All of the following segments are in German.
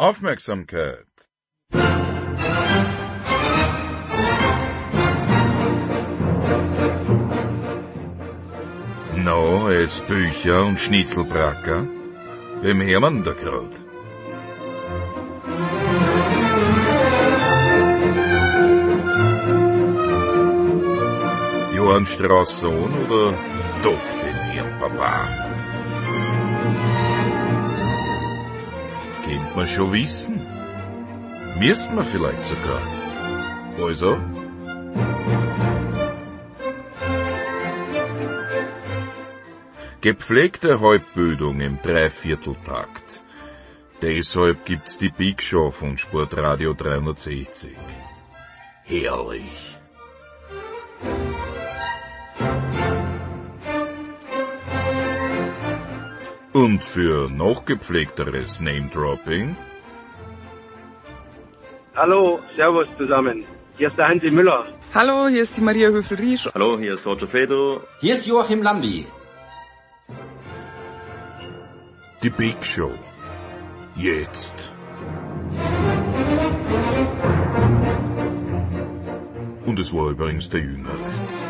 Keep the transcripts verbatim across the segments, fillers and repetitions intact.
Aufmerksamkeit. No, es Bücher und Schnitzelbracker? Wem Hermann da grad? Johann Strauss Sohn oder doch den Herrn Papa? Kennt man schon wissen. Müsst man vielleicht sogar. Also? Gepflegte Halbbildung im Dreivierteltakt. Deshalb gibt's die Big Show von Sportradio dreihundertsechzig. Herrlich. Und für noch gepflegteres Name-Dropping? Hallo, servus zusammen. Hier ist der Hansi Müller. Hallo, hier ist die Maria Höfel-Riesch. Hallo, hier ist Roger Fedor. Hier ist Joachim Lambi. Die Big Show. Jetzt. Und es war übrigens der Jüngere.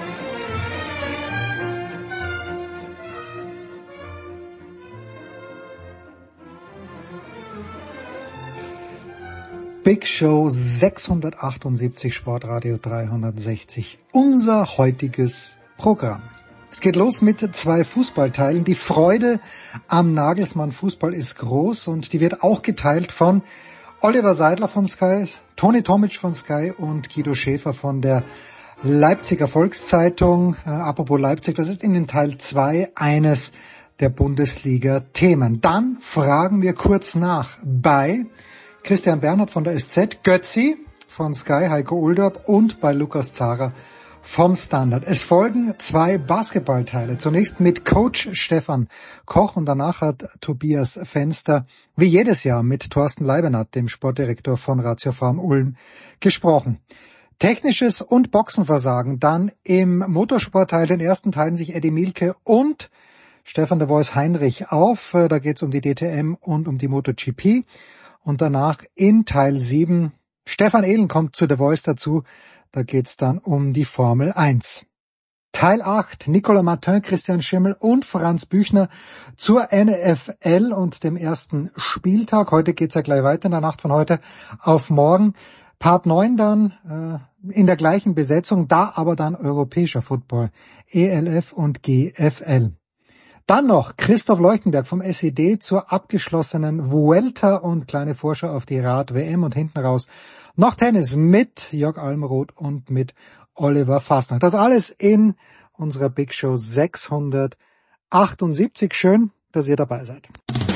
Big Show sechshundertachtundsiebzig, Sportradio dreihundertsechzig. Unser heutiges Programm. Es geht los mit zwei Fußballteilen. Die Freude am Nagelsmann Fußball ist groß und die wird auch geteilt von Oliver Seidler von Sky, Toni Tomic von Sky und Guido Schäfer von der Leipziger Volkszeitung. Äh, apropos Leipzig, das ist in den Teil zwei eines der Bundesliga-Themen. Dann fragen wir kurz nach bei Christian Bernhard von der S Z, Götzi von Sky, Heiko Ulderb und bei Lukas Zara vom Standard. Es folgen zwei Basketballteile. Zunächst mit Coach Stefan Koch und danach hat Tobias Fenster wie jedes Jahr mit Thorsten Leibenhardt, dem Sportdirektor von Ratio Farm Ulm, gesprochen. Technisches und Boxenversagen. Dann im Motorsportteil, den ersten teilen sich Eddie Mielke und Stefan de Vois Heinrich auf. Da geht es um die D T M und um die MotoGP. Und danach in Teil sieben, Stefan Ehlen kommt zu The Voice dazu, da geht's dann um die Formel eins. Teil acht, Nicolas Martin, Christian Schimmel und Franz Büchner zur N F L und dem ersten Spieltag. Heute geht's ja gleich weiter in der Nacht von heute auf morgen. Part neun dann äh, in der gleichen Besetzung, da aber dann europäischer Football, E L F und G F L. Dann noch Christoph Leuchtenberg vom S E D zur abgeschlossenen Vuelta und kleine Vorschau auf die Rad-W M und hinten raus noch Tennis mit Jörg Almroth und mit Oliver Fasnacht. Das alles in unserer Big Show sechshundertachtundsiebzig. Schön, dass ihr dabei seid.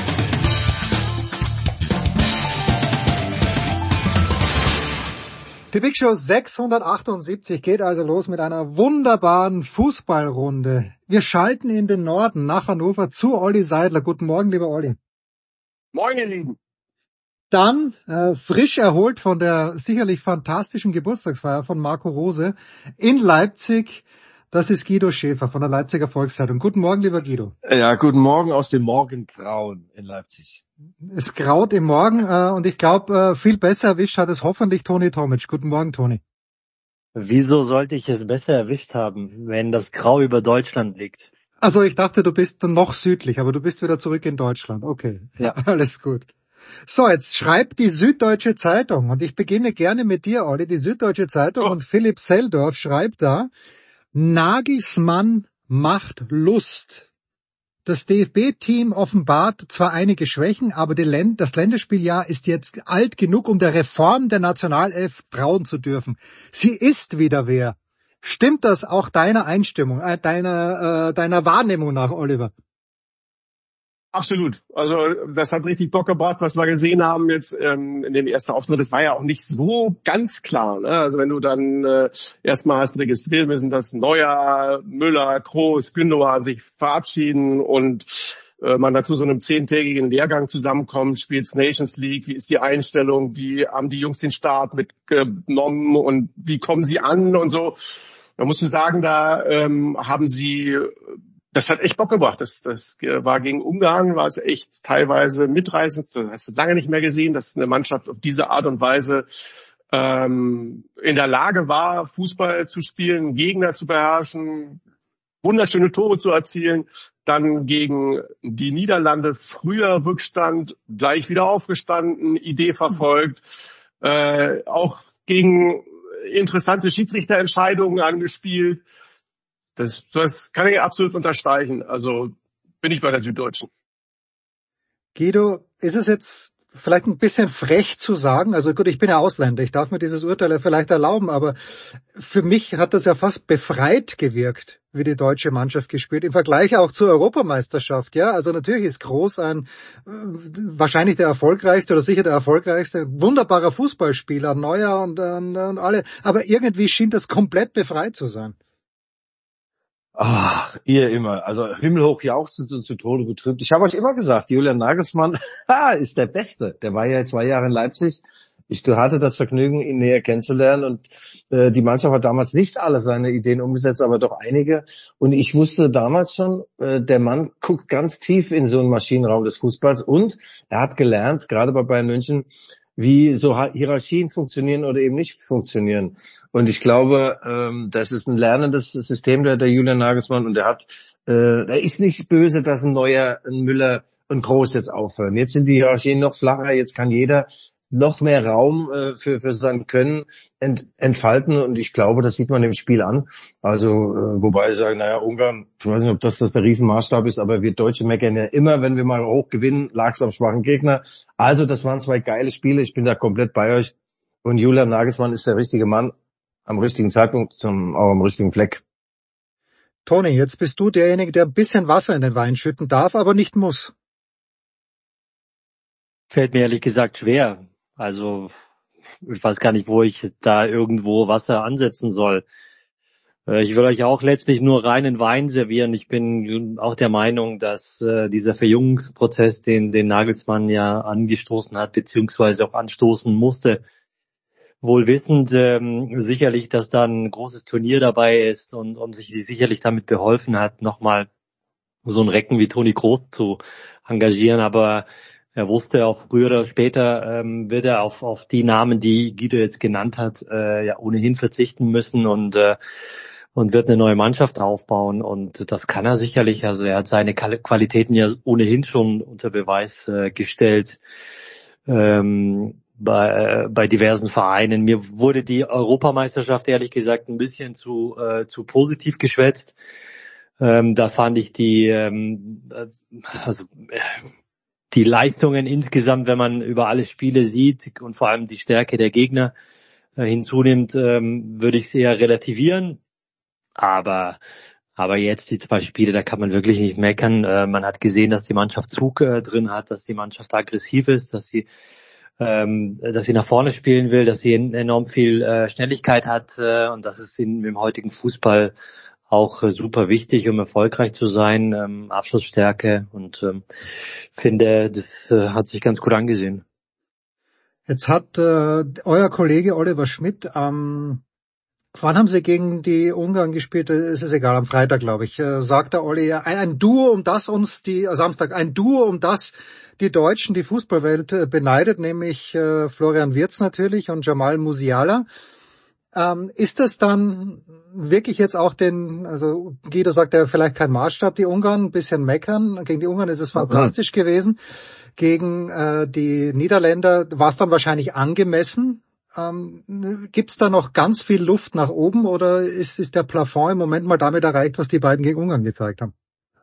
Die Big Show sechshundertachtundsiebzig geht also los mit einer wunderbaren Fußballrunde. Wir schalten in den Norden nach Hannover zu Olli Seidler. Guten Morgen, lieber Olli. Moin, ihr Lieben. Dann, äh, frisch erholt von der sicherlich fantastischen Geburtstagsfeier von Marco Rose in Leipzig, das ist Guido Schäfer von der Leipziger Volkszeitung. Guten Morgen, lieber Guido. Ja, guten Morgen aus dem Morgengrauen in Leipzig. Es graut im Morgen äh, und ich glaube, äh, viel besser erwischt hat es hoffentlich Toni Tomic. Guten Morgen, Toni. Wieso sollte ich es besser erwischt haben, wenn das Grau über Deutschland liegt? Also ich dachte, du bist dann noch südlich, aber du bist wieder zurück in Deutschland. Okay, ja, alles gut. So, jetzt schreibt die Süddeutsche Zeitung und ich beginne gerne mit dir, Olli. Die Süddeutsche Zeitung und Philipp Seldorf schreibt da, Nagelsmann macht Lust. Das D F B-Team offenbart zwar einige Schwächen, aber die Länd- das Länderspieljahr ist jetzt alt genug, um der Reform der Nationalelf trauen zu dürfen. Sie ist wieder wer. Stimmt das auch deiner Einstimmung, äh, deiner, äh, deiner Wahrnehmung nach, Oliver? Absolut. Also das hat richtig Bock gebracht, was wir gesehen haben jetzt ähm, in dem ersten Auftritt. Das war ja auch nicht so ganz klar. Ne? Also wenn du dann äh, erstmal hast registrieren müssen, dass Neuer, Müller, Kroos, Gündogan sich verabschieden und äh, man dazu so einem zehntägigen Lehrgang zusammenkommt, spielt Nations League, wie ist die Einstellung, wie haben die Jungs den Start mitgenommen und wie kommen sie an und so. Man muss sagen, da ähm, haben sie das hat echt Bock gebracht. Das, das war gegen Ungarn, war es echt teilweise mitreißend. Das hast du lange nicht mehr gesehen, dass eine Mannschaft auf diese Art und Weise ähm, in der Lage war, Fußball zu spielen, Gegner zu beherrschen, wunderschöne Tore zu erzielen, dann gegen die Niederlande früher Rückstand, gleich wieder aufgestanden, Idee verfolgt, äh, auch gegen interessante Schiedsrichterentscheidungen angespielt. Das, das kann ich absolut unterstreichen. Also bin ich bei der Süddeutschen. Guido, ist es jetzt vielleicht ein bisschen frech zu sagen, also gut, ich bin ja Ausländer, ich darf mir dieses Urteil ja vielleicht erlauben, aber für mich hat das ja fast befreit gewirkt, wie die deutsche Mannschaft gespielt, im Vergleich auch zur Europameisterschaft, ja, also natürlich ist Kroos ein, äh, wahrscheinlich der erfolgreichste oder sicher der erfolgreichste, wunderbarer Fußballspieler, Neuer und, und, und alle, aber irgendwie schien das komplett befreit zu sein. Ach, ihr immer. Also himmelhoch jauchzend und zu Tode betrübt. Ich habe euch immer gesagt, Julian Nagelsmann ha, ist der Beste. Der war ja zwei Jahre in Leipzig. Ich hatte das Vergnügen, ihn näher kennenzulernen. Und äh, die Mannschaft hat damals nicht alle seine Ideen umgesetzt, aber doch einige. Und ich wusste damals schon, äh, der Mann guckt ganz tief in so einen Maschinenraum des Fußballs. Und er hat gelernt, gerade bei Bayern München, wie so Hierarchien funktionieren oder eben nicht funktionieren. Und ich glaube, ähm, das ist ein lernendes System, der, der Julian Nagelsmann, und er hat, äh, er ist nicht böse, dass ein Neuer, ein Müller, ein Groß jetzt aufhören. Jetzt sind die Hierarchien noch flacher, jetzt kann jeder noch mehr Raum äh, für, für sein Können ent, entfalten, und ich glaube, das sieht man im Spiel an. Also, äh, wobei ich sage, naja, Ungarn, ich weiß nicht, ob das, das der Riesenmaßstab ist, aber wir Deutsche meckern ja immer, wenn wir mal hoch gewinnen, lag es am schwachen Gegner. Also, das waren zwei geile Spiele, ich bin da komplett bei euch, und Julian Nagelsmann ist der richtige Mann am richtigen Zeitpunkt, zum, auch am richtigen Fleck. Toni, jetzt bist du derjenige, der ein bisschen Wasser in den Wein schütten darf, aber nicht muss. Fällt mir ehrlich gesagt schwer. Also ich weiß gar nicht, wo ich da irgendwo Wasser ansetzen soll. Ich will euch auch letztlich nur reinen Wein servieren. Ich bin auch der Meinung, dass äh, dieser Verjüngungsprozess, den, den Nagelsmann ja angestoßen hat, beziehungsweise auch anstoßen musste, wohl wissend ähm, sicherlich, dass da ein großes Turnier dabei ist und, und sich sicherlich damit beholfen hat, nochmal so einen Recken wie Toni Kroos zu engagieren. Aber er wusste auch, früher oder später ähm, wird er auf, auf die Namen, die Guido jetzt genannt hat, äh, ja ohnehin verzichten müssen und äh, und wird eine neue Mannschaft aufbauen. Und das kann er sicherlich. Also er hat seine Qualitäten ja ohnehin schon unter Beweis äh, gestellt ähm, bei, äh, bei diversen Vereinen. Mir wurde die Europameisterschaft ehrlich gesagt ein bisschen zu äh, zu positiv geschwätzt. Ähm, da fand ich die ähm, also äh, die Leistungen insgesamt, wenn man über alle Spiele sieht und vor allem die Stärke der Gegner äh, hinzunimmt, ähm, würde ich es eher relativieren. Aber aber jetzt die zwei Spiele, da kann man wirklich nicht meckern. Äh, man hat gesehen, dass die Mannschaft Zug äh, drin hat, dass die Mannschaft aggressiv ist, dass sie ähm, dass sie nach vorne spielen will, dass sie enorm viel äh, Schnelligkeit hat, äh, und das ist in, im heutigen Fußball auch äh, super wichtig, um erfolgreich zu sein, ähm, Abschlussstärke, und ähm, finde, das äh, hat sich ganz gut angesehen. Jetzt hat äh, euer Kollege Oliver Schmidt am, ähm, wann haben sie gegen die Ungarn gespielt? Es ist egal, am Freitag, glaube ich, äh, sagt der Olli, ein, ein Duo, um das uns die, äh, Samstag, ein Duo, um das die Deutschen, die Fußballwelt äh, beneidet, nämlich äh, Florian Wirtz natürlich und Jamal Musiala. Ähm, ist das dann wirklich jetzt auch den, also Guido sagt ja vielleicht kein Maßstab, die Ungarn, ein bisschen meckern. Gegen die Ungarn ist es fantastisch mhm. gewesen. Gegen äh, die Niederländer war es dann wahrscheinlich angemessen. Ähm, Gibt es da noch ganz viel Luft nach oben, oder ist, ist der Plafond im Moment mal damit erreicht, was die beiden gegen Ungarn gezeigt haben?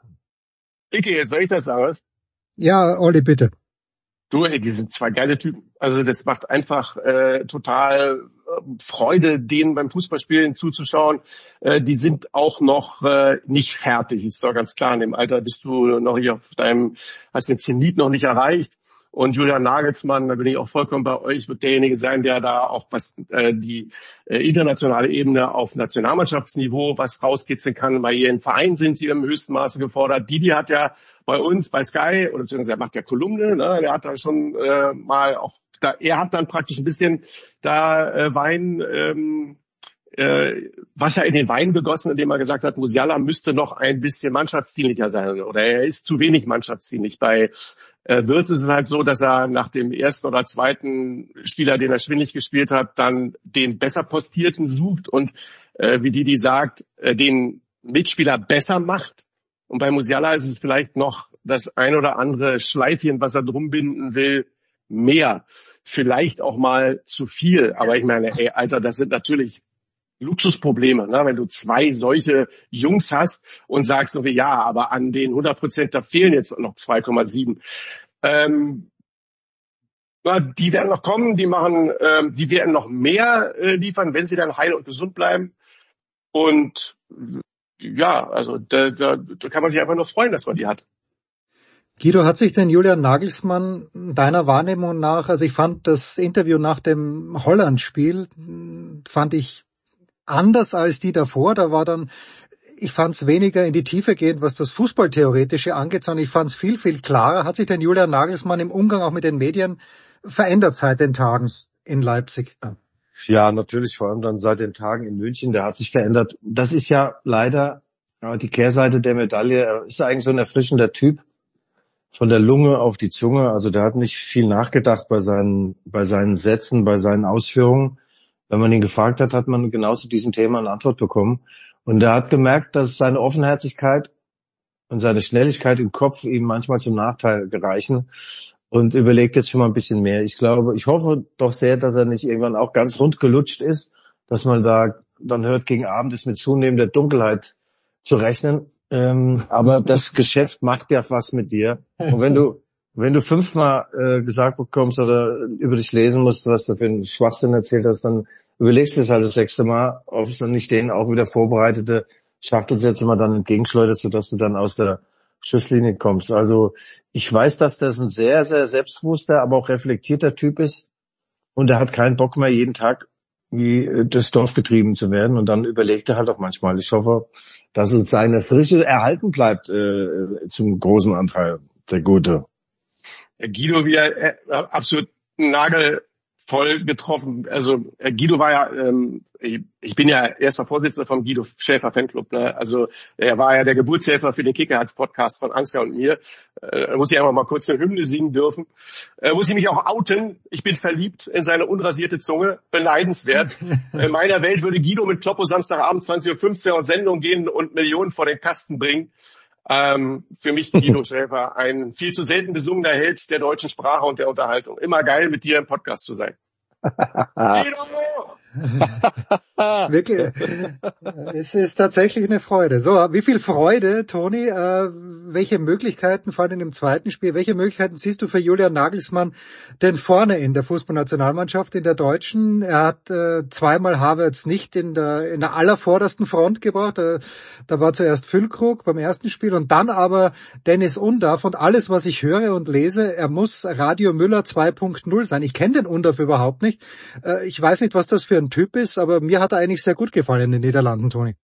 Icke, jetzt soll ich das sagen, was? Ja, Olli, bitte. Du, ey, die sind zwei geile Typen. Also das macht einfach äh, total äh, Freude, denen beim Fußballspielen zuzuschauen. Äh, die sind auch noch äh, nicht fertig, ist doch ganz klar. In dem Alter bist du noch nicht auf deinem, hast den Zenit noch nicht erreicht. Und Julian Nagelsmann, da bin ich auch vollkommen bei euch, wird derjenige sein, der da auch was äh, die äh, internationale Ebene auf Nationalmannschaftsniveau was rauskitzeln kann. Bei ihren Vereinen sind sie im höchsten Maße gefordert. Didi hat ja bei uns, bei Sky, oder beziehungsweise er macht ja Kolumne, ne, der hat da schon äh, mal auch, da, er hat dann praktisch ein bisschen da äh, Wein ähm, äh, Wasser in den Wein gegossen, indem er gesagt hat, Musiala müsste noch ein bisschen mannschaftsdienlicher sein oder er ist zu wenig mannschaftsdienlich. Bei äh, Wirtz ist es halt so, dass er nach dem ersten oder zweiten Spieler, den er schwindlig gespielt hat, dann den besser Postierten sucht und äh, wie Didi sagt, äh, den Mitspieler besser macht. Und bei Musiala ist es vielleicht noch das ein oder andere Schleifchen, was er drum binden will, mehr. Vielleicht auch mal zu viel. Aber ich meine, ey, Alter, das sind natürlich Luxusprobleme, ne? Wenn du zwei solche Jungs hast und sagst so wie, ja, aber an den hundert Prozent, da fehlen jetzt noch zwei Komma sieben. Ähm, na, die werden noch kommen, die machen, ähm, die werden noch mehr äh, liefern, wenn sie dann heil und gesund bleiben. Und ja, also da, da, da kann man sich einfach nur freuen, dass man die hat. Guido, hat sich denn Julian Nagelsmann deiner Wahrnehmung nach, also ich fand das Interview nach dem Holland-Spiel, fand ich anders als die davor, da war dann, ich fand es weniger in die Tiefe gehend, was das Fußballtheoretische angeht, sondern ich fand es viel, viel klarer. Hat sich denn Julian Nagelsmann im Umgang auch mit den Medien verändert seit den Tagen in Leipzig? Ja, natürlich, vor allem dann seit den Tagen in München, der hat sich verändert. Das ist ja leider ja, die Kehrseite der Medaille. Er ist eigentlich so ein erfrischender Typ, von der Lunge auf die Zunge. Also der hat nicht viel nachgedacht bei seinen, bei seinen Sätzen, bei seinen Ausführungen. Wenn man ihn gefragt hat, hat man genau zu diesem Thema eine Antwort bekommen. Und er hat gemerkt, dass seine Offenherzigkeit und seine Schnelligkeit im Kopf ihm manchmal zum Nachteil gereichen und überlegt jetzt schon mal ein bisschen mehr. Ich glaube, ich hoffe doch sehr, dass er nicht irgendwann auch ganz rund gelutscht ist, dass man da dann hört, gegen Abend ist mit zunehmender Dunkelheit zu rechnen. Ähm, aber das Geschäft macht ja was mit dir. Und wenn du wenn du fünfmal äh, gesagt bekommst oder über dich lesen musst, was du für einen Schwachsinn erzählt hast, dann überlegst du es halt das sechste Mal, ob es dann nicht denen auch wieder vorbereitete Schachtelsätze mal dann entgegenschleuderst, sodass du dann aus der Schusslinie kommst. Also ich weiß, dass das ein sehr, sehr selbstbewusster, aber auch reflektierter Typ ist und er hat keinen Bock mehr, jeden Tag wie durchs Dorf getrieben zu werden. Und dann überlegt er halt auch manchmal. Ich hoffe, dass uns seine Frische erhalten bleibt, äh, zum großen Anteil, der Gute. Guido wieder äh, absolut nagelvoll getroffen. Also äh, Guido war ja, ähm, ich, ich bin ja erster Vorsitzender vom Guido Schäfer Fanclub. Ne? Also er war ja der Geburtshelfer für den Kicker-Podcast von Ansgar und mir. Äh, da muss ich einfach mal kurz eine Hymne singen dürfen. Äh, muss ich mich auch outen. Ich bin verliebt in seine unrasierte Zunge. Beneidenswert. In meiner Welt würde Guido mit Kloppo Samstagabend zwanzig Uhr fünfzehn auf Sendung gehen und Millionen vor den Kasten bringen. Ähm, für mich Guido Schäfer, ein viel zu selten besungener Held der deutschen Sprache und der Unterhaltung. Immer geil, mit dir im Podcast zu sein. Guido! Wirklich, es ist tatsächlich eine Freude. So, wie viel Freude, Toni, äh, welche Möglichkeiten, vor allem im zweiten Spiel, welche Möglichkeiten siehst du für Julian Nagelsmann denn vorne in der Fußballnationalmannschaft, in der Deutschen? Er hat äh, zweimal Havertz nicht in der in der allervordersten Front gebracht. Äh, da war zuerst Füllkrug beim ersten Spiel und dann aber Dennis Undaff. Und alles, was ich höre und lese, er muss Radio Müller zwei Punkt null sein. Ich kenne den Undaff überhaupt nicht. Äh, ich weiß nicht, was das für ein Typ ist, aber mir hat er eigentlich sehr gut gefallen in den Niederlanden, Toni.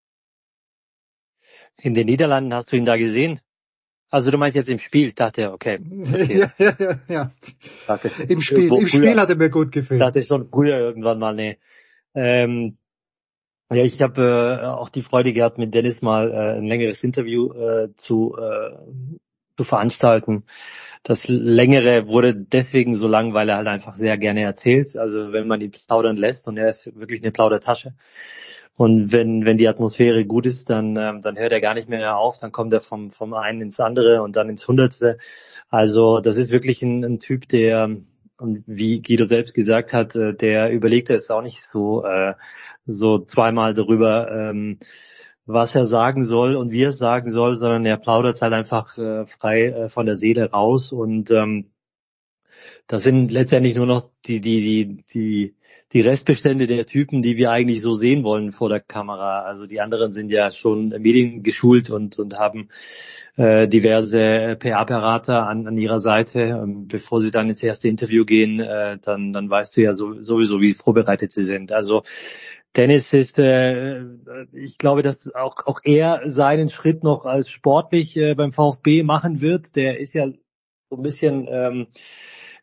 In den Niederlanden hast du ihn da gesehen? Also du meinst jetzt im Spiel? Ich dachte, okay. okay. ja, ja, ja, ja. Dachte, Im Spiel, im Spiel hat er mir gut gefallen. Dachte ich schon früher irgendwann mal, nee. Ähm, ja, ich habe äh, auch die Freude gehabt, mit Dennis mal äh, ein längeres Interview äh, zu äh, zu veranstalten. Das längere wurde deswegen so lang, weil er halt einfach sehr gerne erzählt. Also wenn man ihn plaudern lässt, und er ist wirklich eine Plaudertasche. Und wenn wenn die Atmosphäre gut ist, dann ähm, dann hört er gar nicht mehr auf. Dann kommt er vom vom einen ins andere und dann ins Hundertste. Also das ist wirklich ein, ein Typ, der, und wie Guido selbst gesagt hat, äh, der überlegt jetzt auch nicht so äh, so zweimal darüber, ähm, was er sagen soll und wie er es sagen soll, sondern er plaudert halt einfach äh, frei äh, von der Seele raus. Und ähm, das sind letztendlich nur noch die die die die die Restbestände der Typen, die wir eigentlich so sehen wollen vor der Kamera. Also die anderen sind ja schon mediengeschult und und haben äh, diverse P R-Berater an an ihrer Seite. Ähm, bevor sie dann ins erste Interview gehen, äh, dann dann weißt du ja so, sowieso, wie vorbereitet sie sind. Also Dennis ist, äh, ich glaube, dass auch auch er seinen Schritt noch als sportlich äh, beim VfB machen wird. Der ist ja so ein bisschen ähm,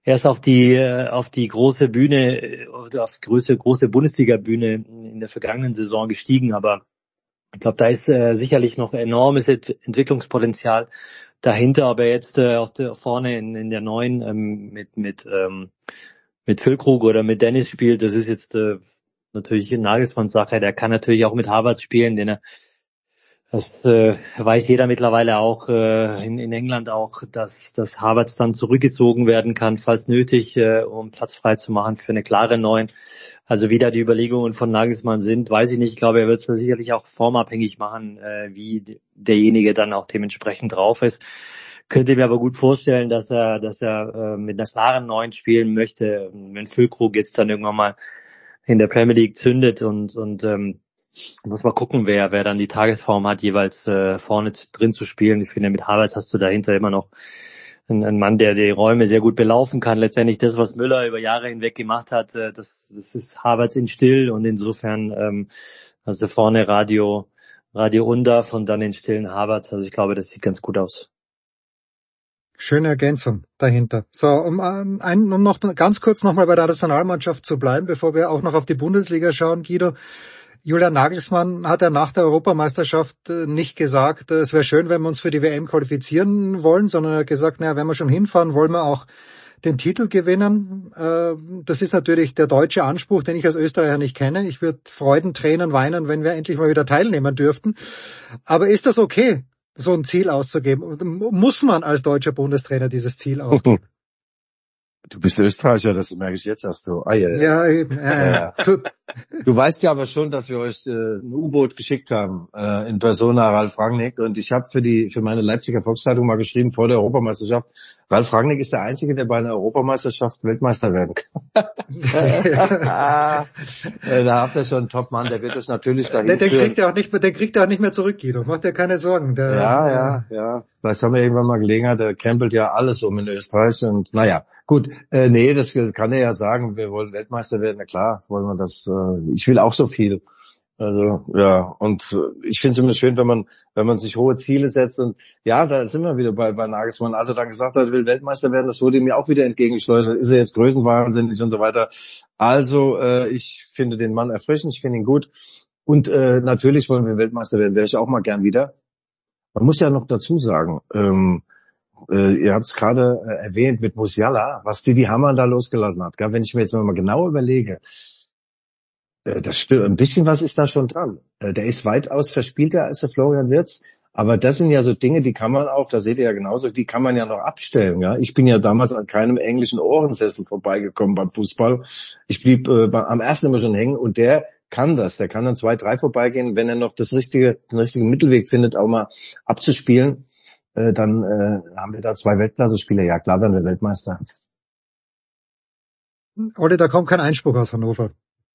erst auf die auf die große Bühne, auf die große große Bundesliga-Bühne in der vergangenen Saison gestiegen, aber ich glaube, da ist äh, sicherlich noch enormes Ent- Entwicklungspotenzial dahinter, aber jetzt äh, auch de- vorne in, in der neuen ähm, mit mit ähm, mit Füllkrug oder mit Dennis spielt, das ist jetzt äh, natürlich eine Nagelsmann-Sache. Der kann natürlich auch mit Havertz spielen, den er Das äh, weiß jeder mittlerweile auch äh, in, in England auch, dass, dass Havertz dann zurückgezogen werden kann, falls nötig, äh, um Platz frei zu machen für eine klare Neun. Also wie da die Überlegungen von Nagelsmann sind, weiß ich nicht. Ich glaube, er wird es sicherlich auch formabhängig machen, äh, wie derjenige dann auch dementsprechend drauf ist. Könnte mir aber gut vorstellen, dass er, dass er äh, mit einer klaren Neun spielen möchte, wenn Füllkrug jetzt dann irgendwann mal in der Premier League zündet und und ähm, muss mal gucken, wer wer dann die Tagesform hat, jeweils äh, vorne zu, drin zu spielen. Ich finde, mit Havertz hast du dahinter immer noch einen, einen Mann, der die Räume sehr gut belaufen kann. Letztendlich das, was Müller über Jahre hinweg gemacht hat, äh, das, das ist Havertz in still und insofern ähm, hast du vorne Radio Radio Undav und dann den stillen Havertz. Also ich glaube, das sieht ganz gut aus. Schöne Ergänzung dahinter. So, um, ein, um noch ganz kurz nochmal bei der Nationalmannschaft zu bleiben, bevor wir auch noch auf die Bundesliga schauen, Guido. Julian Nagelsmann hat ja nach der Europameisterschaft nicht gesagt, es wäre schön, wenn wir uns für die W M qualifizieren wollen, sondern er hat gesagt, naja, wenn wir schon hinfahren, wollen wir auch den Titel gewinnen. Das ist natürlich der deutsche Anspruch, den ich als Österreicher nicht kenne. Ich würde Freudentränen weinen, wenn wir endlich mal wieder teilnehmen dürften. Aber ist das okay, so ein Ziel auszugeben? Muss man als deutscher Bundestrainer dieses Ziel ausgeben? Du bist Österreicher, das merke ich jetzt erst so. Ah, ja, ja, eben. Ja, ja. Du, du weißt ja aber schon, dass wir euch äh, ein U-Boot geschickt haben äh, in Persona Ralf Rangnick, und ich habe für die für meine Leipziger Volkszeitung mal geschrieben vor der Europameisterschaft, Ralf Rangnick ist der Einzige, der bei einer Europameisterschaft Weltmeister werden kann. äh, da habt ihr schon einen Top-Mann, der wird es natürlich dahin der, der führen. kriegt ja auch nicht, der kriegt ja auch nicht mehr zurück, Guido. Macht dir keine Sorgen. Der, ja, ja, ja. Vielleicht haben wir irgendwann mal Gelegenheit, der krempelt ja alles um in Österreich und naja, gut, äh, nee, das kann er ja sagen, wir wollen Weltmeister werden, na klar, wollen wir das, äh, ich will auch so viel. Also, ja, und äh, ich finde es immer schön, wenn man, wenn man sich hohe Ziele setzt, und ja, da sind wir wieder bei, bei Nagelsmann, als er dann gesagt hat, er will Weltmeister werden, das wurde ihm ja auch wieder entgegengeschleudert, ist er jetzt größenwahnsinnig und so weiter. Also, äh, ich finde den Mann erfrischend, ich finde ihn gut, und äh, natürlich wollen wir Weltmeister werden, wäre ich auch mal gern wieder. Man muss ja noch dazu sagen, ähm, äh, ihr habt es gerade äh, erwähnt mit Musiala, was Didi Hamann da losgelassen hat. Gell? Wenn ich mir jetzt mal genau überlege, äh, das stimmt, ein bisschen was ist da schon dran. Äh, der ist weitaus verspielter als der Florian Wirtz, aber das sind ja so Dinge, die kann man auch, da seht ihr ja genauso, die kann man ja noch abstellen. Ja? Ich bin ja damals an keinem englischen Ohrensessel vorbeigekommen beim Fußball. Ich blieb äh, am ersten immer schon hängen, und der kann das. Der kann dann zwei, drei vorbeigehen, wenn er noch das richtige, den richtigen Mittelweg findet, auch mal abzuspielen. Äh, dann äh, haben wir da zwei Weltklasse-Spieler. Ja, klar werden wir Weltmeister. Olli, da kommt kein Einspruch aus Hannover.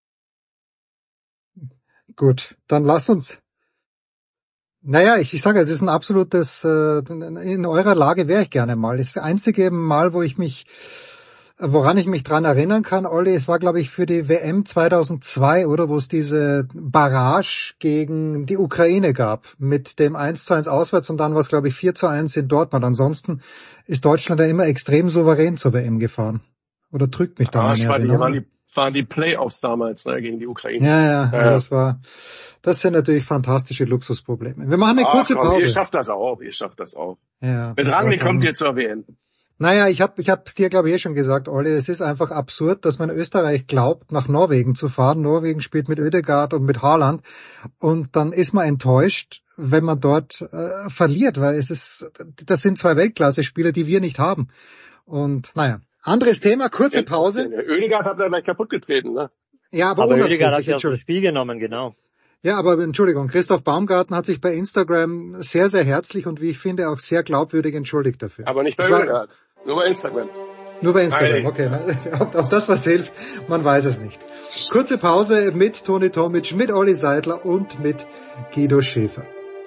Gut, dann lass uns. Naja, ich, ich sage, es ist ein absolutes, äh, in eurer Lage wäre ich gerne mal. Das einzige Mal, wo ich mich Woran ich mich dran erinnern kann, Olli, es war, glaube ich, für die W M zweitausendzwei, oder, wo es diese Barrage gegen die Ukraine gab, mit dem eins zu eins auswärts, und dann war es, glaube ich, vier zu eins in Dortmund. Ansonsten ist Deutschland ja immer extrem souverän zur W M gefahren. Oder trügt mich da ah, meine war Erinnerung? Die, waren, die, waren die Playoffs damals, ne, gegen die Ukraine. Ja, ja, äh. ja, das war, das sind natürlich fantastische Luxusprobleme. Wir machen eine kurze Ach, komm, Pause. Ihr schafft das auch, ihr schafft das auch. Ja, Mit Rangnick kommt ihr zur W M. Naja, ich habe ich hab's dir, glaube ich, eh schon gesagt, Olli, es ist einfach absurd, dass man Österreich glaubt, nach Norwegen zu fahren. Norwegen spielt mit Ødegaard und mit Haaland, und dann ist man enttäuscht, wenn man dort äh, verliert, weil es ist, das sind zwei Weltklasse-Spieler, die wir nicht haben. Und naja, anderes Thema, kurze Pause. Der Ødegaard hat er gleich kaputt getreten, ne? Ja, aber, aber Ødegaard hat ja das Spiel genommen, genau. Ja, aber Entschuldigung, Christoph Baumgarten hat sich bei Instagram sehr, sehr herzlich und wie ich finde auch sehr glaubwürdig entschuldigt dafür. Aber nicht bei Ødegaard. Nur bei Instagram. Nur bei Instagram, Nein. okay. Ob, ob das was hilft, man weiß es nicht. Kurze Pause mit Toni Tomic, mit Olli Seidler und mit Guido Schäfer.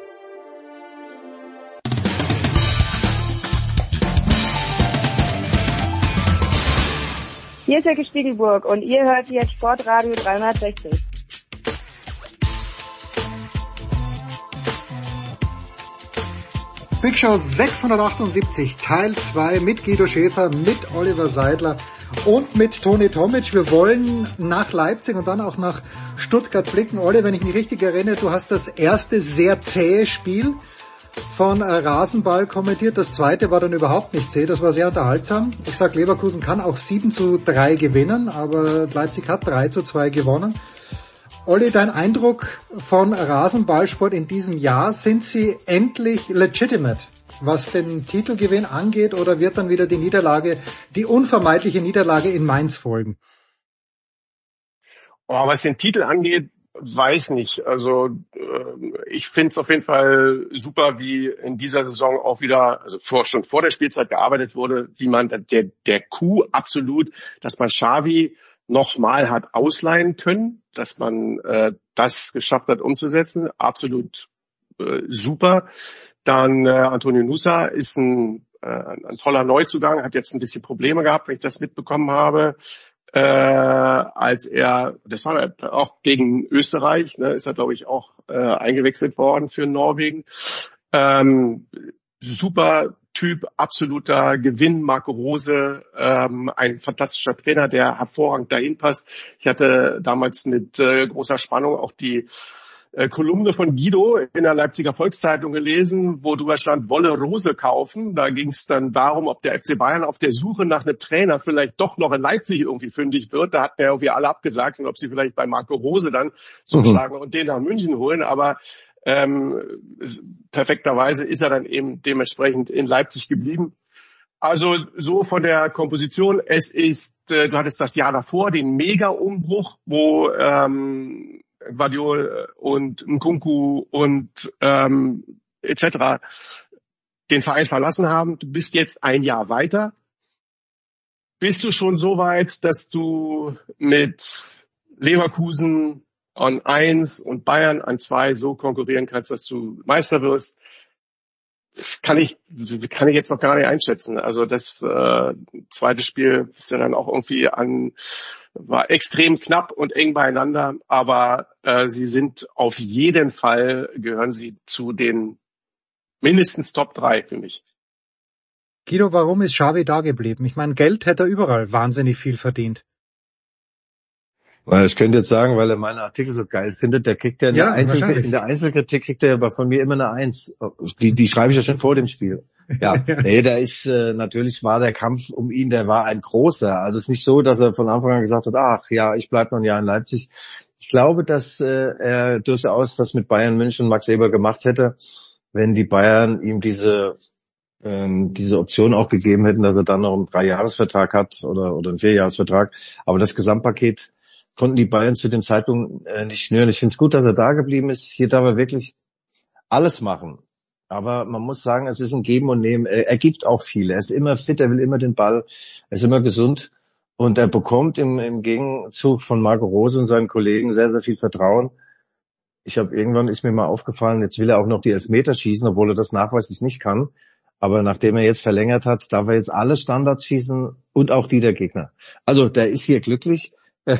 Hier ist Jörg Spiegelburg und ihr hört jetzt Sportradio dreihundertsechzig. Big Show sechshundertachtundsiebzig, Teil zwei mit Guido Schäfer, mit Oliver Seidler und mit Toni Tomic. Wir wollen nach Leipzig und dann auch nach Stuttgart blicken. Olli, wenn ich mich richtig erinnere, du hast das erste sehr zähe Spiel von Rasenball kommentiert. Das zweite war dann überhaupt nicht zäh, das war sehr unterhaltsam. Ich sag, Leverkusen kann auch sieben zu drei gewinnen, aber Leipzig hat drei zu zwei gewonnen. Olli, dein Eindruck von Rasenballsport in diesem Jahr, sind sie endlich legitimate, was den Titelgewinn angeht, oder wird dann wieder die Niederlage, die unvermeidliche Niederlage in Mainz folgen? Oh, was den Titel angeht, weiß nicht. Also äh, ich finde es auf jeden Fall super, wie in dieser Saison auch wieder, also vor, schon vor der Spielzeit gearbeitet wurde, wie man der der Coup absolut, dass man Xavi nochmal hat ausleihen können, dass man äh, das geschafft hat umzusetzen, absolut äh, super. Dann äh, Antonio Nusa ist ein, äh, ein toller Neuzugang, hat jetzt ein bisschen Probleme gehabt, wenn ich das mitbekommen habe, äh, als er, das war auch gegen Österreich, ne, ist er glaube ich auch äh, eingewechselt worden für Norwegen. Ähm, super Typ, absoluter Gewinn, Marco Rose, ähm, ein fantastischer Trainer, der hervorragend dahin passt. Ich hatte damals mit äh, großer Spannung auch die äh, Kolumne von Guido in der Leipziger Volkszeitung gelesen, wo drüber stand, wolle Rose kaufen. Da ging es dann darum, ob der F C Bayern auf der Suche nach einem Trainer vielleicht doch noch in Leipzig irgendwie fündig wird. Da hatten ja irgendwie alle abgesagt und ob sie vielleicht bei Marco Rose dann zuschlagen mhm. und den nach München holen. Aber Ähm, perfekterweise ist er dann eben dementsprechend in Leipzig geblieben. Also so von der Komposition, es ist, äh, du hattest das Jahr davor den Mega-Umbruch, wo ähm, Guardiol und Nkunku und ähm, et cetera den Verein verlassen haben. Du bist jetzt ein Jahr weiter. Bist du schon so weit, dass du mit Leverkusen an eins und Bayern an zwei so konkurrieren kannst, dass du Meister wirst, kann ich kann ich jetzt noch gar nicht einschätzen. Also das äh, zweite Spiel ist ja dann auch irgendwie an war extrem knapp und eng beieinander, aber äh, sie sind auf jeden Fall, gehören sie zu den mindestens Top drei für mich. Guido, warum ist Xavi da geblieben? Ich meine, Geld hätte er überall wahnsinnig viel verdient. Ich könnte jetzt sagen, weil er meine Artikel so geil findet, der kriegt ja in, ja, der, Einzel- in der Einzelkritik kriegt er aber von mir immer eine Eins. Die, die schreibe ich ja schon vor dem Spiel. Ja, nee, da ist, äh, natürlich war der Kampf um ihn, der war ein großer. Also es ist nicht so, dass er von Anfang an gesagt hat, ach ja, ich bleib noch ein Jahr in Leipzig. Ich glaube, dass äh, er durchaus das mit Bayern München und Max Eber gemacht hätte, wenn die Bayern ihm diese ähm, diese Option auch gegeben hätten, dass er dann noch einen Dreijahresvertrag hat oder oder einen Vierjahresvertrag. Aber das Gesamtpaket konnten die Bayern zu dem Zeitpunkt äh, nicht schnüren. Ich finde es gut, dass er da geblieben ist. Hier darf er wirklich alles machen. Aber man muss sagen, es ist ein Geben und Nehmen. Er, er gibt auch viel. Er ist immer fit, er will immer den Ball, er ist immer gesund. Und er bekommt im, im Gegenzug von Marco Rose und seinen Kollegen sehr, sehr viel Vertrauen. Ich habe irgendwann, ist mir mal aufgefallen, jetzt will er auch noch die Elfmeter schießen, obwohl er das nachweislich nicht kann. Aber nachdem er jetzt verlängert hat, darf er jetzt alle Standards schießen und auch die der Gegner. Also der ist hier glücklich.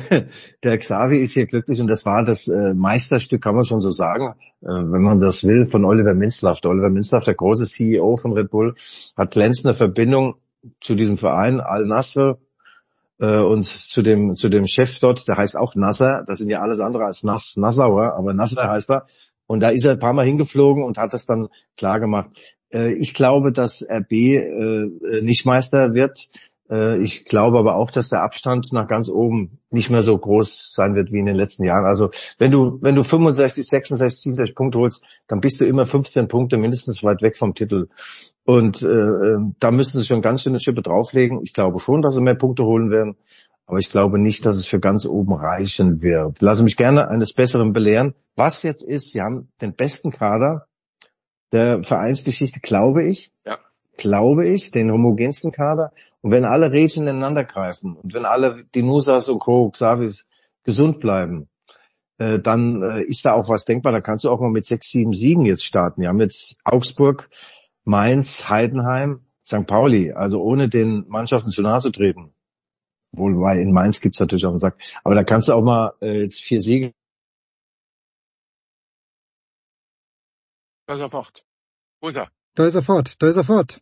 Der Xavi ist hier glücklich und das war das äh, Meisterstück, kann man schon so sagen, äh, wenn man das will, von Oliver Minzlaff. Der Oliver Minzlaff, der große C E O von Red Bull, hat glänzende Verbindung zu diesem Verein Al-Nassr äh, und zu dem zu dem Chef dort, der heißt auch Nasser. Das sind ja alles andere als Nass, Nassauer, aber Nasser heißt er. Und da ist er ein paar Mal hingeflogen und hat das dann klar gemacht. Äh, ich glaube, dass R B äh, nicht Meister wird. Ich glaube aber auch, dass der Abstand nach ganz oben nicht mehr so groß sein wird wie in den letzten Jahren. Also wenn du wenn du fünfundsechzig, sechsundsechzig, siebenundsechzig Punkte holst, dann bist du immer fünfzehn Punkte mindestens weit weg vom Titel. Und äh, da müssen sie schon ganz schöne Schippe drauflegen. Ich glaube schon, dass sie mehr Punkte holen werden, aber ich glaube nicht, dass es für ganz oben reichen wird. Lasse mich gerne eines Besseren belehren. Was jetzt ist, sie haben den besten Kader der Vereinsgeschichte, glaube ich. Ja. glaube ich, den homogensten Kader. Und wenn alle Rädchen ineinander greifen und wenn alle die Nusas und Co., Xavis gesund bleiben, äh, dann äh, ist da auch was denkbar. Da kannst du auch mal mit sechs, sieben Siegen jetzt starten. Wir haben jetzt Augsburg, Mainz, Heidenheim, Sankt Pauli. Also ohne den Mannschaften zu nahe zu treten. Wohl, weil in Mainz gibt's natürlich auch einen Sack. Aber da kannst du auch mal äh, jetzt vier Siege. Was er macht. Wo ist er? Da ist er fort, da ist er fort.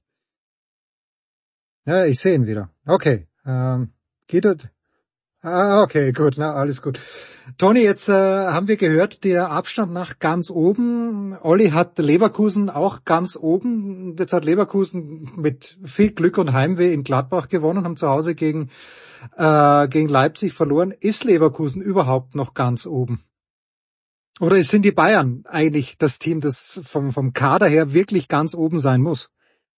Ja, ich sehe ihn wieder. Okay, ähm, geht das? Ah, okay, gut, na, alles gut. Toni, jetzt äh, haben wir gehört, der Abstand nach ganz oben. Olli hat Leverkusen auch ganz oben. Jetzt hat Leverkusen mit viel Glück und Heimweh in Gladbach gewonnen, haben zu Hause gegen äh, gegen Leipzig verloren. Ist Leverkusen überhaupt noch ganz oben? Oder sind die Bayern eigentlich das Team, das vom vom Kader her wirklich ganz oben sein muss?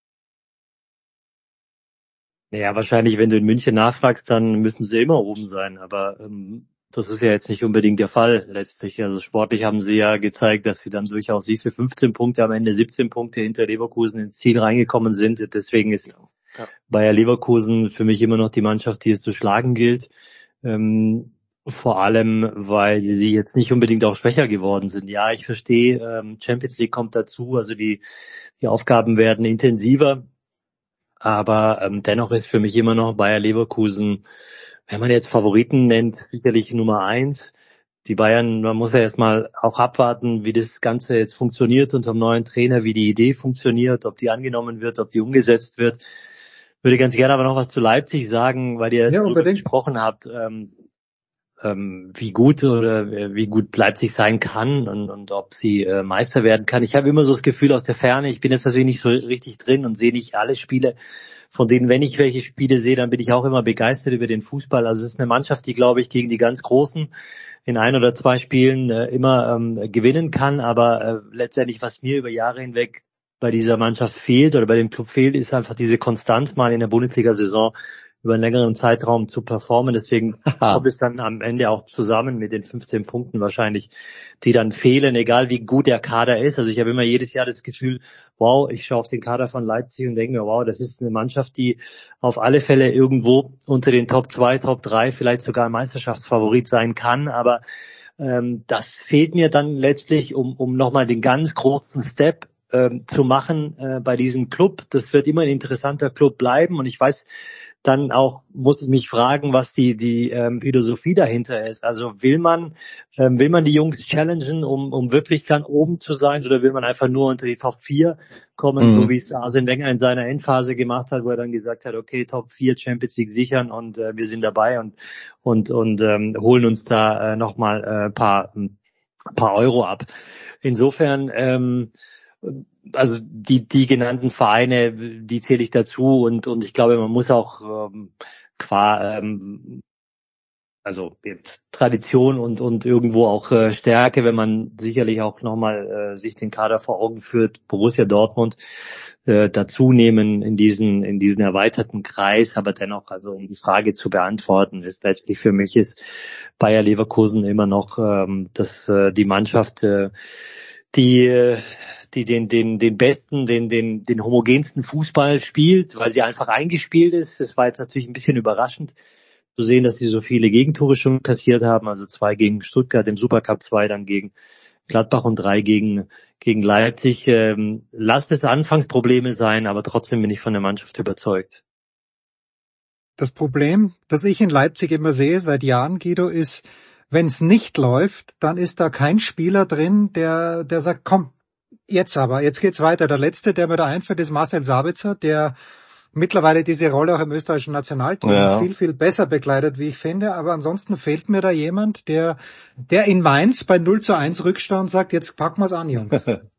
Ja, wahrscheinlich, wenn du in München nachfragst, dann müssen sie immer oben sein. Aber ähm, das ist ja jetzt nicht unbedingt der Fall letztlich. Also sportlich haben sie ja gezeigt, dass sie dann durchaus wie viel fünfzehn Punkte, am Ende siebzehn Punkte hinter Leverkusen ins Ziel reingekommen sind. Deswegen ist ja. Bayer Leverkusen für mich immer noch die Mannschaft, die es zu schlagen gilt. Ähm, vor allem, weil die jetzt nicht unbedingt auch schwächer geworden sind. Ja, ich verstehe, ähm, Champions League kommt dazu, also die, die Aufgaben werden intensiver. Aber ähm, dennoch ist für mich immer noch Bayer Leverkusen, wenn man jetzt Favoriten nennt, sicherlich Nummer eins. Die Bayern, man muss ja erstmal auch abwarten, wie das Ganze jetzt funktioniert unter dem neuen Trainer, wie die Idee funktioniert, ob die angenommen wird, ob die umgesetzt wird. Ich würde ganz gerne aber noch was zu Leipzig sagen, weil ihr ja, darüber gesprochen habt, ähm, ähm, wie gut oder wie gut Leipzig sein kann und, und ob sie äh, Meister werden kann. Ich habe immer so das Gefühl aus der Ferne, ich bin jetzt natürlich nicht so richtig drin und sehe nicht alle Spiele, von denen, wenn ich welche Spiele sehe, dann bin ich auch immer begeistert über den Fußball. Also es ist eine Mannschaft, die, glaube ich, gegen die ganz Großen in ein oder zwei Spielen äh, immer ähm, gewinnen kann, aber äh, letztendlich, was mir über Jahre hinweg bei dieser Mannschaft fehlt oder bei dem Club fehlt, ist einfach diese Konstanz mal in der Bundesliga-Saison über einen längeren Zeitraum zu performen. Deswegen kommt es dann am Ende auch zusammen mit den fünfzehn Punkten wahrscheinlich, die dann fehlen, egal wie gut der Kader ist. Also ich habe immer jedes Jahr das Gefühl, wow, ich schaue auf den Kader von Leipzig und denke mir, wow, das ist eine Mannschaft, die auf alle Fälle irgendwo unter den Top zwei, Top drei, vielleicht sogar ein Meisterschaftsfavorit sein kann. Aber ähm, das fehlt mir dann letztlich, um, um nochmal den ganz großen Step ähm, zu machen äh, bei diesem Club. Das wird immer ein interessanter Club bleiben und ich weiß, dann auch muss ich mich fragen, was die die ähm, Philosophie dahinter ist. Also will man ähm, will man die Jungs challengen, um um wirklich ganz oben zu sein, oder will man einfach nur unter die Top vier kommen, mhm. so wie es Arsene Wenger in seiner Endphase gemacht hat, wo er dann gesagt hat, okay, Top vier Champions League sichern und äh, wir sind dabei und und und ähm, holen uns da äh, nochmal ein äh, paar ein paar Euro ab. Insofern ähm, also die die genannten Vereine, die zähle ich dazu und und ich glaube, man muss auch ähm, qua ähm, also jetzt Tradition und und irgendwo auch äh, Stärke, wenn man sicherlich auch nochmal äh, sich den Kader vor Augen führt, Borussia Dortmund äh, dazu nehmen in diesen in diesen erweiterten Kreis, aber dennoch, also um die Frage zu beantworten, ist letztlich für mich ist Bayer Leverkusen immer noch ähm, das äh, die Mannschaft, äh, die äh, die den den den besten, den den den homogensten Fußball spielt, weil sie einfach eingespielt ist. Es war jetzt natürlich ein bisschen überraschend zu sehen, dass sie so viele Gegentore schon kassiert haben, also zwei gegen Stuttgart im Supercup, zwei dann gegen Gladbach und drei gegen gegen Leipzig. Ähm, lasst es Anfangsprobleme sein, aber trotzdem bin ich von der Mannschaft überzeugt. Das Problem, das ich in Leipzig immer sehe seit Jahren, Guido, ist, wenn es nicht läuft, dann ist da kein Spieler drin, der der sagt, komm, jetzt aber, jetzt geht's weiter. Der letzte, der mir da einfällt, ist Marcel Sabitzer, der mittlerweile diese Rolle auch im österreichischen Nationalteam ja. viel, viel besser begleitet, wie ich finde. Aber ansonsten fehlt mir da jemand, der der in Mainz bei null zu eins Rückstand sagt, jetzt packen wir's an, Jungs.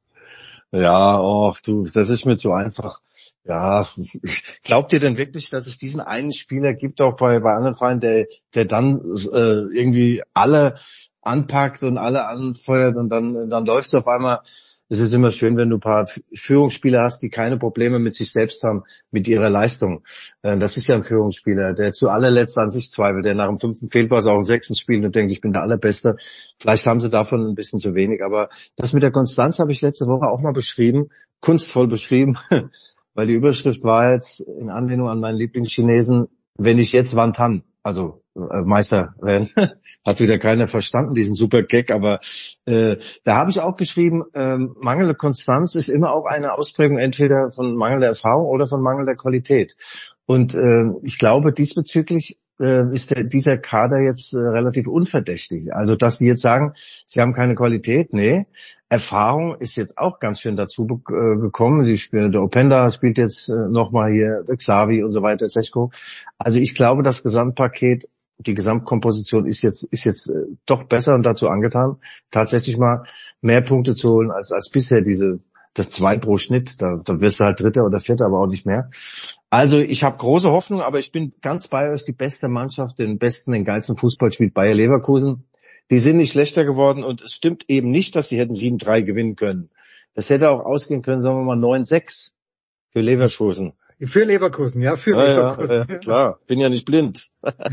Ja, oh, du, das ist mir zu einfach. Ja, glaubt ihr denn wirklich, dass es diesen einen Spieler gibt, auch bei, bei anderen Vereinen, der, der dann äh, irgendwie alle anpackt und alle anfeuert und dann, dann läuft es auf einmal? Es ist immer schön, wenn du ein paar Führungsspieler hast, die keine Probleme mit sich selbst haben, mit ihrer Leistung. Das ist ja ein Führungsspieler, der zu allerletzt an sich zweifelt, der nach dem fünften Fehlpass auch im sechsten spielt und denkt, ich bin der Allerbeste. Vielleicht haben sie davon ein bisschen zu wenig, aber das mit der Konstanz habe ich letzte Woche auch mal beschrieben, kunstvoll beschrieben, weil die Überschrift war jetzt in Anlehnung an meinen Lieblingschinesen, wenn ich jetzt, wann dann? Also äh, Meister werden. Hat wieder keiner verstanden, diesen super Gag, aber äh, da habe ich auch geschrieben, äh, mangelnde Konstanz ist immer auch eine Ausprägung entweder von mangelnder Erfahrung oder von mangelnder Qualität. Und äh, ich glaube, diesbezüglich äh, ist der, dieser Kader jetzt äh, relativ unverdächtig. Also, dass die jetzt sagen, sie haben keine Qualität, nee. Erfahrung ist jetzt auch ganz schön dazu be- äh, gekommen. Sie spielen, der Openda spielt jetzt äh, nochmal hier, der Xavi und so weiter, Sechko. Also ich glaube, das Gesamtpaket, die Gesamtkomposition ist jetzt ist jetzt äh, doch besser und dazu angetan, tatsächlich mal mehr Punkte zu holen als als bisher diese das zwei pro Schnitt. Da, da wirst du halt Dritter oder Vierter, aber auch nicht mehr. Also ich habe große Hoffnung, aber ich bin ganz bei euch. Die beste Mannschaft, den besten, den geilsten Fußball spielt Bayer Leverkusen. Die sind nicht schlechter geworden und es stimmt eben nicht, dass sie hätten sieben drei gewinnen können. Das hätte auch ausgehen können, sagen wir mal neun sechs für Leverkusen. Für Leverkusen, ja, für Ja, Leverkusen. ja, ja, klar, bin ja nicht blind.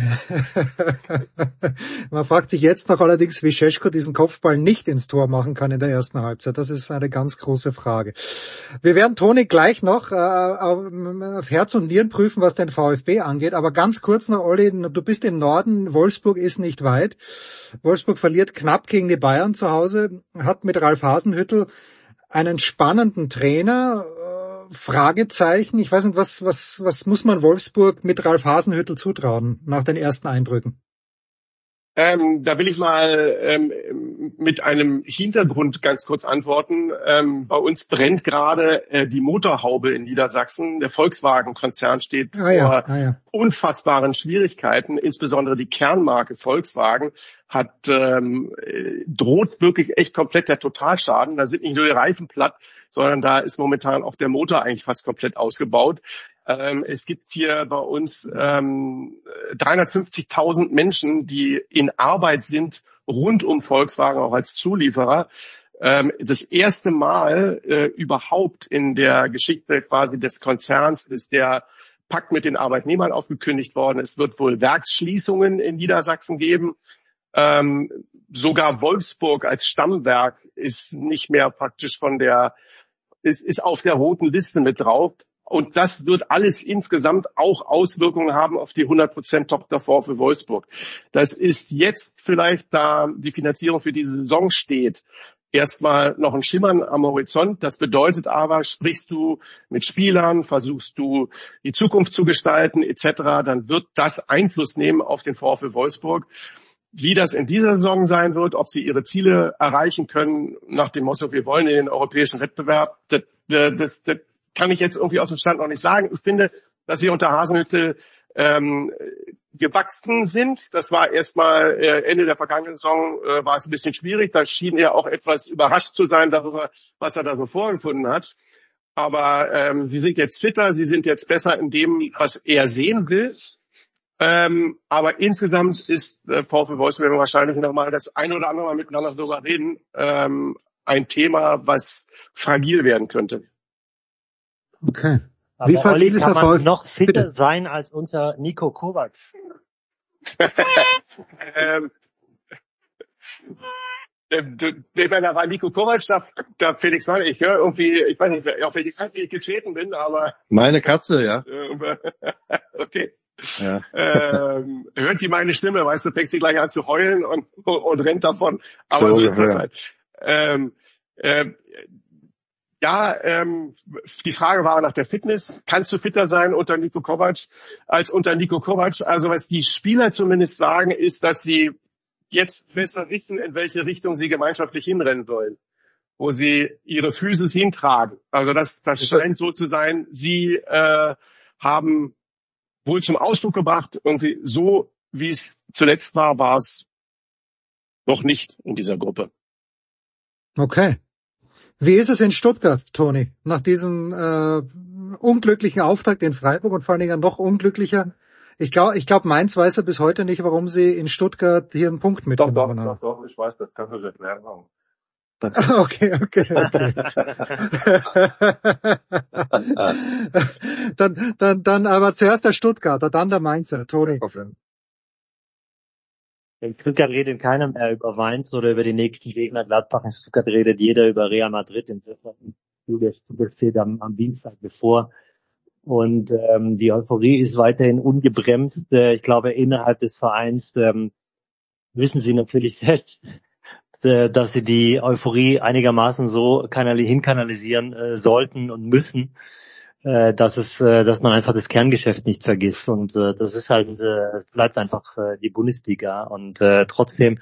Man fragt sich jetzt noch allerdings, wie Šeško diesen Kopfball nicht ins Tor machen kann in der ersten Halbzeit. Das ist eine ganz große Frage. Wir werden Toni gleich noch äh, auf Herz und Nieren prüfen, was den VfB angeht. Aber ganz kurz noch, Olli, du bist im Norden, Wolfsburg ist nicht weit. Wolfsburg verliert knapp gegen die Bayern zu Hause, hat mit Ralf Hasenhüttl einen spannenden Trainer. Fragezeichen. Ich weiß nicht, was, was, was muss man Wolfsburg mit Ralf Hasenhüttl zutrauen nach den ersten Eindrücken? Ähm, da will ich mal ähm, mit einem Hintergrund ganz kurz antworten. Ähm, bei uns brennt gerade äh, die Motorhaube in Niedersachsen. Der Volkswagen-Konzern steht ah, ja, vor ah, ja. unfassbaren Schwierigkeiten. Insbesondere die Kernmarke Volkswagen hat ähm, droht wirklich echt komplett der Totalschaden. Da sind nicht nur die Reifen platt, sondern da ist momentan auch der Motor eigentlich fast komplett ausgebaut. Ähm, es gibt hier bei uns ähm, dreihundertfünfzigtausend Menschen, die in Arbeit sind rund um Volkswagen, auch als Zulieferer. Ähm, das erste Mal äh, überhaupt in der Geschichte quasi des Konzerns ist der Pakt mit den Arbeitnehmern aufgekündigt worden. Es wird wohl Werksschließungen in Niedersachsen geben. Ähm, sogar Wolfsburg als Stammwerk ist nicht mehr praktisch von der, ist, ist auf der roten Liste mit drauf. Und das wird alles insgesamt auch Auswirkungen haben auf die hundert Prozent Tochterfonds für Wolfsburg. Das ist jetzt vielleicht, da die Finanzierung für diese Saison steht, erstmal noch ein Schimmern am Horizont. Das bedeutet aber, sprichst du mit Spielern, versuchst du die Zukunft zu gestalten et cetera, dann wird das Einfluss nehmen auf den VfL Wolfsburg. Wie das in dieser Saison sein wird, ob sie ihre Ziele erreichen können, nach dem Motto, wir wollen in den europäischen Wettbewerb, das, das, das kann ich jetzt irgendwie aus dem Stand noch nicht sagen. Ich finde, dass sie unter Hasenhüttl ähm, gewachsen sind. Das war erstmal äh, Ende der vergangenen Saison, äh, war es ein bisschen schwierig. Da schien er auch etwas überrascht zu sein darüber, was er da so vorgefunden hat. Aber ähm, sie sind jetzt fitter, sie sind jetzt besser in dem, was er sehen will. Ähm, aber insgesamt ist äh, VfL Wolfsburg wahrscheinlich nochmal das ein oder andere Mal miteinander darüber reden, ähm, ein Thema, was fragil werden könnte. Okay. Aber Wie Olli, ist kann der man VfB? noch fitter Bitte. sein als unter Niko Kovac? ähm, Ich meine, da war Niko Kovac, da, da Felix Mann, ich höre irgendwie, ich weiß nicht, auf welche Katze ich getreten bin, aber... Meine Katze, ja. Okay. Ja. Ähm, hört die meine Stimme, weißt du, fängt sie gleich an zu heulen und, und rennt davon. Aber so, so ist das halt. Ähm, ähm, ja, ähm, die Frage war nach der Fitness. Kannst du fitter sein unter Niko Kovac als unter Niko Kovac? Also was die Spieler zumindest sagen, ist, dass sie jetzt besser wissen, in welche Richtung sie gemeinschaftlich hinrennen sollen, wo sie ihre Physis hintragen. Also das, das scheint so zu sein. Sie äh, haben wohl zum Ausdruck gebracht, irgendwie so, wie es zuletzt war, war es noch nicht in dieser Gruppe. Okay. Wie ist es in Stuttgart, Toni, nach diesem äh, unglücklichen Auftakt in Freiburg und vor allen Dingen noch unglücklicher? Ich glaube, ich glaube, Mainz weiß ja bis heute nicht, warum sie in Stuttgart hier einen Punkt mitgenommen haben. Doch, doch, doch, ich weiß, das kann ich erklären. Okay, okay, okay. dann, dann, dann aber zuerst der Stuttgarter, dann der Mainzer, Toni. In Stuttgart redet keiner mehr über Mainz oder über die nächsten Gegner Gladbach. In Stuttgart redet jeder über Real Madrid. Insofern Stuttgart steht am, am Dienstag bevor. Und ähm, die Euphorie ist weiterhin ungebremst. Äh, ich glaube, innerhalb des Vereins ähm, wissen sie natürlich selbst, äh, dass sie die Euphorie einigermaßen so kanali- hinkanalisieren äh, sollten und müssen. äh, dass es, äh, dass man einfach das Kerngeschäft nicht vergisst. Und äh, das ist halt, äh, es bleibt einfach äh, die Bundesliga. Und äh, trotzdem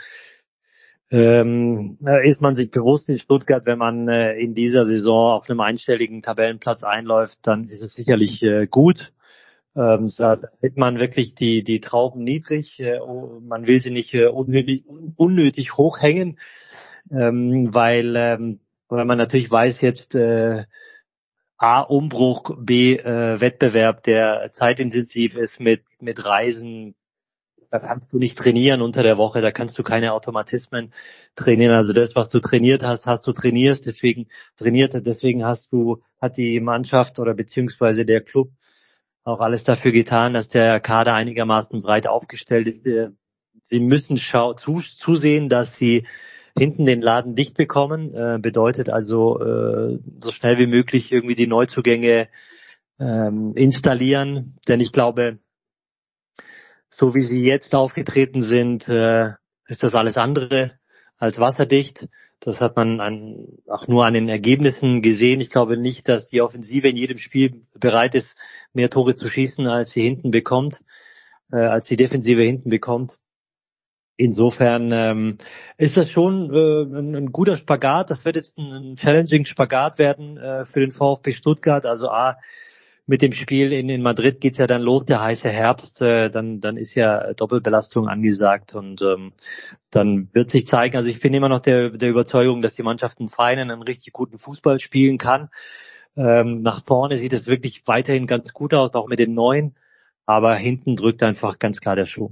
ähm, ist man sich bewusst in Stuttgart, wenn man äh, in dieser Saison auf einem einstelligen Tabellenplatz einläuft, dann ist es sicherlich äh, gut. Ähm, da hält man wirklich die die Trauben niedrig. Äh, man will sie nicht äh, unnötig, unnötig hochhängen, ähm, weil ähm, weil man natürlich weiß jetzt äh, A, Umbruch, B, äh, Wettbewerb, der zeitintensiv ist mit mit Reisen. Da kannst du nicht trainieren unter der Woche, da kannst du keine Automatismen trainieren. Also das, was du trainiert hast, hast du trainierst, deswegen trainiert, deswegen hast du, hat die Mannschaft oder beziehungsweise der Club auch alles dafür getan, dass der Kader einigermaßen breit aufgestellt ist. Sie müssen schau, zu, zusehen, dass sie hinten den Laden dicht bekommen, äh, bedeutet also äh, so schnell wie möglich irgendwie die Neuzugänge ähm, installieren, denn ich glaube, so wie sie jetzt aufgetreten sind, äh, ist das alles andere als wasserdicht. Das hat man an, auch nur an den Ergebnissen gesehen. Ich glaube nicht, dass die Offensive in jedem Spiel bereit ist, mehr Tore zu schießen, als sie hinten bekommt, äh, als die Defensive hinten bekommt. Insofern ähm, ist das schon äh, ein, ein guter Spagat. Das wird jetzt ein, ein challenging Spagat werden äh, für den VfB Stuttgart. Also A, mit dem Spiel in, in Madrid geht's ja dann los, der heiße Herbst, äh, dann dann ist ja Doppelbelastung angesagt und ähm, dann wird sich zeigen, also ich bin immer noch der der Überzeugung, dass die Mannschaft einen feinen, einen richtig guten Fußball spielen kann. Ähm, nach vorne sieht es wirklich weiterhin ganz gut aus, auch mit den Neuen, aber hinten drückt einfach ganz klar der Schuh.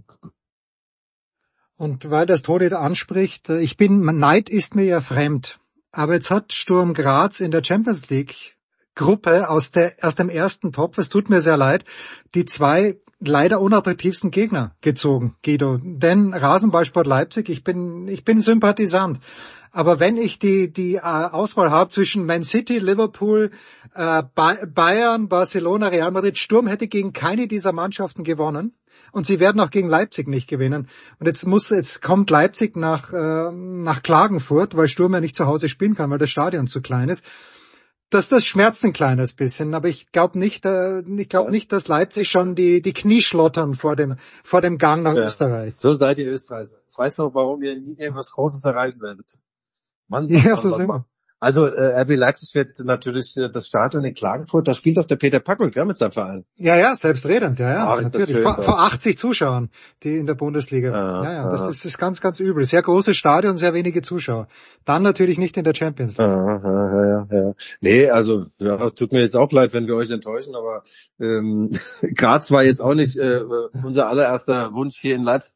Und weil das Todi anspricht, ich bin, Neid ist mir ja fremd, aber jetzt hat Sturm Graz in der Champions League Gruppe aus der aus dem ersten Topf, es tut mir sehr leid, die zwei leider unattraktivsten Gegner gezogen, Guido. Denn Rasenballsport Leipzig, ich bin ich bin Sympathisant, aber wenn ich die die äh, Auswahl habe zwischen Man City, Liverpool, äh, Bayern, Barcelona, Real Madrid, Sturm hätte gegen keine dieser Mannschaften gewonnen. Und sie werden auch gegen Leipzig nicht gewinnen. Und jetzt muss, jetzt kommt Leipzig nach äh, nach Klagenfurt, weil Sturm ja nicht zu Hause spielen kann, weil das Stadion zu klein ist. Das, das schmerzt ein kleines bisschen, aber ich glaube nicht, äh, ich glaube nicht, dass Leipzig schon die die Knie schlottern vor dem vor dem Gang nach ja. Österreich. So seid ihr Österreicher. Jetzt weißt du, warum ihr nie irgendwas Großes erreichen werdet. Mann, ja, Mann, so Mann, sind Mann. wir. Also äh, R B Leipzig wird natürlich äh, das Stadion in Klagenfurt, da spielt doch der Peter Packel, gell, mit seinem Verein. Ja, ja, selbstredend, ja, ja, Ach, natürlich. Vor, vor achtzig Zuschauern, die in der Bundesliga. Ja, ja, ja das ah. ist, ist ganz, ganz übel. Sehr großes Stadion, sehr wenige Zuschauer. Dann natürlich nicht in der Champions League. Ah, ja, ja, ja. Nee, also ja, tut mir jetzt auch leid, wenn wir euch enttäuschen, aber ähm, Graz war jetzt auch nicht äh, unser allererster Wunsch hier in Leipzig,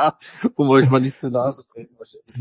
um euch mal nicht zur Nase zu treten.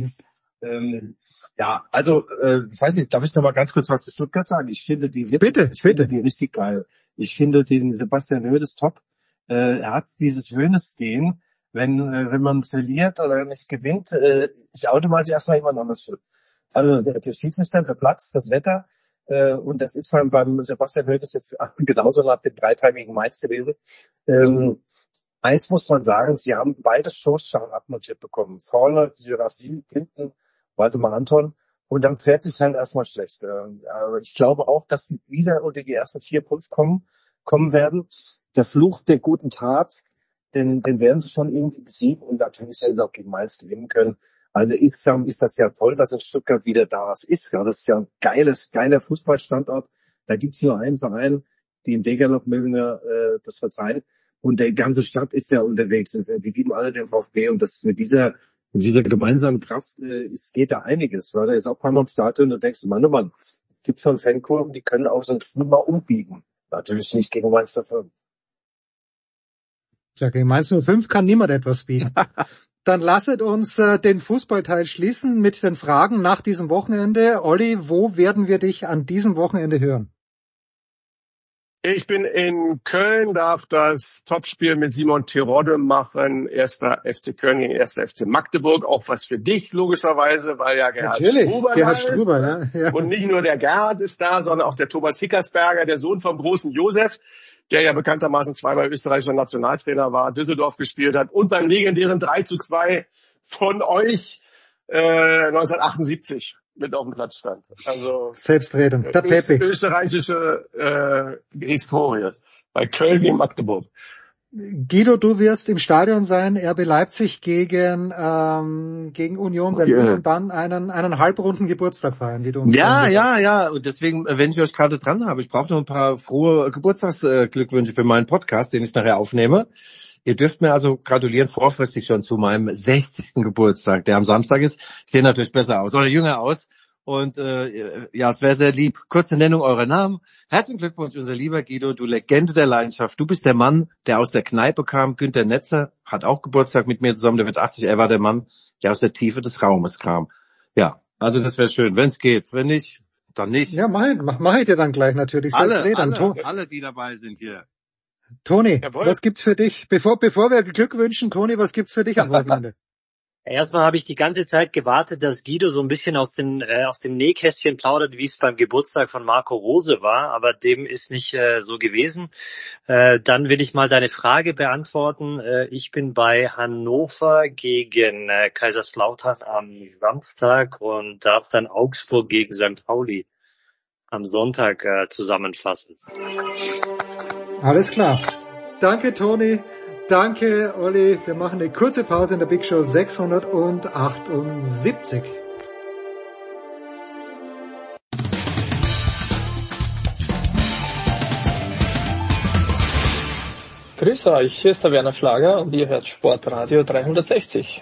Ähm, ja, also äh, ich weiß nicht, darf ich noch mal ganz kurz was zu Stuttgart sagen? Ich finde die wirklich, bitte, ich bitte. finde die richtig geil. Ich finde den Sebastian Hoeneß top. Äh, er hat dieses Hoeneß-Gehen, wenn äh, wenn man verliert oder nicht gewinnt, äh, ist automatisch erstmal jemand anderes für. Also der, der Schiedsrichter, der Platz, das Wetter äh, und das ist vor allem beim Sebastian Hoeneß jetzt genauso nach dem dreiteiligen Mainz gewesen. Ähm, eins muss man sagen, sie haben beide Stoßstangen abmontiert bekommen. Vorne Jurassic, hinten Waldemar Anton. Und dann fährt sich halt erstmal schlecht. Aber ich glaube auch, dass sie wieder unter die ersten vier Punkte kommen, kommen werden. Der Fluch der guten Tat, den, den werden sie schon irgendwie besiegen und natürlich werden sie auch gegen Mainz gewinnen können. Also insgesamt ist das ja toll, dass in Stuttgart wieder da was ist. Ja, das ist ja ein geiles, geiler Fußballstandort. Da gibt's nur einen Verein, die in Degerloch mögen mir äh, das verzeihen. Und die ganze Stadt ist ja unterwegs. Die lieben alle den VfB und das mit dieser Mit dieser gemeinsamen Kraft äh, es geht da einiges. Weil da ist auch ein paar Mal im Stadion und denkst du, Mann, oh Mann, gibt schon Fankurven, die können auch so ein Spiel mal umbiegen. Natürlich nicht gegen Mainz null fünf. Ja, gegen Mainz null fünf kann niemand etwas bieten. Dann lasset uns äh, den Fußballteil schließen mit den Fragen nach diesem Wochenende. Olli, wo werden wir dich an diesem Wochenende hören? Ich bin in Köln, darf das Topspiel mit Simon Terodde machen. Erster F C Köln gegen erster F C Magdeburg. Auch was für dich, logischerweise, weil ja Gerhard Natürlich, Struber Gerhard da Struber, ist. Ja, ja. Und nicht nur der Gerhard ist da, sondern auch der Thomas Hickersberger, der Sohn vom großen Josef, der ja bekanntermaßen zweimal österreichischer Nationaltrainer war, Düsseldorf gespielt hat und beim legendären drei zu zwei von euch äh, neunzehnhundertachtundsiebzig mit auf dem Platz stand. Also Selbstredend. Der Öst, Peppi. österreichische äh, Historie bei Köln gegen Magdeburg. Guido, du wirst im Stadion sein, R B Leipzig gegen ähm, gegen Union Berlin Yeah. und dann einen einen halbrunden Geburtstag feiern, wie du uns Ja, vorhin ja, ja. Und deswegen, wenn ich euch gerade dran habe, ich brauche noch ein paar frohe Geburtstagsglückwünsche für meinen Podcast, den ich nachher aufnehme. Ihr dürft mir also gratulieren vorfristig schon zu meinem sechzigsten Geburtstag, der am Samstag ist. Ich sehe natürlich besser aus oder jünger aus. Und äh, ja, es wäre sehr lieb. Kurze Nennung eurer Namen. Herzlichen Glückwunsch, unser lieber Guido, du Legende der Leidenschaft. Du bist der Mann, der aus der Kneipe kam. Günther Netzer hat auch Geburtstag mit mir zusammen, der wird achtzig. Er war der Mann, der aus der Tiefe des Raumes kam. Ja, also das wäre schön, wenn es geht. Wenn nicht, dann nicht. Ja, mach ich, mach, mach ich dir dann gleich natürlich. alle, Reden. alle, alle, die dabei sind hier. Toni, Jawohl. was gibt's für dich? Bevor bevor wir Glück wünschen, Toni, was gibt's für dich am Wochenende? Erstmal habe ich die ganze Zeit gewartet, dass Guido so ein bisschen aus, den, äh, aus dem Nähkästchen plaudert, wie es beim Geburtstag von Marco Rose war, aber dem ist nicht äh, so gewesen. Äh, dann will ich mal deine Frage beantworten. Äh, ich bin bei Hannover gegen äh, Kaiserslautern am Samstag und darf dann Augsburg gegen Sankt Pauli am Sonntag äh, zusammenfassen. Alles klar. Danke, Toni. Danke, Olli. Wir machen eine kurze Pause in der Big Show sechshundertachtundsiebzig. Grüß euch, hier ist der Werner Schlager und ihr hört Sportradio dreihundertsechzig.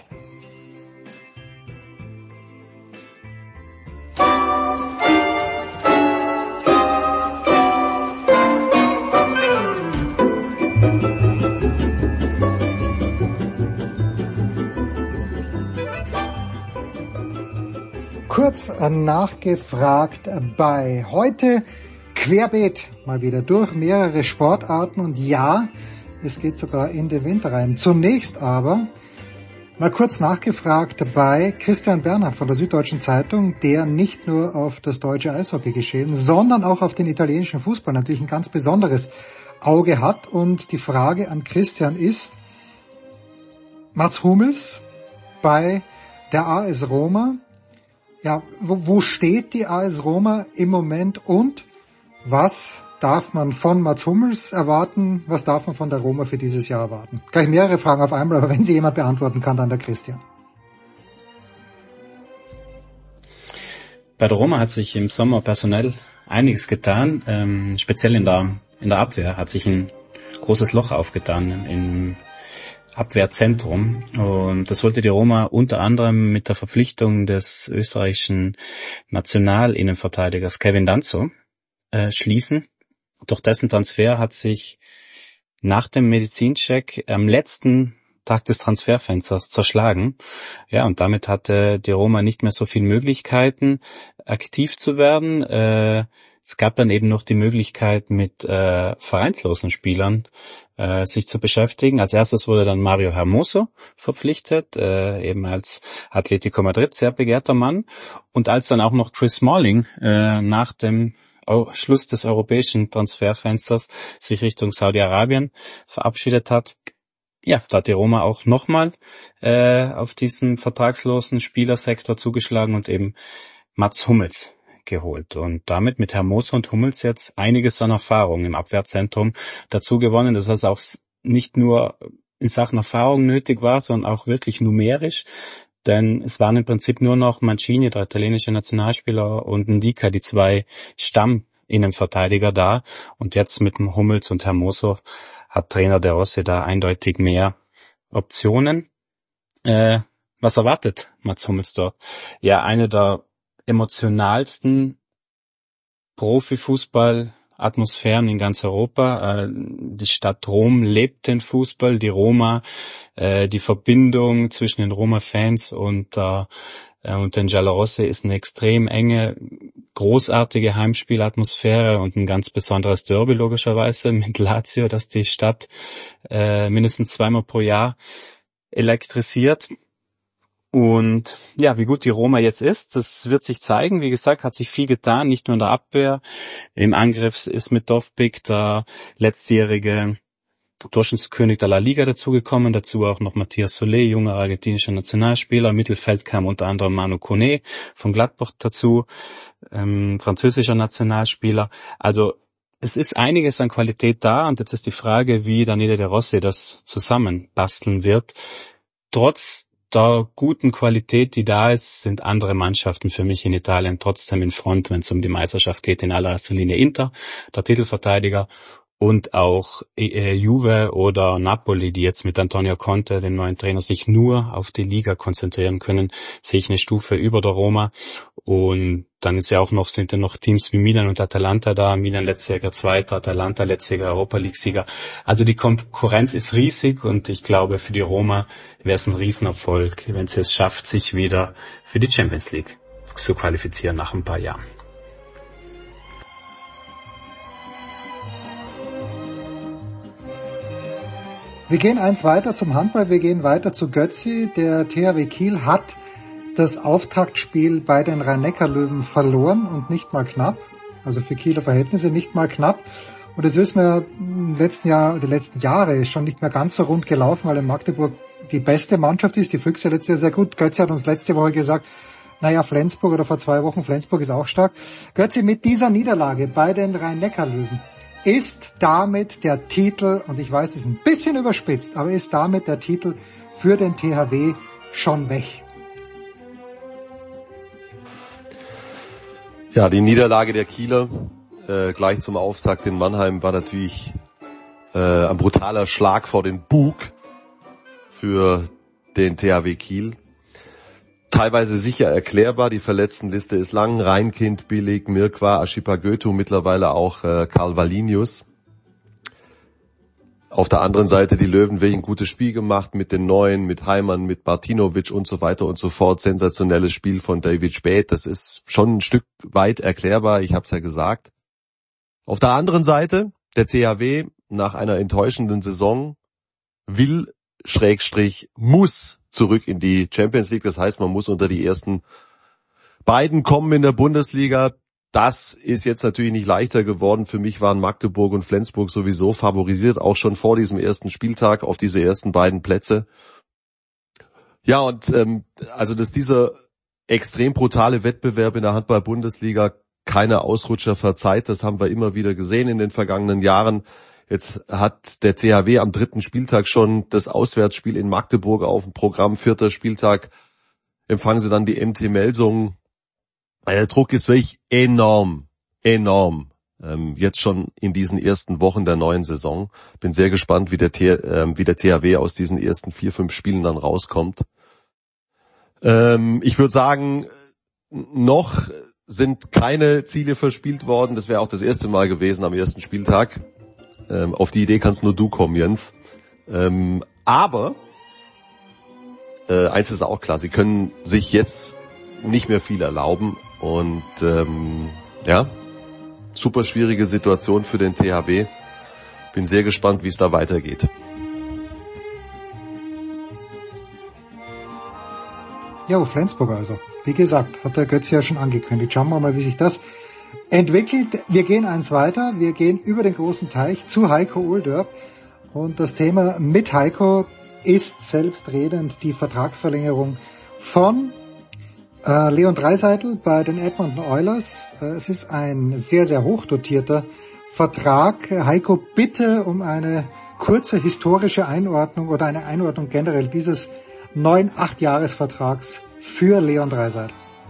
Kurz nachgefragt bei heute querbeet mal wieder durch mehrere Sportarten und ja, es geht sogar in den Winter rein. Zunächst aber mal kurz nachgefragt bei Christian Bernhard von der Süddeutschen Zeitung, der nicht nur auf das deutsche Eishockey-Geschehen, sondern auch auf den italienischen Fußball natürlich ein ganz besonderes Auge hat. Und die Frage an Christian ist, Mats Hummels bei der A S Roma, ja, wo, wo steht die A S Roma im Moment und was darf man von Mats Hummels erwarten? Was darf man von der Roma für dieses Jahr erwarten? Gleich mehrere Fragen auf einmal, aber wenn sie jemand beantworten kann, dann der Christian. Bei der Roma hat sich im Sommer personell einiges getan, ähm, speziell in der in der Abwehr hat sich ein großes Loch aufgetan im Abwehrzentrum und das wollte die Roma unter anderem mit der Verpflichtung des österreichischen Nationalinnenverteidigers Kevin Danso äh, schließen. Durch dessen Transfer hat sich nach dem Medizincheck am letzten Tag des Transferfensters zerschlagen. Ja, und damit hatte die Roma nicht mehr so viele Möglichkeiten, aktiv zu werden. Äh, es gab dann eben noch die Möglichkeit, mit äh, vereinslosen Spielern äh, sich zu beschäftigen. Als erstes wurde dann Mario Hermoso verpflichtet, äh, eben als Atletico Madrid sehr begehrter Mann. Und als dann auch noch Chris Smalling äh, nach dem Schluss des europäischen Transferfensters sich Richtung Saudi-Arabien verabschiedet hat, ja, da hat die Roma auch nochmal äh, auf diesen vertragslosen Spielersektor zugeschlagen und eben Mats Hummels geholt. Und damit mit Hermoso und Hummels jetzt einiges an Erfahrung im Abwehrzentrum dazu gewonnen, dass das auch nicht nur in Sachen Erfahrung nötig war, sondern auch wirklich numerisch. Denn es waren im Prinzip nur noch Mancini, der italienische Nationalspieler, und Ndika, die zwei Stamminnenverteidiger da. Und jetzt mit dem Hummels und Hermoso hat Trainer De Rossi da eindeutig mehr Optionen. Äh, was erwartet Mats Hummels da? Ja, eine der emotionalsten Profifußball-Atmosphären in ganz Europa. Äh, die Stadt Rom lebt den Fußball, die Roma, äh, die Verbindung zwischen den Roma-Fans und, äh, und den Giallorossi ist eine extrem enge, großartige Heimspielatmosphäre und ein ganz besonderes Derby logischerweise mit Lazio, das die Stadt äh, mindestens zweimal pro Jahr elektrisiert. Und ja, wie gut die Roma jetzt ist, das wird sich zeigen. Wie gesagt, hat sich viel getan, nicht nur in der Abwehr. Im Angriff ist mit Dovbyk der letztjährige Torschützenkönig der La Liga dazugekommen, dazu auch noch Matthias Solé, junger argentinischer Nationalspieler. Im Mittelfeld kam unter anderem Manu Koné von Gladbach dazu, ähm, französischer Nationalspieler. Also es ist einiges an Qualität da und jetzt ist die Frage, wie Daniele De Rossi das zusammenbasteln wird. Trotz der guten Qualität, die da ist, sind andere Mannschaften für mich in Italien trotzdem in Front, wenn es um die Meisterschaft geht, in allererster Linie Inter, der Titelverteidiger, und auch äh, Juve oder Napoli, die jetzt mit Antonio Conte, dem neuen Trainer, sich nur auf die Liga konzentrieren können, sehe ich eine Stufe über der Roma. Und dann ist ja auch noch, sind ja noch Teams wie Milan und Atalanta da. Milan letztjähriger Zweiter, Atalanta letztjähriger Europa League-Sieger. Also die Konkurrenz ist riesig und ich glaube, für die Roma wäre es ein Riesenerfolg, wenn sie es schafft, sich wieder für die Champions League zu qualifizieren nach ein paar Jahren. Wir gehen eins weiter zum Handball, wir gehen weiter zu Götzi. Der T H W Kiel hat das Auftaktspiel bei den Rhein-Neckar-Löwen verloren und nicht mal knapp. Also für Kieler Verhältnisse nicht mal knapp. Und jetzt wissen wir, im letzten Jahr, die letzten Jahre ist schon nicht mehr ganz so rund gelaufen, weil in Magdeburg die beste Mannschaft ist. Die Füchse letztes Jahr sehr gut. Götzi hat uns letzte Woche gesagt, naja, Flensburg oder vor zwei Wochen, Flensburg ist auch stark. Götzi, mit dieser Niederlage bei den Rhein-Neckar-Löwen ist damit der Titel, und ich weiß, es ist ein bisschen überspitzt, aber ist damit der Titel für den T H W schon weg? Ja, die Niederlage der Kieler äh, gleich zum Auftakt in Mannheim war natürlich äh, ein brutaler Schlag vor den Bug für den T H W Kiel. Teilweise sicher erklärbar, die Verletztenliste ist lang. Reinkind, Billig, Mirkwa, Ashipa-Götu, mittlerweile auch äh, Karl Valinius. Auf der anderen Seite die Löwen wirklich ein gutes Spiel gemacht mit den Neuen, mit Heimann, mit Martinovic und so weiter und so fort. Sensationelles Spiel von David Späth. Das ist schon ein Stück weit erklärbar, ich habe es ja gesagt. Auf der anderen Seite, der C H W nach einer enttäuschenden Saison will, Schrägstrich, muss zurück in die Champions League. Das heißt, man muss unter die ersten beiden kommen in der Bundesliga. Das ist jetzt natürlich nicht leichter geworden. Für mich waren Magdeburg und Flensburg sowieso favorisiert, auch schon vor diesem ersten Spieltag auf diese ersten beiden Plätze. Ja, und ähm, also dass dieser extrem brutale Wettbewerb in der Handball-Bundesliga keine Ausrutscher verzeiht, das haben wir immer wieder gesehen in den vergangenen Jahren. Jetzt hat der C H W am dritten Spieltag schon das Auswärtsspiel in Magdeburg auf dem Programm. Vierter Spieltag empfangen sie dann die M T Melsungen. Der Druck ist wirklich enorm, enorm. Ähm, jetzt schon in diesen ersten Wochen der neuen Saison. Bin sehr gespannt, wie der, T- äh, wie der T H W aus diesen ersten vier, fünf Spielen dann rauskommt. Ähm, ich würde sagen, noch sind keine Ziele verspielt worden. Das wäre auch das erste Mal gewesen am ersten Spieltag. Ähm, auf die Idee kannst nur du kommen, Jens. Ähm, aber äh, eins ist auch klar, sie können sich jetzt nicht mehr viel erlauben. Und ähm, ja, super schwierige Situation für den T H W. Bin sehr gespannt, wie es da weitergeht. Ja, Flensburg also. Wie gesagt, hat der Götze ja schon angekündigt. Schauen wir mal, wie sich das entwickelt. Wir gehen eins weiter. Wir gehen über den großen Teich zu Heiko Olderb. Und das Thema mit Heiko ist selbstredend die Vertragsverlängerung von äh, Leon Draisaitl bei den Edmonton Oilers. Äh, es ist ein sehr, sehr hochdotierter Vertrag. Heiko, bitte um eine kurze historische Einordnung oder eine Einordnung generell dieses neuen Acht-Jahres-Vertrags für Leon Draisaitl.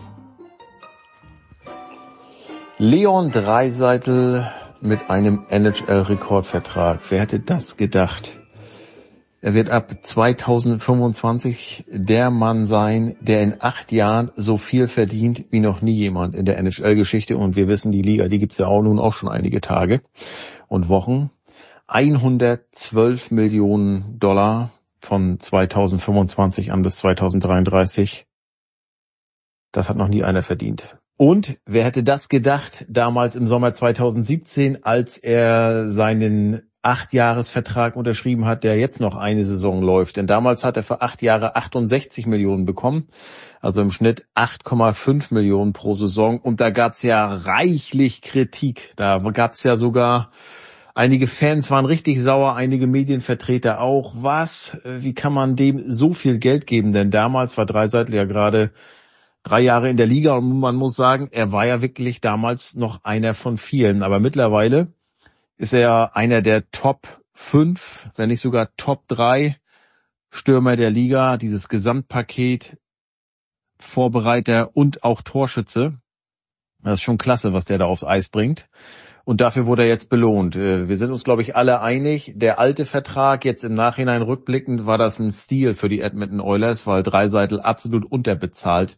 Leon Draisaitl mit einem N H L-Rekordvertrag. Wer hätte das gedacht? Er wird ab zweitausendfünfundzwanzig der Mann sein, der in acht Jahren so viel verdient wie noch nie jemand in der N H L-Geschichte. Und wir wissen, die Liga, die gibt's ja auch nun auch schon einige Tage und Wochen. hundertzwölf Millionen Dollar von zweitausendfünfundzwanzig an bis zweitausenddreiunddreißig. Das hat noch nie einer verdient. Und wer hätte das gedacht, damals im Sommer zweitausendsiebzehn, als er seinen Acht-Jahres-Vertrag unterschrieben hat, der jetzt noch eine Saison läuft. Denn damals hat er für acht Jahre achtundsechzig Millionen bekommen, also im Schnitt acht Komma fünf Millionen pro Saison. Und da gab's ja reichlich Kritik. Da gab's ja sogar Einige Fans waren richtig sauer, einige Medienvertreter auch. Was? Wie kann man dem so viel Geld geben? Denn damals war Dreiseitel ja gerade drei Jahre in der Liga und man muss sagen, er war ja wirklich damals noch einer von vielen. Aber mittlerweile ist er einer der Top fünf, wenn nicht sogar Top drei Stürmer der Liga. Dieses Gesamtpaket, Vorbereiter und auch Torschütze. Das ist schon klasse, was der da aufs Eis bringt. Und dafür wurde er jetzt belohnt. Wir sind uns, glaube ich, alle einig. Der alte Vertrag, jetzt im Nachhinein rückblickend, war das ein Stil für die Edmonton Oilers, weil Draisaitl absolut unterbezahlt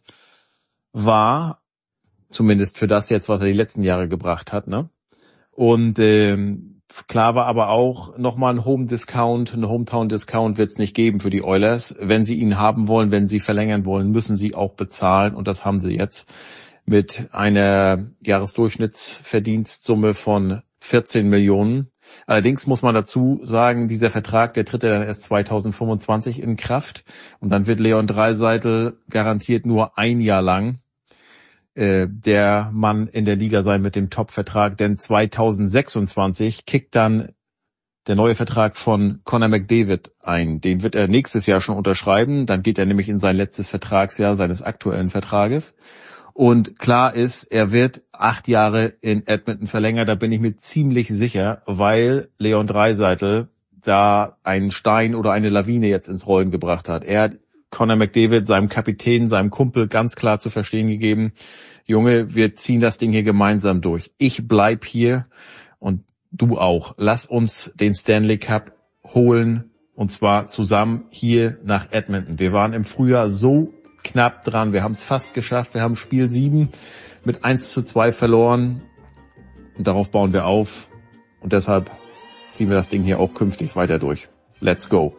war. Zumindest für das jetzt, was er die letzten Jahre gebracht hat, ne? Und ähm, klar war aber auch, nochmal ein Home-Discount, ein Hometown-Discount wird es nicht geben für die Oilers. Wenn sie ihn haben wollen, wenn sie verlängern wollen, müssen sie auch bezahlen. Und das haben sie jetzt mit einer Jahresdurchschnittsverdienstsumme von vierzehn Millionen. Allerdings muss man dazu sagen, dieser Vertrag, der tritt ja dann erst zweitausendfünfundzwanzig in Kraft. Und dann wird Leon Draisaitl garantiert nur ein Jahr lang äh, der Mann in der Liga sein mit dem Top-Vertrag. Denn zweitausendsechsundzwanzig kickt dann der neue Vertrag von Connor McDavid ein. Den wird er nächstes Jahr schon unterschreiben. Dann geht er nämlich in sein letztes Vertragsjahr seines aktuellen Vertrages. Und klar ist, er wird acht Jahre in Edmonton verlängern, da bin ich mir ziemlich sicher, weil Leon Draisaitl da einen Stein oder eine Lawine jetzt ins Rollen gebracht hat. Er hat Connor McDavid, seinem Kapitän, seinem Kumpel ganz klar zu verstehen gegeben, Junge, wir ziehen das Ding hier gemeinsam durch. Ich bleib hier und du auch. Lass uns den Stanley Cup holen und zwar zusammen hier nach Edmonton. Wir waren im Frühjahr so knapp dran. Wir haben es fast geschafft. Wir haben Spiel sieben mit eins zu zwei verloren. Und darauf bauen wir auf. Und deshalb ziehen wir das Ding hier auch künftig weiter durch. Let's go.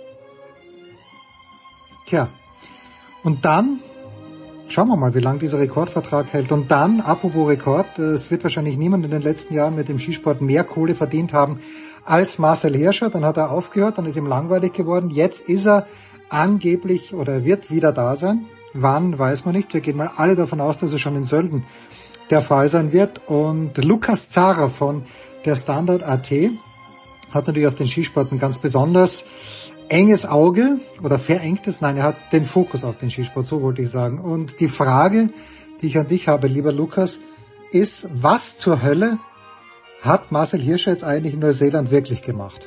Tja. Und dann schauen wir mal, wie lange dieser Rekordvertrag hält. Und dann, apropos Rekord, es wird wahrscheinlich niemand in den letzten Jahren mit dem Skisport mehr Kohle verdient haben als Marcel Hirscher. Dann hat er aufgehört, dann ist ihm langweilig geworden. Jetzt ist er angeblich oder wird wieder da sein. Wann, weiß man nicht. Wir gehen mal alle davon aus, dass es schon in Sölden der Fall sein wird. Und Lukas Zahrer von der Standard punkt a t hat natürlich auf den Skisport ein ganz besonders enges Auge oder verengtes. Nein, er hat den Fokus auf den Skisport, so wollte ich sagen. Und die Frage, die ich an dich habe, lieber Lukas, ist, was zur Hölle hat Marcel Hirscher jetzt eigentlich in Neuseeland wirklich gemacht?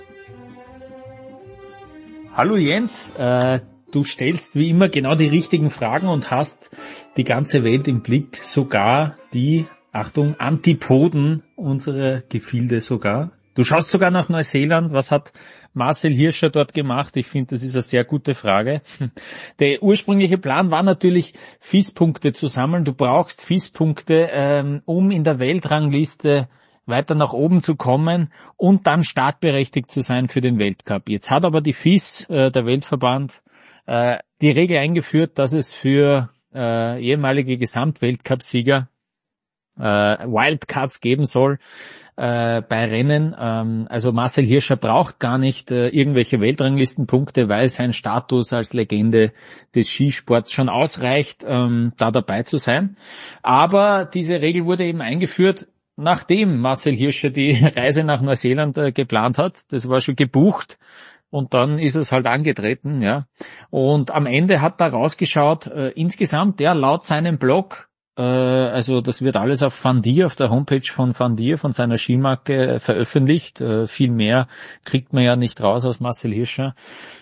Hallo Jens, äh, du stellst wie immer genau die richtigen Fragen und hast die ganze Welt im Blick, sogar die, Achtung, Antipoden unserer Gefilde sogar. Du schaust sogar nach Neuseeland, was hat Marcel Hirscher dort gemacht? Ich finde, das ist eine sehr gute Frage. Der ursprüngliche Plan war natürlich, F I S-Punkte zu sammeln. Du brauchst F I S-Punkte, ähm, um in der Weltrangliste weiter nach oben zu kommen und dann startberechtigt zu sein für den Weltcup. Jetzt hat aber die F I S, äh, der Weltverband, äh, die Regel eingeführt, dass es für äh, ehemalige Gesamtweltcup-Sieger äh, Wildcards geben soll äh, bei Rennen. Ähm, also Marcel Hirscher braucht gar nicht äh, irgendwelche Weltranglistenpunkte, weil sein Status als Legende des Skisports schon ausreicht, ähm, da dabei zu sein. Aber diese Regel wurde eben eingeführt, nachdem Marcel Hirscher die Reise nach Neuseeland äh, geplant hat. Das war schon gebucht und dann ist es halt angetreten, ja. Und am Ende hat da rausgeschaut, äh, insgesamt, ja, laut seinem Blog, äh, also das wird alles auf Van Dier, auf der Homepage von Van Dier, von seiner Skimarke äh, veröffentlicht. Äh, viel mehr kriegt man ja nicht raus aus Marcel Hirscher.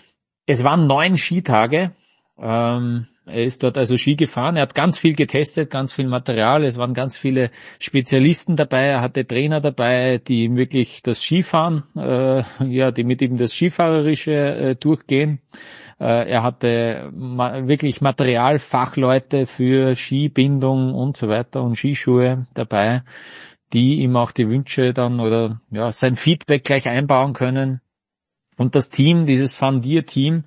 Es waren neun Skitage. Ähm, Er ist dort also Ski gefahren, er hat ganz viel getestet, ganz viel Material, es waren ganz viele Spezialisten dabei, er hatte Trainer dabei, die ihm wirklich das Skifahren, äh, ja, die mit ihm das Skifahrerische äh, durchgehen. Äh, er hatte ma- wirklich Materialfachleute für Skibindung und so weiter und Skischuhe dabei, die ihm auch die Wünsche dann oder ja sein Feedback gleich einbauen können. Und das Team, dieses Van Dier Team,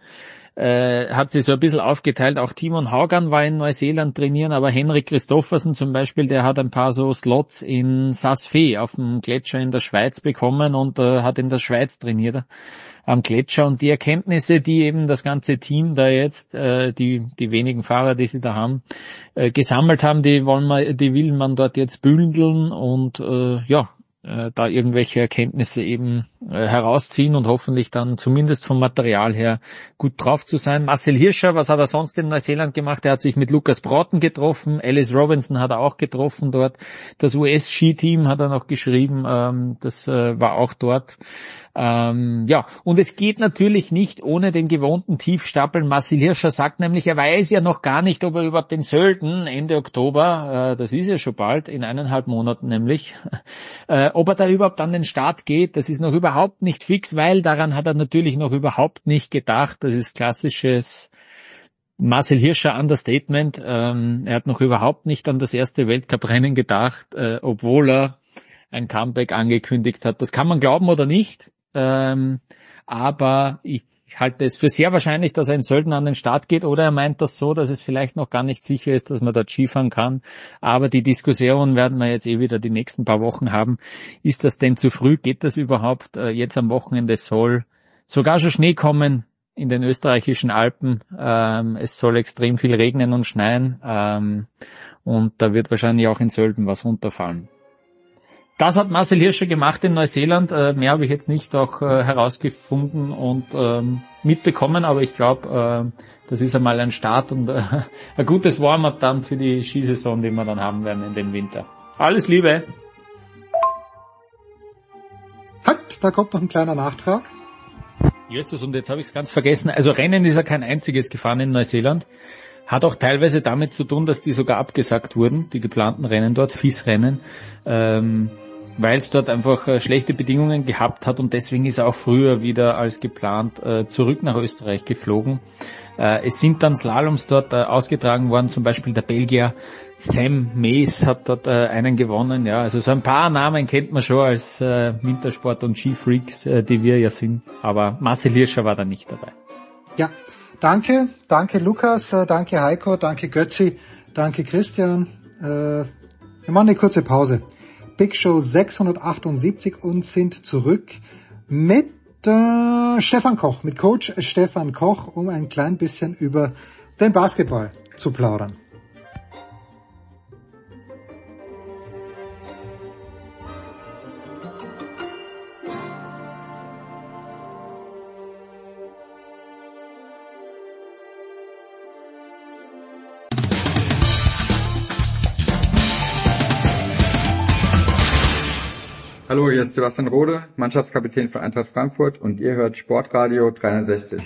Äh, hat sich so ein bisschen aufgeteilt. Auch Timon Haugan war in Neuseeland trainieren, aber Henrik Christoffersen zum Beispiel, der hat ein paar so Slots in Saas-Fee auf dem Gletscher in der Schweiz bekommen und äh, hat in der Schweiz trainiert am Gletscher. Und die Erkenntnisse, die eben das ganze Team da jetzt, äh, die die wenigen Fahrer, die sie da haben, äh, gesammelt haben, die wollen wir, die will man dort jetzt bündeln und äh, ja, äh, da irgendwelche Erkenntnisse eben äh, herausziehen und hoffentlich dann zumindest vom Material her gut drauf zu sein. Marcel Hirscher, was hat er sonst in Neuseeland gemacht? Er hat sich mit Lucas Broughton getroffen, Alice Robinson hat er auch getroffen dort, das U S-Skiteam hat er noch geschrieben, ähm, das äh, war auch dort. Ähm, ja, und es geht natürlich nicht ohne den gewohnten Tiefstapeln. Marcel Hirscher sagt nämlich, er weiß ja noch gar nicht, ob er überhaupt den Sölden Ende Oktober, äh, das ist ja schon bald, in eineinhalb Monaten nämlich, äh, ob er da überhaupt an den Start geht, das ist noch überhaupt nicht fix, weil daran hat er natürlich noch überhaupt nicht gedacht. Das ist klassisches Marcel Hirscher Understatement. Ähm, er hat noch überhaupt nicht an das erste Weltcuprennen gedacht, äh, obwohl er ein Comeback angekündigt hat. Das kann man glauben oder nicht. Ähm, aber ich halte es für sehr wahrscheinlich, dass er in Sölden an den Start geht, oder er meint das so, dass es vielleicht noch gar nicht sicher ist, dass man dort Skifahren kann. Aber die Diskussion werden wir jetzt eh wieder die nächsten paar Wochen haben. Ist das denn zu früh? Geht das überhaupt? Äh, jetzt am Wochenende soll sogar schon Schnee kommen in den österreichischen Alpen. Ähm, es soll extrem viel regnen und schneien. Ähm, und da wird wahrscheinlich auch in Sölden was runterfallen. Das hat Marcel Hirscher gemacht in Neuseeland. Äh, mehr habe ich jetzt nicht auch äh, herausgefunden und ähm, mitbekommen, aber ich glaube, äh, das ist einmal ein Start und äh, ein gutes Warm-up dann für die Skisaison, die wir dann haben werden in den Winter. Alles Liebe! Halt, da kommt noch ein kleiner Nachtrag. Jesus, und jetzt habe ich es ganz vergessen. Also Rennen ist ja kein einziges gefahren in Neuseeland. Hat auch teilweise damit zu tun, dass die sogar abgesagt wurden, die geplanten Rennen dort, F I S-Rennen. Ähm, weil es dort einfach äh, schlechte Bedingungen gehabt hat und deswegen ist er auch früher wieder als geplant äh, zurück nach Österreich geflogen. Äh, es sind dann Slaloms dort äh, ausgetragen worden, zum Beispiel der Belgier Sam Maes hat dort äh, einen gewonnen. Ja, also so ein paar Namen kennt man schon als äh, Wintersport- und Skifreaks, äh, die wir ja sind, aber Marcel Hirscher war da nicht dabei. Ja, danke, danke Lukas, äh, danke Heiko, danke Götzi, danke Christian. Äh, wir machen eine kurze Pause. Big Show sechshundertachtundsiebzig und sind zurück mit äh, Stefan Koch, mit Coach Stefan Koch, um ein klein bisschen über den Basketball zu plaudern. Hallo, hier ist Sebastian Rode, Mannschaftskapitän von Eintracht Frankfurt und ihr hört Sportradio dreihundertsechzig.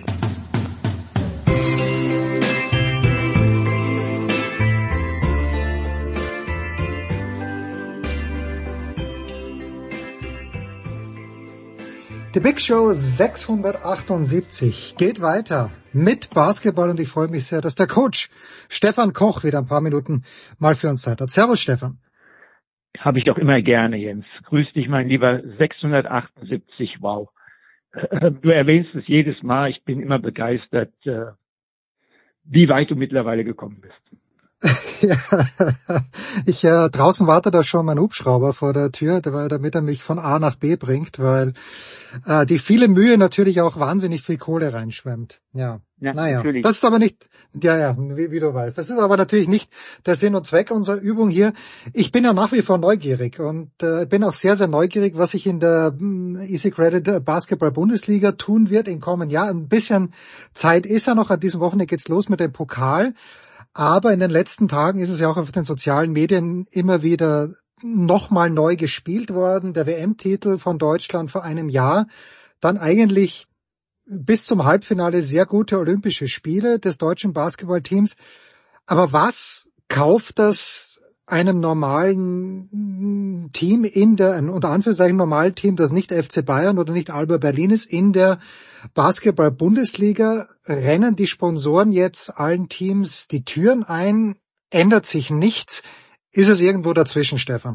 Die Big Show sechshundertachtundsiebzig geht weiter mit Basketball und ich freue mich sehr, dass der Coach Stefan Koch wieder ein paar Minuten mal für uns Zeit hat. Servus Stefan. Habe ich doch immer gerne, Jens. Grüß dich, mein Lieber. sechshundertachtundsiebzig, wow. Du erwähnst es jedes Mal. Ich bin immer begeistert, wie weit du mittlerweile gekommen bist. Ja, ich äh, draußen wartet da schon mein Hubschrauber vor der Tür, damit er mich von A nach B bringt, weil äh, die viele Mühe natürlich auch wahnsinnig viel Kohle reinschwemmt. Ja, ja naja, natürlich. Das ist aber nicht, ja, ja, wie, wie du weißt, das ist aber natürlich nicht der Sinn und Zweck unserer Übung hier. Ich bin ja nach wie vor neugierig und äh, bin auch sehr, sehr neugierig, was sich in der äh, Easy Credit Basketball Bundesliga tun wird im kommenden Jahr. Ein bisschen Zeit ist ja noch, an diesem Wochenende geht's los mit dem Pokal. Aber in den letzten Tagen ist es ja auch auf den sozialen Medien immer wieder nochmal neu gespielt worden. Der W M-Titel von Deutschland vor einem Jahr. Dann eigentlich bis zum Halbfinale sehr gute Olympische Spiele des deutschen Basketballteams. Aber was kauft das einem normalen Team in der, unter Anführungszeichen normalen Team, das nicht F C Bayern oder nicht Alba Berlin ist, in der Basketball-Bundesliga? Rennen die Sponsoren jetzt allen Teams die Türen ein? Ändert sich nichts? Ist es irgendwo dazwischen, Stefan?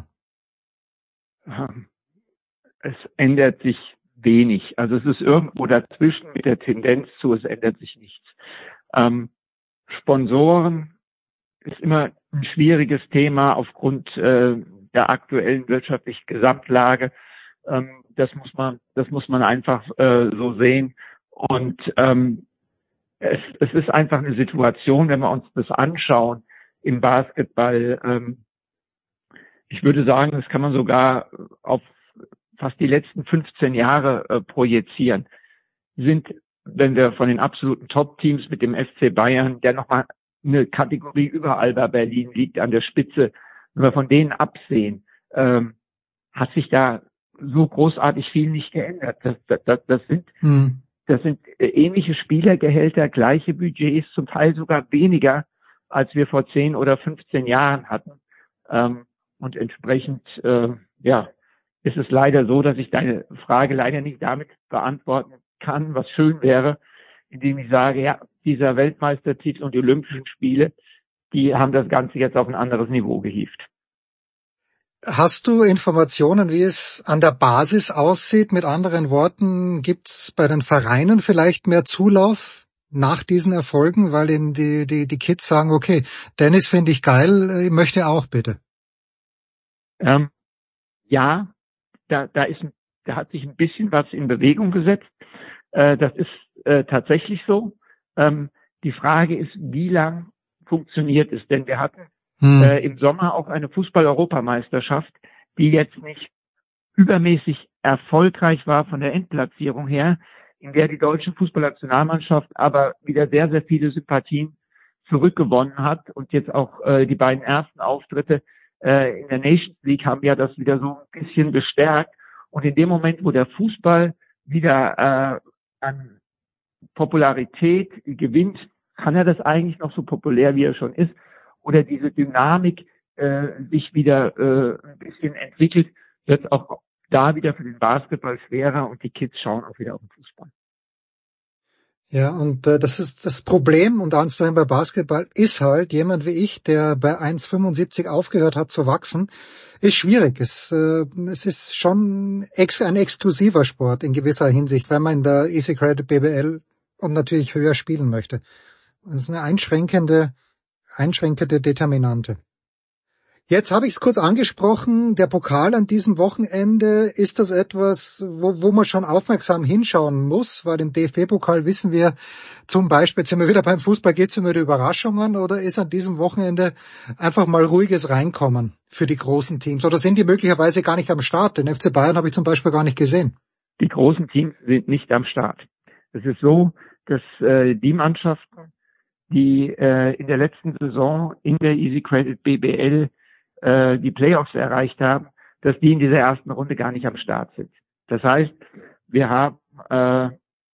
Es ändert sich wenig. Also es ist irgendwo dazwischen mit der Tendenz zu, es ändert sich nichts. Ähm, Sponsoren ist immer ein schwieriges Thema aufgrund äh, der aktuellen wirtschaftlichen Gesamtlage. Ähm, das muss man, das muss man einfach äh, so sehen. Und ähm, es, es ist einfach eine Situation, wenn wir uns das anschauen im Basketball. Ähm, ich würde sagen, das kann man sogar auf fast die letzten fünfzehn Jahre äh, projizieren, sind, wenn wir von den absoluten Top-Teams mit dem F C Bayern, der nochmal eine Kategorie über Alba Berlin liegt an der Spitze, wenn wir von denen absehen, ähm, hat sich da so großartig viel nicht geändert. Das, das, das sind, hm. das sind ähnliche Spielergehälter, gleiche Budgets, zum Teil sogar weniger, als wir vor zehn oder fünfzehn Jahren hatten. Ähm, und entsprechend, äh, ja, ist es leider so, dass ich deine Frage leider nicht damit beantworten kann, was schön wäre, indem ich sage, ja, dieser Weltmeistertitel und die Olympischen Spiele, die haben das Ganze jetzt auf ein anderes Niveau gehievt. Hast du Informationen, wie es an der Basis aussieht? Mit anderen Worten, gibt's bei den Vereinen vielleicht mehr Zulauf nach diesen Erfolgen, weil eben die, die, die Kids sagen, okay, Tennis finde ich geil, ich möchte auch bitte. Ähm, ja, da, da ist, da hat sich ein bisschen was in Bewegung gesetzt. Äh, das ist äh, tatsächlich so. Ähm, die Frage ist, wie lang funktioniert es? Denn wir hatten hm. äh, im Sommer auch eine Fußball-Europameisterschaft, die jetzt nicht übermäßig erfolgreich war von der Endplatzierung her, in der die deutsche Fußballnationalmannschaft aber wieder sehr, sehr viele Sympathien zurückgewonnen hat. Und jetzt auch äh, die beiden ersten Auftritte äh, in der Nations League haben ja das wieder so ein bisschen bestärkt. Und in dem Moment, wo der Fußball wieder äh, an Popularität gewinnt, kann er das eigentlich noch so populär, wie er schon ist, oder diese Dynamik äh, sich wieder äh, ein bisschen entwickelt, wird auch da wieder für den Basketball schwerer und die Kids schauen auch wieder auf den Fußball. Ja, und äh, das ist das Problem, unter Anführungszeichen bei Basketball, ist halt jemand wie ich, der bei eins Komma fünfundsiebzig aufgehört hat zu wachsen, ist schwierig. Es, äh, es ist schon ex- ein exklusiver Sport in gewisser Hinsicht, weil man in der Easy Credit B B L und natürlich höher spielen möchte. Das ist eine einschränkende, einschränkende Determinante. Jetzt habe ich es kurz angesprochen, der Pokal an diesem Wochenende, ist das etwas, wo, wo man schon aufmerksam hinschauen muss, weil im D F B-Pokal wissen wir zum Beispiel, jetzt sind wir wieder beim Fußball, geht es immer die Überraschungen oder ist an diesem Wochenende einfach mal ruhiges Reinkommen für die großen Teams oder sind die möglicherweise gar nicht am Start? Den F C Bayern habe ich zum Beispiel gar nicht gesehen. Die großen Teams sind nicht am Start. Es ist so, dass äh, die Mannschaften, die äh, in der letzten Saison in der Easy Credit B B L die Playoffs erreicht haben, dass die in dieser ersten Runde gar nicht am Start sind. Das heißt, wir haben äh,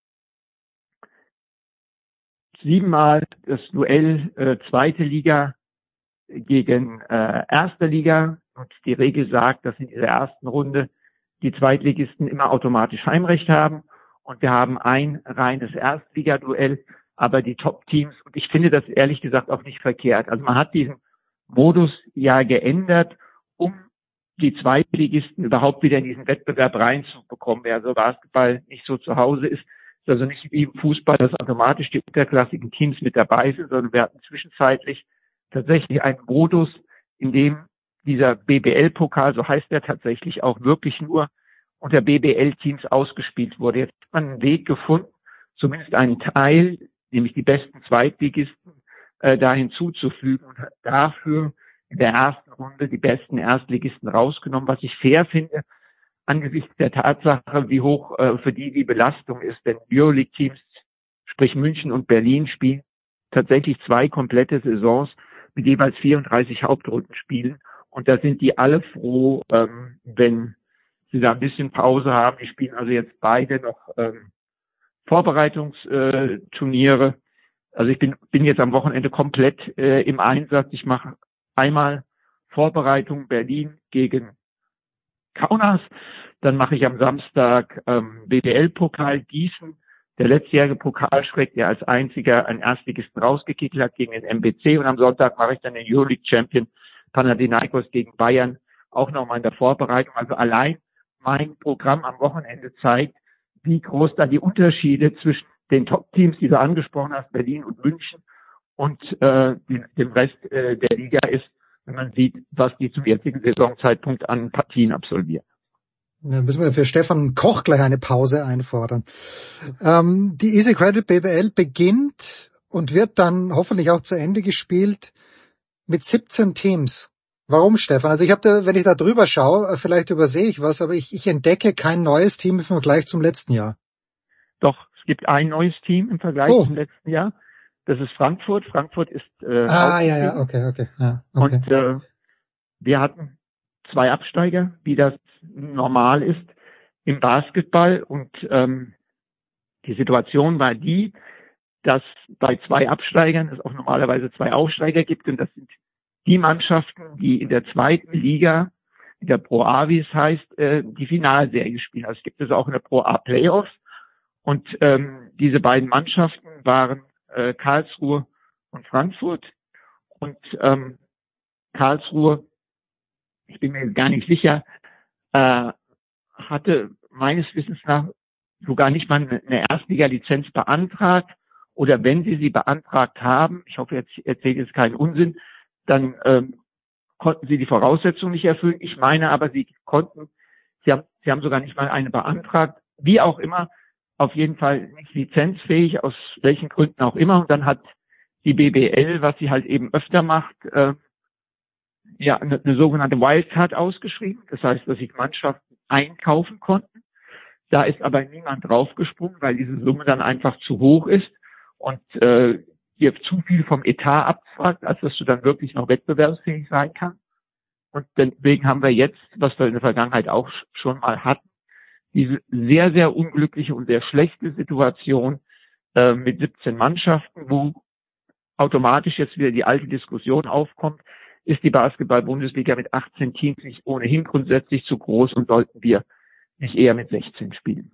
siebenmal das Duell äh, zweite Liga gegen äh, erste Liga und die Regel sagt, dass in dieser ersten Runde die Zweitligisten immer automatisch Heimrecht haben und wir haben ein reines Erstliga-Duell, aber die Top-Teams, und ich finde das ehrlich gesagt auch nicht verkehrt. Also man hat diesen Modus ja geändert, um die Zweitligisten überhaupt wieder in diesen Wettbewerb reinzubekommen. Wer also Basketball nicht so zu Hause ist, ist also nicht wie im Fußball, dass automatisch die unterklassigen Teams mit dabei sind, sondern wir hatten zwischenzeitlich tatsächlich einen Modus, in dem dieser B B L-Pokal, so heißt er tatsächlich, auch wirklich nur unter B B L-Teams ausgespielt wurde. Jetzt hat man einen Weg gefunden, zumindest einen Teil, nämlich die besten Zweitligisten, da hinzuzufügen und hat dafür in der ersten Runde die besten Erstligisten rausgenommen, was ich fair finde, angesichts der Tatsache, wie hoch äh, für die die Belastung ist. Denn Euroleague-Teams, sprich München und Berlin, spielen tatsächlich zwei komplette Saisons mit jeweils vierunddreißig Hauptrundenspielen. Und da sind die alle froh, ähm, wenn sie da ein bisschen Pause haben. Die spielen also jetzt beide noch ähm, Vorbereitungsturniere. Also ich bin, bin jetzt am Wochenende komplett äh, im Einsatz. Ich mache einmal Vorbereitung Berlin gegen Kaunas. Dann mache ich am Samstag ähm, B B L-Pokal Gießen. Der letztjährige Pokalschreck, der als einziger einen Erstligisten rausgekickt hat gegen den M B C. Und am Sonntag mache ich dann den Euroleague-Champion Panathinaikos gegen Bayern auch nochmal in der Vorbereitung. Also allein mein Programm am Wochenende zeigt, wie groß da die Unterschiede zwischen den Top-Teams, die du angesprochen hast, Berlin und München, und äh, dem Rest äh, der Liga ist, wenn man sieht, was die zum jetzigen Saisonzeitpunkt an Partien absolvieren. Da müssen wir für Stefan Koch gleich eine Pause einfordern. Ähm, die Easy Credit B B L beginnt und wird dann hoffentlich auch zu Ende gespielt mit siebzehn Teams. Warum, Stefan? Also ich habe da, wenn ich da drüber schaue, vielleicht übersehe ich was, aber ich, ich entdecke kein neues Team im Vergleich zum letzten Jahr. Doch, es gibt ein neues Team im Vergleich oh. zum letzten Jahr. Das ist Frankfurt. Frankfurt ist äh, Ah, ja, ja, okay, okay. Ja, okay. Und äh, wir hatten zwei Absteiger, wie das normal ist im Basketball. Und ähm, die Situation war die, dass bei zwei Absteigern es auch normalerweise zwei Aufsteiger gibt. Und das sind die Mannschaften, die in der zweiten Liga, in der Pro A, wie es heißt, äh, die Finalserie spielen. Also es gibt es auch in der Pro A Playoffs. Und ähm, diese beiden Mannschaften waren äh, Karlsruhe und Frankfurt. Und ähm, Karlsruhe, ich bin mir gar nicht sicher, äh, hatte meines Wissens nach sogar nicht mal eine Erstliga-Lizenz beantragt. Oder wenn sie sie beantragt haben, ich hoffe, jetzt erzähle ich jetzt keinen Unsinn, dann ähm, konnten sie die Voraussetzungen nicht erfüllen. Ich meine aber, sie konnten, sie haben, sie haben sogar nicht mal eine beantragt. Wie auch immer, auf jeden Fall nicht lizenzfähig, aus welchen Gründen auch immer. Und dann hat die B B L, was sie halt eben öfter macht, äh, ja, eine, eine sogenannte Wildcard ausgeschrieben. Das heißt, dass sich Mannschaften einkaufen konnten. Da ist aber niemand draufgesprungen, weil diese Summe dann einfach zu hoch ist und äh, dir zu viel vom Etat abfragt, als dass du dann wirklich noch wettbewerbsfähig sein kannst. Und deswegen haben wir jetzt, was wir in der Vergangenheit auch schon mal hatten, diese sehr, sehr unglückliche und sehr schlechte Situation äh, mit siebzehn Mannschaften, wo automatisch jetzt wieder die alte Diskussion aufkommt, ist die Basketball-Bundesliga mit achtzehn Teams nicht ohnehin grundsätzlich zu groß und sollten wir nicht eher mit sechzehn spielen?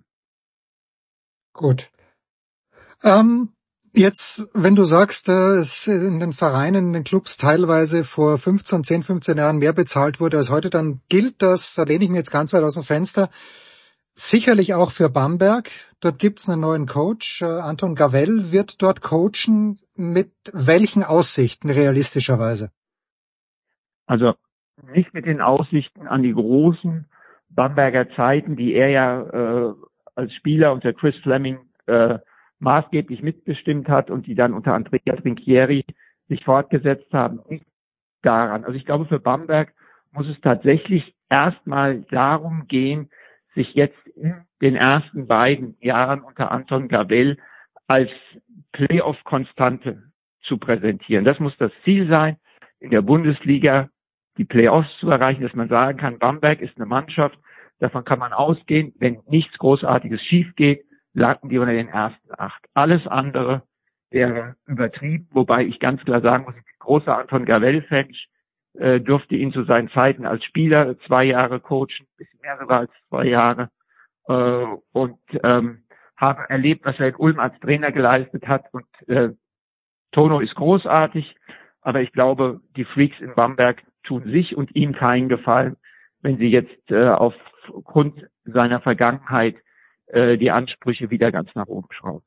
Gut. Ähm, jetzt, wenn du sagst, dass in den Vereinen, in den Clubs teilweise vor fünfzehn, zehn, fünfzehn Jahren mehr bezahlt wurde als heute, dann gilt das, da lehne ich mir jetzt ganz weit aus dem Fenster, sicherlich auch für Bamberg. Dort gibt's einen neuen Coach. Anton Gavell wird dort coachen. Mit welchen Aussichten realistischerweise? Also nicht mit den Aussichten an die großen Bamberger Zeiten, die er ja äh, als Spieler unter Chris Fleming äh, maßgeblich mitbestimmt hat und die dann unter Andrea Trinchieri sich fortgesetzt haben. Nicht daran. Also ich glaube, für Bamberg muss es tatsächlich erstmal darum gehen, sich jetzt in den ersten beiden Jahren unter Anton Gavell als Playoff-Konstante zu präsentieren. Das muss das Ziel sein, in der Bundesliga die Playoffs zu erreichen, dass man sagen kann, Bamberg ist eine Mannschaft, davon kann man ausgehen, wenn nichts Großartiges schief geht, landen die unter den ersten acht. Alles andere wäre übertrieben, wobei ich ganz klar sagen muss, ich bin großer Anton Gavell-Fan, ich äh, durfte ihn zu seinen Zeiten als Spieler zwei Jahre coachen, ein bisschen mehr sogar als zwei Jahre, äh, und ähm, habe erlebt, was er in Ulm als Trainer geleistet hat. Und äh, Tono ist großartig, aber ich glaube, die Freaks in Bamberg tun sich und ihm keinen Gefallen, wenn sie jetzt äh, aufgrund seiner Vergangenheit äh, die Ansprüche wieder ganz nach oben schrauben.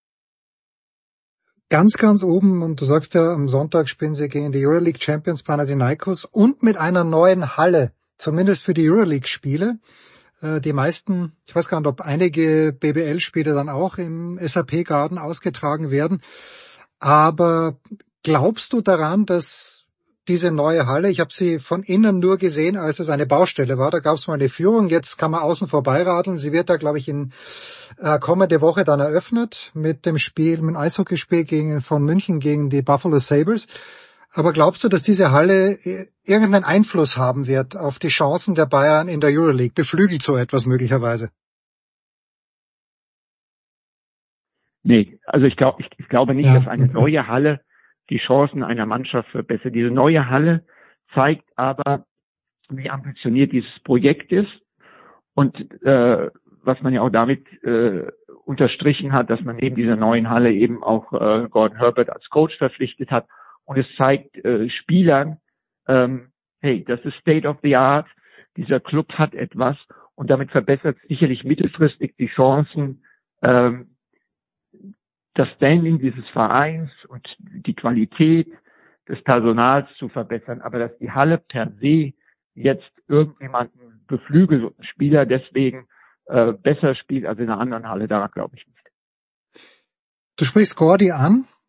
Ganz, ganz oben, und du sagst ja, am Sonntag spielen sie gegen die Euroleague Champions Panathinaikos und mit einer neuen Halle, zumindest für die Euroleague-Spiele. Die meisten, ich weiß gar nicht, ob einige B B L-Spiele dann auch im S A P-Garden ausgetragen werden. Aber glaubst du daran, dass diese neue Halle, ich habe sie von innen nur gesehen, als es eine Baustelle war, da gab es mal eine Führung, jetzt kann man außen vorbeiradeln. Sie wird da, glaube ich, in äh, kommende Woche dann eröffnet mit dem Spiel, mit dem Eishockeyspiel gegen, von München gegen die Buffalo Sabres. Aber glaubst du, dass diese Halle irgendeinen Einfluss haben wird auf die Chancen der Bayern in der Euroleague? Beflügelt so etwas möglicherweise? Nee, also ich glaube, ich, ich glaube nicht, ja, dass eine okay. neue Halle die Chancen einer Mannschaft verbessert. Diese neue Halle zeigt aber, wie ambitioniert dieses Projekt ist und äh, was man ja auch damit äh, unterstrichen hat, dass man neben dieser neuen Halle eben auch äh, Gordon Herbert als Coach verpflichtet hat. Und es zeigt äh, Spielern, ähm, hey, das ist State of the Art, dieser Club hat etwas und damit verbessert sicherlich mittelfristig die Chancen, ähm, das Standing dieses Vereins und die Qualität des Personals zu verbessern. Aber dass die Halle per se jetzt irgendjemanden beflügelt und ein Spieler deswegen äh, besser spielt als in einer anderen Halle, daran glaube ich nicht. Du sprichst Gordy an.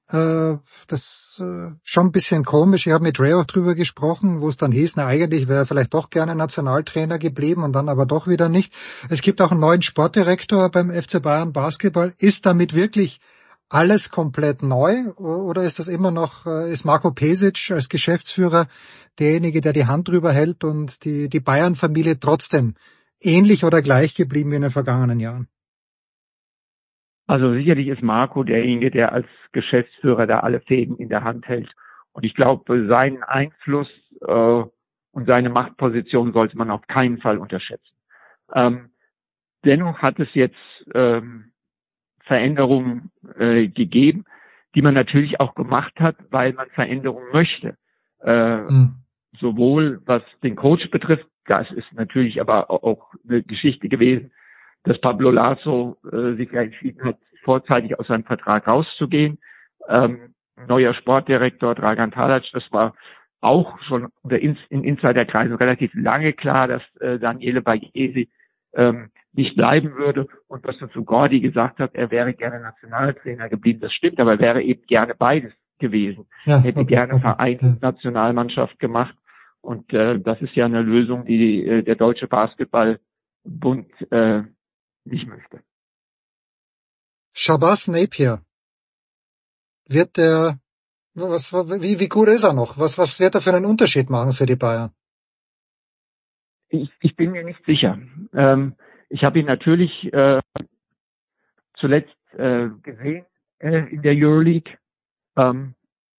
Äh, das äh, schon ein bisschen komisch. Ich habe mit Ray auch drüber gesprochen, wo es dann hieß, na eigentlich wäre er vielleicht doch gerne Nationaltrainer geblieben und dann aber doch wieder nicht. Es gibt auch einen neuen Sportdirektor beim F C Bayern Basketball. Ist damit wirklich alles komplett neu oder ist das immer noch, äh, ist Marko Pesic als Geschäftsführer derjenige, der die Hand drüber hält und die, die Bayern-Familie trotzdem ähnlich oder gleich geblieben wie in den vergangenen Jahren? Also sicherlich ist Marco derjenige, der als Geschäftsführer da alle Fäden in der Hand hält. Und ich glaube, seinen Einfluss äh, und seine Machtposition sollte man auf keinen Fall unterschätzen. Ähm, dennoch hat es jetzt ähm, Veränderungen äh, gegeben, die man natürlich auch gemacht hat, weil man Veränderungen möchte. Äh, mhm. Sowohl was den Coach betrifft, das ist natürlich aber auch eine Geschichte gewesen, dass Pablo Laso äh, sich ja entschieden hat, vorzeitig aus seinem Vertrag rauszugehen. Ähm, neuer Sportdirektor Dragan Talac, das war auch schon in, in Insiderkreisen relativ lange klar, dass äh, Daniele Baghesi ähm, nicht bleiben würde. Und was dazu Gordy gesagt hat, er wäre gerne Nationaltrainer geblieben, das stimmt, aber er wäre eben gerne beides gewesen. Ja, hätte okay, gerne Verein und Nationalmannschaft gemacht. Und äh, das ist ja eine Lösung, die äh, der Deutsche Basketballbund äh, nicht möchte. Shabazz Napier. Wird der, was, wie, wie gut ist er noch? Was, was wird er für einen Unterschied machen für die Bayern? Ich, ich bin mir nicht sicher. Ähm, ich habe ihn natürlich äh, zuletzt äh, gesehen äh, in der Euroleague. Ähm,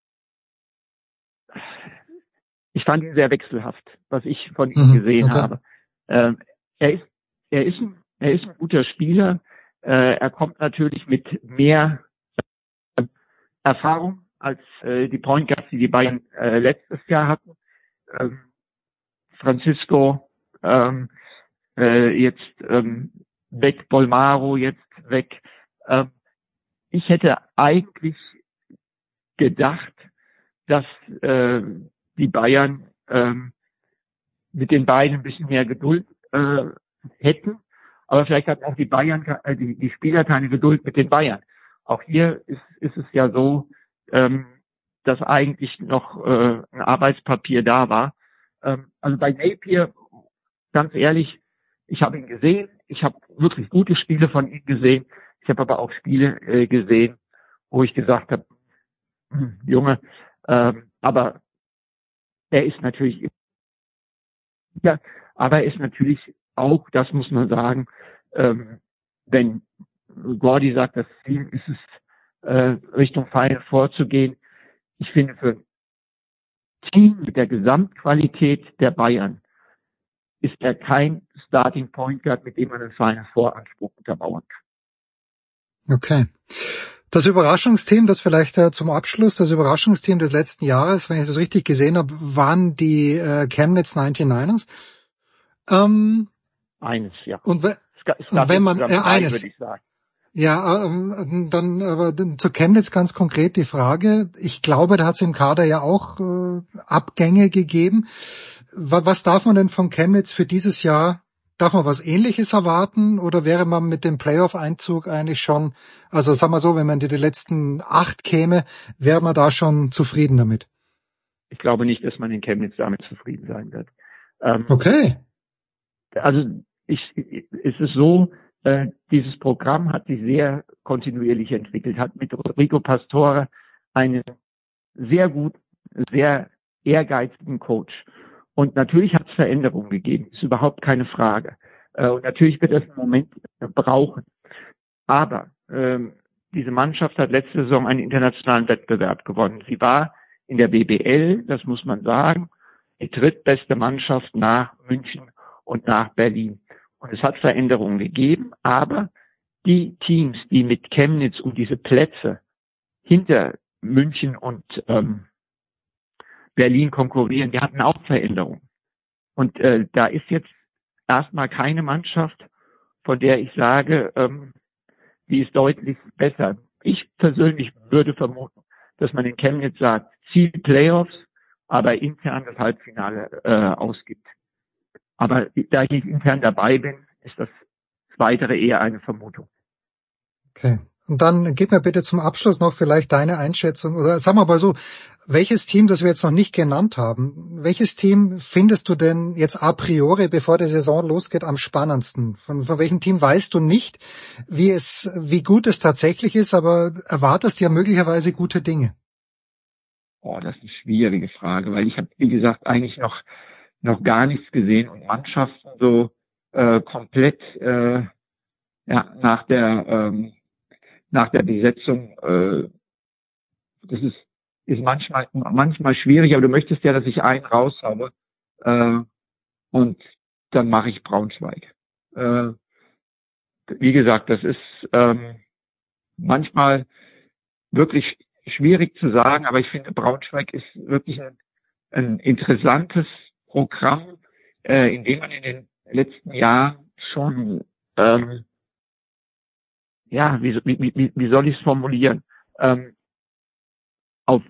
ich fand ihn sehr wechselhaft, was ich von ihm mhm, gesehen okay. habe. Ähm, er ist, er ist ein, er ist ein guter Spieler. Äh, er kommt natürlich mit mehr äh, Erfahrung als äh, die Point Guards, die die Bayern äh, letztes Jahr hatten. Ähm, Francisco ähm, äh, jetzt ähm, weg, Bolmaro jetzt weg. Ähm, ich hätte eigentlich gedacht, dass äh, die Bayern ähm, mit den beiden ein bisschen mehr Geduld äh, hätten. Aber vielleicht hatten auch die Bayern, äh, die, die Spieler keine Geduld mit den Bayern. Auch hier ist, ist es ja so, ähm, dass eigentlich noch äh, ein Arbeitspapier da war. Ähm, also bei Napier, ganz ehrlich, ich habe ihn gesehen. Ich habe wirklich gute Spiele von ihm gesehen. Ich habe aber auch Spiele äh, gesehen, wo ich gesagt habe, hm, Junge, ähm, aber er ist natürlich, ja, aber er ist natürlich auch, das muss man sagen, ähm, wenn Gordy sagt, das Ziel ist es, äh, Richtung Final vorzugehen. Ich finde, für ein Team mit der Gesamtqualität der Bayern ist er kein Starting Point Guard, mit dem man einen Final Four Anspruch untermauern kann. Okay. Das Überraschungsteam, das vielleicht äh, zum Abschluss, das Überraschungsteam des letzten Jahres, wenn ich das richtig gesehen habe, waren die äh, Chemnitz neunundneunzigers. Ähm, eines, ja. Und, we- es und wenn man, äh, eines, würde ich sagen. Ja, ähm, dann aber zu Chemnitz ganz konkret die Frage. Ich glaube, da hat es im Kader ja auch äh, Abgänge gegeben. Was, was darf man denn von Chemnitz für dieses Jahr? Darf man was Ähnliches erwarten oder wäre man mit dem Playoff-Einzug eigentlich schon, also sagen wir so, wenn man in die letzten acht käme, wäre man da schon zufrieden damit? Ich glaube nicht, dass man in Chemnitz damit zufrieden sein wird. Ähm, okay. Also ich, es ist so, äh, dieses Programm hat sich sehr kontinuierlich entwickelt, hat mit Rodrigo Pastore einen sehr guten, sehr ehrgeizigen Coach. Und natürlich hat es Veränderungen gegeben, ist überhaupt keine Frage. Äh, und natürlich wird es einen Moment brauchen. Aber ähm, diese Mannschaft hat letzte Saison einen internationalen Wettbewerb gewonnen. Sie war in der B B L, das muss man sagen, die drittbeste Mannschaft nach München und nach Berlin. Und es hat Veränderungen gegeben, aber die Teams, die mit Chemnitz um diese Plätze hinter München und ähm, Berlin konkurrieren, die hatten auch Veränderungen. Und äh, da ist jetzt erstmal keine Mannschaft, von der ich sage, ähm, die ist deutlich besser. Ich persönlich würde vermuten, dass man in Chemnitz sagt, Ziel Playoffs, aber intern das Halbfinale äh, ausgibt. Aber da ich nicht intern dabei bin, ist das Weitere eher eine Vermutung. Okay. Und dann gib mir bitte zum Abschluss noch vielleicht deine Einschätzung, oder sagen wir mal so, welches Team, das wir jetzt noch nicht genannt haben, welches Team findest du denn jetzt a priori, bevor die Saison losgeht, am spannendsten? Von, von welchem Team weißt du nicht, wie es, wie gut es tatsächlich ist, aber erwartest ja möglicherweise gute Dinge? Oh, das ist eine schwierige Frage, weil ich habe, wie gesagt, eigentlich noch noch gar nichts gesehen und Mannschaften so äh, komplett äh, ja nach der ähm, nach der Besetzung, äh, das ist ist manchmal manchmal schwierig, aber du möchtest ja, dass ich einen raushaue äh, und dann mache ich Braunschweig. Äh, wie gesagt, das ist ähm, manchmal wirklich schwierig zu sagen, aber ich finde, Braunschweig ist wirklich ein, ein interessantes Programm, äh, in dem man in den letzten Jahren schon, ähm, ja, wie, wie, wie, wie soll ich es formulieren, ähm, auf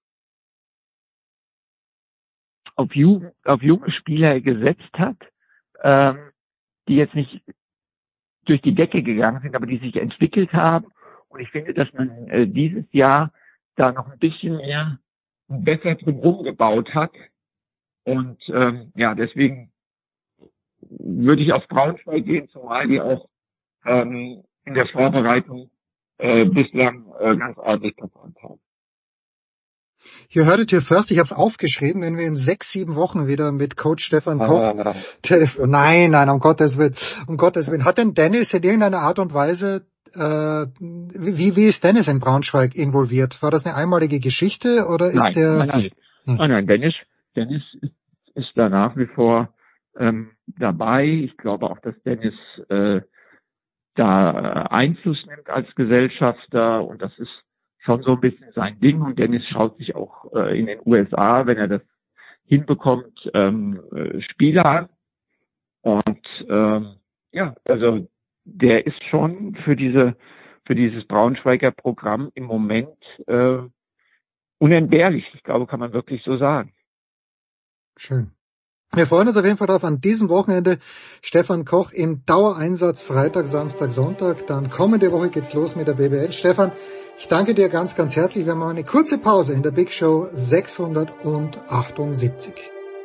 auf, Jugend, auf junge Spieler gesetzt hat, ähm, die jetzt nicht durch die Decke gegangen sind, aber die sich entwickelt haben. Und ich finde, dass man äh, dieses Jahr da noch ein bisschen mehr besser drumherum gebaut hat. Und ähm, ja, deswegen würde ich auf Braunschweig gehen, zumal die auch ähm, in der Vorbereitung äh, bislang äh, ganz ordentlich performt haben. You heard it here first. Ich habe es aufgeschrieben, wenn wir in sechs, sieben Wochen wieder mit Coach Stefan Koch Ah. telefonieren. Nein, nein, um Gottes Willen, um Gottes Willen. Hat denn Dennis in irgendeiner Art und Weise, äh, wie, wie ist Dennis in Braunschweig involviert? War das eine einmalige Geschichte oder ist Nein, der... nein, nein, Hm. nein, nein, Dennis, Dennis ist, ist da nach wie vor ähm, dabei. Ich glaube auch, dass Dennis äh, da äh, Einfluss nimmt als Gesellschafter und das ist schon so ein bisschen sein Ding. Und Dennis schaut sich auch äh, in den U S A, wenn er das hinbekommt, ähm, äh, Spiele an. Und ähm, ja, also der ist schon für diese für dieses Braunschweiger Programm im Moment äh, unentbehrlich. Ich glaube, kann man wirklich so sagen. Schön. Wir freuen uns auf jeden Fall darauf, an diesem Wochenende Stefan Koch im Dauereinsatz Freitag, Samstag, Sonntag. Dann kommende Woche geht's los mit der B B L. Stefan, ich danke dir ganz, ganz herzlich. Wir machen eine kurze Pause in der Big Show sechshundertachtundsiebzig.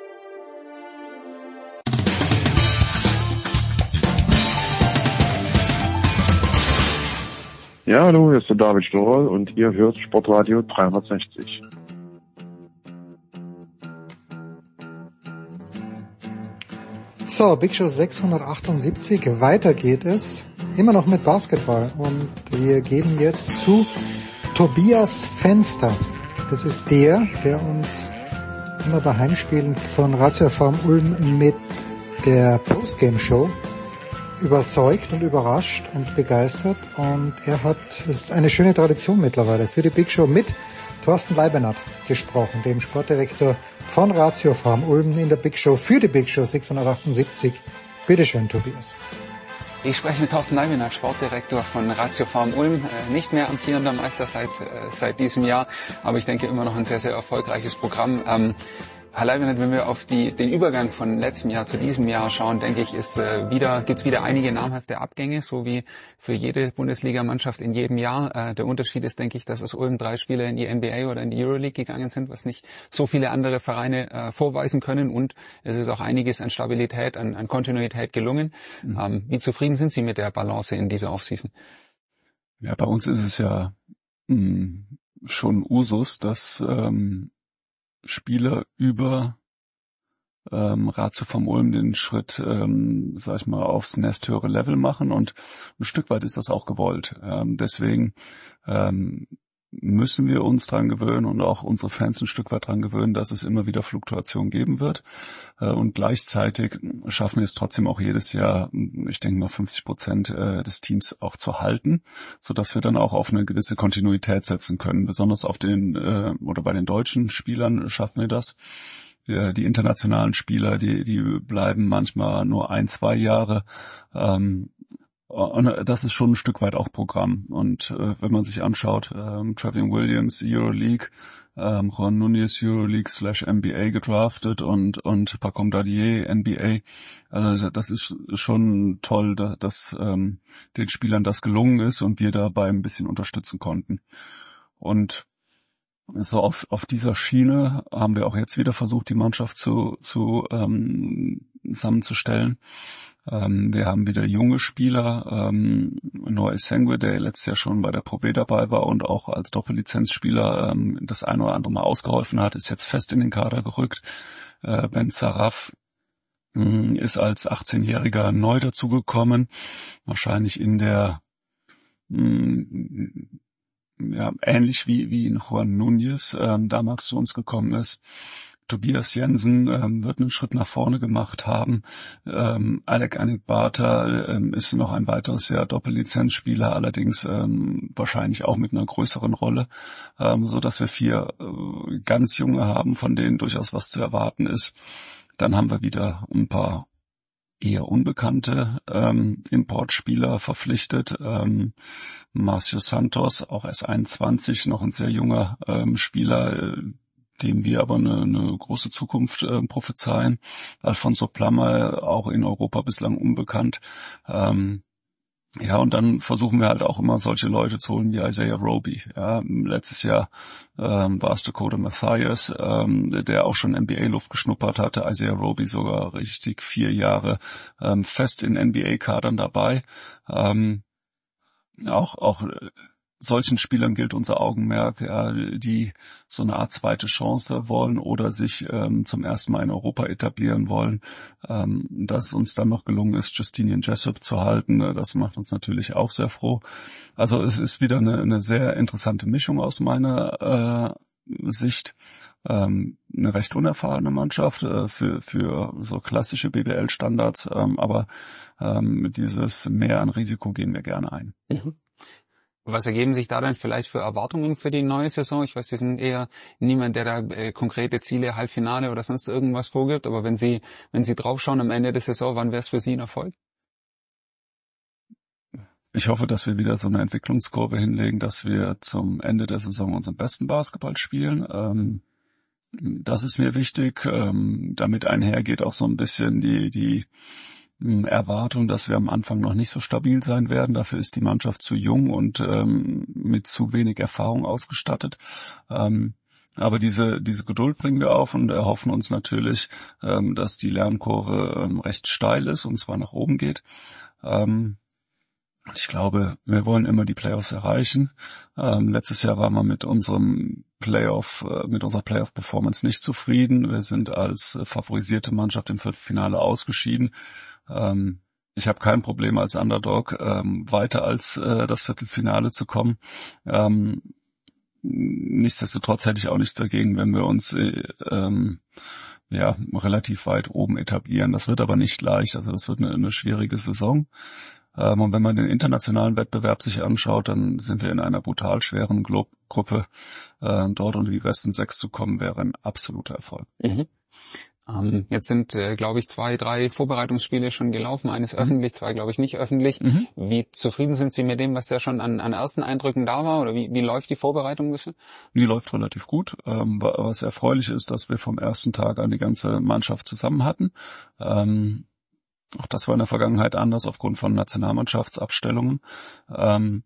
Ja, hallo, hier ist der David Storer und ihr hört Sportradio dreihundertsechzig. So, Big Show sechshundertachtundsiebzig, weiter geht es, immer noch mit Basketball und wir geben jetzt zu Tobias Fenster. Das ist der, der uns immer bei Heimspielen von Ratio Farm Ulm mit der Postgame-Show überzeugt und überrascht und begeistert und er hat, es ist eine schöne Tradition mittlerweile, für die Big Show mit Thorsten Leibenhardt gesprochen, dem Sportdirektor von Ratio Farm Ulm in der Big Show für die Big Show sechshundertachtundsiebzig. Bitte schön, Tobias. Ich spreche mit Thorsten Leibenhardt, Sportdirektor von Ratio Farm Ulm, äh, nicht mehr amtierender Meister seit äh, seit diesem Jahr, aber ich denke immer noch ein sehr, sehr erfolgreiches Programm. Ähm, Herr Leibenhardt, wenn wir auf die, den Übergang von letztem Jahr zu diesem Jahr schauen, denke ich, ist äh, wieder gibt's wieder einige namhafte Abgänge, so wie für jede Bundesligamannschaft in jedem Jahr. Äh, der Unterschied ist, denke ich, dass aus Ulm drei Spieler in die N B A oder in die Euroleague gegangen sind, was nicht so viele andere Vereine äh, vorweisen können. Und es ist auch einiges an Stabilität, an, an Kontinuität gelungen. Mhm. Ähm, wie zufrieden sind Sie mit der Balance in dieser Offseason? Ja, bei uns ist es ja mh, schon Usus, dass ähm, Spieler über ähm, Ratio Farm Ulm den Schritt, ähm, sag ich mal, aufs nächsthöhere Level machen und ein Stück weit ist das auch gewollt. Ähm, deswegen ähm, müssen wir uns dran gewöhnen und auch unsere Fans ein Stück weit dran gewöhnen, dass es immer wieder Fluktuation geben wird. Äh, und gleichzeitig schaffen wir es trotzdem auch jedes Jahr, ich denke mal fünfzig Prozent äh, des Teams auch zu halten, sodass wir dann auch auf eine gewisse Kontinuität setzen können. Besonders auf den äh, oder bei den deutschen Spielern schaffen wir das. Ja, die internationalen Spieler, die die bleiben manchmal nur ein, zwei Jahre. Ähm, Und das ist schon ein Stück weit auch Programm. Und äh, wenn man sich anschaut, ähm, Trevion Williams, Euroleague, ähm, Juan Núñez Euroleague slash N B A gedraftet und und Pacom Dadier N B A. Also das ist schon toll, dass, dass ähm, den Spielern das gelungen ist und wir dabei ein bisschen unterstützen konnten. Und so auf auf dieser Schiene haben wir auch jetzt wieder versucht, die Mannschaft zu zu ähm, zusammenzustellen. Ähm, wir haben wieder junge Spieler, ähm, Noah Esengwe, der letztes Jahr schon bei der Pro B dabei war und auch als Doppellizenzspieler ähm, das ein oder andere Mal ausgeholfen hat, ist jetzt fest in den Kader gerückt. Äh, Ben Zaraf mh, ist als achtzehnjähriger neu dazugekommen, wahrscheinlich in der mh, ja, ähnlich wie wie in Juan Núñez ähm, damals zu uns gekommen ist. Tobias Jensen ähm, wird einen Schritt nach vorne gemacht haben. Ähm, Alec Anibata ähm, ist noch ein weiteres Jahr Doppellizenzspieler, allerdings ähm, wahrscheinlich auch mit einer größeren Rolle, ähm, so dass wir vier äh, ganz junge haben, von denen durchaus was zu erwarten ist. Dann haben wir wieder ein paar eher unbekannte ähm, Importspieler verpflichtet. Ähm, Marcio Santos, auch erst einundzwanzig, noch ein sehr junger ähm, Spieler, äh, dem wir aber eine, eine große Zukunft äh, prophezeien. Alfonso Plummer, auch in Europa bislang unbekannt. Ähm, ja, und dann versuchen wir halt auch immer solche Leute zu holen wie Isaiah Roby. Ja, letztes Jahr ähm, war es Dakota Mathias, ähm, der auch schon N B A-Luft geschnuppert hatte. Isaiah Roby sogar richtig vier Jahre ähm, fest in N B A-Kadern dabei. Ähm, auch auch solchen Spielern gilt unser Augenmerk, ja, die so eine Art zweite Chance wollen oder sich ähm, zum ersten Mal in Europa etablieren wollen. Ähm, dass uns dann noch gelungen ist, Justinian Jessup zu halten, das macht uns natürlich auch sehr froh. Also es ist wieder eine, eine sehr interessante Mischung aus meiner äh, Sicht. Ähm, eine recht unerfahrene Mannschaft äh, für für so klassische B B L-Standards, ähm, aber ähm, dieses Mehr an Risiko gehen wir gerne ein. Mhm. Was ergeben sich da denn vielleicht für Erwartungen für die neue Saison? Ich weiß, Sie sind eher niemand, der da äh, konkrete Ziele, Halbfinale oder sonst irgendwas vorgibt. Aber wenn Sie, wenn Sie draufschauen am Ende der Saison, wann wäre es für Sie ein Erfolg? Ich hoffe, dass wir wieder so eine Entwicklungskurve hinlegen, dass wir zum Ende der Saison unseren besten Basketball spielen. Ähm, das ist mir wichtig. Ähm, damit einhergeht auch so ein bisschen die, die Erwartung, dass wir am Anfang noch nicht so stabil sein werden. Dafür ist die Mannschaft zu jung und ähm, mit zu wenig Erfahrung ausgestattet. Ähm, aber diese diese Geduld bringen wir auf und erhoffen uns natürlich, ähm, dass die Lernkurve ähm, recht steil ist und zwar nach oben geht. Ähm, ich glaube, wir wollen immer die Playoffs erreichen. Ähm, letztes Jahr waren wir mit unserem Playoff, äh, mit unserer Playoff-Performance nicht zufrieden. Wir sind als äh, favorisierte Mannschaft im Viertelfinale ausgeschieden. Ähm, ich habe kein Problem als Underdog ähm, weiter als äh, das Viertelfinale zu kommen. Ähm, nichtsdestotrotz hätte ich auch nichts dagegen, wenn wir uns äh, ähm, ja relativ weit oben etablieren. Das wird aber nicht leicht. Also das wird eine, eine schwierige Saison. Ähm, und wenn man den internationalen Wettbewerb sich anschaut, dann sind wir in einer brutal schweren Glo- Gruppe. Äh, dort unter die besten sechs zu kommen, wäre ein absoluter Erfolg. Mhm. Ähm, jetzt sind, äh, glaube ich, zwei, drei Vorbereitungsspiele schon gelaufen. Eines mhm. öffentlich, zwei, glaube ich, nicht öffentlich. Mhm. Wie zufrieden sind Sie mit dem, was da schon an, an ersten Eindrücken da war? Oder wie, wie läuft die Vorbereitung ein bisschen? Die läuft relativ gut. Ähm, was erfreulich ist, dass wir vom ersten Tag an die ganze Mannschaft zusammen hatten. Ähm, auch das war in der Vergangenheit anders aufgrund von Nationalmannschaftsabstellungen. Ähm,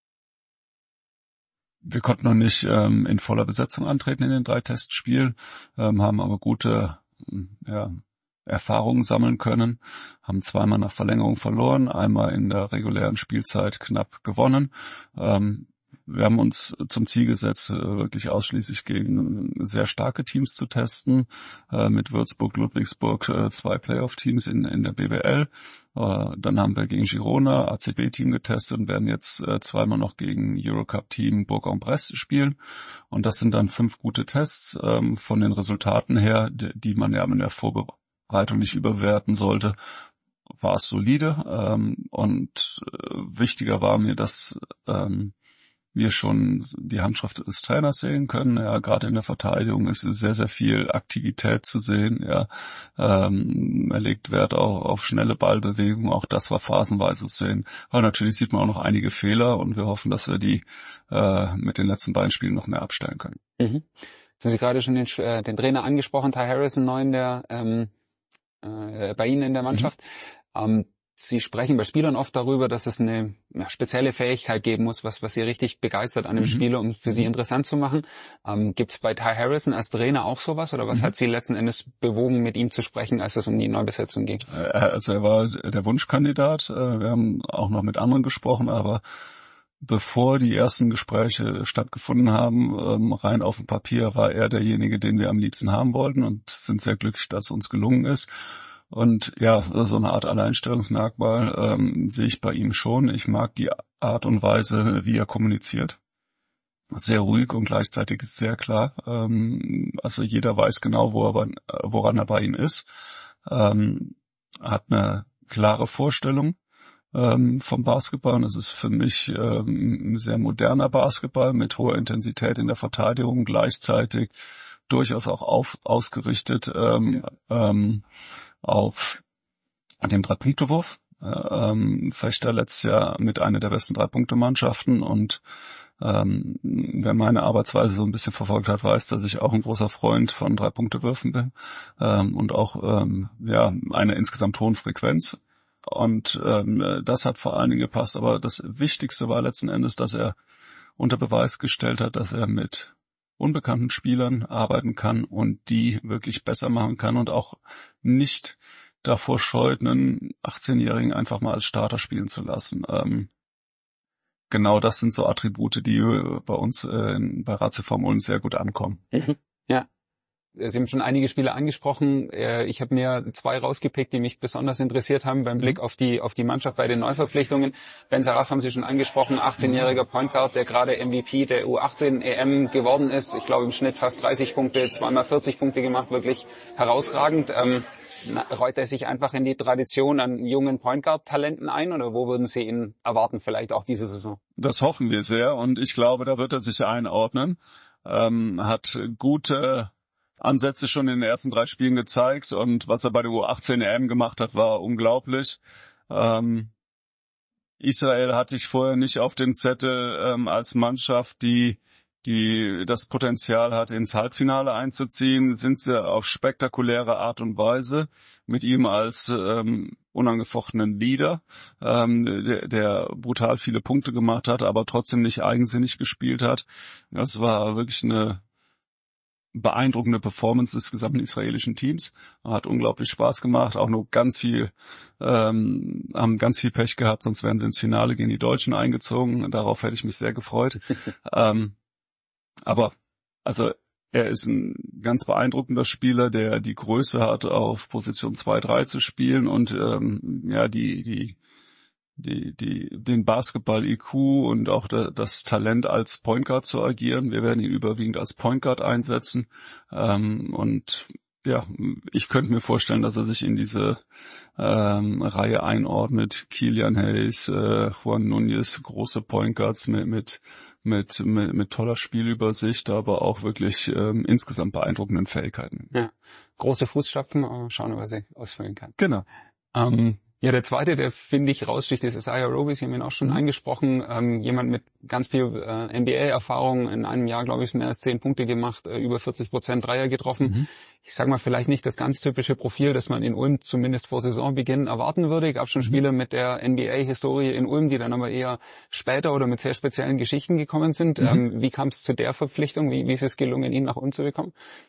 wir konnten noch nicht ähm, in voller Besetzung antreten in den drei Testspielen, ähm, haben aber gute ja, Erfahrungen sammeln können, haben zweimal nach Verlängerung verloren, einmal in der regulären Spielzeit knapp gewonnen. Ähm, wir haben uns zum Ziel gesetzt, wirklich ausschließlich gegen sehr starke Teams zu testen, äh, mit Würzburg, Ludwigsburg, äh, zwei Playoff-Teams in, in der B B L. Äh, dann haben wir gegen Girona, A C B-Team getestet und werden jetzt äh, zweimal noch gegen Eurocup-Team Bourg-en-Bresse spielen. Und das sind dann fünf gute Tests ähm, von den Resultaten her, die, die man ja in der Vorbereitung nicht überwerten sollte. War es solide ähm, und äh, wichtiger war mir, dass ähm, wir schon die Handschrift des Trainers sehen können. Ja, gerade in der Verteidigung ist sehr, sehr viel Aktivität zu sehen. Ja, ähm, er legt Wert auch auf schnelle Ballbewegungen. Auch das war phasenweise zu sehen. Aber natürlich sieht man auch noch einige Fehler und wir hoffen, dass wir die äh, mit den letzten beiden Spielen noch mehr abstellen können. Mhm. Jetzt haben Sie gerade schon den, äh, den Trainer angesprochen, Ty Harrison, neuen der ähm, äh, bei Ihnen in der Mannschaft. Mhm. Ähm, Sie sprechen bei Spielern oft darüber, dass es eine ja, spezielle Fähigkeit geben muss, was was Sie richtig begeistert an einem mhm. Spieler, um für Sie interessant zu machen. Ähm, Gibt es bei Ty Harrison als Trainer auch sowas? Oder was mhm. hat Sie letzten Endes bewogen, mit ihm zu sprechen, als es um die Neubesetzung ging? Also er war der Wunschkandidat. Wir haben auch noch mit anderen gesprochen, aber bevor die ersten Gespräche stattgefunden haben, rein auf dem Papier war er derjenige, den wir am liebsten haben wollten und sind sehr glücklich, dass es uns gelungen ist. Und ja, so eine Art Alleinstellungsmerkmal ähm, sehe ich bei ihm schon. Ich mag die Art und Weise, wie er kommuniziert. Sehr ruhig und gleichzeitig sehr klar. Ähm, also jeder weiß genau, wo er, woran er bei ihm ist. Ähm, hat eine klare Vorstellung ähm, vom Basketball. Und das ist für mich ähm, ein sehr moderner Basketball mit hoher Intensität in der Verteidigung, gleichzeitig durchaus auch auf, ausgerichtet ähm, ja. ähm, auf dem Drei-Punkte-Wurf. Ähm, Fechter letztes Jahr mit einer der besten Drei-Punkte-Mannschaften und ähm, wer meine Arbeitsweise so ein bisschen verfolgt hat, weiß, dass ich auch ein großer Freund von Drei-Punkte-Würfen bin ähm, und auch ähm, ja eine insgesamt hohen Frequenz. Und ähm, das hat vor allen Dingen gepasst. Aber das Wichtigste war letzten Endes, dass er unter Beweis gestellt hat, dass er mit unbekannten Spielern arbeiten kann und die wirklich besser machen kann und auch nicht davor scheut, einen achtzehnjährigen einfach mal als Starter spielen zu lassen. Ähm, genau das sind so Attribute, die bei uns äh, bei Ratio Farm Ulm sehr gut ankommen. Mhm. Ja. Sie haben schon einige Spieler angesprochen. Ich habe mir zwei rausgepickt, die mich besonders interessiert haben beim Blick auf die auf die Mannschaft bei den Neuverpflichtungen. Ben Saraf haben Sie schon angesprochen, achtzehnjähriger Point Guard, der gerade M V P der U achtzehn E M geworden ist. Ich glaube im Schnitt fast dreißig Punkte, zweimal vierzig Punkte gemacht, wirklich herausragend. Ähm, reut er sich einfach in die Tradition an jungen Point Guard Talenten ein oder wo würden Sie ihn erwarten, vielleicht auch diese Saison? Das hoffen wir sehr und ich glaube, da wird er sich einordnen. Ähm, hat gute Ansätze schon in den ersten drei Spielen gezeigt und was er bei der U achtzehn E M gemacht hat, war unglaublich. Ähm, Israel hatte ich vorher nicht auf dem Zettel ähm, als Mannschaft, die die das Potenzial hat, ins Halbfinale einzuziehen, sind sie auf spektakuläre Art und Weise mit ihm als ähm, unangefochtenen Leader, ähm, der, der brutal viele Punkte gemacht hat, aber trotzdem nicht eigensinnig gespielt hat. Das war wirklich eine beeindruckende Performance des gesamten israelischen Teams. Hat unglaublich Spaß gemacht, auch nur ganz viel, ähm, haben ganz viel Pech gehabt, sonst wären sie ins Finale gegen die Deutschen eingezogen. Darauf hätte ich mich sehr gefreut. ähm, aber, also, er ist ein ganz beeindruckender Spieler, der die Größe hat, auf Position zwei drei zu spielen und, ähm, ja, die, die, die, die, den Basketball-I Q und auch da, das Talent als Point Guard zu agieren. Wir werden ihn überwiegend als Point Guard einsetzen. Ähm, und ja, ich könnte mir vorstellen, dass er sich in diese ähm, Reihe einordnet. Killian Hayes, äh, Juan Núñez, große Point Guards mit, mit, mit, mit, mit toller Spielübersicht, aber auch wirklich ähm, insgesamt beeindruckenden Fähigkeiten. Ja, große Fußstapfen, schauen, ob er sie ausfüllen kann. Genau. Ähm, Ja, der zweite, der finde ich raussticht, ist Isaiah Roby. Sie haben ihn auch schon mhm. angesprochen. Ähm, jemand mit ganz viel äh, N B A-Erfahrung. In einem Jahr, glaube ich, mehr als zehn Punkte gemacht, äh, über vierzig Prozent Dreier getroffen. Mhm. Ich sag mal, vielleicht nicht das ganz typische Profil, das man in Ulm zumindest vor Saisonbeginn erwarten würde. Gab schon mhm. Spieler mit der N B A-Historie in Ulm, die dann aber eher später oder mit sehr speziellen Geschichten gekommen sind. Mhm. Ähm, wie kam es zu der Verpflichtung? Wie, wie ist es gelungen, ihn nach Ulm zu bekommen?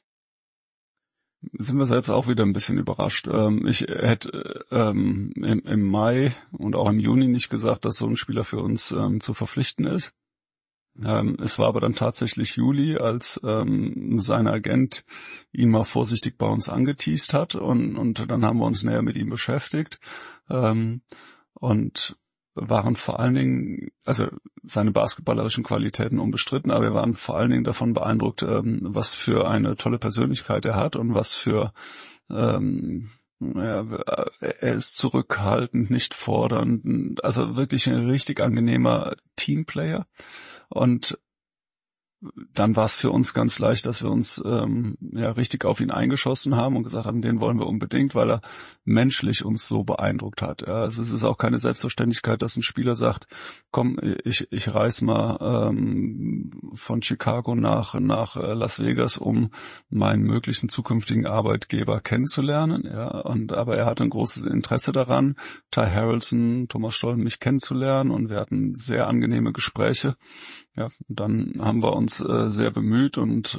Sind wir selbst auch wieder ein bisschen überrascht. Ähm, ich hätte ähm, im, im Mai und auch im Juni nicht gesagt, dass so ein Spieler für uns ähm, zu verpflichten ist. Ähm, es war aber dann tatsächlich Juli, als ähm, sein Agent ihn mal vorsichtig bei uns angeteast hat und, und dann haben wir uns näher mit ihm beschäftigt ähm, und waren vor allen Dingen, also seine basketballerischen Qualitäten unbestritten, aber wir waren vor allen Dingen davon beeindruckt, ähm, was für eine tolle Persönlichkeit er hat und was für, ähm, ja, er ist zurückhaltend, nicht fordernd, also wirklich ein richtig angenehmer Teamplayer und dann war es für uns ganz leicht, dass wir uns ähm, ja richtig auf ihn eingeschossen haben und gesagt haben, den wollen wir unbedingt, weil er menschlich uns so beeindruckt hat. Ja, also es ist auch keine Selbstverständlichkeit, dass ein Spieler sagt, komm, ich ich reise mal ähm, von Chicago nach nach Las Vegas, um meinen möglichen zukünftigen Arbeitgeber kennenzulernen. Ja, und aber er hatte ein großes Interesse daran, Ty Harrelson, Thomas Stoll, mich kennenzulernen, und wir hatten sehr angenehme Gespräche. Ja, dann haben wir uns äh, sehr bemüht, und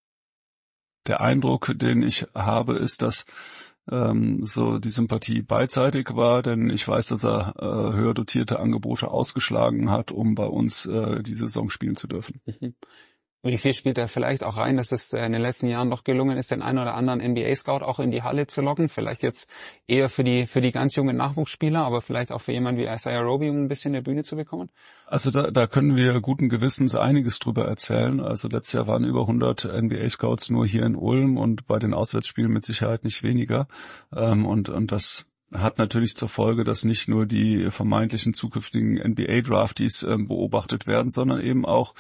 der Eindruck, den ich habe, ist, dass ähm, so die Sympathie beidseitig war, denn ich weiß, dass er äh, höher dotierte Angebote ausgeschlagen hat, um bei uns äh, die Saison spielen zu dürfen. Mhm. Wie viel spielt da vielleicht auch rein, dass es in den letzten Jahren doch gelungen ist, den einen oder anderen N B A-Scout auch in die Halle zu locken? Vielleicht jetzt eher für die für die ganz jungen Nachwuchsspieler, aber vielleicht auch für jemanden wie Isaiah Roby, um ein bisschen eine Bühne zu bekommen? Also da, da können wir guten Gewissens einiges drüber erzählen. Also letztes Jahr waren über hundert N B A-Scouts nur hier in Ulm und bei den Auswärtsspielen mit Sicherheit nicht weniger. Ähm, und, und das hat natürlich zur Folge, dass nicht nur die vermeintlichen zukünftigen N B A-Draftees ähm, beobachtet werden, sondern eben auch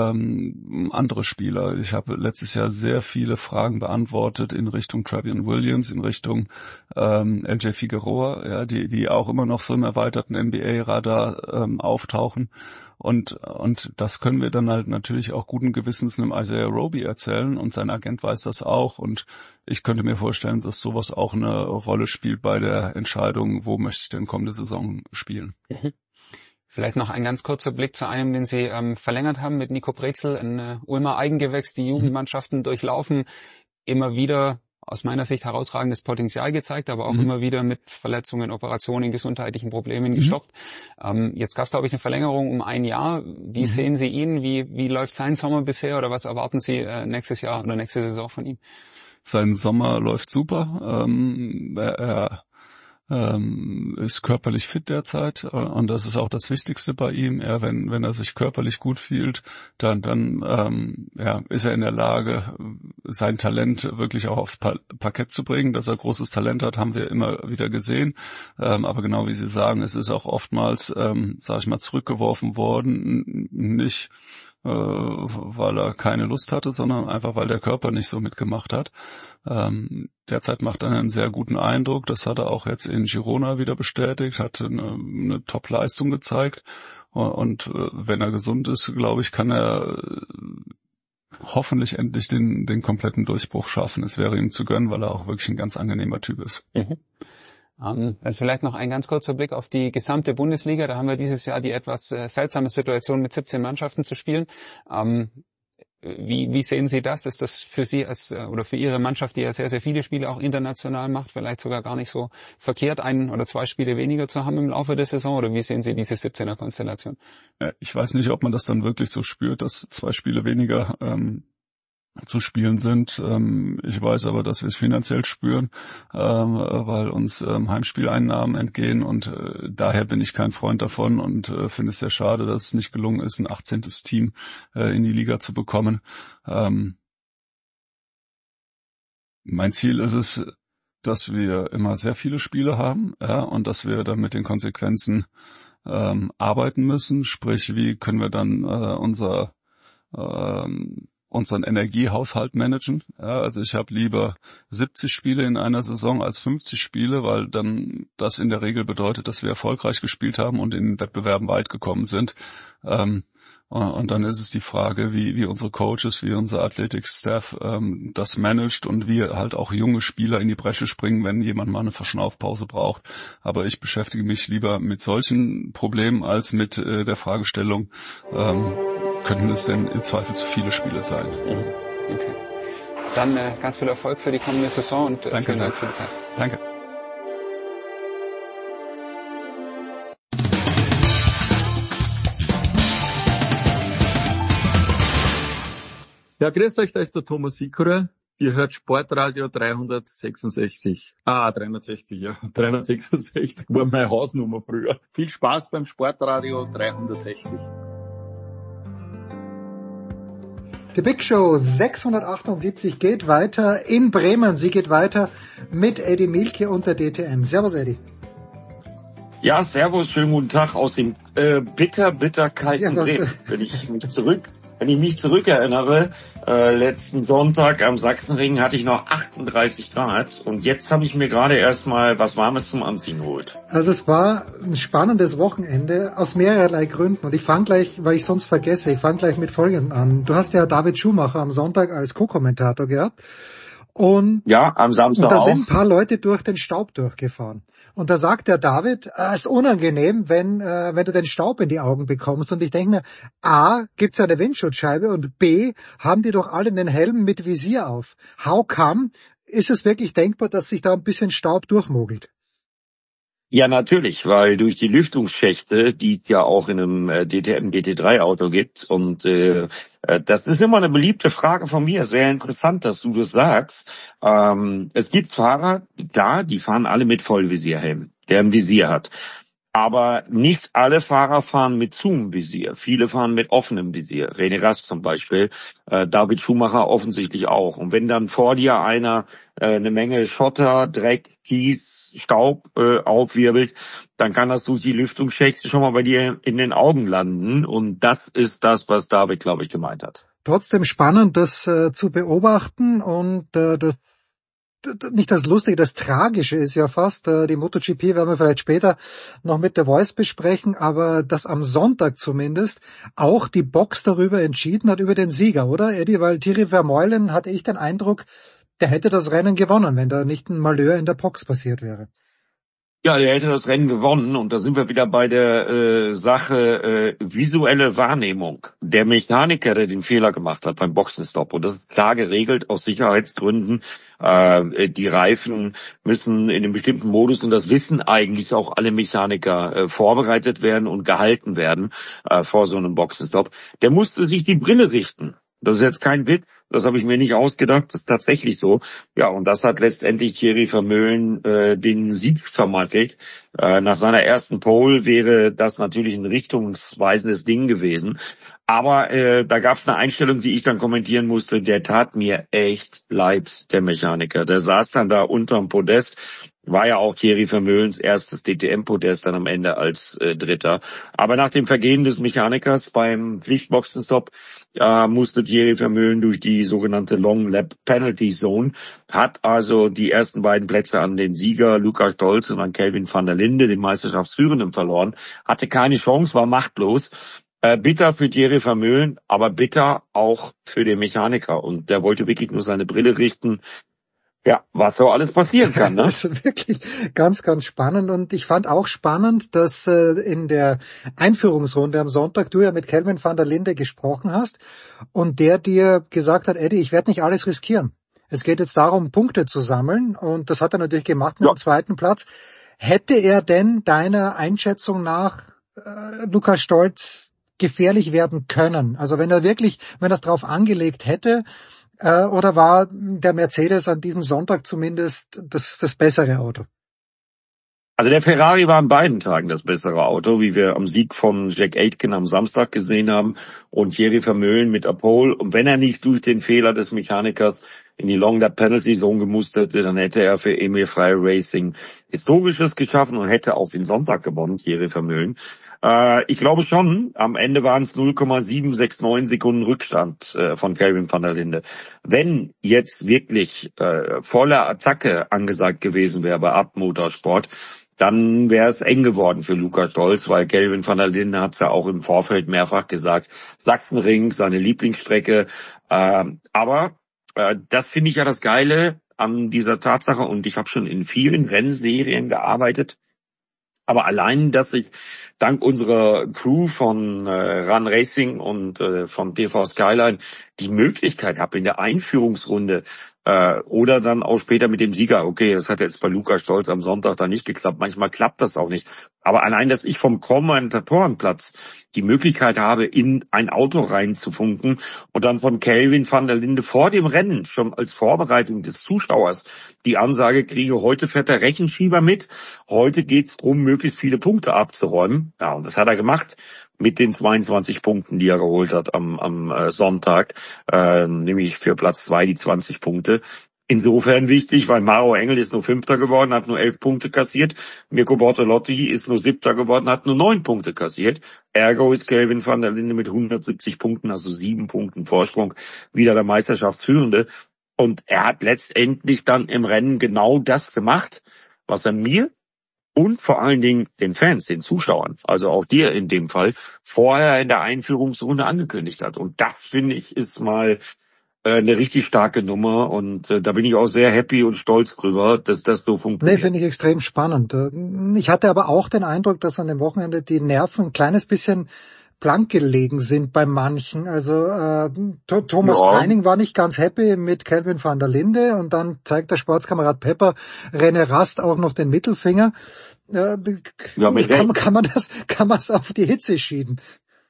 ähm, andere Spieler. Ich habe letztes Jahr sehr viele Fragen beantwortet in Richtung Trevion Williams, in Richtung ähm, L J Figueroa, ja, die die auch immer noch so im erweiterten N B A-Radar ähm, auftauchen. Und und das können wir dann halt natürlich auch guten Gewissens einem Isaiah Roby erzählen, und sein Agent weiß das auch, und ich könnte mir vorstellen, dass sowas auch eine Rolle spielt bei der Entscheidung, wo möchte ich denn kommende Saison spielen. Mhm. Vielleicht noch ein ganz kurzer Blick zu einem, den Sie ähm, verlängert haben mit Nico Brezel, ein äh, Ulmer Eigengewächs, die Jugendmannschaften durchlaufen, immer wieder aus meiner Sicht herausragendes Potenzial gezeigt, aber auch mhm. immer wieder mit Verletzungen, Operationen, gesundheitlichen Problemen mhm. gestoppt. Ähm, jetzt gab es, glaube ich, eine Verlängerung um ein Jahr. Wie mhm. sehen Sie ihn? Wie, wie läuft sein Sommer bisher, oder was erwarten Sie äh, nächstes Jahr oder nächste Saison von ihm? Sein Sommer läuft super. Ähm, er, er ähm, ist körperlich fit derzeit, und das ist auch das Wichtigste bei ihm. Er, wenn wenn er sich körperlich gut fühlt, dann dann ähm, ja, ist er in der Lage, sein Talent wirklich auch aufs pa- Parkett zu bringen. Dass er großes Talent hat, haben wir immer wieder gesehen. Ähm, aber genau wie Sie sagen, es ist auch oftmals, ähm, sage ich mal, zurückgeworfen worden, nicht äh, weil er keine Lust hatte, sondern einfach, weil der Körper nicht so mitgemacht hat. Ähm, derzeit macht er einen sehr guten Eindruck. Das hat er auch jetzt in Girona wieder bestätigt, hat eine, eine Top-Leistung gezeigt. Und äh, wenn er gesund ist, glaube ich, kann er äh, hoffentlich endlich den, den kompletten Durchbruch schaffen. Es wäre ihm zu gönnen, weil er auch wirklich ein ganz angenehmer Typ ist. Mhm. Um, vielleicht noch ein ganz kurzer Blick auf die gesamte Bundesliga. Da haben wir dieses Jahr die etwas äh, seltsame Situation, mit siebzehn Mannschaften zu spielen. Um, wie, wie sehen Sie das? Ist das für Sie als äh, oder für Ihre Mannschaft, die ja sehr, sehr viele Spiele auch international macht, vielleicht sogar gar nicht so verkehrt, ein oder zwei Spiele weniger zu haben im Laufe der Saison? Oder wie sehen Sie diese siebzehner-Konstellation? Ja, ich weiß nicht, ob man das dann wirklich so spürt, dass zwei Spiele weniger ähm zu spielen sind. Ich weiß aber, dass wir es finanziell spüren, weil uns Heimspieleinnahmen entgehen, und daher bin ich kein Freund davon und finde es sehr schade, dass es nicht gelungen ist, ein achtzehntes Team in die Liga zu bekommen. Mein Ziel ist es, dass wir immer sehr viele Spiele haben, ja, und dass wir dann mit den Konsequenzen ähm, arbeiten müssen. Sprich, wie können wir dann äh, unser ähm, unseren Energiehaushalt managen. Ja, also ich habe lieber siebzig Spiele in einer Saison als fünfzig Spiele, weil dann das in der Regel bedeutet, dass wir erfolgreich gespielt haben und in Wettbewerben weit gekommen sind. Ähm, und dann ist es die Frage, wie wie unsere Coaches, wie unser Athletic-Staff ähm, das managt, und wie halt auch junge Spieler in die Bresche springen, wenn jemand mal eine Verschnaufpause braucht. Aber ich beschäftige mich lieber mit solchen Problemen als mit äh, der Fragestellung, ähm, könnten es denn im Zweifel zu viele Spiele sein. Okay. Dann äh, ganz viel Erfolg für die kommende Saison und äh, Danke vielen Dank für die Zeit. Danke. Ja, grüß euch, da ist der Thomas Sikora. Ihr hört Sportradio dreihundertsechsundsechzig. Ah, dreihundertsechzig, ja. dreihundertsechsundsechzig war meine Hausnummer früher. Viel Spaß beim Sportradio dreihundertsechzig. Die Big Show sechshundertachtundsiebzig geht weiter in Bremen. Sie geht weiter mit Eddie Mielke und der D T M. Servus, Eddie. Ja, servus, schönen guten Tag aus dem äh, bitter, bitter kalten ja, Bremen. Bin ich zurück wenn ich mich zurückerinnere, äh, letzten Sonntag am Sachsenring hatte ich noch achtunddreißig Grad und jetzt habe ich mir gerade erstmal was Warmes zum Anziehen geholt. Also es war ein spannendes Wochenende aus mehrerlei Gründen und ich fange gleich, weil ich sonst vergesse, ich fange gleich mit Folgendem an. Du hast ja David Schumacher am Sonntag als Co-Kommentator gehabt. Und, ja, am Samstag und da auch. sind ein paar Leute durch den Staub durchgefahren. Und da sagt der David, es äh, ist unangenehm, wenn äh, wenn du den Staub in die Augen bekommst. Und ich denke mir, A, gibt's eine Windschutzscheibe und B, haben die doch alle einen Helm mit Visier auf. How come? Ist es wirklich denkbar, dass sich da ein bisschen Staub durchmogelt? Ja, natürlich, weil durch die Lüftungsschächte, die es ja auch in einem äh, D T M G T drei Auto gibt, und äh, äh, das ist immer eine beliebte Frage von mir, sehr interessant, dass du das sagst. Ähm, es gibt Fahrer, klar, die fahren alle mit Vollvisierhelm, der ein Visier hat. Aber nicht alle Fahrer fahren mit Zoom-Visier. Viele fahren mit offenem Visier. René Rast zum Beispiel, äh, David Schumacher offensichtlich auch. Und wenn dann vor dir einer äh, eine Menge Schotter, Dreck, Kies, Staub äh, aufwirbelt, dann kann das durch die Lüftungsschächte schon mal bei dir in den Augen landen. Und das ist das, was David, glaube ich, gemeint hat. Trotzdem spannend, das äh, zu beobachten und äh, das nicht das Lustige, das Tragische ist ja fast, die MotoGP werden wir vielleicht später noch mit der Voice besprechen, aber dass am Sonntag zumindest auch die Box darüber entschieden hat, über den Sieger, oder Eddie? Weil Thierry Vermeulen, hatte ich den Eindruck, der hätte das Rennen gewonnen, wenn da nicht ein Malheur in der Box passiert wäre. Ja, der hätte das Rennen gewonnen und da sind wir wieder bei der äh, Sache äh, visuelle Wahrnehmung. Der Mechaniker, der den Fehler gemacht hat beim Boxenstopp, und das ist klar geregelt aus Sicherheitsgründen. Äh, die Reifen müssen in einem bestimmten Modus, und das wissen eigentlich auch alle Mechaniker, äh, vorbereitet werden und gehalten werden äh, vor so einem Boxenstopp. Der musste sich die Brille richten. Das ist jetzt kein Witz, das habe ich mir nicht ausgedacht, das ist tatsächlich so. Ja, und das hat letztendlich Thierry Vermeulen äh, den Sieg vermasselt. Äh, nach seiner ersten Pole wäre das natürlich ein richtungsweisendes Ding gewesen. Aber äh, da gab es eine Einstellung, die ich dann kommentieren musste, der tat mir echt leid, der Mechaniker. Der saß dann da unterm Podest. War ja auch Thierry Vermeulens erstes D T M-Podest dann am Ende als äh, Dritter. Aber nach dem Vergehen des Mechanikers beim Pflichtboxenstopp äh, musste Thierry Vermeulen durch die sogenannte Long Lap Penalty Zone, hat also die ersten beiden Plätze an den Sieger Lukas Stolz und an Kelvin van der Linde, den Meisterschaftsführenden, verloren. Hatte keine Chance, war machtlos. Äh, bitter für Thierry Vermeulen, aber bitter auch für den Mechaniker. Und der wollte wirklich nur seine Brille richten. Ja, was so alles passieren kann, ne? Das ist wirklich ganz, ganz spannend. Und ich fand auch spannend, dass äh, in der Einführungsrunde am Sonntag du ja mit Kelvin van der Linde gesprochen hast und der dir gesagt hat, Eddie, ich werde nicht alles riskieren. Es geht jetzt darum, Punkte zu sammeln, und das hat er natürlich gemacht mit ja. dem zweiten Platz. Hätte er denn deiner Einschätzung nach äh, Lukas Stolz gefährlich werden können? Also wenn er wirklich, wenn er es drauf angelegt hätte, Äh, oder war der Mercedes an diesem Sonntag zumindest das, das bessere Auto? Also der Ferrari war an beiden Tagen das bessere Auto, wie wir am Sieg von Jack Aitken am Samstag gesehen haben, und Thierry Vermeulen mit der Pole. Und wenn er nicht durch den Fehler des Mechanikers in die Long Lap Penalty Zone gemusst hätte, dann hätte er für Emil Frey Racing Historisches geschaffen und hätte auch den Sonntag gewonnen, Thierry Vermeulen. Äh, ich glaube schon, am Ende waren es null Komma sieben sechs neun Sekunden Rückstand äh, von Kelvin van der Linde. Wenn jetzt wirklich äh, volle Attacke angesagt gewesen wäre bei Abt Motorsport, dann wäre es eng geworden für Lukas Stolz, weil Kelvin van der Linde hat es ja auch im Vorfeld mehrfach gesagt, Sachsenring, seine Lieblingsstrecke. Äh, aber äh, das finde ich ja das Geile an dieser Tatsache, und ich habe schon in vielen Rennserien gearbeitet. Aber allein, dass ich dank unserer Crew von äh, Run Racing und äh, von T V Skyline die Möglichkeit habe, in der Einführungsrunde äh, oder dann auch später mit dem Sieger, okay, das hat jetzt bei Lukas Stolz am Sonntag da nicht geklappt, manchmal klappt das auch nicht, aber allein, dass ich vom Kommentatorenplatz die Möglichkeit habe, in ein Auto reinzufunken und dann von Kelvin van der Linde vor dem Rennen schon als Vorbereitung des Zuschauers die Ansage kriege, heute fährt der Rechenschieber mit, heute geht's darum, möglichst viele Punkte abzuräumen. Ja, und das hat er gemacht mit den zweiundzwanzig Punkten, die er geholt hat am, am äh, Sonntag, äh, nämlich für Platz zwei die zwanzig Punkte. insofern wichtig, weil Maro Engel ist nur Fünfter geworden, hat nur elf Punkte kassiert. Mirko Bortolotti ist nur Siebter geworden, hat nur neun Punkte kassiert. Ergo ist Kelvin van der Linde mit hundertsiebzig Punkten, also sieben Punkten Vorsprung, wieder der Meisterschaftsführende. Und er hat letztendlich dann im Rennen genau das gemacht, was er mir und vor allen Dingen den Fans, den Zuschauern, also auch dir in dem Fall, vorher in der Einführungsrunde angekündigt hat. Und das, finde ich, ist mal äh, eine richtig starke Nummer. Und äh, da bin ich auch sehr happy und stolz drüber, dass das so funktioniert. Nee, finde ich extrem spannend. Ich hatte aber auch den Eindruck, dass an dem Wochenende die Nerven ein kleines bisschen blank gelegen sind bei manchen. Also äh, Thomas Ja. Preining war nicht ganz happy mit Kelvin van der Linde und dann zeigt der Sportskamerad Pepper René Rast auch noch den Mittelfinger. Äh, Ja, mit kann, Recht. kann man das, kann man es auf die Hitze schieben?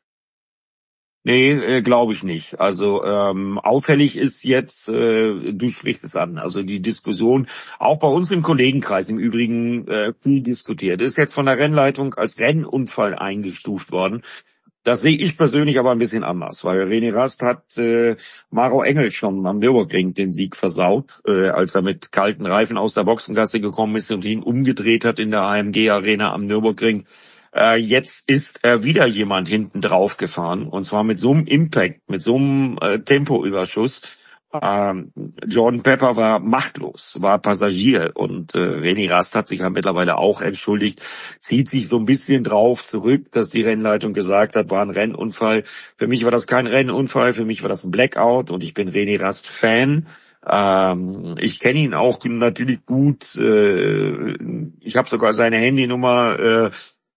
Nee, äh, glaube ich nicht. Also ähm, auffällig ist jetzt, äh, du sprichst es an, also die Diskussion, auch bei uns im Kollegenkreis im Übrigen äh, viel diskutiert, ist jetzt von der Rennleitung als Rennunfall eingestuft worden. Das sehe ich persönlich aber ein bisschen anders, weil René Rast hat äh, Maro Engel schon am Nürburgring den Sieg versaut, äh, als er mit kalten Reifen aus der Boxengasse gekommen ist und ihn umgedreht hat in der A M G-Arena am Nürburgring. Äh, jetzt ist er wieder jemand hinten drauf gefahren, und zwar mit so einem Impact, mit so einem äh, Tempoüberschuss. Ähm, Jordan Pepper war machtlos, war Passagier, und äh, René Rast hat sich ja mittlerweile auch entschuldigt, zieht sich so ein bisschen drauf zurück, dass die Rennleitung gesagt hat, war ein Rennunfall. Für mich war das kein Rennunfall, für mich war das ein Blackout, und ich bin René Rast Fan. Ähm, ich kenne ihn auch natürlich gut. Äh, ich habe sogar seine Handynummer. Äh,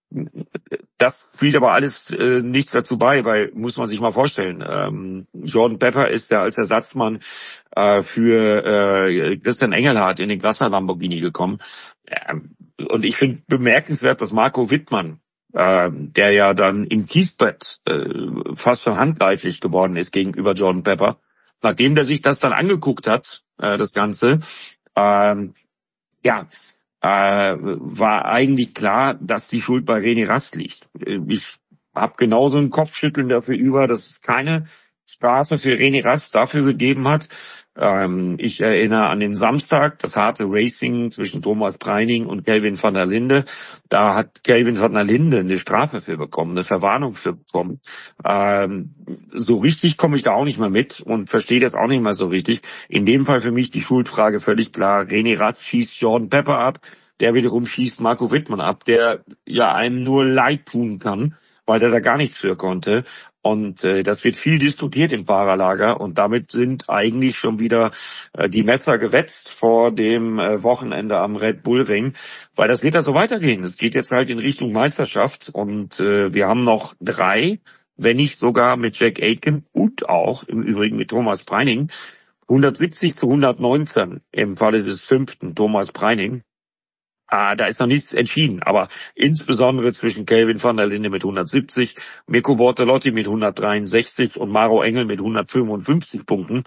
Das fühlt aber alles äh, nichts dazu bei, weil, muss man sich mal vorstellen, ähm, Jordan Pepper ist ja als Ersatzmann äh, für äh, Christian Engelhardt in den Glasser Lamborghini gekommen. Ähm, und ich finde bemerkenswert, dass Marco Wittmann, äh, der ja dann im Kiesbett äh, fast schon handgreiflich geworden ist gegenüber Jordan Pepper, nachdem der sich das dann angeguckt hat, äh, das Ganze, ähm, ja, äh, war eigentlich klar, dass die Schuld bei René Rast liegt. Ich habe genauso ein Kopfschütteln dafür über, dass es keine Strafe für René Rast dafür gegeben hat. Ähm, ich erinnere an den Samstag, das harte Racing zwischen Thomas Preining und Kelvin van der Linde. Da hat Kelvin van der Linde eine Strafe für bekommen, eine Verwarnung für bekommen. Ähm, so richtig komme ich da auch nicht mehr mit und verstehe das auch nicht mehr so richtig. In dem Fall für mich die Schuldfrage völlig klar. René Rast schießt Jordan Pepper ab, der wiederum schießt Marco Wittmann ab, der ja einem nur leid tun kann, weil der da gar nichts für konnte. Und äh, das wird viel diskutiert im Fahrerlager, und damit sind eigentlich schon wieder äh, die Messer gewetzt vor dem äh, Wochenende am Red Bull Ring, weil das wird ja so weitergehen. Es geht jetzt halt in Richtung Meisterschaft, und äh, wir haben noch drei, wenn nicht sogar mit Jack Aitken und auch im Übrigen mit Thomas Preining, hundertsiebzig zu hundertneunzehn im Falle des fünften Thomas Preining. Ah, da ist noch nichts entschieden, aber insbesondere zwischen Kelvin van der Linde mit hundertsiebzig, Mirko Bortolotti mit hundertdreiundsechzig und Maro Engel mit hundertfünfundfünfzig Punkten.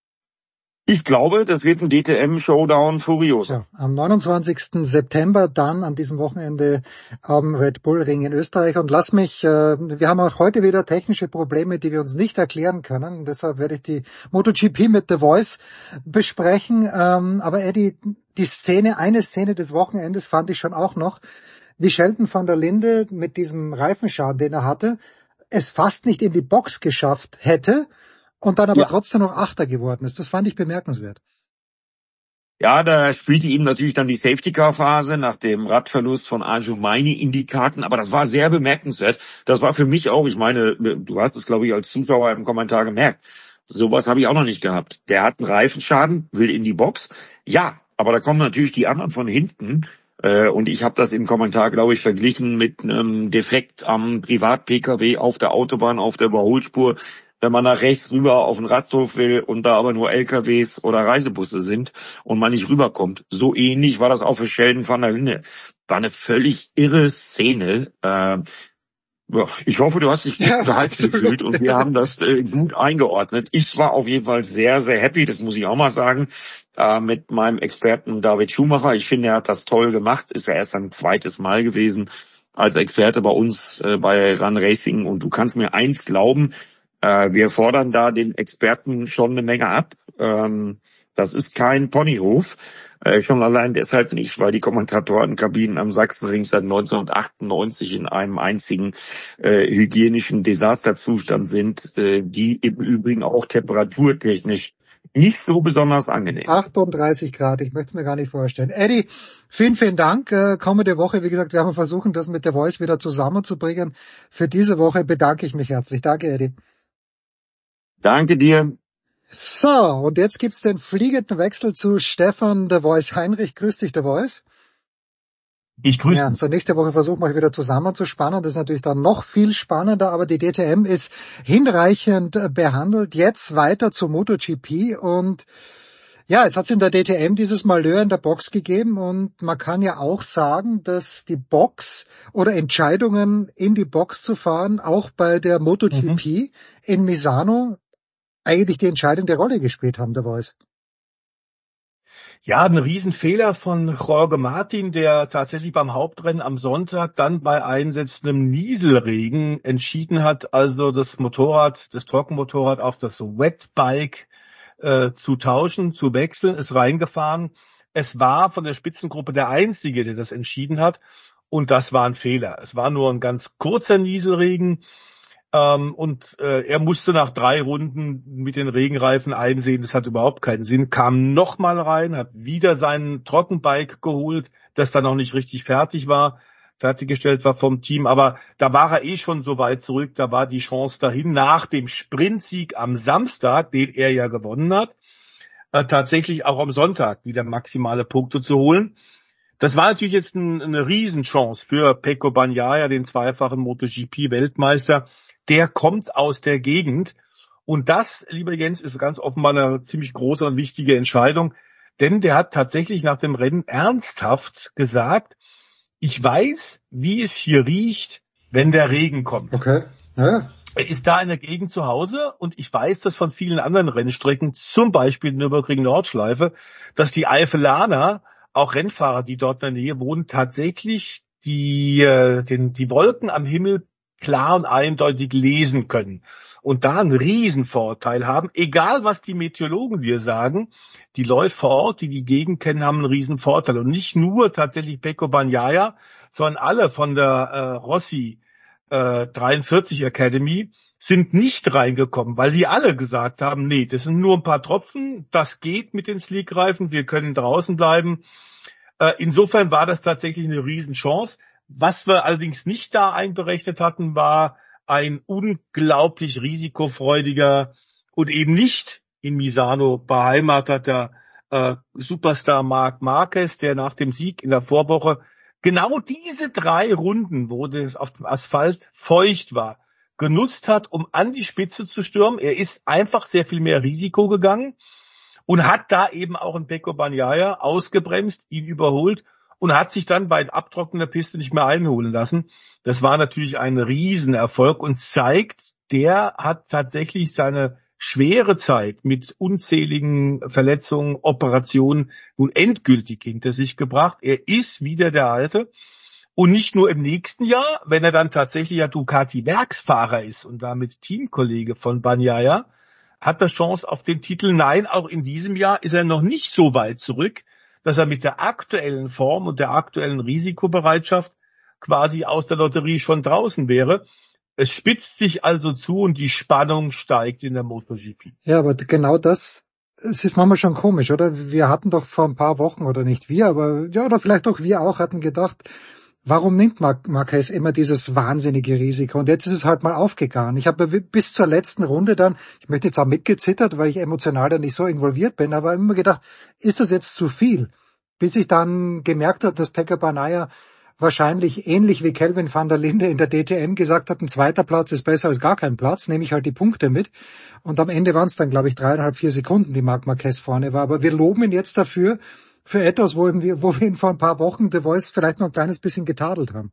Ich glaube, das wird ein D T M-Showdown furioser. Ja, am neunundzwanzigsten September dann an diesem Wochenende am Red Bull Ring in Österreich. Und lass mich, äh, wir haben auch heute wieder technische Probleme, die wir uns nicht erklären können. Deshalb werde ich die MotoGP mit The Voice besprechen. Ähm, aber Eddie, die Szene, eine Szene des Wochenendes fand ich schon auch noch, wie Sheldon van der Linde mit diesem Reifenschaden, den er hatte, es fast nicht in die Box geschafft hätte und dann aber Ja. trotzdem noch Achter geworden ist. Das fand ich bemerkenswert. Ja, da spielte ihm natürlich dann die Safety-Car-Phase nach dem Radverlust von Ajumaini in die Karten, aber das war sehr bemerkenswert. Das war für mich auch, ich meine, du hast es, glaube ich, als Zuschauer im Kommentar gemerkt, sowas habe ich auch noch nicht gehabt. Der hat einen Reifenschaden, will in die Box. Ja, aber da kommen natürlich die anderen von hinten. Äh, und ich habe das im Kommentar, glaube ich, verglichen mit einem Defekt am Privat-P K W auf der Autobahn, auf der Überholspur. Wenn man nach rechts rüber auf den Rasthof will und da aber nur L K Ws oder Reisebusse sind und man nicht rüberkommt. So ähnlich war das auch für Sheldon van der Linde. War eine völlig irre Szene. Äh, ja, ich hoffe, du hast dich gut unterhalten gefühlt und wir haben das äh, gut eingeordnet. Ich war auf jeden Fall sehr, sehr happy, das muss ich auch mal sagen, äh, mit meinem Experten David Schumacher. Ich finde, er hat das toll gemacht. Ist ja erst ein zweites Mal gewesen als Experte bei uns äh, bei Run Racing. Und du kannst mir eins glauben, äh, wir fordern da den Experten schon eine Menge ab. Ähm, das ist kein Ponyhof. Äh, schon allein deshalb nicht, weil die Kommentatorenkabinen am Sachsenring seit neunzehnhundertachtundneunzig in einem einzigen äh, hygienischen Desasterzustand sind, äh, die im Übrigen auch temperaturtechnisch nicht so besonders angenehm. achtunddreißig Grad, ich möchte es mir gar nicht vorstellen. Eddie, vielen, vielen Dank. Äh, kommende Woche, wie gesagt, werden wir versuchen, das mit der Voice wieder zusammenzubringen. Für diese Woche bedanke ich mich herzlich. Danke, Eddie. Danke dir. So, und jetzt gibt's den fliegenden Wechsel zu Stefan The Voice Heinrich. Grüß dich, The Voice. Ich grüße. Ja, so nächste Woche versuchen wir wieder zusammenzuspannen. Das ist natürlich dann noch viel spannender, aber die D T M ist hinreichend behandelt. Jetzt weiter zur MotoGP und ja, jetzt hat es in der D T M dieses Malheur in der Box gegeben und man kann ja auch sagen, dass die Box oder Entscheidungen in die Box zu fahren auch bei der MotoGP mhm. in Misano eigentlich die entscheidende Rolle gespielt haben, der Voice. Ja, ein Riesenfehler von Jorge Martin, der tatsächlich beim Hauptrennen am Sonntag dann bei einsetzendem Nieselregen entschieden hat, also das Motorrad, das Trockenmotorrad auf das Wetbike äh, zu tauschen, zu wechseln, ist reingefahren. Es war von der Spitzengruppe der Einzige, der das entschieden hat und das war ein Fehler. Es war nur ein ganz kurzer Nieselregen. Ähm, und äh, er musste nach drei Runden mit den Regenreifen einsehen, das hat überhaupt keinen Sinn, kam nochmal rein, hat wieder sein Trockenbike geholt, das dann noch nicht richtig fertig war, fertiggestellt war vom Team, aber da war er eh schon so weit zurück, da war die Chance dahin, nach dem Sprintsieg am Samstag, den er ja gewonnen hat, äh, tatsächlich auch am Sonntag wieder maximale Punkte zu holen. Das war natürlich jetzt ein, eine Riesenchance für Pecco Bagnaia, den zweifachen MotoGP-Weltmeister. Der kommt aus der Gegend. Und das, lieber Jens, ist ganz offenbar eine ziemlich große und wichtige Entscheidung. Denn der hat tatsächlich nach dem Rennen ernsthaft gesagt, ich weiß, wie es hier riecht, wenn der Regen kommt. Okay. Ja. Er ist da in der Gegend zu Hause und ich weiß das von vielen anderen Rennstrecken, zum Beispiel Nürburgring Nordschleife, dass die Eifelaner, auch Rennfahrer, die dort in der Nähe wohnen, tatsächlich die, äh, den, die Wolken am Himmel klar und eindeutig lesen können und da einen Riesenvorteil haben, egal was die Meteorologen dir sagen, die Leute vor Ort, die die Gegend kennen, haben einen Riesenvorteil und nicht nur tatsächlich Pecco Bagnaia, sondern alle von der äh, Rossi äh, dreiundvierzig Academy sind nicht reingekommen, weil die alle gesagt haben, nee, das sind nur ein paar Tropfen, das geht mit den Slickreifen, wir können draußen bleiben. Äh, insofern war das tatsächlich eine Riesenchance. Was wir allerdings nicht da einberechnet hatten, war ein unglaublich risikofreudiger und eben nicht in Misano beheimateter äh, Superstar Marc Marquez, der nach dem Sieg in der Vorwoche genau diese drei Runden, wo das auf dem Asphalt feucht war, genutzt hat, um an die Spitze zu stürmen. Er ist einfach sehr viel mehr Risiko gegangen und hat da eben auch in Pecco Bagnaia ausgebremst, ihn überholt und hat sich dann bei Abtrocknen der Piste nicht mehr einholen lassen. Das war natürlich ein Riesenerfolg und zeigt, der hat tatsächlich seine schwere Zeit mit unzähligen Verletzungen, Operationen nun endgültig hinter sich gebracht. Er ist wieder der Alte. Und nicht nur im nächsten Jahr, wenn er dann tatsächlich ja Ducati-Werksfahrer ist und damit Teamkollege von Bagnaia, hat er Chance auf den Titel. Nein, auch in diesem Jahr ist er noch nicht so weit zurück, dass er mit der aktuellen Form und der aktuellen Risikobereitschaft quasi aus der Lotterie schon draußen wäre. Es spitzt sich also zu und die Spannung steigt in der MotoGP. Ja, aber genau das, es ist manchmal schon komisch, oder? Wir hatten doch vor ein paar Wochen, oder nicht wir, aber ja, oder vielleicht auch wir auch, hatten gedacht, warum nimmt Marquez immer dieses wahnsinnige Risiko? Und jetzt ist es halt mal aufgegangen. Ich habe bis zur letzten Runde dann, ich möchte jetzt auch mitgezittert, weil ich emotional da nicht so involviert bin, aber immer gedacht, ist das jetzt zu viel? Bis ich dann gemerkt habe, dass Pecco Bagnaia wahrscheinlich ähnlich wie Kelvin van der Linde in der D T M gesagt hat, ein zweiter Platz ist besser als gar kein Platz, nehme ich halt die Punkte mit. Und am Ende waren es dann, glaube ich, dreieinhalb, vier Sekunden, die Marc Marquez vorne war. Aber wir loben ihn jetzt dafür, für etwas, wo wir, wo wir ihn vor ein paar Wochen The Voice vielleicht noch ein kleines bisschen getadelt haben.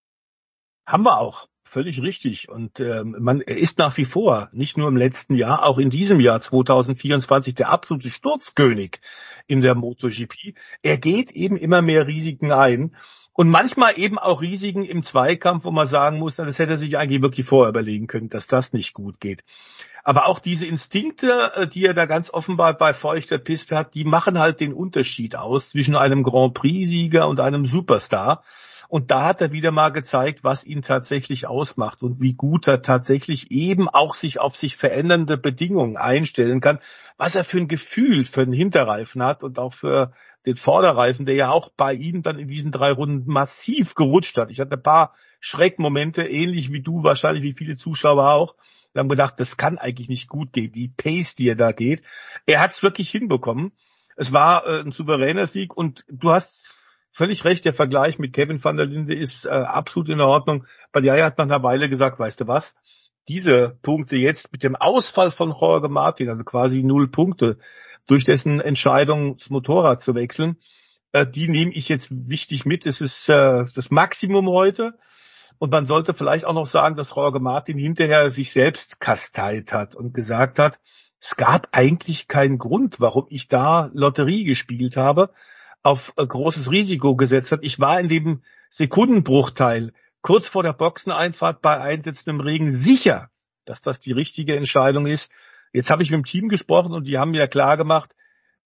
Haben wir auch. Völlig richtig. Und ähm, man er ist nach wie vor, nicht nur im letzten Jahr, auch in diesem Jahr zwanzig vierundzwanzig der absolute Sturzkönig in der MotoGP. Er geht eben immer mehr Risiken ein. Und manchmal eben auch Risiken im Zweikampf, wo man sagen muss, das hätte er sich eigentlich wirklich vorher überlegen können, dass das nicht gut geht. Aber auch diese Instinkte, die er da ganz offenbar bei feuchter Piste hat, die machen halt den Unterschied aus zwischen einem Grand Prix-Sieger und einem Superstar. Und da hat er wieder mal gezeigt, was ihn tatsächlich ausmacht und wie gut er tatsächlich eben auch sich auf sich verändernde Bedingungen einstellen kann, was er für ein Gefühl für den Hinterreifen hat und auch für den Vorderreifen, der ja auch bei ihm dann in diesen drei Runden massiv gerutscht hat. Ich hatte ein paar Schreckmomente, ähnlich wie du, wahrscheinlich wie viele Zuschauer auch. Wir haben gedacht, das kann eigentlich nicht gut gehen, die Pace, die er da geht. Er hat es wirklich hinbekommen. Es war äh, ein souveräner Sieg und du hast völlig recht, der Vergleich mit Kevin van der Linde ist äh, absolut in Ordnung. Badiaya hat nach einer Weile gesagt, weißt du was, diese Punkte jetzt mit dem Ausfall von Jorge Martin, also quasi null Punkte, durch dessen Entscheidung das Motorrad zu wechseln, äh, die nehme ich jetzt wichtig mit. Es ist äh, das Maximum heute. Und man sollte vielleicht auch noch sagen, dass Jorge Martin hinterher sich selbst kasteilt hat und gesagt hat, es gab eigentlich keinen Grund, warum ich da Lotterie gespielt habe, auf äh, großes Risiko gesetzt hat. Ich war in dem Sekundenbruchteil kurz vor der Boxeneinfahrt bei einsetzendem Regen sicher, dass das die richtige Entscheidung ist. Jetzt habe ich mit dem Team gesprochen und die haben mir klar gemacht,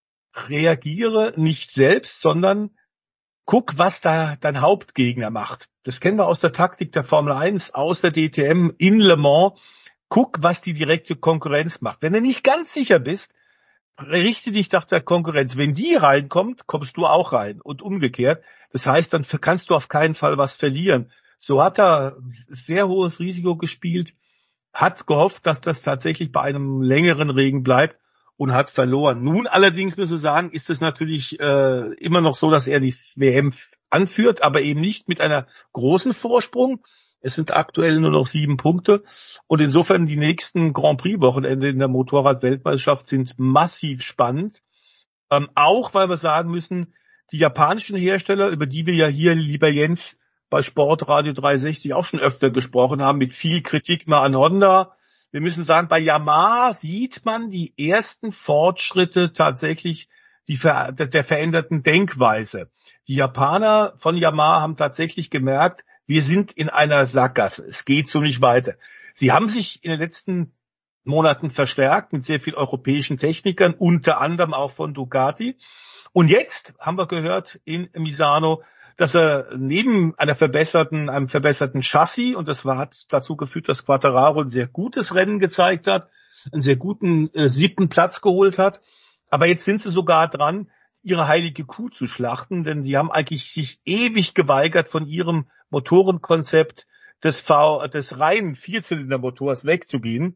reagiere nicht selbst, sondern guck, was da dein Hauptgegner macht. Das kennen wir aus der Taktik der Formel eins, aus der D T M in Le Mans. Guck, was die direkte Konkurrenz macht. Wenn du nicht ganz sicher bist, richte dich nach der Konkurrenz. Wenn die reinkommt, kommst du auch rein und umgekehrt. Das heißt, dann kannst du auf keinen Fall was verlieren. So hat er sehr hohes Risiko gespielt, hat gehofft, dass das tatsächlich bei einem längeren Regen bleibt und hat verloren. Nun allerdings, muss ich sagen, ist es natürlich äh, immer noch so, dass er die W M anführt, aber eben nicht mit einer großen Vorsprung. Es sind aktuell nur noch sieben Punkte und insofern die nächsten Grand Prix-Wochenende in der Motorrad-Weltmeisterschaft sind massiv spannend. Ähm, auch, weil wir sagen müssen, die japanischen Hersteller, über die wir ja hier, lieber Jens, bei Sportradio dreihundertsechzig auch schon öfter gesprochen haben, mit viel Kritik mal an Honda. Wir müssen sagen, bei Yamaha sieht man die ersten Fortschritte tatsächlich die ver- der veränderten Denkweise. Die Japaner von Yamaha haben tatsächlich gemerkt, wir sind in einer Sackgasse. Es geht so nicht weiter. Sie haben sich in den letzten Monaten verstärkt mit sehr vielen europäischen Technikern, unter anderem auch von Ducati. Und jetzt haben wir gehört in Misano, dass er neben einer verbesserten, einem verbesserten Chassis, und das war, hat dazu geführt, dass Quartararo ein sehr gutes Rennen gezeigt hat, einen sehr guten äh, siebten Platz geholt hat. Aber jetzt sind sie sogar dran, ihre heilige Kuh zu schlachten, denn sie haben eigentlich sich ewig geweigert, von ihrem Motorenkonzept des V, des reinen Vierzylindermotors wegzugehen.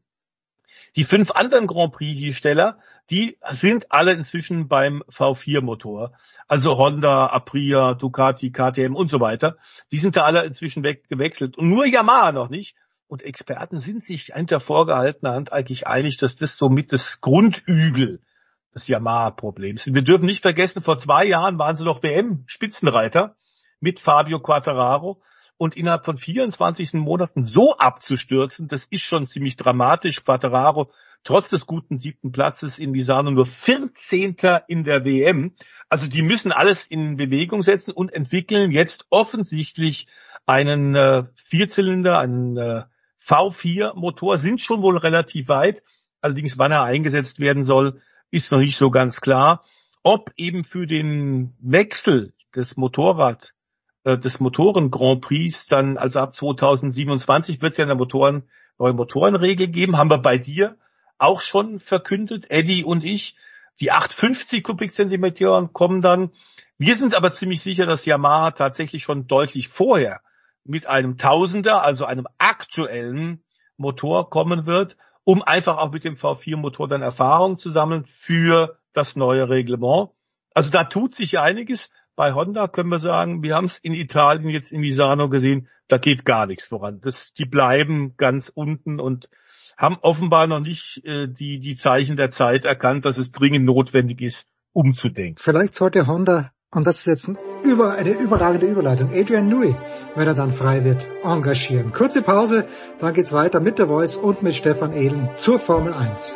Die fünf anderen Grand Prix-Hersteller, die sind alle inzwischen beim V vier Motor. Also Honda, Aprilia, Ducati, K T M und so weiter. Die sind da alle inzwischen weggewechselt. Und nur Yamaha noch nicht. Und Experten sind sich hinter vorgehaltener Hand eigentlich einig, dass das somit das Grundübel des Yamaha-Problems ist. Wir dürfen nicht vergessen, vor zwei Jahren waren sie noch W M-Spitzenreiter mit Fabio Quartararo. Und innerhalb von vierundzwanzig Monaten so abzustürzen, das ist schon ziemlich dramatisch. Quartararo, trotz des guten siebten Platzes in Misano, nur vierzehnter in der W M. Also die müssen alles in Bewegung setzen und entwickeln jetzt offensichtlich einen äh, Vierzylinder, einen äh, V vier Motor, sind schon wohl relativ weit. Allerdings, wann er eingesetzt werden soll, ist noch nicht so ganz klar. Ob eben für den Wechsel des Motorrad des Motoren Grand Prix dann, also ab zweitausendsiebenundzwanzig wird es ja eine Motoren, neue Motorenregel geben, haben wir bei dir auch schon verkündet, Eddie und ich. Die achthundertfünfzig Kubikzentimeter kommen dann. Wir sind aber ziemlich sicher, dass Yamaha tatsächlich schon deutlich vorher mit einem Tausender, also einem aktuellen Motor kommen wird, um einfach auch mit dem V vier Motor dann Erfahrung zu sammeln für das neue Reglement. Also da tut sich einiges. Bei Honda können wir sagen, wir haben es in Italien jetzt in Misano gesehen, da geht gar nichts voran. Das, die bleiben ganz unten und haben offenbar noch nicht äh, die, die Zeichen der Zeit erkannt, dass es dringend notwendig ist, umzudenken. Vielleicht sollte Honda, und das ist jetzt ein über, eine überragende Überleitung, Adrian Newey, wenn er dann frei wird, engagieren. Kurze Pause, dann geht's weiter mit The Voice und mit Stefan Ehlen zur Formel eins.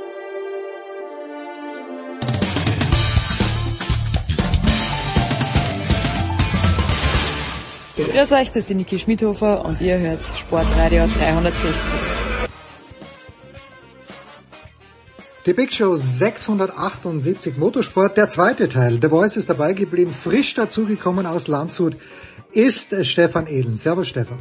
Grüß euch, das ist die Niki Schmidhofer und ihr hört Sportradio dreihundertsechzig. Die Big Show sechshundertachtundsiebzig Motorsport, der zweite Teil. The Voice ist dabei geblieben, frisch dazugekommen aus Landshut ist Stefan Ehlen. Servus Stefan.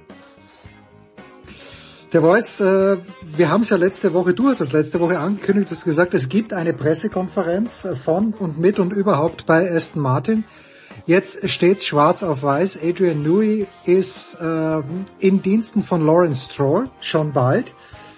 The Voice, äh, wir haben es ja letzte Woche, du hast es letzte Woche angekündigt, du hast gesagt, es gibt eine Pressekonferenz von und mit und überhaupt bei Aston Martin. Jetzt steht's schwarz auf weiß, Adrian Newey ist äh, in Diensten von Lawrence Stroll, schon bald.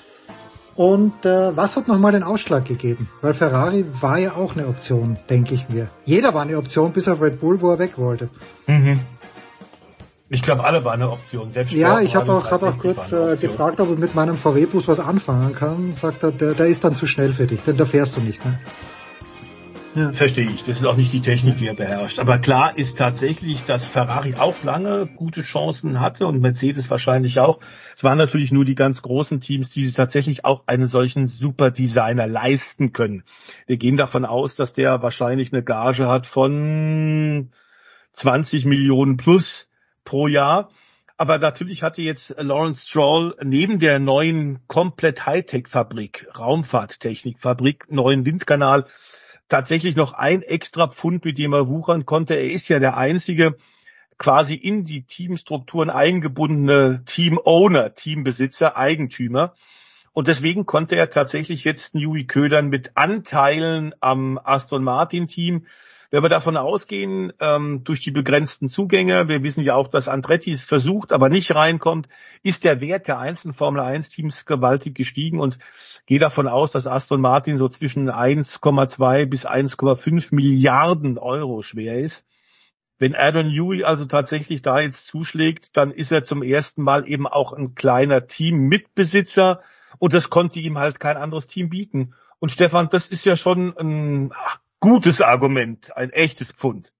Und äh, was hat nochmal den Ausschlag gegeben? Weil Ferrari war ja auch eine Option, denke ich mir. Jeder war eine Option, bis auf Red Bull, wo er weg wollte. Mhm. Ich glaube, alle waren eine Option. Selbst ja, ich habe auch, hab auch kurz äh, gefragt, ob er mit meinem V W-Bus was anfangen kann. Sagt er, der, der ist dann zu schnell für dich, denn da fährst du nicht. Ne? Ja. Verstehe ich. Das ist auch nicht die Technik, die er beherrscht. Aber klar ist tatsächlich, dass Ferrari auch lange gute Chancen hatte und Mercedes wahrscheinlich auch. Es waren natürlich nur die ganz großen Teams, die sich tatsächlich auch einen solchen Superdesigner leisten können. Wir gehen davon aus, dass der wahrscheinlich eine Gage hat von zwanzig Millionen plus pro Jahr. Aber natürlich hatte jetzt Lawrence Stroll neben der neuen komplett Hightech-Fabrik, Raumfahrttechnik-Fabrik, neuen Windkanal, tatsächlich noch ein extra Pfund, mit dem er wuchern konnte. Er ist ja der einzige quasi in die Teamstrukturen eingebundene Team-Owner, Teambesitzer, Eigentümer. Und deswegen konnte er tatsächlich jetzt Newey ködern mit Anteilen am Aston Martin-Team. Wenn wir davon ausgehen, ähm, durch die begrenzten Zugänge, wir wissen ja auch, dass Andretti es versucht, aber nicht reinkommt, ist der Wert der einzelnen Formel eins Teams gewaltig gestiegen und gehe davon aus, dass Aston Martin so zwischen eins Komma zwei bis eins Komma fünf Milliarden Euro schwer ist. Wenn Adrian Newey also tatsächlich da jetzt zuschlägt, dann ist er zum ersten Mal eben auch ein kleiner Teammitbesitzer und das konnte ihm halt kein anderes Team bieten. Und Stefan, das ist ja schon ein gutes Argument, ein echtes Pfund.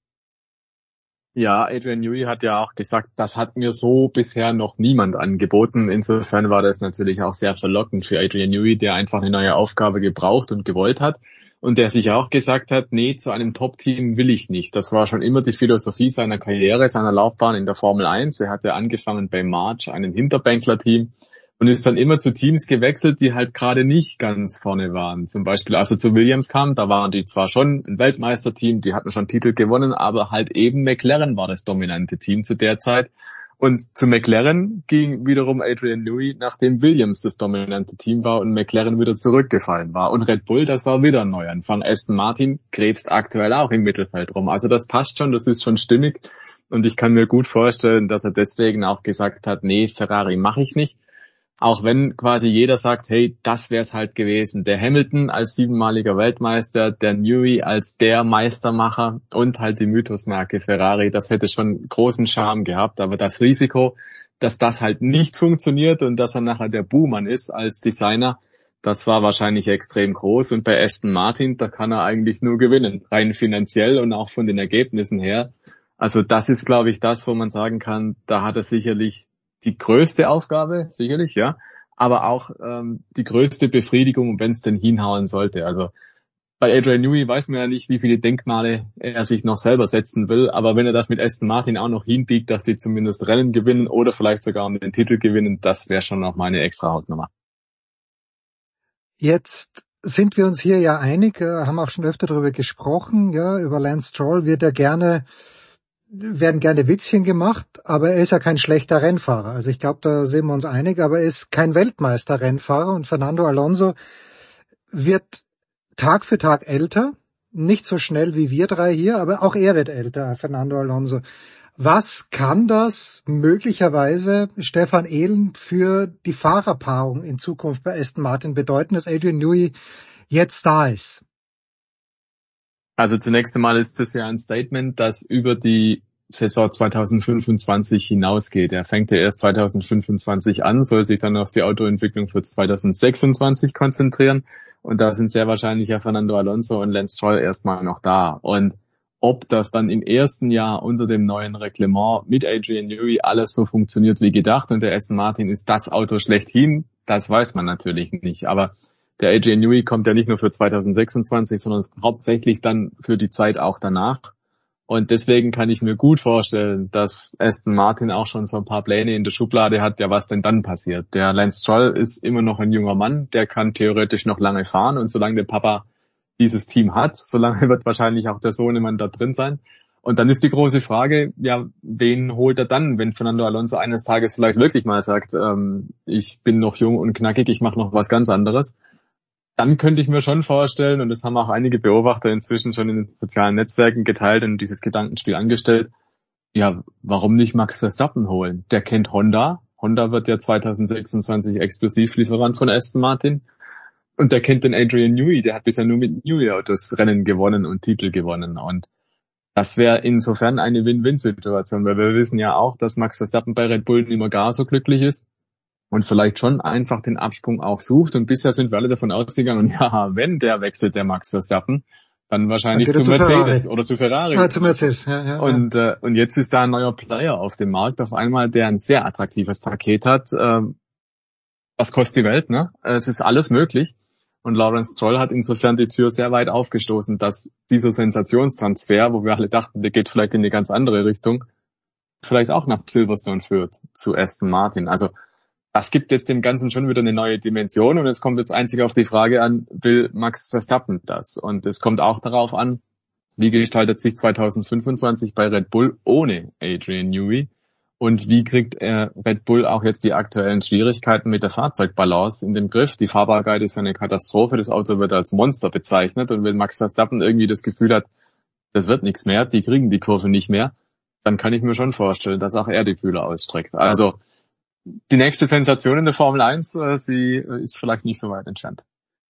Ja, Adrian Newey hat ja auch gesagt, das hat mir so bisher noch niemand angeboten. Insofern war das natürlich auch sehr verlockend für Adrian Newey, der einfach eine neue Aufgabe gebraucht und gewollt hat und der sich auch gesagt hat, nee, zu einem Top-Team will ich nicht. Das war schon immer die Philosophie seiner Karriere, seiner Laufbahn in der Formel eins. Er hatte angefangen bei March, einem Hinterbänkler-Team, und ist dann immer zu Teams gewechselt, die halt gerade nicht ganz vorne waren. Zum Beispiel, als er zu Williams kam, da waren die zwar schon ein Weltmeisterteam, die hatten schon Titel gewonnen, aber halt eben McLaren war das dominante Team zu der Zeit. Und zu McLaren ging wiederum Adrian Newey, nachdem Williams das dominante Team war und McLaren wieder zurückgefallen war. Und Red Bull, das war wieder ein Neuanfang. Aston Martin krebst aktuell auch im Mittelfeld rum. Also das passt schon, das ist schon stimmig. Und ich kann mir gut vorstellen, dass er deswegen auch gesagt hat, nee, Ferrari mache ich nicht. Auch wenn quasi jeder sagt, hey, das wär's halt gewesen. Der Hamilton als siebenmaliger Weltmeister, der Newey als der Meistermacher und halt die Mythosmarke Ferrari, das hätte schon großen Charme gehabt. Aber das Risiko, dass das halt nicht funktioniert und dass er nachher der Buhmann ist als Designer, das war wahrscheinlich extrem groß. Und bei Aston Martin, da kann er eigentlich nur gewinnen, rein finanziell und auch von den Ergebnissen her. Also das ist, glaube ich, das, wo man sagen kann, da hat er sicherlich die größte Aufgabe, sicherlich, ja, aber auch ähm, die größte Befriedigung, wenn es denn hinhauen sollte. Also bei Adrian Newey weiß man ja nicht, wie viele Denkmale er sich noch selber setzen will, aber wenn er das mit Aston Martin auch noch hinbiegt, dass die zumindest Rennen gewinnen oder vielleicht sogar um den Titel gewinnen, das wäre schon noch mal eine extra Hausnummer. Jetzt sind wir uns hier ja einig, haben auch schon öfter darüber gesprochen, ja, über Lance Stroll wird er gerne werden gerne Witzchen gemacht, aber er ist ja kein schlechter Rennfahrer. Also ich glaube, da sind wir uns einig, aber er ist kein Weltmeister-Rennfahrer und Fernando Alonso wird Tag für Tag älter, nicht so schnell wie wir drei hier, aber auch er wird älter, Fernando Alonso. Was kann das möglicherweise, Stefan Ehlen, für die Fahrerpaarung in Zukunft bei Aston Martin bedeuten, dass Adrian Newey jetzt da ist? Also zunächst einmal ist das ja ein Statement, das über die Saison zwanzig fünfundzwanzig hinausgeht. Er fängt ja erst zwanzig fünfundzwanzig an, soll sich dann auf die Autoentwicklung für zwanzig sechsundzwanzig konzentrieren. Und da sind sehr wahrscheinlich ja Fernando Alonso und Lance Stroll erstmal noch da. Und ob das dann im ersten Jahr unter dem neuen Reglement mit Adrian Newey alles so funktioniert wie gedacht und der Aston Martin ist das Auto schlechthin, das weiß man natürlich nicht. Aber der Adrian Newey kommt ja nicht nur für zwanzig sechsundzwanzig, sondern hauptsächlich dann für die Zeit auch danach. Und deswegen kann ich mir gut vorstellen, dass Aston Martin auch schon so ein paar Pläne in der Schublade hat, ja, was denn dann passiert. Der Lance Stroll ist immer noch ein junger Mann, der kann theoretisch noch lange fahren und solange der Papa dieses Team hat, solange wird wahrscheinlich auch der Sohnemann da drin sein. Und dann ist die große Frage, ja, wen holt er dann, wenn Fernando Alonso eines Tages vielleicht wirklich mal sagt, ähm, ich bin noch jung und knackig, ich mache noch was ganz anderes. Dann könnte ich mir schon vorstellen, und das haben auch einige Beobachter inzwischen schon in den sozialen Netzwerken geteilt und dieses Gedankenspiel angestellt, ja, warum nicht Max Verstappen holen? Der kennt Honda. Honda wird ja zwanzig sechsundzwanzig Exklusivlieferant von Aston Martin. Und der kennt den Adrian Newey, der hat bisher nur mit Newey-Autos Rennen gewonnen und Titel gewonnen. Und das wäre insofern eine Win-Win-Situation, weil wir wissen ja auch, dass Max Verstappen bei Red Bull nicht mehr gar so glücklich ist. Und vielleicht schon einfach den Absprung auch sucht. Und bisher sind wir alle davon ausgegangen, ja, wenn der wechselt, der Max Verstappen, dann wahrscheinlich dann zu, zu Mercedes oder zu Ferrari. Ah, zu Mercedes, ja, ja. Und, ja. Äh, und jetzt ist da ein neuer Player auf dem Markt, auf einmal, der ein sehr attraktives Paket hat. Äh, was kostet die Welt, ne? Es ist alles möglich. Und Lawrence Stroll hat insofern die Tür sehr weit aufgestoßen, dass dieser Sensationstransfer, wo wir alle dachten, der geht vielleicht in eine ganz andere Richtung, vielleicht auch nach Silverstone führt, zu Aston Martin. Also, das gibt jetzt dem Ganzen schon wieder eine neue Dimension und es kommt jetzt einzig auf die Frage an, will Max Verstappen das? Und es kommt auch darauf an, wie gestaltet sich zwanzig fünfundzwanzig bei Red Bull ohne Adrian Newey und wie kriegt äh, Red Bull auch jetzt die aktuellen Schwierigkeiten mit der Fahrzeugbalance in den Griff? Die Fahrbarkeit ist eine Katastrophe, das Auto wird als Monster bezeichnet und wenn Max Verstappen irgendwie das Gefühl hat, das wird nichts mehr, die kriegen die Kurve nicht mehr, dann kann ich mir schon vorstellen, dass auch er die Fühler ausstreckt. Also die nächste Sensation in der Formel eins, äh, sie äh, ist vielleicht nicht so weit entfernt.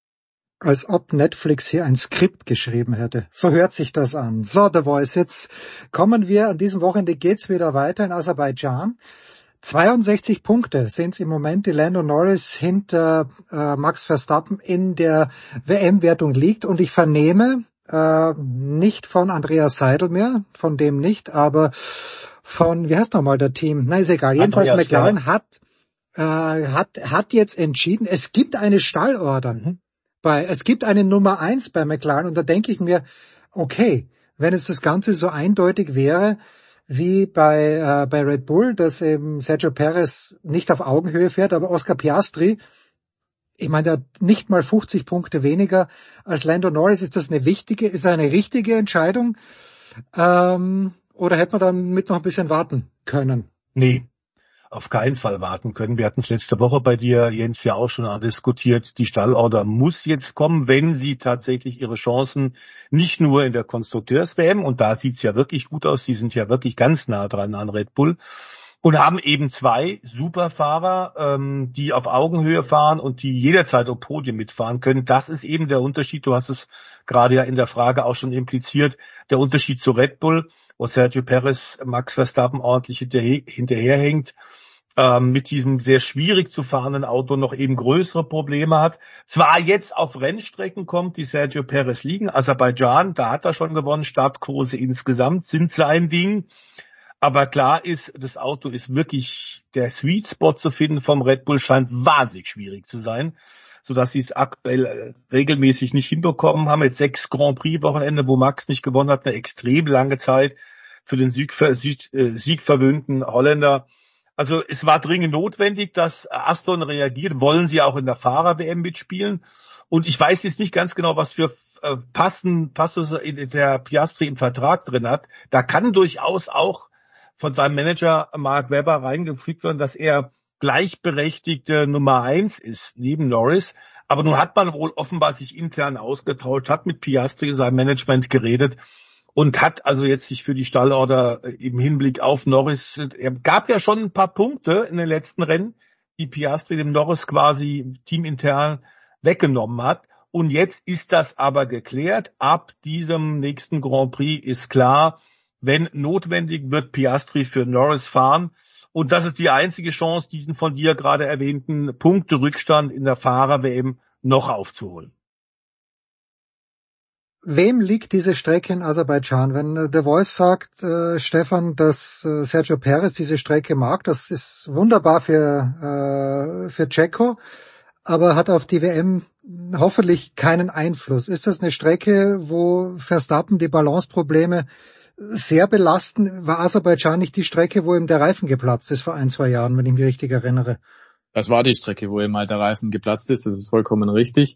Als ob Netflix hier ein Skript geschrieben hätte. So hört sich das an. So, The Voice, jetzt kommen wir, an diesem Wochenende geht's wieder weiter in Aserbaidschan. zweiundsechzig Punkte sind im Moment, die Lando Norris hinter äh, Max Verstappen in der W M-Wertung liegt. Und ich vernehme, äh, nicht von Andreas Seidel mehr, von dem nicht, aber von, wie heißt nochmal der Team? Na, ist egal. Jedenfalls Andreas McLaren ja. hat, äh, hat, hat jetzt entschieden, es gibt eine Stallorder. Mhm. Bei, es gibt eine Nummer eins bei McLaren und da denke ich mir, okay, wenn es das Ganze so eindeutig wäre, wie bei, äh, bei Red Bull, dass eben Sergio Perez nicht auf Augenhöhe fährt, aber Oscar Piastri, ich meine, der hat nicht mal fünfzig Punkte weniger als Lando Norris. Ist das eine wichtige, ist das eine richtige Entscheidung? Ähm, Oder hätte man damit noch ein bisschen warten können? Nee, auf keinen Fall warten können. Wir hatten es letzte Woche bei dir, Jens, ja auch schon diskutiert. Die Stallorder muss jetzt kommen, wenn sie tatsächlich ihre Chancen nicht nur in der Konstrukteurs-W M, und da sieht's ja wirklich gut aus, die sind ja wirklich ganz nah dran an Red Bull, und haben eben zwei Superfahrer, ähm, die auf Augenhöhe fahren und die jederzeit auf Podien mitfahren können. Das ist eben der Unterschied. Du hast es gerade ja in der Frage auch schon impliziert. Der Unterschied zu Red Bull, wo Sergio Perez Max Verstappen ordentlich hinterher, hinterherhängt, ähm, mit diesem sehr schwierig zu fahrenden Auto noch eben größere Probleme hat. Zwar jetzt auf Rennstrecken kommt, die Sergio Perez liegen, Aserbaidschan, da hat er schon gewonnen, Startkurse insgesamt sind sein Ding. Aber klar ist, das Auto ist wirklich, der Sweet Spot zu finden vom Red Bull scheint wahnsinnig schwierig zu sein, sodass sie es aktuell regelmäßig nicht hinbekommen haben. Jetzt sechs Grand Prix-Wochenende, wo Max nicht gewonnen hat, eine extrem lange Zeit für den Siegver- Sieg, äh, siegverwöhnten Holländer. Also es war dringend notwendig, dass Aston reagiert. Wollen sie auch in der Fahrer-W M mitspielen? Und ich weiß jetzt nicht ganz genau, was für äh, Passen, Passus der Piastri im Vertrag drin hat. Da kann durchaus auch von seinem Manager Mark Webber reingefügt werden, dass er gleichberechtigte Nummer eins ist, neben Norris. Aber nun hat man wohl offenbar sich intern ausgetauscht, hat mit Piastri in seinem Management geredet und hat also jetzt sich für die Stallorder im Hinblick auf Norris, er gab ja schon ein paar Punkte in den letzten Rennen, die Piastri dem Norris quasi teamintern weggenommen hat. Und jetzt ist das aber geklärt. Ab diesem nächsten Grand Prix ist klar, wenn notwendig, wird Piastri für Norris fahren. Und das ist die einzige Chance, diesen von dir gerade erwähnten Punkterückstand in der Fahrer-W M noch aufzuholen. Wem liegt diese Strecke in Aserbaidschan? Wenn The Voice sagt, äh, Stefan, dass äh, Sergio Perez diese Strecke mag, das ist wunderbar für, äh, für Checo, aber hat auf die W M hoffentlich keinen Einfluss. Ist das eine Strecke, wo Verstappen die Balanceprobleme sehr belastend. War Aserbaidschan nicht die Strecke, wo ihm der Reifen geplatzt ist vor ein, zwei Jahren, wenn ich mich richtig erinnere? Das war die Strecke, wo ihm halt der Reifen geplatzt ist, das ist vollkommen richtig.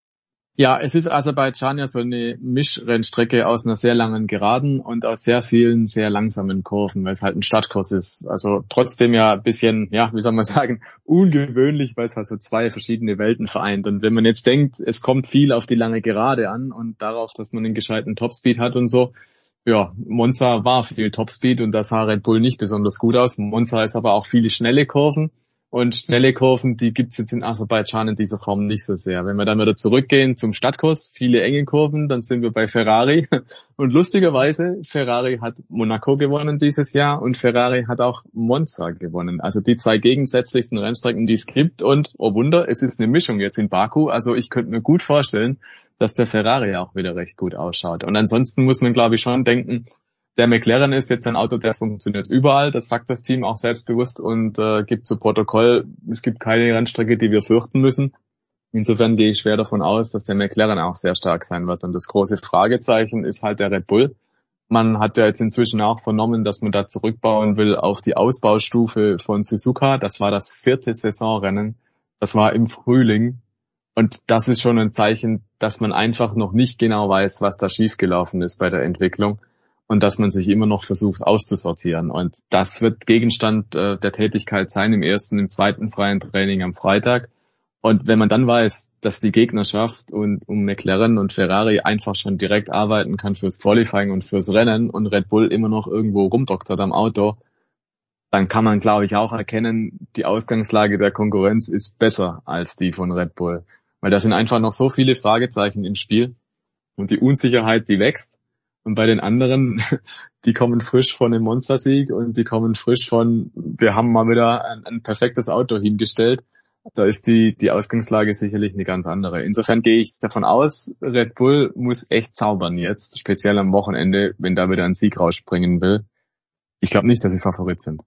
Ja, es ist Aserbaidschan ja so eine Mischrennstrecke aus einer sehr langen Geraden und aus sehr vielen, sehr langsamen Kurven, weil es halt ein Stadtkurs ist. Also trotzdem ja ein bisschen, ja, wie soll man sagen, ungewöhnlich, weil es halt so zwei verschiedene Welten vereint. Und wenn man jetzt denkt, es kommt viel auf die lange Gerade an und darauf, dass man einen gescheiten Topspeed hat und so, ja, Monza war viel Topspeed und das sah Red Bull nicht besonders gut aus. Monza ist aber auch viele schnelle Kurven. Und schnelle Kurven, die gibt's jetzt in Aserbaidschan in dieser Form nicht so sehr. Wenn wir dann wieder zurückgehen zum Stadtkurs, viele enge Kurven, dann sind wir bei Ferrari. Und lustigerweise, Ferrari hat Monaco gewonnen dieses Jahr und Ferrari hat auch Monza gewonnen. Also die zwei gegensätzlichsten Rennstrecken, die es gibt. Und, oh Wunder, es ist eine Mischung jetzt in Baku. Also ich könnte mir gut vorstellen, dass der Ferrari auch wieder recht gut ausschaut. Und ansonsten muss man, glaube ich, schon denken, der McLaren ist jetzt ein Auto, der funktioniert überall, das sagt das Team auch selbstbewusst und äh, gibt zu Protokoll, es gibt keine Rennstrecke, die wir fürchten müssen. Insofern gehe ich schwer davon aus, dass der McLaren auch sehr stark sein wird. Und das große Fragezeichen ist halt der Red Bull. Man hat ja jetzt inzwischen auch vernommen, dass man da zurückbauen will auf die Ausbaustufe von Suzuka. Das war das vierte Saisonrennen. Das war im Frühling. Und das ist schon ein Zeichen, dass man einfach noch nicht genau weiß, was da schiefgelaufen ist bei der Entwicklung. Und dass man sich immer noch versucht auszusortieren. Und das wird Gegenstand äh, der Tätigkeit sein im ersten, im zweiten freien Training am Freitag. Und wenn man dann weiß, dass die Gegnerschaft und um McLaren und Ferrari einfach schon direkt arbeiten kann fürs Qualifying und fürs Rennen und Red Bull immer noch irgendwo rumdoktert am Auto, dann kann man, glaube ich, auch erkennen, die Ausgangslage der Konkurrenz ist besser als die von Red Bull. Weil da sind einfach noch so viele Fragezeichen im Spiel und die Unsicherheit, die wächst. Und bei den anderen, die kommen frisch von dem Monza-Sieg und die kommen frisch von, wir haben mal wieder ein, ein perfektes Auto hingestellt. Da ist die, die Ausgangslage sicherlich eine ganz andere. Insofern gehe ich davon aus, Red Bull muss echt zaubern jetzt, speziell am Wochenende, wenn da wieder ein Sieg rausspringen will. Ich glaube nicht, dass sie Favorit sind.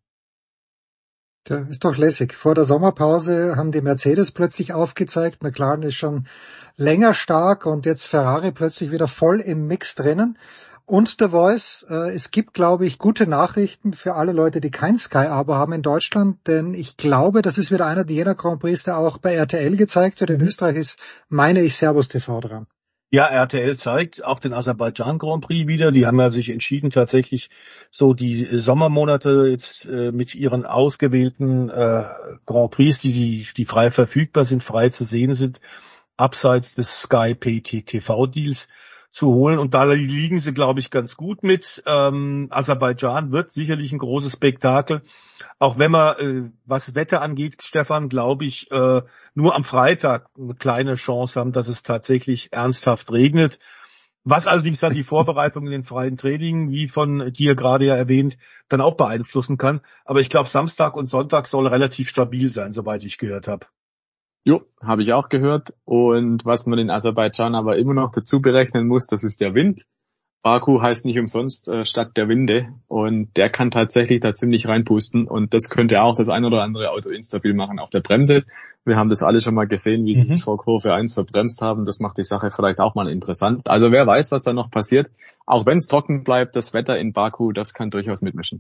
Tja, ist doch lässig. Vor der Sommerpause haben die Mercedes plötzlich aufgezeigt, McLaren ist schon länger stark und jetzt Ferrari plötzlich wieder voll im Mix drinnen. Und The Voice, äh, es gibt, glaube ich, gute Nachrichten für alle Leute, die kein Sky-Abo haben in Deutschland, denn ich glaube, das ist wieder einer jener Grand Prix, der auch bei R T L gezeigt wird. In Österreich ist, meine ich, Servus T V dran. Ja, R T L zeigt auch den Aserbaidschan Grand Prix wieder. Die haben ja sich entschieden, tatsächlich so die Sommermonate jetzt äh, mit ihren ausgewählten äh, Grand Prix, die sie, die frei verfügbar sind, frei zu sehen sind, abseits des Sky P T V Deals zu holen. Und da liegen sie, glaube ich, ganz gut mit. Ähm, Aserbaidschan wird sicherlich ein großes Spektakel. Auch wenn man, äh, was das Wetter angeht, Stefan, glaube ich, äh, nur am Freitag eine kleine Chance haben, dass es tatsächlich ernsthaft regnet. Was allerdings dann die Vorbereitung in den freien Training, wie von dir gerade ja erwähnt, dann auch beeinflussen kann. Aber ich glaube, Samstag und Sonntag soll relativ stabil sein, soweit ich gehört habe. Jo, habe ich auch gehört. Und was man in Aserbaidschan aber immer noch dazu berechnen muss, das ist der Wind. Baku heißt nicht umsonst äh, Stadt der Winde und der kann tatsächlich da ziemlich reinpusten und das könnte auch das ein oder andere Auto instabil machen auf der Bremse. Wir haben das alle schon mal gesehen, wie sie sich vor Kurve eins verbremst haben. Das macht die Sache vielleicht auch mal interessant. Also wer weiß, was da noch passiert. Auch wenn es trocken bleibt, das Wetter in Baku, das kann durchaus mitmischen.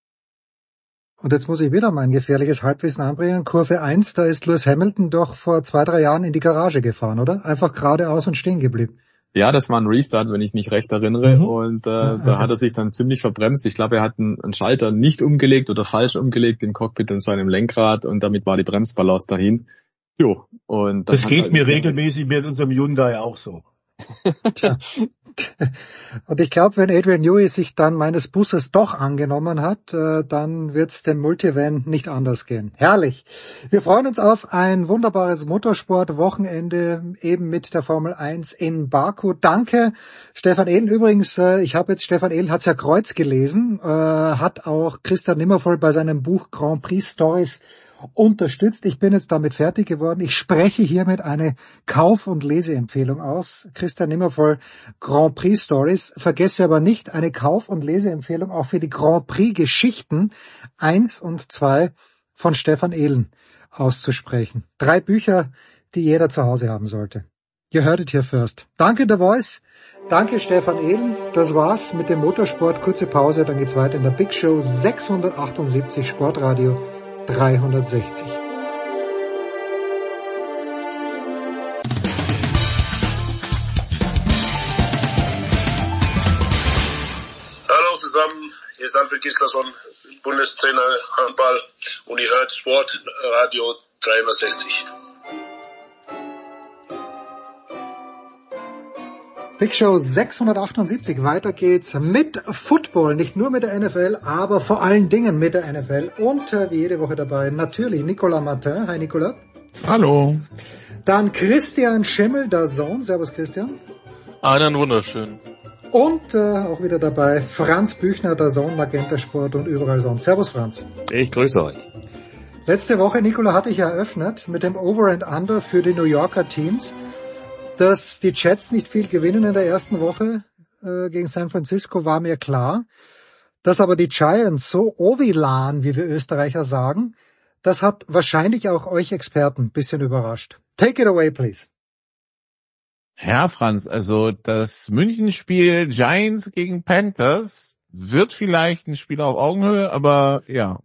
Und jetzt muss ich wieder mein gefährliches Halbwissen anbringen. Kurve eins, da ist Lewis Hamilton doch vor zwei, drei Jahren in die Garage gefahren, oder? Einfach geradeaus und stehen geblieben. Ja, das war ein Restart, wenn ich mich recht erinnere. Mhm. Und äh, ja, okay. Da hat er sich dann ziemlich verbremst. Ich glaube, er hat einen, einen Schalter nicht umgelegt oder falsch umgelegt im Cockpit in seinem Lenkrad und damit war die Bremsbalance dahin. Jo. Und das geht halt mir regelmäßig mit unserem Hyundai auch so. Tja. Und ich glaube, wenn Adrian Newey sich dann meines Busses doch angenommen hat, äh, dann wird es dem Multivan nicht anders gehen. Herrlich. Wir freuen uns auf ein wunderbares Motorsport-Wochenende eben mit der Formel eins in Baku. Danke, Stefan Ehl. Übrigens, äh, ich habe jetzt, Stefan Ehl hat's ja Kreuz gelesen, äh, hat auch Christian Nimmervoll bei seinem Buch Grand Prix Stories unterstützt. Ich bin jetzt damit fertig geworden. Ich spreche hiermit eine Kauf- und Leseempfehlung aus. Christian Nimmervoll, Grand Prix Stories. Vergesse aber nicht, eine Kauf- und Leseempfehlung auch für die Grand Prix Geschichten eins und zwei von Stefan Ehlen auszusprechen. Drei Bücher, die jeder zu Hause haben sollte. You heard it here first. Danke, The Voice. Danke, Stefan Ehlen. Das war's mit dem Motorsport. Kurze Pause, dann geht's weiter in der Big Show sechshundertachtundsiebzig, Sportradio dreihundertsechzig. Hallo zusammen, hier ist Alfred Gislason, Bundestrainer Handball und ihr hört Sportradio dreihundertsechzig. Big Show sechshundertachtundsiebzig, weiter geht's mit Football, nicht nur mit der N F L, aber vor allen Dingen mit der N F L und äh, wie jede Woche dabei natürlich Nicolas Martin. Hi Nicolas. Hallo. Dann Christian Schimmel, D A Z N. Servus Christian. Einen wunderschönen. Und äh, auch wieder dabei Franz Büchner, D A Z N, Magenta Sport und überall sonst. Servus Franz. Ich grüße euch. Letzte Woche, Nicolas, hatte ich eröffnet mit dem Over and Under für die New Yorker Teams, dass die Jets nicht viel gewinnen in der ersten Woche äh, gegen San Francisco, war mir klar. Dass aber die Giants so ovilan, wie wir Österreicher sagen, das hat wahrscheinlich auch euch Experten ein bisschen überrascht. Take it away, please. Ja, Franz, also das Münchenspiel Giants gegen Panthers wird vielleicht ein Spiel auf Augenhöhe, aber ja.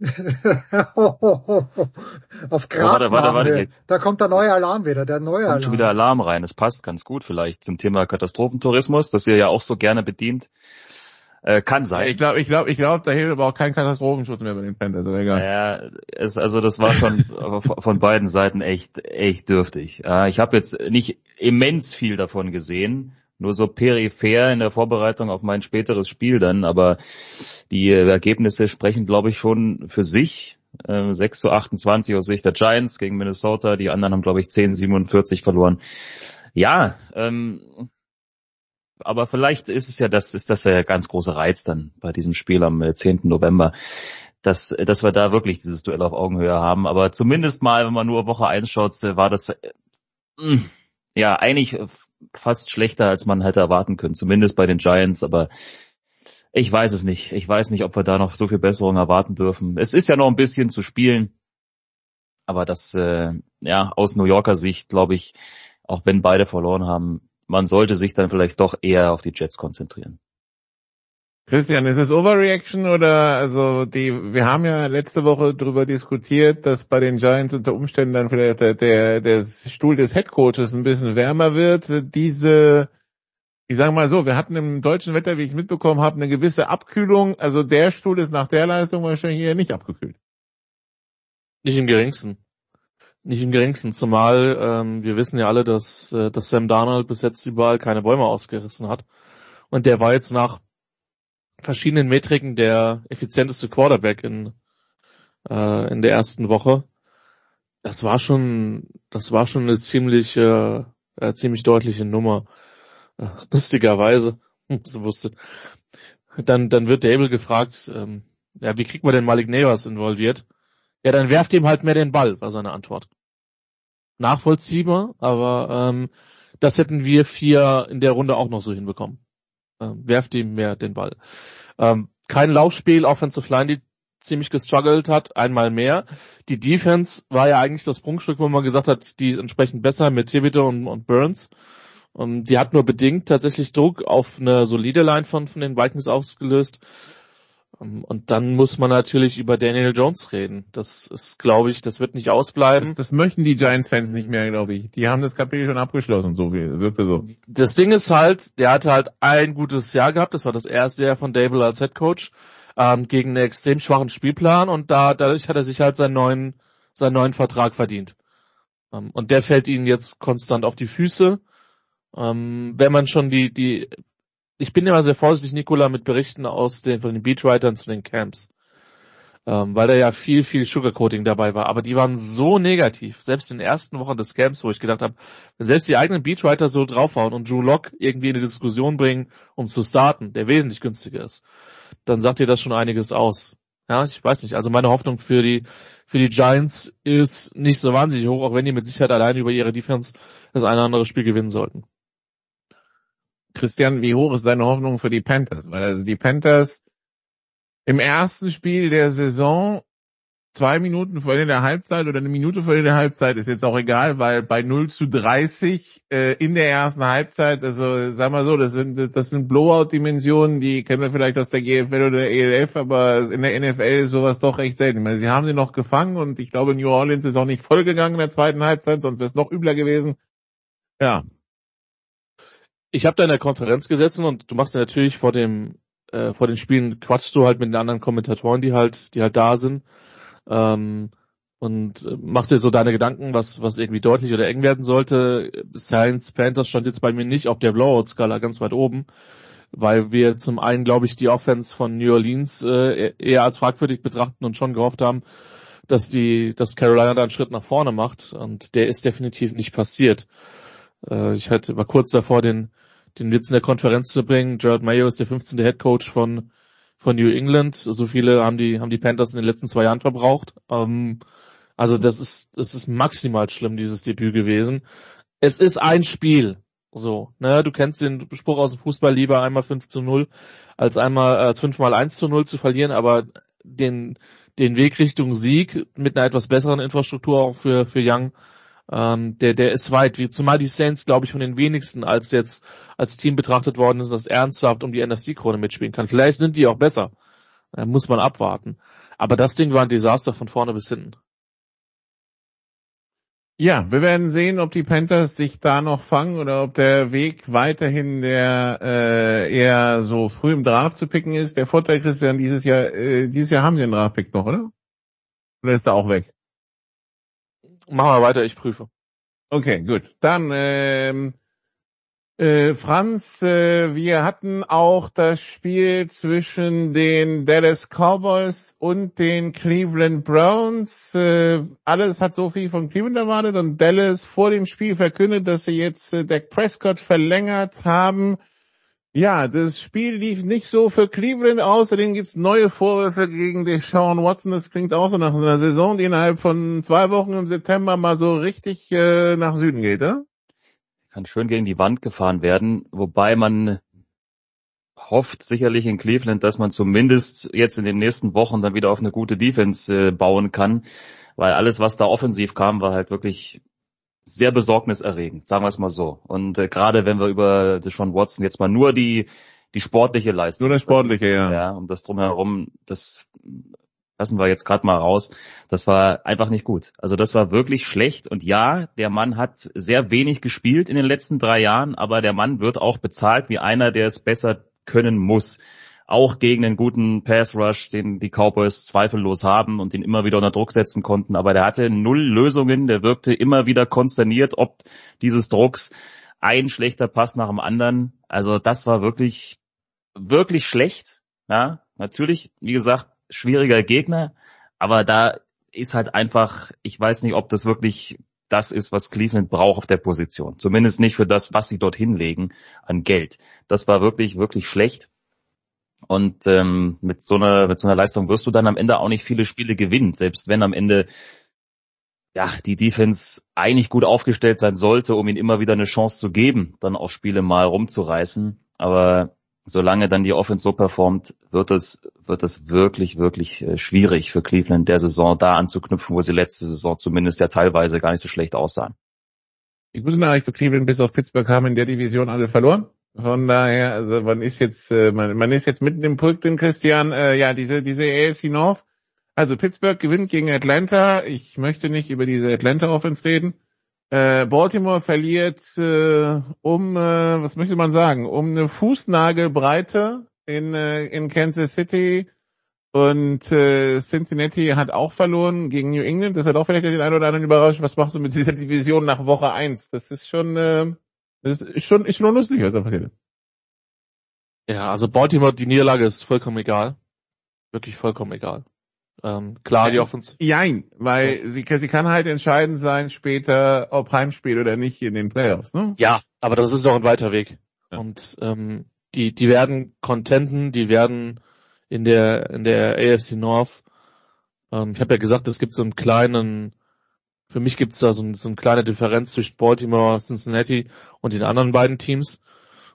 Auf Gras. Warte, warte, warte. Da kommt der neue Alarm wieder, der neue Alarm. Kommt schon wieder Alarm rein. Es passt ganz gut vielleicht zum Thema Katastrophentourismus, das ihr ja auch so gerne bedient. Äh, kann sein. Ich glaube, ich glaube, ich glaube, da hilft aber auch kein Katastrophenschutz mehr bei den Panthers, aber egal. Ja, es, also das war schon von beiden Seiten echt, echt dürftig. Äh, ich habe jetzt nicht immens viel davon gesehen, nur so peripher in der Vorbereitung auf mein späteres Spiel dann, aber die Ergebnisse sprechen, glaube ich, schon für sich. Äh, sechs zu achtundzwanzig aus Sicht der Giants gegen Minnesota, die anderen haben, glaube ich, zehn zu siebenundvierzig verloren. Ja, ähm, aber vielleicht ist es ja das, ist das der ganz große Reiz dann bei diesem Spiel am zehnten November, dass, dass wir da wirklich dieses Duell auf Augenhöhe haben. Aber zumindest mal, wenn man nur Woche eins schaut, war das, äh, ja, eigentlich fast schlechter, als man hätte erwarten können. Zumindest bei den Giants, aber ich weiß es nicht. Ich weiß nicht, ob wir da noch so viel Besserung erwarten dürfen. Es ist ja noch ein bisschen zu spielen, aber das, äh, ja, aus New Yorker Sicht, glaube ich, auch wenn beide verloren haben, man sollte sich dann vielleicht doch eher auf die Jets konzentrieren. Christian, ist es Overreaction oder, also die, wir haben ja letzte Woche darüber diskutiert, dass bei den Giants unter Umständen dann vielleicht der, der, der Stuhl des Headcoaches ein bisschen wärmer wird. Diese, ich sage mal so, wir hatten im deutschen Wetter, wie ich mitbekommen habe, eine gewisse Abkühlung. Also der Stuhl ist nach der Leistung wahrscheinlich eher nicht abgekühlt. Nicht im geringsten. Nicht im geringsten, zumal ähm, wir wissen ja alle, dass, äh, dass Sam Darnold bis jetzt überall keine Bäume ausgerissen hat. Und der war jetzt nach verschiedenen Metriken der effizienteste Quarterback in äh, in der ersten Woche. Das war schon, das war schon eine ziemlich, äh, äh, ziemlich deutliche Nummer. Äh, lustigerweise, so wusste. Dann, dann wird Dable gefragt, ähm, ja, wie kriegt man denn Malik Neighbors involviert? Ja, dann werft ihm halt mehr den Ball, war seine Antwort. Nachvollziehbar, aber ähm, das hätten wir vier in der Runde auch noch so hinbekommen. Ähm, werft ihm mehr den Ball. Ähm, kein Laufspiel, Offensive Line, die ziemlich gestruggelt hat, einmal mehr. Die Defense war ja eigentlich das Prunkstück, wo man gesagt hat, die ist entsprechend besser mit Thibodeau und, und Burns. Und die hat nur bedingt tatsächlich Druck auf eine solide Line von, von den Vikings ausgelöst. Und dann muss man natürlich über Daniel Jones reden. Das ist, glaube ich, das wird nicht ausbleiben. Das, das möchten die Giants-Fans nicht mehr, glaube ich. Die haben das Kapitel schon abgeschlossen, so wie wirkte so. Das Ding ist halt, der hatte halt ein gutes Jahr gehabt. Das war das erste Jahr von Dable als Head Coach ähm, gegen einen extrem schwachen Spielplan und da dadurch hat er sich halt seinen neuen seinen neuen Vertrag verdient. Ähm, und der fällt ihnen jetzt konstant auf die Füße. Ähm, wenn man schon die die Ich bin immer sehr vorsichtig, Nicola, mit Berichten aus den, von den Beatwritern zu den Camps. Ähm, weil da ja viel, viel Sugarcoating dabei war. Aber die waren so negativ, selbst in den ersten Wochen des Camps, wo ich gedacht habe, wenn selbst die eigenen Beatwriter so draufhauen und Drew Lock irgendwie in die Diskussion bringen, um zu starten, der wesentlich günstiger ist, dann sagt ihr das schon einiges aus. Ja, ich weiß nicht. Also meine Hoffnung für die, für die Giants ist nicht so wahnsinnig hoch, auch wenn die mit Sicherheit alleine über ihre Defense das eine oder andere Spiel gewinnen sollten. Christian, wie hoch ist deine Hoffnung für die Panthers? Weil also die Panthers im ersten Spiel der Saison zwei Minuten vor Ende der Halbzeit oder eine Minute vor Ende der Halbzeit, ist jetzt auch egal, weil bei null zu dreißig äh, in der ersten Halbzeit, also sag mal so, das sind das sind Blowout-Dimensionen, die kennen wir vielleicht aus der G F L oder der E L F, aber in der N F L ist sowas doch recht selten. Ich meine, sie haben sie noch gefangen und ich glaube, New Orleans ist auch nicht vollgegangen in der zweiten Halbzeit, sonst wäre es noch übler gewesen. Ja. Ich habe da in der Konferenz gesessen und du machst ja natürlich vor dem äh, vor den Spielen quatschst du halt mit den anderen Kommentatoren, die halt die halt da sind. Ähm, und äh, machst dir so deine Gedanken, was was irgendwie deutlich oder eng werden sollte. Saints Panthers stand jetzt bei mir nicht auf der Blowout-Skala ganz weit oben, weil wir zum einen, glaube ich, die Offense von New Orleans äh, eher als fragwürdig betrachten und schon gehofft haben, dass die dass Carolina da einen Schritt nach vorne macht, und der ist definitiv nicht passiert. Äh, ich hatte war kurz davor, den den Witz in der Konferenz zu bringen. Gerard Mayo ist der fünfzehnte Head Coach von von New England. So viele haben die haben die Panthers in den letzten zwei Jahren verbraucht. Ähm, also das ist das ist maximal schlimm, dieses Debüt gewesen. Es ist ein Spiel. So, ne, du kennst den Spruch aus dem Fußball, lieber einmal fünf zu null als einmal als fünfmal eins zu null zu verlieren, aber den den Weg Richtung Sieg mit einer etwas besseren Infrastruktur auch für für Young, ähm, der der ist weit, wie zumal die Saints, glaube ich, von den wenigsten als jetzt als Team betrachtet worden ist, das ernsthaft um die N F C-Krone mitspielen kann. Vielleicht sind die auch besser. Da muss man abwarten. Aber das Ding war ein Desaster von vorne bis hinten. Ja, wir werden sehen, ob die Panthers sich da noch fangen oder ob der Weg weiterhin der äh, eher so früh im Draft zu picken ist. Der Vorteil, Christian, dieses Jahr äh, dieses Jahr haben sie einen Draft-Pick noch, oder? Oder ist er auch weg? Machen wir weiter, ich prüfe. Okay, gut. Dann ähm, Äh, Franz, äh, wir hatten auch das Spiel zwischen den Dallas Cowboys und den Cleveland Browns. Äh, alles hat so viel von Cleveland erwartet und Dallas vor dem Spiel verkündet, dass sie jetzt äh, Dak Prescott verlängert haben. Ja, das Spiel lief nicht so für Cleveland. Außerdem gibt's neue Vorwürfe gegen Deshaun Watson. Das klingt auch so nach einer Saison, die innerhalb von zwei Wochen im September mal so richtig äh, nach Süden geht, oder? Kann schön gegen die Wand gefahren werden, wobei man hofft sicherlich in Cleveland, dass man zumindest jetzt in den nächsten Wochen dann wieder auf eine gute Defense äh, bauen kann, weil alles, was da offensiv kam, war halt wirklich sehr besorgniserregend, sagen wir es mal so. Und äh, gerade wenn wir über Deshaun Watson jetzt mal nur die die sportliche Leistung, nur das sportliche, ja, ja, um das drumherum, das lassen wir jetzt gerade mal raus. Das war einfach nicht gut. Also das war wirklich schlecht. Und ja, der Mann hat sehr wenig gespielt in den letzten drei Jahren, aber der Mann wird auch bezahlt wie einer, der es besser können muss. Auch gegen einen guten Pass-Rush, den die Cowboys zweifellos haben und den immer wieder unter Druck setzen konnten. Aber der hatte null Lösungen. Der wirkte immer wieder konsterniert, ob dieses Drucks, ein schlechter Pass nach dem anderen. Also das war wirklich, wirklich schlecht. Ja, natürlich, wie gesagt, schwieriger Gegner, aber da ist halt einfach, ich weiß nicht, ob das wirklich das ist, was Cleveland braucht auf der Position. Zumindest nicht für das, was sie dort hinlegen an Geld. Das war wirklich, wirklich schlecht. Und ähm, mit so einer mit so einer Leistung wirst du dann am Ende auch nicht viele Spiele gewinnen, selbst wenn am Ende ja die Defense eigentlich gut aufgestellt sein sollte, um ihnen immer wieder eine Chance zu geben, dann auch Spiele mal rumzureißen. Aber solange dann die Offense so performt, wird es wird es wirklich, wirklich äh, schwierig für Cleveland der Saison da anzuknüpfen, wo sie letzte Saison zumindest ja teilweise gar nicht so schlecht aussahen. Die gute Nachricht für Cleveland, bis auf Pittsburgh haben in der Division alle verloren. Von daher, also man ist jetzt äh, man, man ist jetzt mitten im Pulk, den Christian, äh, ja, diese diese A F C North. Also Pittsburgh gewinnt gegen Atlanta. Ich möchte nicht über diese Atlanta Offense reden. Äh, Baltimore verliert äh, um, äh, was möchte man sagen, um eine Fußnagelbreite in äh, in Kansas City, und äh, Cincinnati hat auch verloren gegen New England. Das hat auch vielleicht den einen oder anderen überrascht. Was machst du mit dieser Division nach Woche eins? Das ist schon äh, das ist schon ist schon lustig, was da passiert ist. Ja, also Baltimore, die Niederlage ist vollkommen egal. Wirklich vollkommen egal. Ähm, klar, die Offense. Jein, weil ja. sie, sie kann halt entscheidend sein später, ob Heimspiel oder nicht in den Playoffs, ne? Ja, aber das ist noch ein weiter Weg. Ja. Und ähm, die die werden contenten, die werden in der in der A F C North. Ähm, ich habe ja gesagt, es gibt so einen kleinen, für mich gibt es da so, ein, so eine kleine Differenz zwischen Baltimore, Cincinnati und den anderen beiden Teams.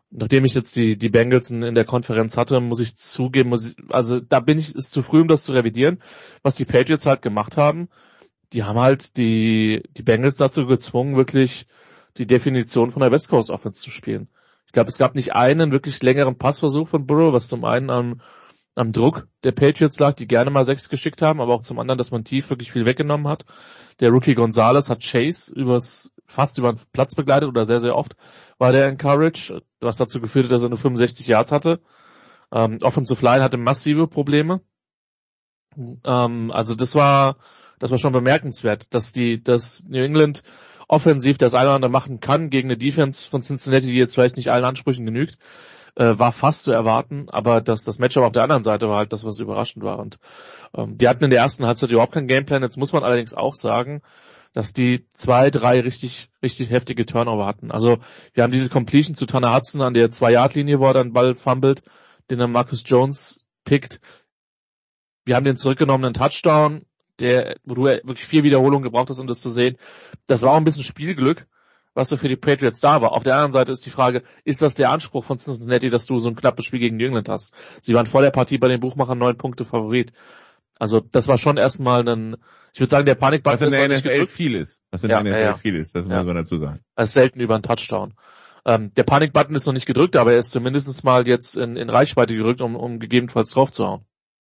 nachdem ich jetzt die, die Bengals in, in der Konferenz hatte, muss ich zugeben, muss ich, also da bin ich, ist zu früh, um das zu revidieren. Was die Patriots halt gemacht haben, die haben halt die, die Bengals dazu gezwungen, wirklich die Definition von der West Coast Offense zu spielen. Ich glaube, es gab nicht einen wirklich längeren Passversuch von Burrow, was zum einen am, am Druck der Patriots lag, die gerne mal sechs geschickt haben, aber auch zum anderen, dass man tief wirklich viel weggenommen hat. Der Rookie Gonzalez hat Chase übers, fast über den Platz begleitet oder sehr, sehr oft war der in Coverage, was dazu geführt hat, dass er nur fünfundsechzig Yards hatte. Ähm, Offensive Line hatte massive Probleme. Ähm, also das war, das war schon bemerkenswert, dass die, dass New England offensiv das eine oder andere machen kann gegen eine Defense von Cincinnati, die jetzt vielleicht nicht allen Ansprüchen genügt, äh, war fast zu erwarten, aber das, das Matchup auf der anderen Seite war halt das, was überraschend war. Und ähm, die hatten in der ersten Halbzeit überhaupt keinen Gameplan. Jetzt muss man allerdings auch sagen, dass die zwei, drei richtig, richtig heftige Turnover hatten. Also wir haben diese Completion zu Tanner Hudson an der zwei-Yard-Linie, wo er dann Ball fummelt, den dann Marcus Jones pickt. Wir haben den zurückgenommenen Touchdown, der, wo du wirklich vier Wiederholungen gebraucht hast, um das zu sehen. Das war auch ein bisschen Spielglück, was so für die Patriots da war. Auf der anderen Seite ist die Frage, ist das der Anspruch von Cincinnati, dass du so ein knappes Spiel gegen New England hast? Sie waren vor der Partie bei den Buchmachern neun Punkte Favorit. Also das war schon erstmal ein, ich würde sagen, der Panikbutton ist noch nicht gedrückt. Was in der N F L viel ist. Was in ja, der N F L ja, ja. viel ist, das ja. muss man dazu sagen. Das ist selten über einen Touchdown. Ähm, der Panikbutton ist noch nicht gedrückt, aber er ist zumindest mal jetzt in, in Reichweite gerückt, um, um gegebenenfalls draufzuhauen.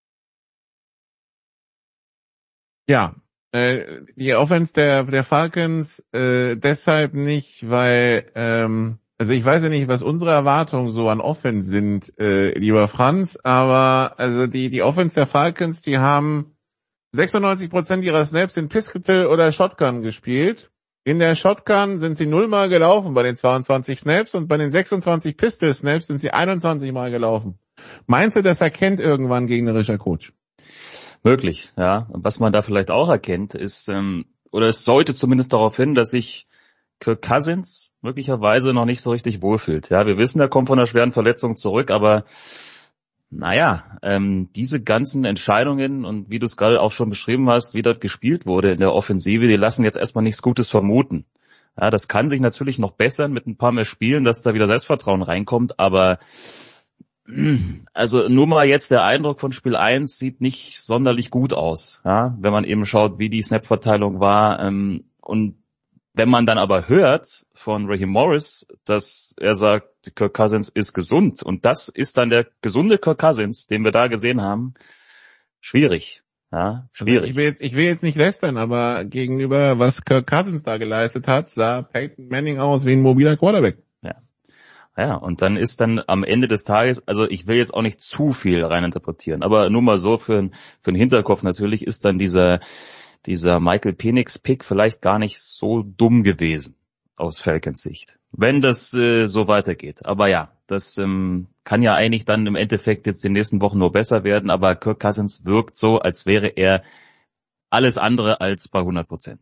Ja, äh, die Offense der, der Falcons äh, deshalb nicht, weil, ähm, also ich weiß ja nicht, was unsere Erwartungen so an Offense sind, äh, lieber Franz, aber also die die Offense der Falcons, die haben sechsundneunzig Prozent ihrer Snaps in Pistol oder Shotgun gespielt. In der Shotgun sind sie nullmal gelaufen bei den zweiundzwanzig Snaps und bei den sechsundzwanzig Pistol Snaps sind sie einundzwanzig Mal gelaufen. Meinst du, das erkennt irgendwann gegnerischer Coach? Möglich, ja. Und was man da vielleicht auch erkennt, ist, ähm, oder es sollte zumindest darauf hin, dass sich Kirk Cousins möglicherweise noch nicht so richtig wohlfühlt. Ja, wir wissen, er kommt von einer schweren Verletzung zurück, aber naja, ähm, diese ganzen Entscheidungen und wie du es gerade auch schon beschrieben hast, wie dort gespielt wurde in der Offensive, die lassen jetzt erstmal nichts Gutes vermuten. Ja, das kann sich natürlich noch bessern mit ein paar mehr Spielen, dass da wieder Selbstvertrauen reinkommt, aber also nur mal jetzt der Eindruck von Spiel eins sieht nicht sonderlich gut aus, ja, wenn man eben schaut, wie die Snap-Verteilung war. Ähm, und wenn man dann aber hört von Raheem Morris, dass er sagt, Kirk Cousins ist gesund und das ist dann der gesunde Kirk Cousins, den wir da gesehen haben, schwierig. Ja, schwierig. Also ich will jetzt, ich will jetzt nicht lästern, aber gegenüber was Kirk Cousins da geleistet hat, sah Peyton Manning aus wie ein mobiler Quarterback. Ja, und dann ist dann am Ende des Tages, also ich will jetzt auch nicht zu viel reininterpretieren, aber nur mal so für, für den Hinterkopf natürlich ist dann dieser, dieser Michael Penix Pick vielleicht gar nicht so dumm gewesen aus Falcons Sicht, wenn das äh, so weitergeht. Aber ja, das ähm, kann ja eigentlich dann im Endeffekt jetzt in den nächsten Wochen nur besser werden, aber Kirk Cousins wirkt so, als wäre er alles andere als bei hundert Prozent.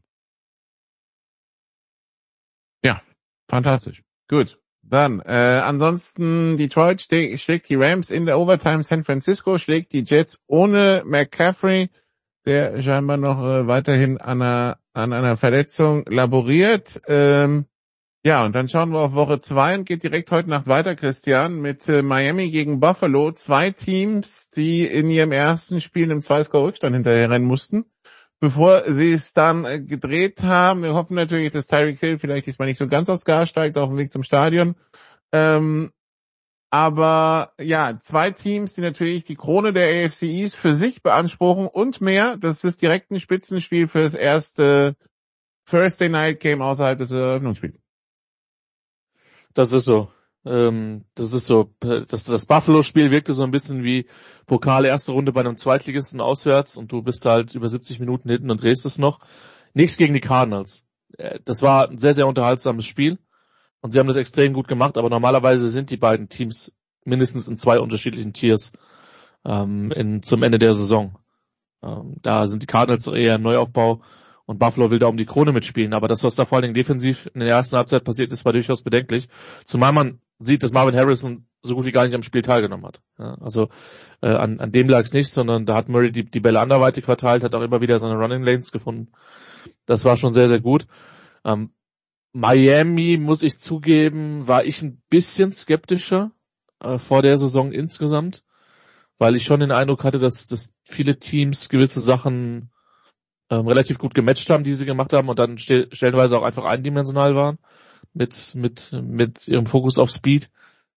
Ja, fantastisch. Gut. Dann, äh, ansonsten Detroit ste- schlägt die Rams in der Overtime, San Francisco schlägt die Jets ohne McCaffrey, der scheinbar noch äh, weiterhin an einer, an einer Verletzung laboriert. Ähm, ja, und dann schauen wir auf Woche zwei und geht direkt heute Nacht weiter, Christian, mit äh, Miami gegen Buffalo. Zwei Teams, die in ihrem ersten Spiel im Zwei-Score-Rückstand hinterher rennen mussten, bevor sie es dann äh, gedreht haben. Wir hoffen natürlich, dass Tyreek Hill vielleicht diesmal nicht so ganz aufs Gas steigt auf dem Weg zum Stadion. Ähm, aber ja, zwei Teams, die natürlich die Krone der A F C East für sich beanspruchen und mehr. Das ist direkt ein Spitzenspiel für das erste Thursday Night Game außerhalb des Eröffnungsspiels. Das ist so. Ähm, das ist so. Das, das Buffalo-Spiel wirkte so ein bisschen wie Pokal erste Runde bei einem Zweitligisten auswärts und du bist halt über siebzig Minuten hinten und drehst es noch. Nichts gegen die Cardinals. Das war ein sehr, sehr unterhaltsames Spiel und sie haben das extrem gut gemacht, aber normalerweise sind die beiden Teams mindestens in zwei unterschiedlichen Tiers ähm, in, zum Ende der Saison. Ähm, da sind die Cardinals eher im Neuaufbau und Buffalo will da um die Krone mitspielen. Aber das, was da vor allen Dingen defensiv in der ersten Halbzeit passiert ist, war durchaus bedenklich. Zumal man sieht, dass Marvin Harrison so gut wie gar nicht am Spiel teilgenommen hat. Ja, also äh, an, an dem lag es nicht, sondern da hat Murray die, die Bälle anderweitig verteilt, hat auch immer wieder seine Running Lanes gefunden. Das war schon sehr, sehr gut. Ähm, Miami, muss ich zugeben, war ich ein bisschen skeptischer äh, vor der Saison insgesamt, weil ich schon den Eindruck hatte, dass, dass viele Teams gewisse Sachen ähm, relativ gut gematcht haben, die sie gemacht haben und dann ste- stellenweise auch einfach eindimensional waren mit mit mit ihrem Fokus auf Speed.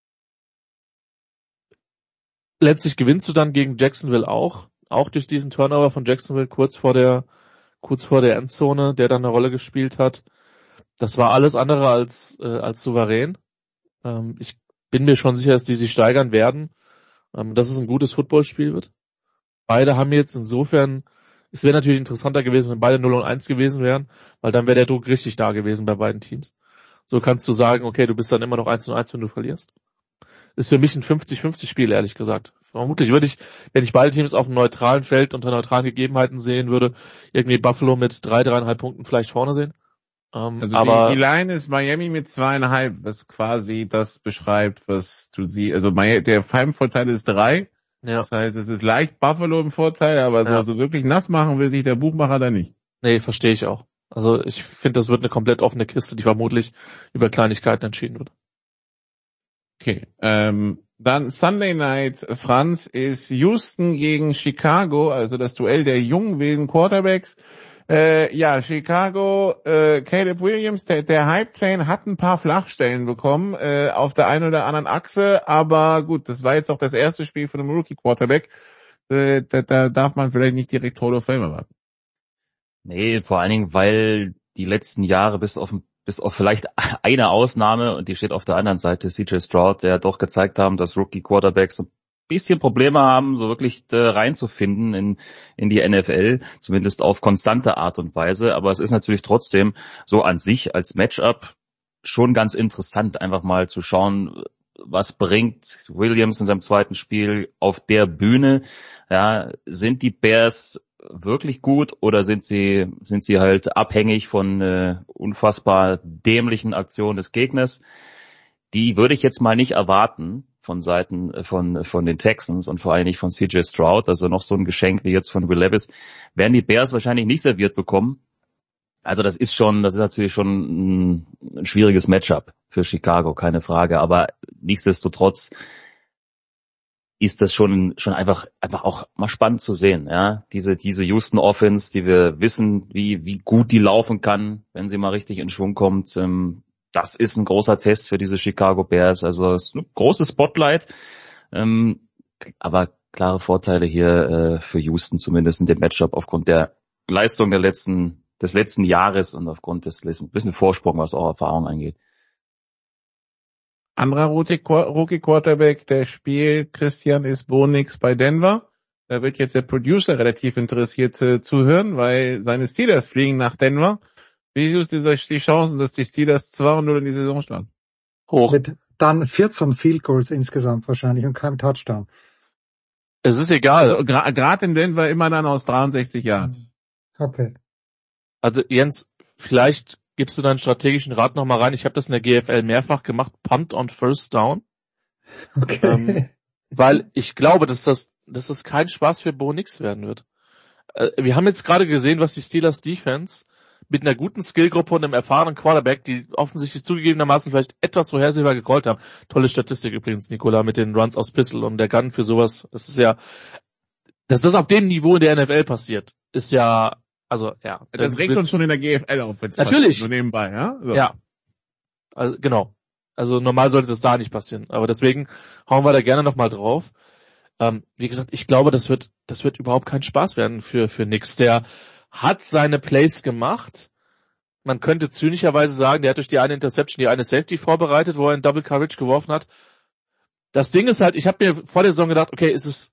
Letztlich gewinnst du dann gegen Jacksonville auch, auch durch diesen Turnover von Jacksonville kurz vor der kurz vor der Endzone, der dann eine Rolle gespielt hat. Das war alles andere als äh, als souverän. Ähm, ich bin mir schon sicher, dass die sich steigern werden, ähm, dass es ein gutes Footballspiel wird. Beide haben jetzt insofern, es wäre natürlich interessanter gewesen, wenn beide null und eins gewesen wären, weil dann wäre der Druck richtig da gewesen bei beiden Teams. So kannst du sagen, okay, du bist dann immer noch eins und eins, wenn du verlierst. Ist für mich ein fünfzig fünfzig Spiel, ehrlich gesagt. Vermutlich würde ich, wenn ich beide Teams auf einem neutralen Feld unter neutralen Gegebenheiten sehen würde, irgendwie Buffalo mit drei, dreieinhalb Punkten vielleicht vorne sehen. Ähm, Also aber die, die Line ist Miami mit zweieinhalb, was quasi das beschreibt, was du siehst. Also Miami, der Heimvorteil ist drei. Ja. Das heißt, es ist leicht Buffalo im Vorteil, aber so, Ja. so wirklich nass machen will sich der Buchmacher da nicht. Nee, verstehe ich auch. Also ich finde, das wird eine komplett offene Kiste, die vermutlich über Kleinigkeiten entschieden wird. Okay, ähm, dann Sunday Night, Franz, ist Houston gegen Chicago, also das Duell der jungen wilden Quarterbacks. Äh, ja, Chicago, äh, Caleb Williams, der, der Hype-Train hat ein paar Flachstellen bekommen äh, auf der einen oder anderen Achse, aber gut, das war jetzt auch das erste Spiel von einem Rookie-Quarterback. Äh, da, da darf man vielleicht nicht direkt Hall of Fame erwarten. Nee, vor allen Dingen, weil die letzten Jahre bis auf bis auf vielleicht eine Ausnahme, und die steht auf der anderen Seite, C J Stroud, der doch gezeigt haben, dass Rookie-Quarterbacks so ein bisschen Probleme haben, so wirklich äh, reinzufinden in in die N F L, zumindest auf konstante Art und Weise. Aber es ist natürlich trotzdem so an sich als Matchup schon ganz interessant, einfach mal zu schauen, was bringt Williams in seinem zweiten Spiel auf der Bühne. Ja, sind die Bears wirklich gut oder sind sie sind sie halt abhängig von äh, unfassbar dämlichen Aktionen des Gegners? Die würde ich jetzt mal nicht erwarten von Seiten äh, von von den Texans und vor allem nicht von C J Stroud. Also noch so ein Geschenk wie jetzt von Will Levis werden die Bears wahrscheinlich nicht serviert bekommen. Also das ist schon, das ist natürlich schon ein, ein schwieriges Matchup für Chicago, keine Frage. Aber nichtsdestotrotz ist das schon schon einfach einfach auch mal spannend zu sehen, ja, diese diese Houston Offense, die wir wissen, wie wie gut die laufen kann, wenn sie mal richtig in Schwung kommt. Ähm, das ist ein großer Test für diese Chicago Bears, also es ist ein großes Spotlight, ähm, aber klare Vorteile hier äh, für Houston zumindest in dem Matchup aufgrund der Leistung der letzten des letzten Jahres und aufgrund des ein bisschen Vorsprung, was auch Erfahrung angeht. Anderer Rookie-Quarterback, der spielt, Christian, ist Bo Nix bei Denver. Da wird jetzt der Producer relativ interessiert äh, zuhören, weil seine Steelers fliegen nach Denver. Wie siehst du die Chancen, dass die Steelers zwei null in die Saison starten? Hoch. Mit dann vierzehn Field Goals insgesamt wahrscheinlich und kein Touchdown. Es ist egal. Also, Gerade gra- in Denver immer dann aus dreiundsechzig Yards. Okay. Also Jens, vielleicht gibst du deinen strategischen Rat nochmal rein? Ich habe das in der G F L mehrfach gemacht, Punt on First Down. Okay. Ähm, weil ich glaube, dass das, dass das kein Spaß für Bo Nix werden wird. Äh, wir haben jetzt gerade gesehen, was die Steelers Defense mit einer guten Skillgruppe und einem erfahrenen Quarterback, die offensichtlich zugegebenermaßen vielleicht etwas vorhersehbar gecallt haben. Tolle Statistik übrigens, Nicola, mit den Runs aufs Pistol und der Gun für sowas. Das ist ja, dass das auf dem Niveau in der N F L passiert, ist ja, also, ja. Das regt uns schon in der G F L auf. Natürlich. So nebenbei, ja? So. Ja. Also, genau. Also, normal sollte das da nicht passieren. Aber deswegen hauen wir da gerne nochmal drauf. Ähm, wie gesagt, ich glaube, das wird, das wird überhaupt kein Spaß werden für, für Nix. Der hat seine Plays gemacht. Man könnte zynischerweise sagen, der hat durch die eine Interception die eine Safety vorbereitet, wo er in Double Coverage geworfen hat. Das Ding ist halt, ich habe mir vor der Saison gedacht, okay, ist es,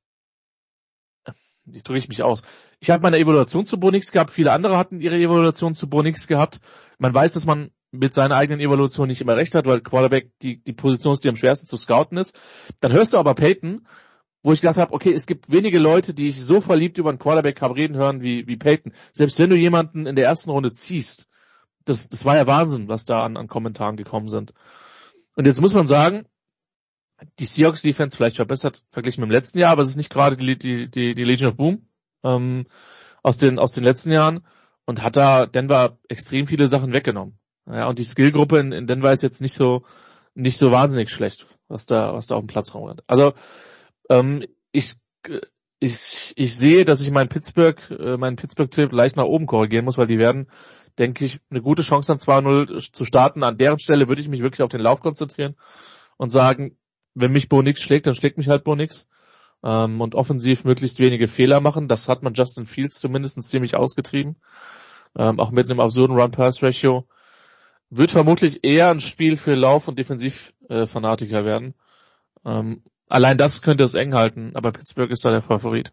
ich drücke ich mich aus. Ich habe meine Evaluation zu Bo Nix gehabt, viele andere hatten ihre Evaluation zu Bo Nix gehabt. Man weiß, dass man mit seiner eigenen Evaluation nicht immer recht hat, weil Quarterback die, die Position ist, die am schwersten zu scouten ist. Dann hörst du aber Peyton, wo ich gedacht habe, okay, es gibt wenige Leute, die ich so verliebt über einen Quarterback habe reden hören wie, wie Peyton. Selbst wenn du jemanden in der ersten Runde ziehst, das, das war ja Wahnsinn, was da an, an Kommentaren gekommen sind. Und jetzt muss man sagen, die Seahawks Defense vielleicht verbessert verglichen mit dem letzten Jahr, aber es ist nicht gerade die, die, die, die Legion of Boom ähm, aus den aus den letzten Jahren und hat da Denver extrem viele Sachen weggenommen. Ja, und die Skillgruppe in, in Denver ist jetzt nicht so nicht so wahnsinnig schlecht, was da was da auf dem Platz rumrennt. Also ähm, ich ich ich sehe, dass ich meinen Pittsburgh äh, meinen Pittsburgh-Tipp leicht nach oben korrigieren muss, weil die werden, denke ich, eine gute Chance haben, zwei null zu starten. An deren Stelle würde ich mich wirklich auf den Lauf konzentrieren und sagen, wenn mich Bo Nix schlägt, dann schlägt mich halt Bo Nix. Ähm, und offensiv möglichst wenige Fehler machen. Das hat man Justin Fields zumindest ziemlich ausgetrieben. Ähm, auch mit einem absurden Run-Pass-Ratio. Wird vermutlich eher ein Spiel für Lauf- und Defensivfanatiker äh, werden. Ähm, allein das könnte es eng halten, aber Pittsburgh ist da der Favorit.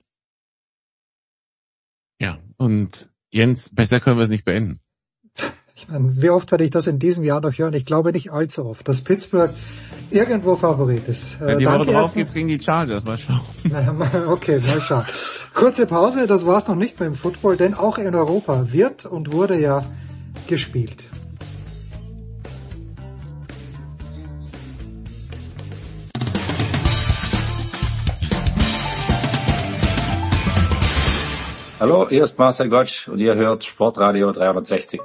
Ja, und Jens, besser können wir es nicht beenden. Ich meine, wie oft werde ich das in diesem Jahr noch hören? Ich glaube nicht allzu oft, dass Pittsburgh irgendwo Favorit ist. Ja, die Woche drauf geht's gegen die Chargers, mal schauen. Okay, mal schauen. Kurze Pause, das war's noch nicht beim Football, denn auch in Europa wird und wurde ja gespielt. Hallo, hier ist Marcel Gottsch und ihr hört Sportradio dreihundertsechzig.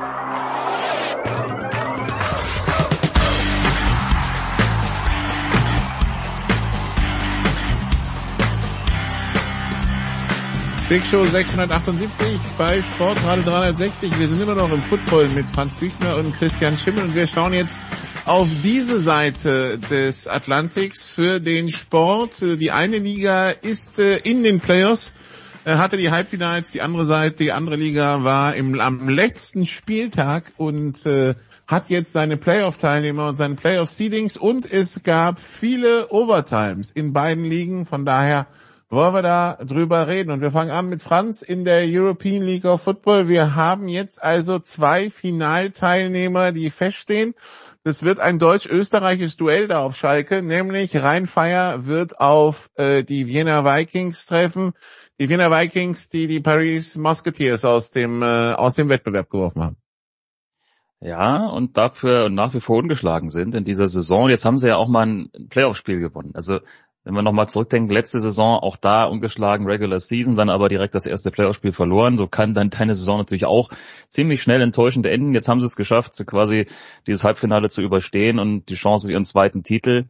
Big Show sechshundertachtundsiebzig bei Sportradio dreihundertsechzig. Wir sind immer noch im Football mit Franz Büchner und Christian Schimmel und wir schauen jetzt auf diese Seite des Atlantiks für den Sport. Die eine Liga ist in den Playoffs, hatte die Halbfinals, die andere Seite, die andere Liga war im, am letzten Spieltag und äh, hat jetzt seine Playoff-Teilnehmer und seine Playoff-Seedings und es gab viele Overtimes in beiden Ligen, von daher wollen wir da drüber reden. Und wir fangen an mit Franz in der European League of Football. Wir haben jetzt also zwei Finalteilnehmer, die feststehen. Das wird ein deutsch-österreichisches Duell da auf Schalke, nämlich Rhein-Fire wird auf äh, die Vienna Vikings treffen. Die Vienna Vikings, die die Paris Musketeers aus dem äh, aus dem Wettbewerb geworfen haben. Ja, und dafür nach wie vor ungeschlagen sind in dieser Saison. Jetzt haben sie ja auch mal ein Playoff-Spiel gewonnen. Also wenn wir nochmal zurückdenken, letzte Saison auch da ungeschlagen Regular Season, dann aber direkt das erste Playoff-Spiel verloren. So kann dann deine Saison natürlich auch ziemlich schnell enttäuschend enden. Jetzt haben sie es geschafft, quasi dieses Halbfinale zu überstehen und die Chance auf ihren zweiten Titel.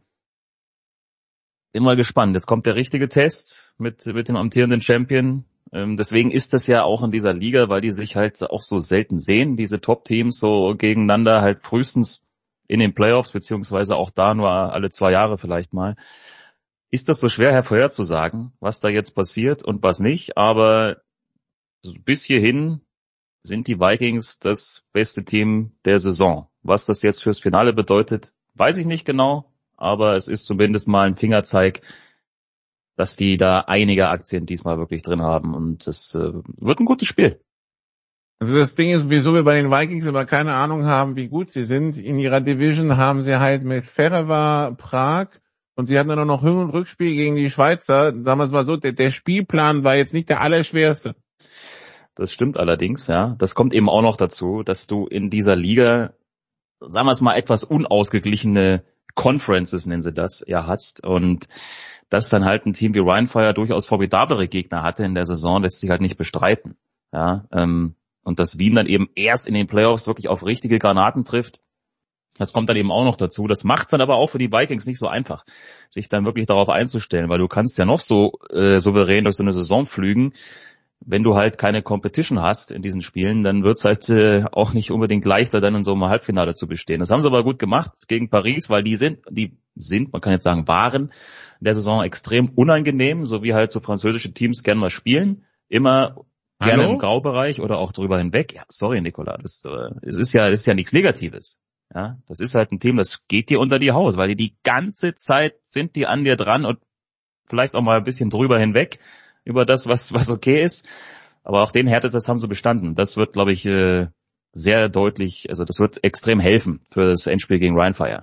Bin mal gespannt. Jetzt kommt der richtige Test mit mit dem amtierenden Champion. Ähm, deswegen ist das ja auch in dieser Liga, weil die sich halt auch so selten sehen, diese Top-Teams so gegeneinander halt frühestens in den Playoffs, beziehungsweise auch da nur alle zwei Jahre vielleicht mal. Ist das so schwer vorherzusagen, was da jetzt passiert und was nicht, aber bis hierhin sind die Vikings das beste Team der Saison. Was das jetzt fürs Finale bedeutet, weiß ich nicht genau, aber es ist zumindest mal ein Fingerzeig, dass die da einige Aktien diesmal wirklich drin haben und es äh, wird ein gutes Spiel. Also das Ding ist, wieso wir bei den Vikings aber keine Ahnung haben, wie gut sie sind. In ihrer Division haben sie halt mit Ferencváros Prag und sie hatten dann auch noch Hin- und Rückspiel gegen die Schweizer. Sagen wir es mal so, der, der Spielplan war jetzt nicht der allerschwerste. Das stimmt allerdings, ja. Das kommt eben auch noch dazu, dass du in dieser Liga, sagen wir es mal, etwas unausgeglichene Conferences, nennen sie das, ja, hast. Und dass dann halt ein Team wie Rhein-Fire durchaus formidablere Gegner hatte in der Saison, lässt sich halt nicht bestreiten. Ja, ähm, und dass Wien dann eben erst in den Playoffs wirklich auf richtige Granaten trifft, das kommt dann eben auch noch dazu. Das macht es dann aber auch für die Vikings nicht so einfach, sich dann wirklich darauf einzustellen, weil du kannst ja noch so äh, souverän durch so eine Saison flügen. Wenn du halt keine Competition hast in diesen Spielen, dann wird's halt äh, auch nicht unbedingt leichter, dann in so einem Halbfinale zu bestehen. Das haben sie aber gut gemacht gegen Paris, weil die sind, die sind, man kann jetzt sagen, waren in der Saison extrem unangenehm, so wie halt so französische Teams gerne mal spielen. Immer gerne Hallo? Im Graubereich oder auch drüber hinweg. Ja, sorry, Nicola, das, äh, es ist ja, das ist ja nichts Negatives. Ja, das ist halt ein Team, das geht dir unter die Haut, weil die die ganze Zeit sind die an dir dran und vielleicht auch mal ein bisschen drüber hinweg über das, was was okay ist. Aber auch den Härtetest haben sie bestanden. Das wird, glaube ich, äh, sehr deutlich, also das wird extrem helfen für das Endspiel gegen Rhein-Fire.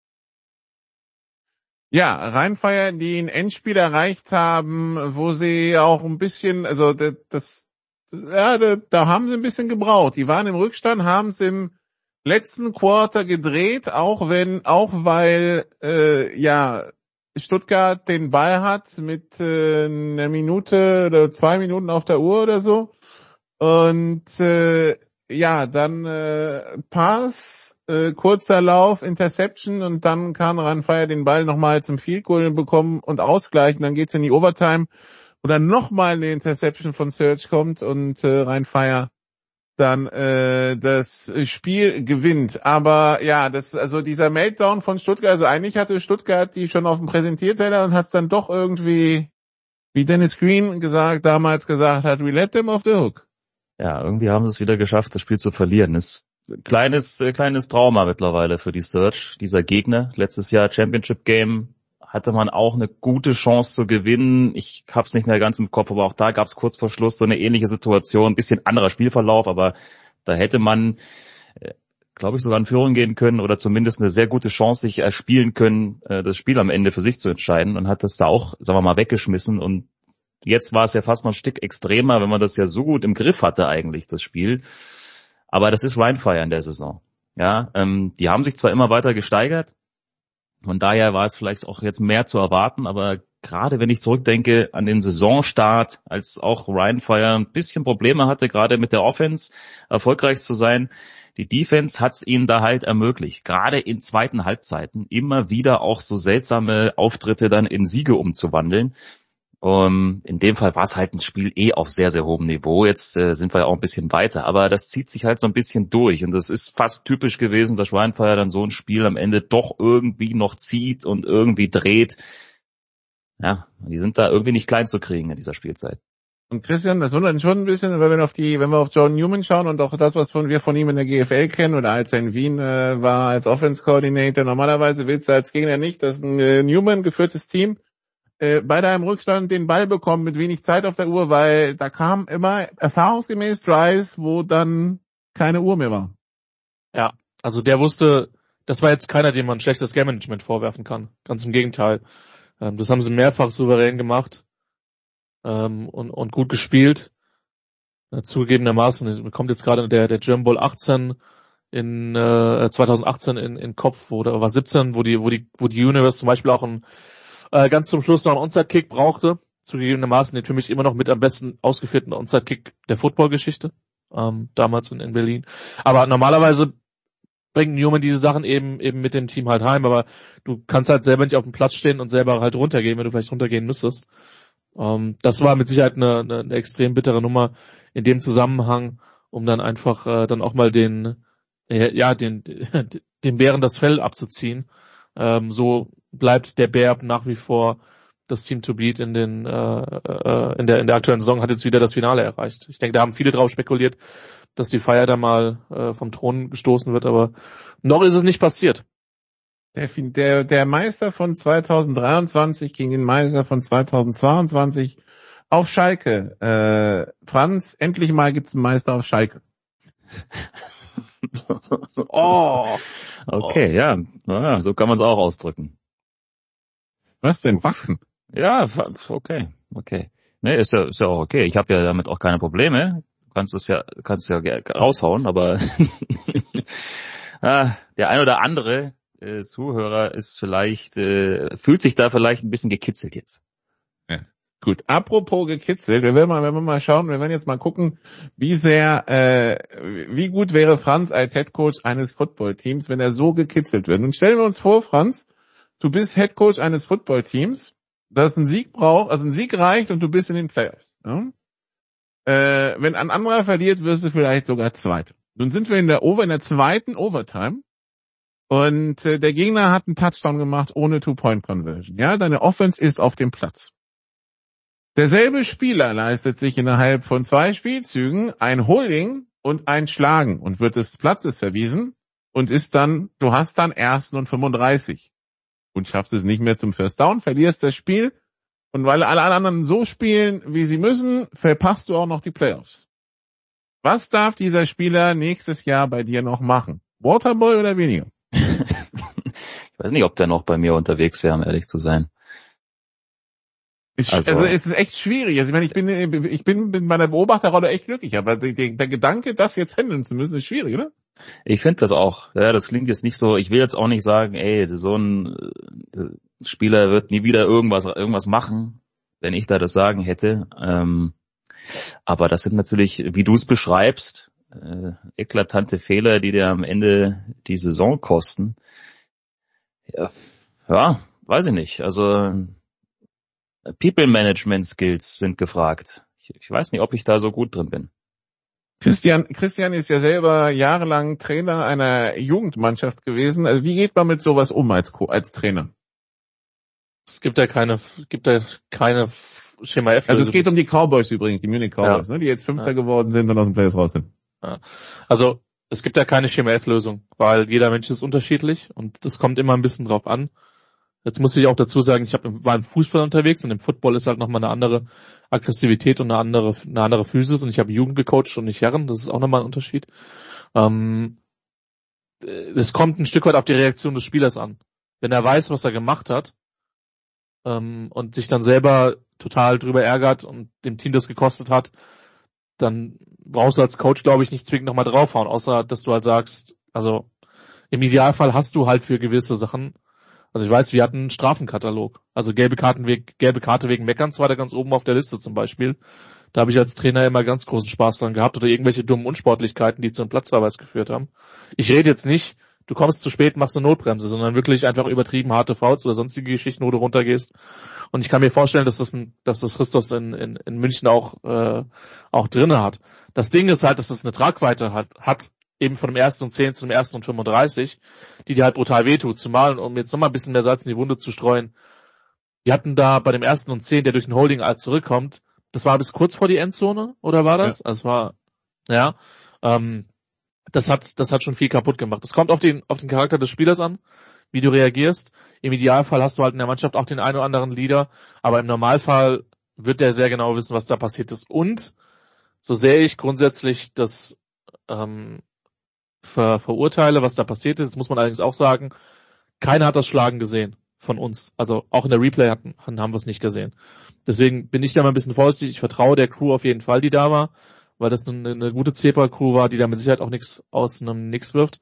Ja, Rhein-Fire, die ein Endspiel erreicht haben, wo sie auch ein bisschen, also das, das ja, da, da haben sie ein bisschen gebraucht. Die waren im Rückstand, haben es im letzten Quarter gedreht, auch wenn, auch weil, äh, ja, Stuttgart den Ball hat mit äh, einer Minute oder zwei Minuten auf der Uhr oder so. Und äh, ja, dann äh, Pass, äh, kurzer Lauf, Interception und dann kann Rhein-Fire den Ball nochmal zum Field Goal bekommen und ausgleichen. Dann geht's in die Overtime, wo dann nochmal eine Interception von Serge kommt und äh, Rhein-Fire dann äh, das Spiel gewinnt. Aber ja, das also dieser Meltdown von Stuttgart, also eigentlich hatte Stuttgart die schon auf dem Präsentierteller und hat es dann doch irgendwie, wie Dennis Green gesagt, damals gesagt hat, we let them off the hook. Ja, irgendwie haben sie es wieder geschafft, das Spiel zu verlieren. Das ist ein kleines, äh, kleines Trauma mittlerweile für die Surge, dieser Gegner. Letztes Jahr Championship Game hatte man auch eine gute Chance zu gewinnen. Ich hab's nicht mehr ganz im Kopf, aber auch da gab's kurz vor Schluss so eine ähnliche Situation, ein bisschen anderer Spielverlauf, aber da hätte man, äh, glaube ich, sogar in Führung gehen können oder zumindest eine sehr gute Chance sich erspielen können, äh, das Spiel am Ende für sich zu entscheiden, und hat das da auch, sagen wir mal, weggeschmissen. Und jetzt war es ja fast noch ein Stück extremer, wenn man das ja so gut im Griff hatte eigentlich, das Spiel. Aber das ist Rhein-Fire in der Saison. Ja, ähm, die haben sich zwar immer weiter gesteigert, von daher war es vielleicht auch jetzt mehr zu erwarten, aber gerade wenn ich zurückdenke an den Saisonstart, als auch Rhein-Fire ein bisschen Probleme hatte, gerade mit der Offense erfolgreich zu sein, die Defense hat es ihnen da halt ermöglicht, gerade in zweiten Halbzeiten immer wieder auch so seltsame Auftritte dann in Siege umzuwandeln. Um, in dem Fall war es halt ein Spiel eh auf sehr, sehr hohem Niveau. Jetzt äh, sind wir ja auch ein bisschen weiter, aber das zieht sich halt so ein bisschen durch, und das ist fast typisch gewesen, dass Rhein-Fire dann so ein Spiel am Ende doch irgendwie noch zieht und irgendwie dreht. Ja, die sind da irgendwie nicht klein zu kriegen in dieser Spielzeit. Und Christian, das wundert uns schon ein bisschen, weil wir auf die, wenn wir auf Jordan Newman schauen und auch das, was von, wir von ihm in der G F L kennen oder als er in Wien äh, war als Offense Coordinator, normalerweise willst du als Gegner nicht, dass ein äh, Newman geführtes Team bei deinem Rückstand den Ball bekommen mit wenig Zeit auf der Uhr, weil da kam immer erfahrungsgemäß Drives, wo dann keine Uhr mehr war. Ja, also der wusste, das war jetzt keiner, dem man schlechtes Game-Management vorwerfen kann. Ganz im Gegenteil. Ähm, das haben sie mehrfach souverän gemacht ähm, und, und gut gespielt. Äh, zugegebenermaßen, mir kommt jetzt gerade der, der German Bowl achtzehn in äh, zwanzig achtzehn in, in Kopf, oder war siebzehn, wo die, wo die, wo die Universe zum Beispiel auch ein Äh, ganz zum Schluss noch einen Onside-Kick brauchte, zugegebenermaßen den für mich immer noch mit am besten ausgeführten Onside-Kick der Football-Geschichte, ähm, damals in, in Berlin. Aber normalerweise bringt Newman diese Sachen eben eben mit dem Team halt heim, aber du kannst halt selber nicht auf dem Platz stehen und selber halt runtergehen, wenn du vielleicht runtergehen müsstest. Ähm, das war mit Sicherheit eine, eine, eine extrem bittere Nummer in dem Zusammenhang, um dann einfach äh, dann auch mal den äh, ja den den Bären das Fell abzuziehen. Ähm, so bleibt der Bär nach wie vor das Team to beat in den äh, äh, in der in der aktuellen Saison, hat jetzt wieder das Finale erreicht. Ich denke, da haben viele drauf spekuliert, dass die Fire da mal äh, vom Thron gestoßen wird, aber noch ist es nicht passiert. Der, der, der Meister von zwanzig dreiundzwanzig gegen den Meister von zwanzig zweiundzwanzig auf Schalke. Äh, Franz, endlich mal gibt's einen Meister auf Schalke. Oh, okay, ja, ja, so kann man es auch ausdrücken. Was denn, Waffen? Ja, okay, okay. Nee, ist ja, ist ja auch okay. Ich habe ja damit auch keine Probleme. Du kannst es ja, kannst ja raushauen, aber ah, der ein oder andere äh, Zuhörer ist vielleicht, äh, fühlt sich da vielleicht ein bisschen gekitzelt jetzt. Ja. Gut, apropos gekitzelt, wir werden mal, wenn wir mal schauen, wir werden jetzt mal gucken, wie sehr, äh, wie gut wäre Franz als Headcoach eines Footballteams, wenn er so gekitzelt wird. Und stellen wir uns vor, Franz, du bist Headcoach eines Footballteams, das einen Sieg braucht, also ein Sieg reicht und du bist in den Playoffs. Ja? Äh, wenn ein anderer verliert, wirst du vielleicht sogar Zweiter. Nun sind wir in der Over, in der zweiten Overtime und äh, der Gegner hat einen Touchdown gemacht ohne Two-Point-Conversion. Ja, deine Offense ist auf dem Platz. Derselbe Spieler leistet sich innerhalb von zwei Spielzügen ein Holding und ein Schlagen und wird des Platzes verwiesen und ist dann, du hast dann ersten und fünfunddreißig und schaffst es nicht mehr zum First Down, verlierst das Spiel und weil alle anderen so spielen, wie sie müssen, verpasst du auch noch die Playoffs. Was darf dieser Spieler nächstes Jahr bei dir noch machen? Waterboy oder weniger? Ich weiß nicht, ob der noch bei mir unterwegs wäre, um ehrlich zu sein. Ist, also, also es ist echt schwierig. Also ich meine, ich bin ich bin mit meiner Beobachterrolle echt glücklich, aber der, der Gedanke, das jetzt handeln zu müssen, ist schwierig, oder? Ich finde das auch. Ja, das klingt jetzt nicht so. Ich will jetzt auch nicht sagen, ey, so ein Spieler wird nie wieder irgendwas irgendwas machen, wenn ich da das Sagen hätte. Ähm, aber das sind natürlich, wie du es beschreibst, äh, eklatante Fehler, die dir am Ende die Saison kosten. Ja, ja, weiß ich nicht. Also People Management Skills sind gefragt. Ich, ich weiß nicht, ob ich da so gut drin bin. Christian, Christian ist ja selber jahrelang Trainer einer Jugendmannschaft gewesen. Also wie geht man mit sowas um als, als Trainer? Es gibt ja keine, gibt ja keine Schema F. Also es geht um die Cowboys übrigens, die Munich Cowboys, ja. ne, die jetzt Fünfter ja. geworden sind und aus dem Playoffs raus sind. Ja. Also es gibt ja keine Schema F-Lösung, weil jeder Mensch ist unterschiedlich und das kommt immer ein bisschen drauf an. Jetzt muss ich auch dazu sagen, ich hab, war im Fußball unterwegs und im Football ist halt nochmal eine andere Aggressivität und eine andere, eine andere Physis und ich habe Jugend gecoacht und nicht Herren, das ist auch nochmal ein Unterschied. Ähm, das kommt ein Stück weit auf die Reaktion des Spielers an. Wenn er weiß, was er gemacht hat ähm, und sich dann selber total drüber ärgert und dem Team das gekostet hat, dann brauchst du als Coach, glaube ich, nicht zwingend nochmal draufhauen, außer dass du halt sagst, also im Idealfall hast du halt für gewisse Sachen. Also ich weiß, wir hatten einen Strafenkatalog. Also gelbe Karten wegen, gelbe Karte wegen Meckerns war da ganz oben auf der Liste zum Beispiel. Da habe ich als Trainer immer ganz großen Spaß dran gehabt oder irgendwelche dummen Unsportlichkeiten, die zu einem Platzverweis geführt haben. Ich rede jetzt nicht, du kommst zu spät, machst eine Notbremse, sondern wirklich einfach übertrieben harte Fouls oder sonstige Geschichten, wo du runtergehst. Und ich kann mir vorstellen, dass das ein, dass das Christoph in, in, in München auch, äh, auch drinne hat. Das Ding ist halt, dass das eine Tragweite hat, hat. Eben von dem ersten und zehn zu dem ersten und fünfunddreißig, die dir halt brutal wehtut. Zumal, um jetzt nochmal ein bisschen mehr Salz in die Wunde zu streuen, wir hatten da bei dem ersten und zehn, der durch den Holding halt zurückkommt, das war bis kurz vor die Endzone, oder war das? Ja. Also es war, ja, ähm, das hat, das hat schon viel kaputt gemacht. Es kommt auf den, auf den Charakter des Spielers an, wie du reagierst. Im Idealfall hast du halt in der Mannschaft auch den einen oder anderen Leader, aber im Normalfall wird der sehr genau wissen, was da passiert ist. Und so sehr ich grundsätzlich das, ähm, Ver, verurteile, was da passiert ist. Das muss man allerdings auch sagen, keiner hat das Schlagen gesehen von uns. Also auch in der Replay hatten, haben wir es nicht gesehen. Deswegen bin ich da mal ein bisschen vorsichtig. Ich vertraue der Crew auf jeden Fall, die da war, weil das eine, eine gute Zepa-Crew war, die da mit Sicherheit auch nichts aus einem Nix wirft.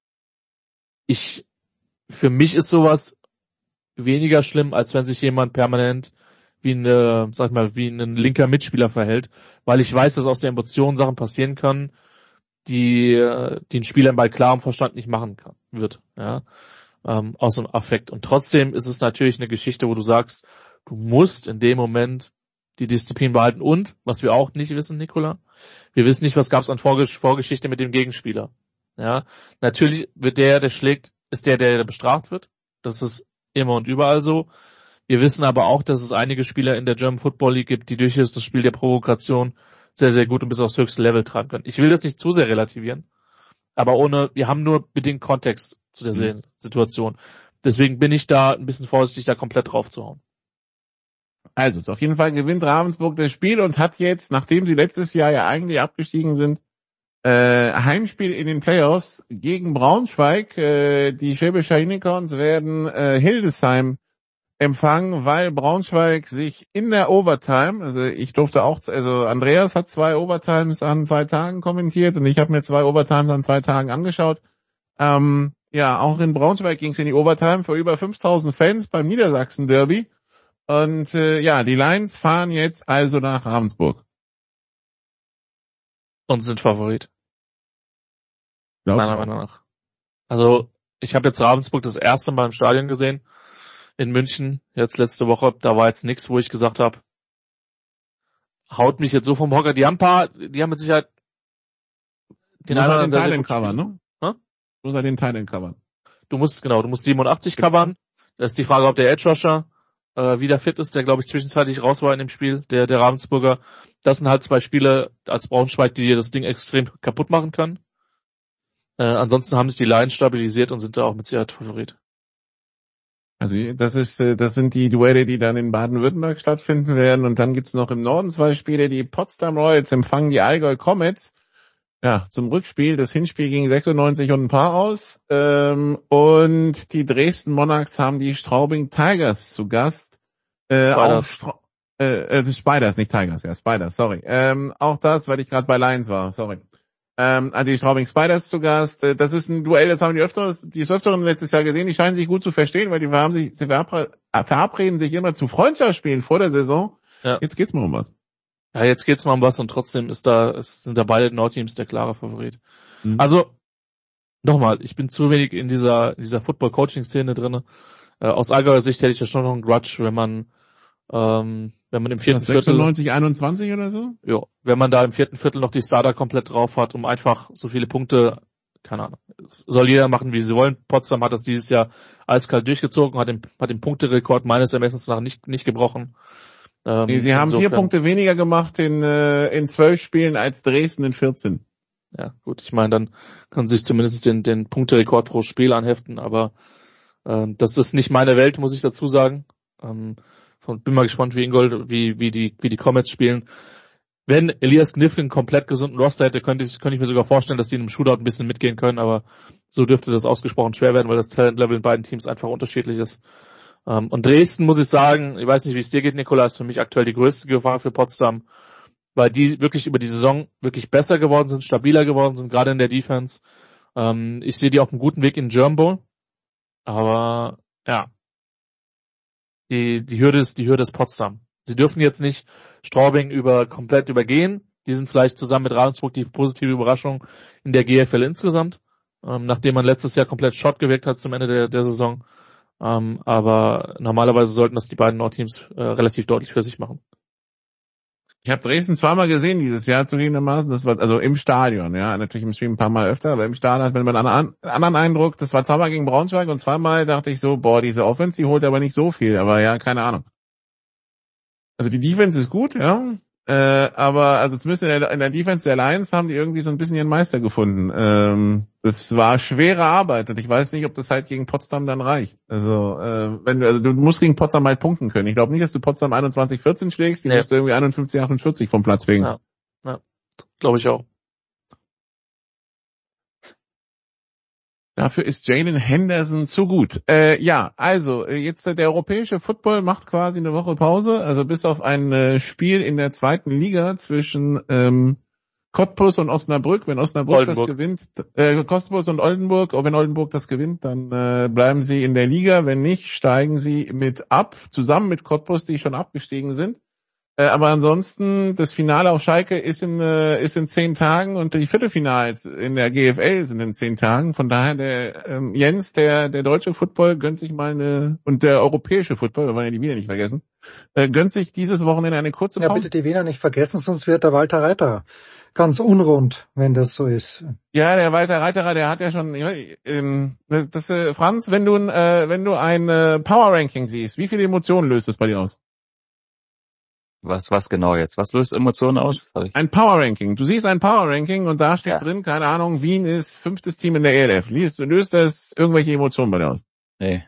Ich, für mich ist sowas weniger schlimm, als wenn sich jemand permanent wie eine, sag ich mal, wie ein linker Mitspieler verhält, weil ich weiß, dass aus der Emotion Sachen passieren können, die, die ein Spieler bei klarem Verstand nicht machen kann, wird, ja, ähm, aus dem Affekt. Und trotzdem ist es natürlich eine Geschichte, wo du sagst, du musst in dem Moment die Disziplin behalten. Und, was wir auch nicht wissen, Nicola, wir wissen nicht, was gab es an Vorgesch- Vorgeschichte mit dem Gegenspieler. Ja, natürlich wird der, der schlägt, ist der, der bestraft wird. Das ist immer und überall so. Wir wissen aber auch, dass es einige Spieler in der German Football League gibt, die durchaus das Spiel der Provokation sehr, sehr gut und bis aufs höchste Level treiben können. Ich will das nicht zu sehr relativieren, aber ohne, wir haben nur bedingt Kontext zu der mhm. Situation. Deswegen bin ich da ein bisschen vorsichtig, da komplett drauf zu hauen. Also, auf jeden Fall gewinnt Ravensburg das Spiel und hat jetzt, nachdem sie letztes Jahr ja eigentlich abgestiegen sind, äh, Heimspiel in den Playoffs gegen Braunschweig. Äh, die Schwäbischer Unicorns werden äh, Hildesheim empfangen, weil Braunschweig sich in der Overtime, also ich durfte auch, also Andreas hat zwei Overtimes an zwei Tagen kommentiert und ich habe mir zwei Overtimes an zwei Tagen angeschaut. Ähm, ja, auch in Braunschweig ging es in die Overtime für über fünftausend Fans beim Niedersachsen-Derby. Und äh, ja, die Lions fahren jetzt also nach Ravensburg. Und sind Favorit. Meiner Meinung nach. Also ich habe jetzt Ravensburg das erste Mal im Stadion gesehen. In München, jetzt letzte Woche, da war jetzt nichts, wo ich gesagt habe, haut mich jetzt so vom Hocker. Die haben ein paar, die haben mit Sicherheit den einen Teil in covern, ne? Huh? Du musst den Teil in covern. Du musst, genau, du musst siebenundachtzig covern. Das ist die Frage, ob der Edge Rusher äh, wieder fit ist, der glaube ich zwischenzeitlich raus war in dem Spiel, der der Ravensburger. Das sind halt zwei Spiele als Braunschweig, die dir das Ding extrem kaputt machen können. Äh, ansonsten haben sich die Lions stabilisiert und sind da auch mit Sicherheit Favorit. Also das ist, das sind die Duelle, die dann in Baden-Württemberg stattfinden werden. Und dann gibt's noch im Norden zwei Spiele. Die Potsdam Royals empfangen die Allgäu Comets. Ja, zum Rückspiel. Das Hinspiel ging sechsundneunzig und ein paar aus. Ähm, und die Dresden Monarchs haben die Straubing Tigers zu Gast. Äh, Spiders. Auch, äh, äh, Spiders, nicht Tigers, ja, Spiders, sorry. Ähm, auch das, weil ich gerade bei Lions war, sorry. Ähm, an die Straubing Spiders zu Gast. Das ist ein Duell, das haben die öfters, die ist öfteren letztes Jahr gesehen. Die scheinen sich gut zu verstehen, weil die haben sich, sie verabreden sich immer zu Freundschaftsspielen vor der Saison. Ja. Jetzt geht's mal um was. ja, jetzt geht's mal um was und trotzdem ist da, es sind da beide Nordteams der klare Favorit. Mhm. Also, nochmal, ich bin zu wenig in dieser, in dieser Football-Coaching-Szene drinne. Äh, aus Allgäuer Sicht hätte ich ja schon noch einen Grudge, wenn man, ähm, wenn man im vierten Viertel... sechsundneunzig einundzwanzig oder so? Ja, wenn man da im vierten Viertel noch die Starter komplett drauf hat, um einfach so viele Punkte, keine Ahnung, soll jeder machen, wie sie wollen. Potsdam hat das dieses Jahr eiskalt durchgezogen, hat den, hat den Punkterekord meines Ermessens nach nicht, nicht gebrochen. Ähm, nee, sie haben vier Punkte weniger gemacht in, äh, in zwölf Spielen als Dresden in vierzehn. Ja, gut, ich meine, dann können sie sich zumindest den, den Punkterekord pro Spiel anheften, aber ähm, das ist nicht meine Welt, muss ich dazu sagen. Ähm, und bin mal gespannt, wie Ingold, wie, wie die, wie die Comets spielen. Wenn Elias Kniffel einen komplett gesunden Roster hätte, könnte ich, könnte ich mir sogar vorstellen, dass die in einem Shootout ein bisschen mitgehen können, aber so dürfte das ausgesprochen schwer werden, weil das Talentlevel in beiden Teams einfach unterschiedlich ist. Um, und Dresden, muss ich sagen, ich weiß nicht, wie es dir geht, Nikola, ist für mich aktuell die größte Gefahr für Potsdam, weil die wirklich über die Saison wirklich besser geworden sind, stabiler geworden sind, gerade in der Defense. Um, ich sehe die auf einem guten Weg in den German Bowl, aber ja, die, die Hürde ist, die Hürde ist Potsdam. Sie dürfen jetzt nicht Straubing über, komplett übergehen. Die sind vielleicht zusammen mit Ravensburg die positive Überraschung in der G F L insgesamt, um, nachdem man letztes Jahr komplett Shot gewirkt hat zum Ende der, der Saison. Um, aber normalerweise sollten das die beiden Nordteams äh, relativ deutlich für sich machen. Ich habe Dresden zweimal gesehen dieses Jahr zugegebenermaßen, das war also im Stadion, ja, natürlich im Stream ein paar Mal öfter, aber im Stadion hat man einen anderen, anderen Eindruck. Das war zweimal gegen Braunschweig und zweimal dachte ich so, boah, diese Offense, die holt aber nicht so viel, aber ja, keine Ahnung. Also die Defense ist gut, ja, äh, aber also zumindest in der, in der Defense der Lions haben die irgendwie so ein bisschen ihren Meister gefunden. Ähm, das war schwere Arbeit und ich weiß nicht, ob das halt gegen Potsdam dann reicht. Also äh, wenn du, also du musst gegen Potsdam halt punkten können. Ich glaube nicht, dass du Potsdam einundzwanzig vierzehn schlägst, die nee. musst du irgendwie einundfünfzig achtundvierzig vom Platz wegen. Ja, ja, glaube ich auch. Dafür ist Jalen Henderson zu gut. Äh, ja, also jetzt äh, der europäische Football macht quasi eine Woche Pause, also bis auf ein äh, Spiel in der zweiten Liga zwischen ähm, Cottbus und Osnabrück. Wenn Osnabrück Oldenburg. das gewinnt, äh, Cottbus und Oldenburg, oh, wenn Oldenburg das gewinnt, dann äh, bleiben sie in der Liga. Wenn nicht, steigen sie mit ab, zusammen mit Cottbus, die schon abgestiegen sind. Äh, aber ansonsten, das Finale auf Schalke ist in äh, ist in zehn Tagen und die Viertelfinals in der G F L sind in zehn Tagen. Von daher, der ähm, Jens, der der deutsche Football gönnt sich mal eine, und der europäische Football, wir wollen ja die Wiener nicht vergessen, äh, gönnt sich dieses Wochenende eine kurze Pause. Ja, bitte die Wiener nicht vergessen, sonst wird der Walter Reiterer ganz unrund, wenn das so ist. Ja, der Walter Reiterer, der hat ja schon, ähm, das, das, äh, Franz, wenn du äh, wenn du ein äh, Power Ranking siehst, wie viele Emotionen löst es bei dir aus? Was, was genau jetzt? Was löst Emotionen aus? Ein Power Ranking. Du siehst ein Power Ranking und da steht ja drin, keine Ahnung, Wien ist fünftes Team in der E L F. Löst, löst das irgendwelche Emotionen bei dir aus? Nee.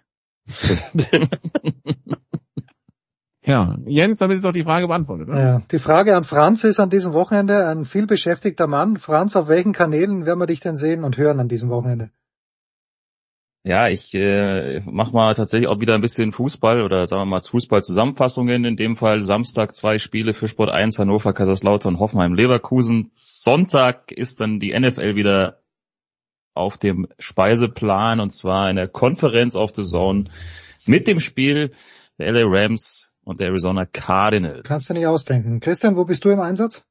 Ja, Jens, damit ist auch die Frage beantwortet. Oder? Ja, die Frage an Franz ist an diesem Wochenende, ein viel beschäftigter Mann. Franz, auf welchen Kanälen werden wir dich denn sehen und hören an diesem Wochenende? Ja, ich äh, mach mal tatsächlich auch wieder ein bisschen Fußball oder sagen wir mal Fußball-Zusammenfassungen. In dem Fall Samstag zwei Spiele für Sport eins, Hannover, Kaiserslautern, Hoffenheim, Leverkusen. Sonntag ist dann die N F L wieder auf dem Speiseplan und zwar in der Konferenz auf The Zone mit dem Spiel der L A Rams und der Arizona Cardinals. Kannst du nicht ausdenken. Christian, wo bist du im Einsatz?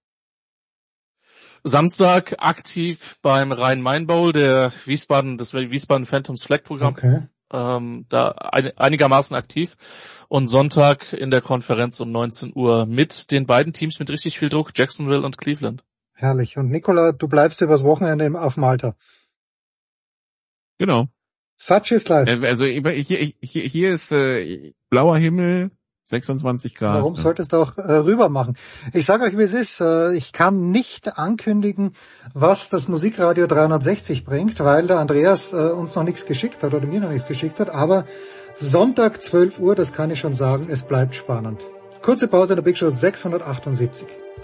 Samstag aktiv beim Rhein-Main-Bowl, der Wiesbaden, das Wiesbaden Phantoms Flag Programm. Okay. Ähm, da ein, einigermaßen aktiv. Und Sonntag in der Konferenz um neunzehn Uhr mit den beiden Teams mit richtig viel Druck, Jacksonville und Cleveland. Herrlich. Und Nicola, du bleibst übers Wochenende auf Malta. Genau. Such is life. Also hier, hier, hier ist äh, blauer Himmel, sechsundzwanzig Grad. Warum solltest du auch äh, rüber machen? Ich sage euch, wie es ist. Äh, ich kann nicht ankündigen, was das Musikradio dreihundertsechzig bringt, weil der Andreas äh, uns noch nichts geschickt hat oder mir noch nichts geschickt hat. Aber Sonntag zwölf Uhr, das kann ich schon sagen, es bleibt spannend. Kurze Pause in der Big Show sechshundertachtundsiebzig.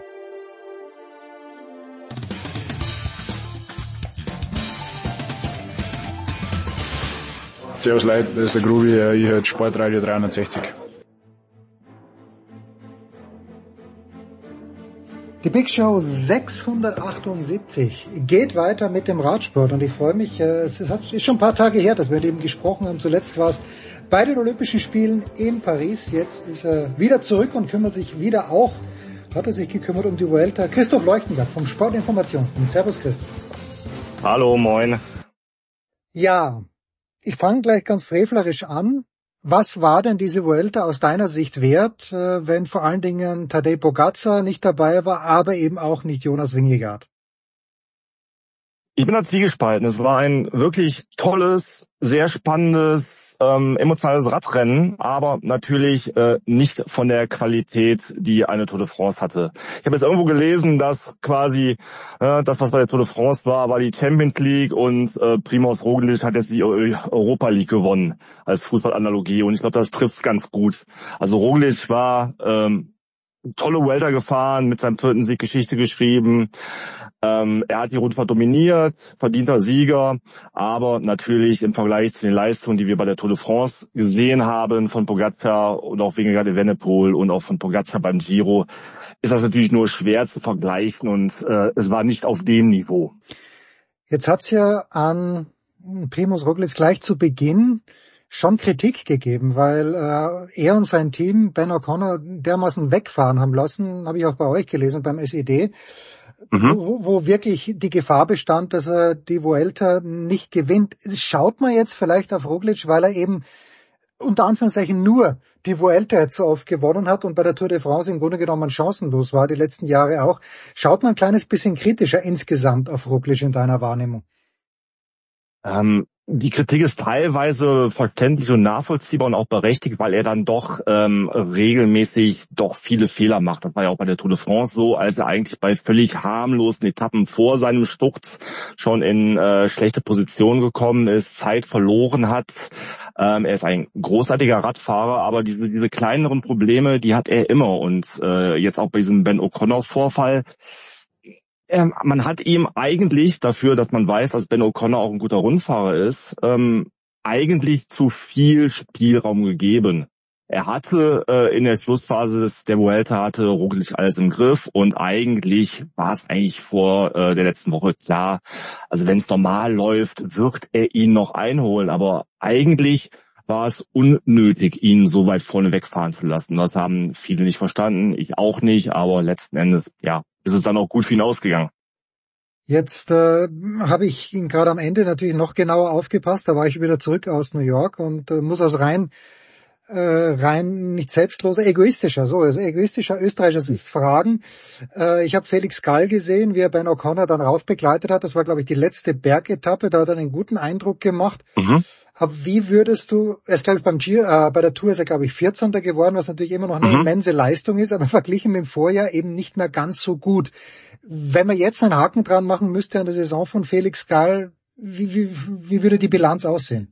Servus Leute, das ist der Groovy, ich höre Sportradio dreihundertsechzig. Die Big Show sechshundertachtundsiebzig geht weiter mit dem Radsport und ich freue mich, es ist schon ein paar Tage her, dass wir eben gesprochen haben. Zuletzt war es bei den Olympischen Spielen in Paris. Jetzt ist er wieder zurück und kümmert sich wieder auch hat er sich gekümmert um die Vuelta. Christoph Leuchtenberg vom Sportinformationsdienst. Servus Christoph. Hallo, moin. Ja, ich fange gleich ganz frevlerisch an. Was war denn diese Vuelta aus deiner Sicht wert, wenn vor allen Dingen Tadej Pogačar nicht dabei war, aber eben auch nicht Jonas Vingegaard? Ich bin da zwiegespalten. Es war ein wirklich tolles, sehr spannendes, ähm, emotionales Radrennen, aber natürlich äh, nicht von der Qualität, die eine Tour de France hatte. Ich habe jetzt irgendwo gelesen, dass quasi äh, das, was bei der Tour de France war, war die Champions League und äh, Primož Roglič hat jetzt die Europa League gewonnen als Fußballanalogie und ich glaube, das trifft's ganz gut. Also Roglič war ähm, tolle Vuelta gefahren, mit seinem vierten Sieg Geschichte geschrieben. Ähm, er hat die Rundfahrt dominiert, verdienter Sieger, aber natürlich im Vergleich zu den Leistungen, die wir bei der Tour de France gesehen haben, von Pogačar und auch Vingegaard Evenepoel und auch von Pogačar beim Giro, ist das natürlich nur schwer zu vergleichen und äh, es war nicht auf dem Niveau. Jetzt hat's ja an Primož Roglič gleich zu Beginn schon Kritik gegeben, weil äh, er und sein Team Ben O'Connor dermaßen wegfahren haben lassen, habe ich auch bei euch gelesen beim S E D, mhm. wo, wo wirklich die Gefahr bestand, dass er die Vuelta nicht gewinnt. Schaut man jetzt vielleicht auf Roglič, weil er eben unter Anführungszeichen nur die Vuelta jetzt so oft gewonnen hat und bei der Tour de France im Grunde genommen chancenlos war, die letzten Jahre auch. Schaut man ein kleines bisschen kritischer insgesamt auf Roglič in deiner Wahrnehmung? Ähm, die Kritik ist teilweise verständlich und nachvollziehbar und auch berechtigt, weil er dann doch ähm, regelmäßig doch viele Fehler macht. Das war ja auch bei der Tour de France so, als er eigentlich bei völlig harmlosen Etappen vor seinem Sturz schon in äh, schlechte Position gekommen ist, Zeit verloren hat. Ähm, er ist ein großartiger Radfahrer, aber diese diese kleineren Probleme, die hat er immer. Und äh, jetzt auch bei diesem Ben O'Connor-Vorfall, Ähm, man hat ihm eigentlich dafür, dass man weiß, dass Ben O'Connor auch ein guter Rundfahrer ist, ähm, eigentlich zu viel Spielraum gegeben. Er hatte äh, in der Schlussphase des, der Vuelta hatte Roglič alles im Griff und eigentlich war es eigentlich vor äh, der letzten Woche klar, also wenn es normal läuft, wird er ihn noch einholen, aber eigentlich war es unnötig, ihn so weit vorne wegfahren zu lassen. Das haben viele nicht verstanden, ich auch nicht, aber letzten Endes, ja, ist es dann auch gut für ihn ausgegangen. Jetzt äh, habe ich ihn gerade am Ende natürlich noch genauer aufgepasst. Da war ich wieder zurück aus New York und äh, muss aus rein äh, rein nicht selbstloser, egoistischer, so also egoistischer österreichischer fragen. Äh, ich habe Felix Gall gesehen, wie er Ben O'Connor dann raufbegleitet hat. Das war, glaube ich, die letzte Bergetappe. Da hat er einen guten Eindruck gemacht. Mhm. Aber wie würdest du, er ist, glaube ich, beim Giro, äh, bei der Tour ist er, glaube ich, vierzehnter geworden, was natürlich immer noch eine mhm. immense Leistung ist, aber verglichen mit dem Vorjahr eben nicht mehr ganz so gut. Wenn man jetzt einen Haken dran machen müsste an der Saison von Felix Gall, wie, wie, wie würde die Bilanz aussehen?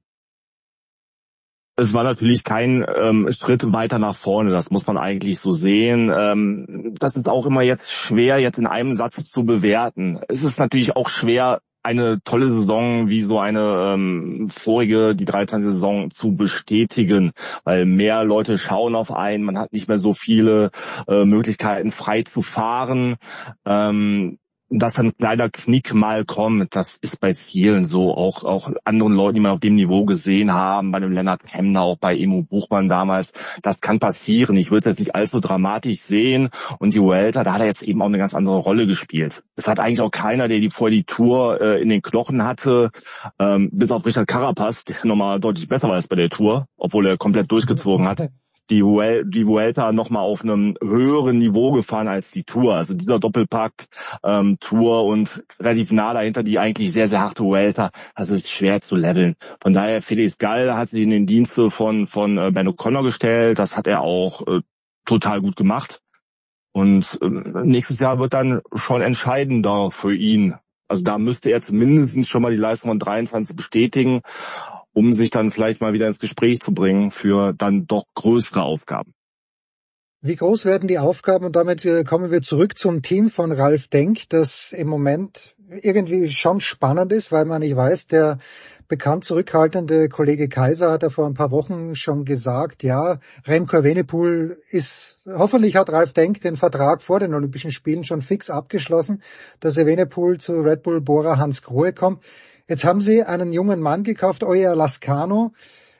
Es war natürlich kein ähm, Schritt weiter nach vorne, das muss man eigentlich so sehen. Ähm, das ist auch immer jetzt schwer, jetzt in einem Satz zu bewerten. Es ist natürlich auch schwer, eine tolle Saison wie so eine ähm, vorige, die dreizehnte Saison zu bestätigen, weil mehr Leute schauen auf einen, man hat nicht mehr so viele äh, Möglichkeiten frei zu fahren. Ähm, dass ein kleiner Knick mal kommt, das ist bei vielen so, auch auch anderen Leuten, die man auf dem Niveau gesehen haben, bei dem Lennart Hemner, auch bei Emo Buchmann damals, das kann passieren. Ich würde es jetzt nicht allzu dramatisch sehen und die Vuelta, da hat er jetzt eben auch eine ganz andere Rolle gespielt. Es hat eigentlich auch keiner, der die vorher die Tour äh, in den Knochen hatte, ähm, bis auf Richard Carapaz, der nochmal deutlich besser war als bei der Tour, obwohl er komplett durchgezogen hat. Die, Vuel- die Vuelta nochmal auf einem höheren Niveau gefahren als die Tour. Also dieser Doppelpack, ähm, Tour und relativ nah dahinter die eigentlich sehr, sehr harte Vuelta, das ist schwer zu leveln. Von daher, Felix Gall hat sich in den Dienste von von äh, Ben O'Connor gestellt. Das hat er auch äh, total gut gemacht. Und äh, nächstes Jahr wird dann schon entscheidender für ihn. Also da müsste er zumindest schon mal die Leistung von dreiundzwanzig bestätigen, um sich dann vielleicht mal wieder ins Gespräch zu bringen für dann doch größere Aufgaben. Wie groß werden die Aufgaben? Und damit kommen wir zurück zum Team von Ralf Denk, das im Moment irgendwie schon spannend ist, weil man nicht weiß, der bekannt zurückhaltende Kollege Kaiser hat ja vor ein paar Wochen schon gesagt, ja, Remco Evenepoel ist, hoffentlich hat Ralf Denk den Vertrag vor den Olympischen Spielen schon fix abgeschlossen, dass Evenepoel zu Red Bull Bora Hansgrohe kommt. Jetzt haben Sie einen jungen Mann gekauft, Oyer Lascano.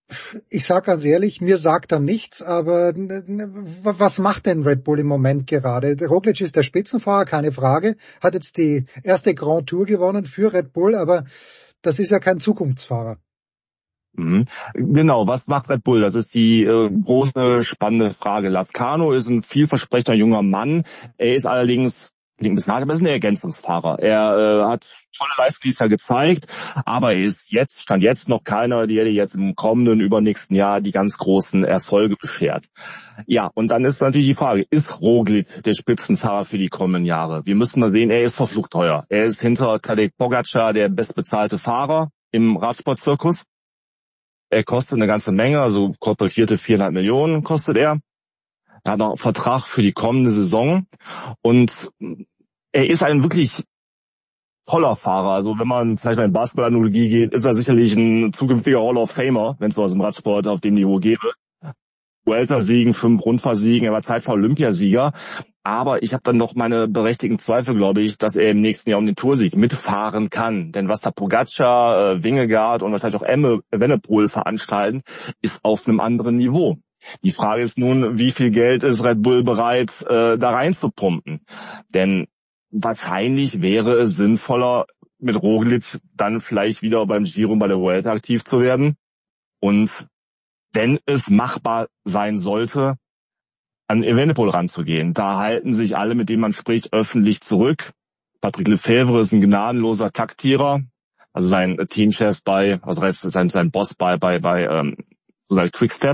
Ich sage ganz ehrlich, mir sagt er nichts, aber was macht denn Red Bull im Moment gerade? Roglic ist der Spitzenfahrer, keine Frage, hat jetzt die erste Grand Tour gewonnen für Red Bull, aber das ist ja kein Zukunftsfahrer. Mhm. Genau, was macht Red Bull? Das ist die äh, große, spannende Frage. Lazcano ist ein vielversprechender junger Mann. Er ist allerdings, klingt ein bisschen hart, aber ist ein Ergänzungsfahrer. Er äh, hat tolle Leistung dieses Jahr gezeigt, aber er ist jetzt, stand jetzt noch keiner, der dir jetzt im kommenden, übernächsten Jahr die ganz großen Erfolge beschert. Ja, und dann ist natürlich die Frage, ist Roglic der Spitzenfahrer für die kommenden Jahre? Wir müssen mal sehen, er ist verflucht teuer. Er ist hinter Tadej Pogačar der bestbezahlte Fahrer im Radsportzirkus. Er kostet eine ganze Menge, also kolportierte viereinhalb Millionen kostet er. Er hat noch einen Vertrag für die kommende Saison und er ist ein wirklich toller Fahrer. Also wenn man vielleicht mal in Basketball-Analogie geht, ist er sicherlich ein zukünftiger Hall of Famer, wenn es was im Radsport auf dem Niveau gäbe. Vuelta-Siegen, fünf Rundfahrtsiegen, er war zeitfahr Olympiasieger. Aber ich habe dann noch meine berechtigten Zweifel, glaube ich, dass er im nächsten Jahr um den Toursieg mitfahren kann. Denn was da Pogačar, äh, Vingegaard und wahrscheinlich auch Emme, Evenepoel veranstalten, ist auf einem anderen Niveau. Die Frage ist nun, wie viel Geld ist Red Bull bereit, äh, da reinzupumpen? Denn wahrscheinlich wäre es sinnvoller, mit Roglic dann vielleicht wieder beim Giro bei der Vuelta aktiv zu werden. Und wenn es machbar sein sollte, an Evenepoel ranzugehen. Da halten sich alle, mit denen man spricht, öffentlich zurück. Patrick Lefevre ist ein gnadenloser Taktierer, also sein Teamchef bei, also sein, sein Boss bei, bei, bei, ähm, so sein Quickstep.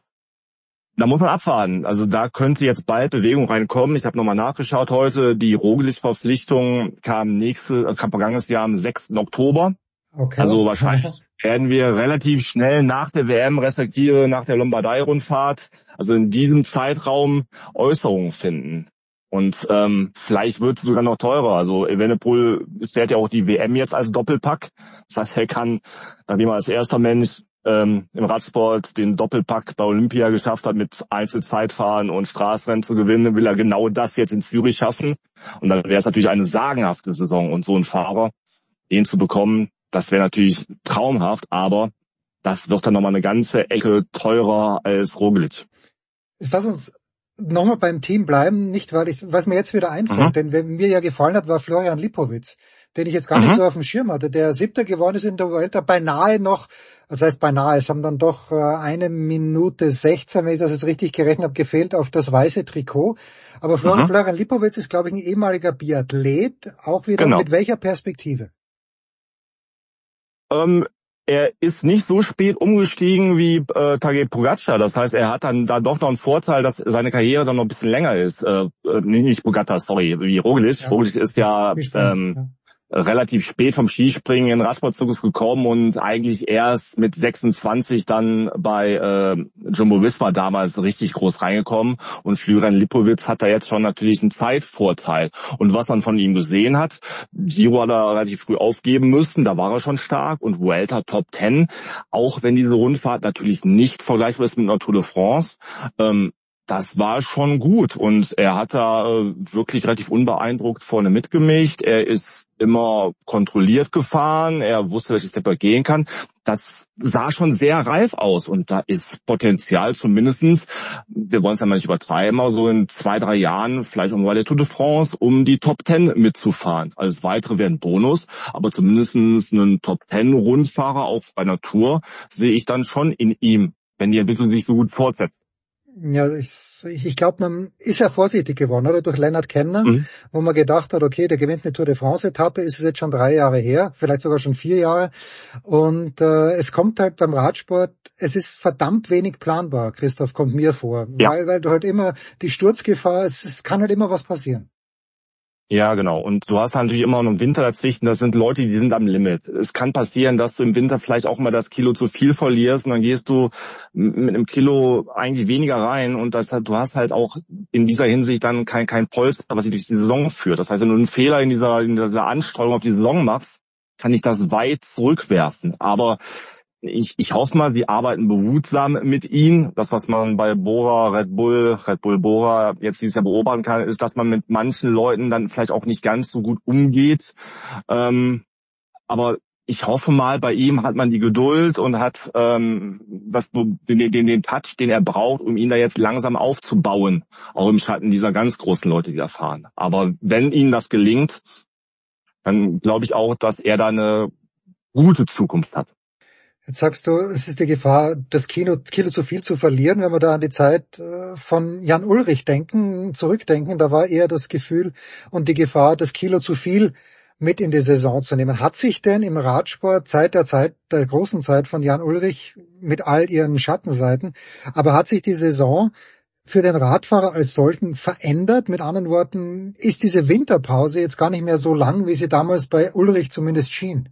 Da muss man abwarten. Also da könnte jetzt bald Bewegung reinkommen. Ich habe nochmal nachgeschaut heute. Die Roglic-Verpflichtung kam nächste, kam vergangenes Jahr am sechsten Oktober. Okay. Also wahrscheinlich werden wir relativ schnell nach der W M respektive nach der Lombardei-Rundfahrt, also in diesem Zeitraum, Äußerungen finden. Und ähm, vielleicht wird es sogar noch teurer. Also Evenepoel fährt ja auch die W M jetzt als Doppelpack. Das heißt, er kann, nachdem er als erster Mensch ähm, im Radsport den Doppelpack bei Olympia geschafft hat, mit Einzelzeitfahren und Straßenrennen zu gewinnen, will er genau das jetzt in Zürich schaffen. Und dann wäre es natürlich eine sagenhafte Saison. Und so ein Fahrer, den zu bekommen, das wäre natürlich traumhaft, aber das wird dann nochmal eine ganze Ecke teurer als Roglic. Ist das uns nochmal beim Team bleiben, nicht weil ich, was mir jetzt wieder einfällt, mhm. denn wer mir ja gefallen hat, war Florian Lipowitz, den ich jetzt gar mhm. nicht so auf dem Schirm hatte, der Siebter geworden ist in der Vuelta, beinahe noch, das heißt beinahe, es haben dann doch eine Minute sechzehn, wenn ich das jetzt richtig gerechnet habe, gefehlt auf das weiße Trikot. Aber Florian, mhm. Florian Lipowitz ist, glaube ich, ein ehemaliger Biathlet, auch wieder genau. Mit welcher Perspektive? Ähm, er ist nicht so spät umgestiegen wie äh, Tadej Pogačar. Das heißt, er hat dann da doch noch einen Vorteil, dass seine Karriere dann noch ein bisschen länger ist. Äh, nicht Pogačar, sorry, wie Roglic. Ja. Roglic ist ja, ähm, ja. relativ spät vom Skispringen in den Radsportzirkus gekommen und eigentlich erst mit sechsundzwanzig dann bei äh, Jumbo-Visma damals richtig groß reingekommen. Und Florian Lipowitz hat da jetzt schon natürlich einen Zeitvorteil. Und was man von ihm gesehen hat, Giro hat er relativ früh aufgeben müssen, da war er schon stark. Und Vuelta Top Ten, auch wenn diese Rundfahrt natürlich nicht vergleichbar ist mit einer Tour de France, ähm, das war schon gut und er hat da äh, wirklich relativ unbeeindruckt vorne mitgemischt. Er ist immer kontrolliert gefahren, er wusste, welches Step er gehen kann. Das sah schon sehr reif aus und da ist Potenzial zumindestens, wir wollen es ja mal nicht übertreiben, aber so in zwei, drei Jahren vielleicht auch mal der Tour de France, um die Top Ten mitzufahren. Alles Weitere wäre ein Bonus, aber zumindestens einen Top Ten Rundfahrer auch bei einer Tour sehe ich dann schon in ihm, wenn die Entwicklung sich so gut fortsetzt. Ja, ich, ich glaube, man ist ja vorsichtig geworden, oder? Durch Lennart Kemna, mhm. wo man gedacht hat, okay, der gewinnt eine Tour de France-Etappe, ist es jetzt schon drei Jahre her, vielleicht sogar schon vier Jahre. Und äh, es kommt halt beim Radsport, es ist verdammt wenig planbar, Christoph, kommt mir vor. Ja. Weil, weil du halt immer die Sturzgefahr, es, es kann halt immer was passieren. Ja, genau. Und du hast natürlich immer noch einen Winter dazwischen. Das sind Leute, die sind am Limit. Es kann passieren, dass du im Winter vielleicht auch mal das Kilo zu viel verlierst und dann gehst du mit einem Kilo eigentlich weniger rein und das, du hast halt auch in dieser Hinsicht dann kein, kein Polster, was dich durch die Saison führt. Das heißt, wenn du einen Fehler in dieser, in dieser Ansteuerung auf die Saison machst, kann ich das weit zurückwerfen. Aber Ich, ich hoffe mal, sie arbeiten behutsam mit ihnen. Das, was man bei Bora, Red Bull, Red Bull Bora jetzt dieses Jahr beobachten kann, ist, dass man mit manchen Leuten dann vielleicht auch nicht ganz so gut umgeht. Ähm, aber ich hoffe mal, bei ihm hat man die Geduld und hat ähm, was, den, den, den Touch, den er braucht, um ihn da jetzt langsam aufzubauen, auch im Schatten dieser ganz großen Leute, die da fahren. Aber wenn ihnen das gelingt, dann glaube ich auch, dass er da eine gute Zukunft hat. Jetzt sagst du, es ist die Gefahr, das Kilo, Kilo zu viel zu verlieren, wenn wir da an die Zeit von Jan Ullrich denken, zurückdenken, da war eher das Gefühl und die Gefahr, das Kilo zu viel mit in die Saison zu nehmen. Hat sich denn im Radsport seit der Zeit, der großen Zeit von Jan Ullrich mit all ihren Schattenseiten, aber hat sich die Saison für den Radfahrer als solchen verändert? Mit anderen Worten, ist diese Winterpause jetzt gar nicht mehr so lang, wie sie damals bei Ullrich zumindest schien?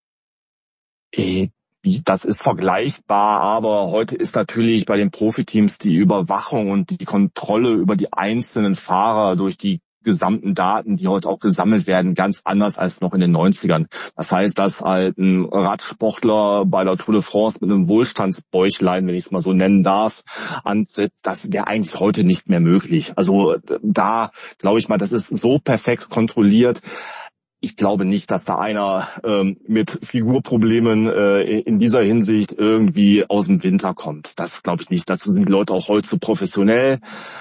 Das ist vergleichbar, aber heute ist natürlich bei den Profiteams die Überwachung und die Kontrolle über die einzelnen Fahrer durch die gesamten Daten, die heute auch gesammelt werden, ganz anders als noch in den neunzigern. Das heißt, dass halt ein Radsportler bei der Tour de France mit einem Wohlstandsbäuchlein, wenn ich es mal so nennen darf, antritt, das wäre eigentlich heute nicht mehr möglich. Also da glaube ich mal, das ist so perfekt kontrolliert. Ich glaube nicht, dass da einer ähm, mit Figurproblemen äh, in dieser Hinsicht irgendwie aus dem Winter kommt. Das glaube ich nicht. Dazu sind die Leute auch heute zu professionell.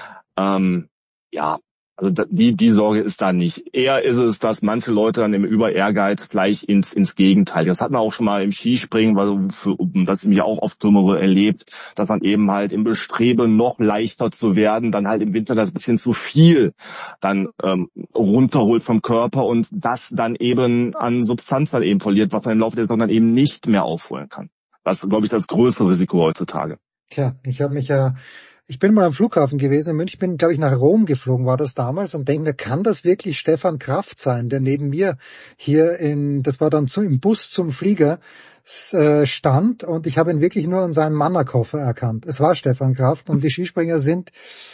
Ähm, ja, also die die Sorge ist da nicht. Eher ist es, dass manche Leute dann im Über-Ehrgeiz gleich ins ins Gegenteil. Das hat man auch schon mal im Skispringen, weil für, das ich mich auch oft kümmere, erlebt, dass man eben halt im Bestreben, noch leichter zu werden, dann halt im Winter das bisschen zu viel dann ähm, runterholt vom Körper und das dann eben an Substanz dann eben verliert, was man im Laufe der Saison dann eben nicht mehr aufholen kann. Das ist, glaube ich, das größte Risiko heutzutage. Tja, ich habe mich ja Ich bin mal am Flughafen gewesen in München, bin, glaube ich, nach Rom geflogen, war das damals, und denke mir, kann das wirklich Stefan Kraft sein, der neben mir hier in, das war dann zu, im Bus zum Flieger, äh, stand, und ich habe ihn wirklich nur an seinem Mannerkoffer erkannt. Es war Stefan Kraft, und die Skispringer sind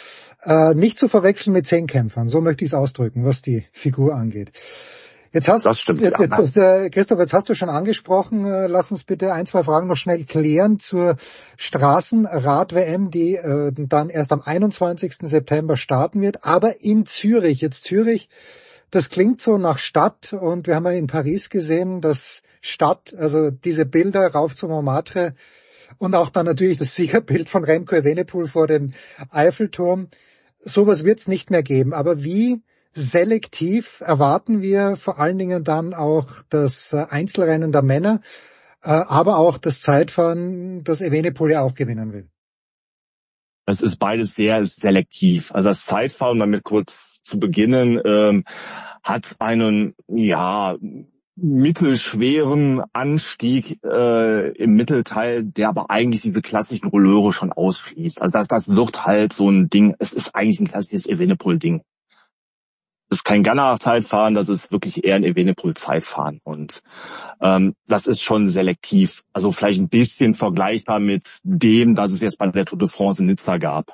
äh, nicht zu verwechseln mit Zehnkämpfern, so möchte ich es ausdrücken, was die Figur angeht. Jetzt hast, das stimmt, jetzt, ja. jetzt, äh, Christoph, jetzt hast du schon angesprochen, äh, lass uns bitte ein, zwei Fragen noch schnell klären zur Straßenrad-W M, die äh, dann erst am einundzwanzigsten September starten wird, aber in Zürich. Jetzt Zürich, das klingt so nach Stadt, und wir haben ja in Paris gesehen, dass Stadt, also diese Bilder rauf zum Montmartre und auch dann natürlich das Siegerbild von Remco Evenepoel vor dem Eiffelturm, sowas wird es nicht mehr geben. Aber wie selektiv erwarten wir vor allen Dingen dann auch das Einzelrennen der Männer, aber auch das Zeitfahren, das Evenepoel ja auch gewinnen will? Es ist beides sehr selektiv. Also das Zeitfahren, um damit kurz zu beginnen, ähm, hat einen, ja, mittelschweren Anstieg äh, im Mittelteil, der aber eigentlich diese klassischen Rolleure schon ausschließt. Also das, das wird halt so ein Ding, es ist eigentlich ein klassisches Evenepoel-Ding. Das ist kein Ghana-Zeitfahren, das ist wirklich eher ein Evenepoel-Zeitfahren. Und ähm, das ist schon selektiv. Also vielleicht ein bisschen vergleichbar mit dem, das es jetzt bei der Tour de France in Nizza gab.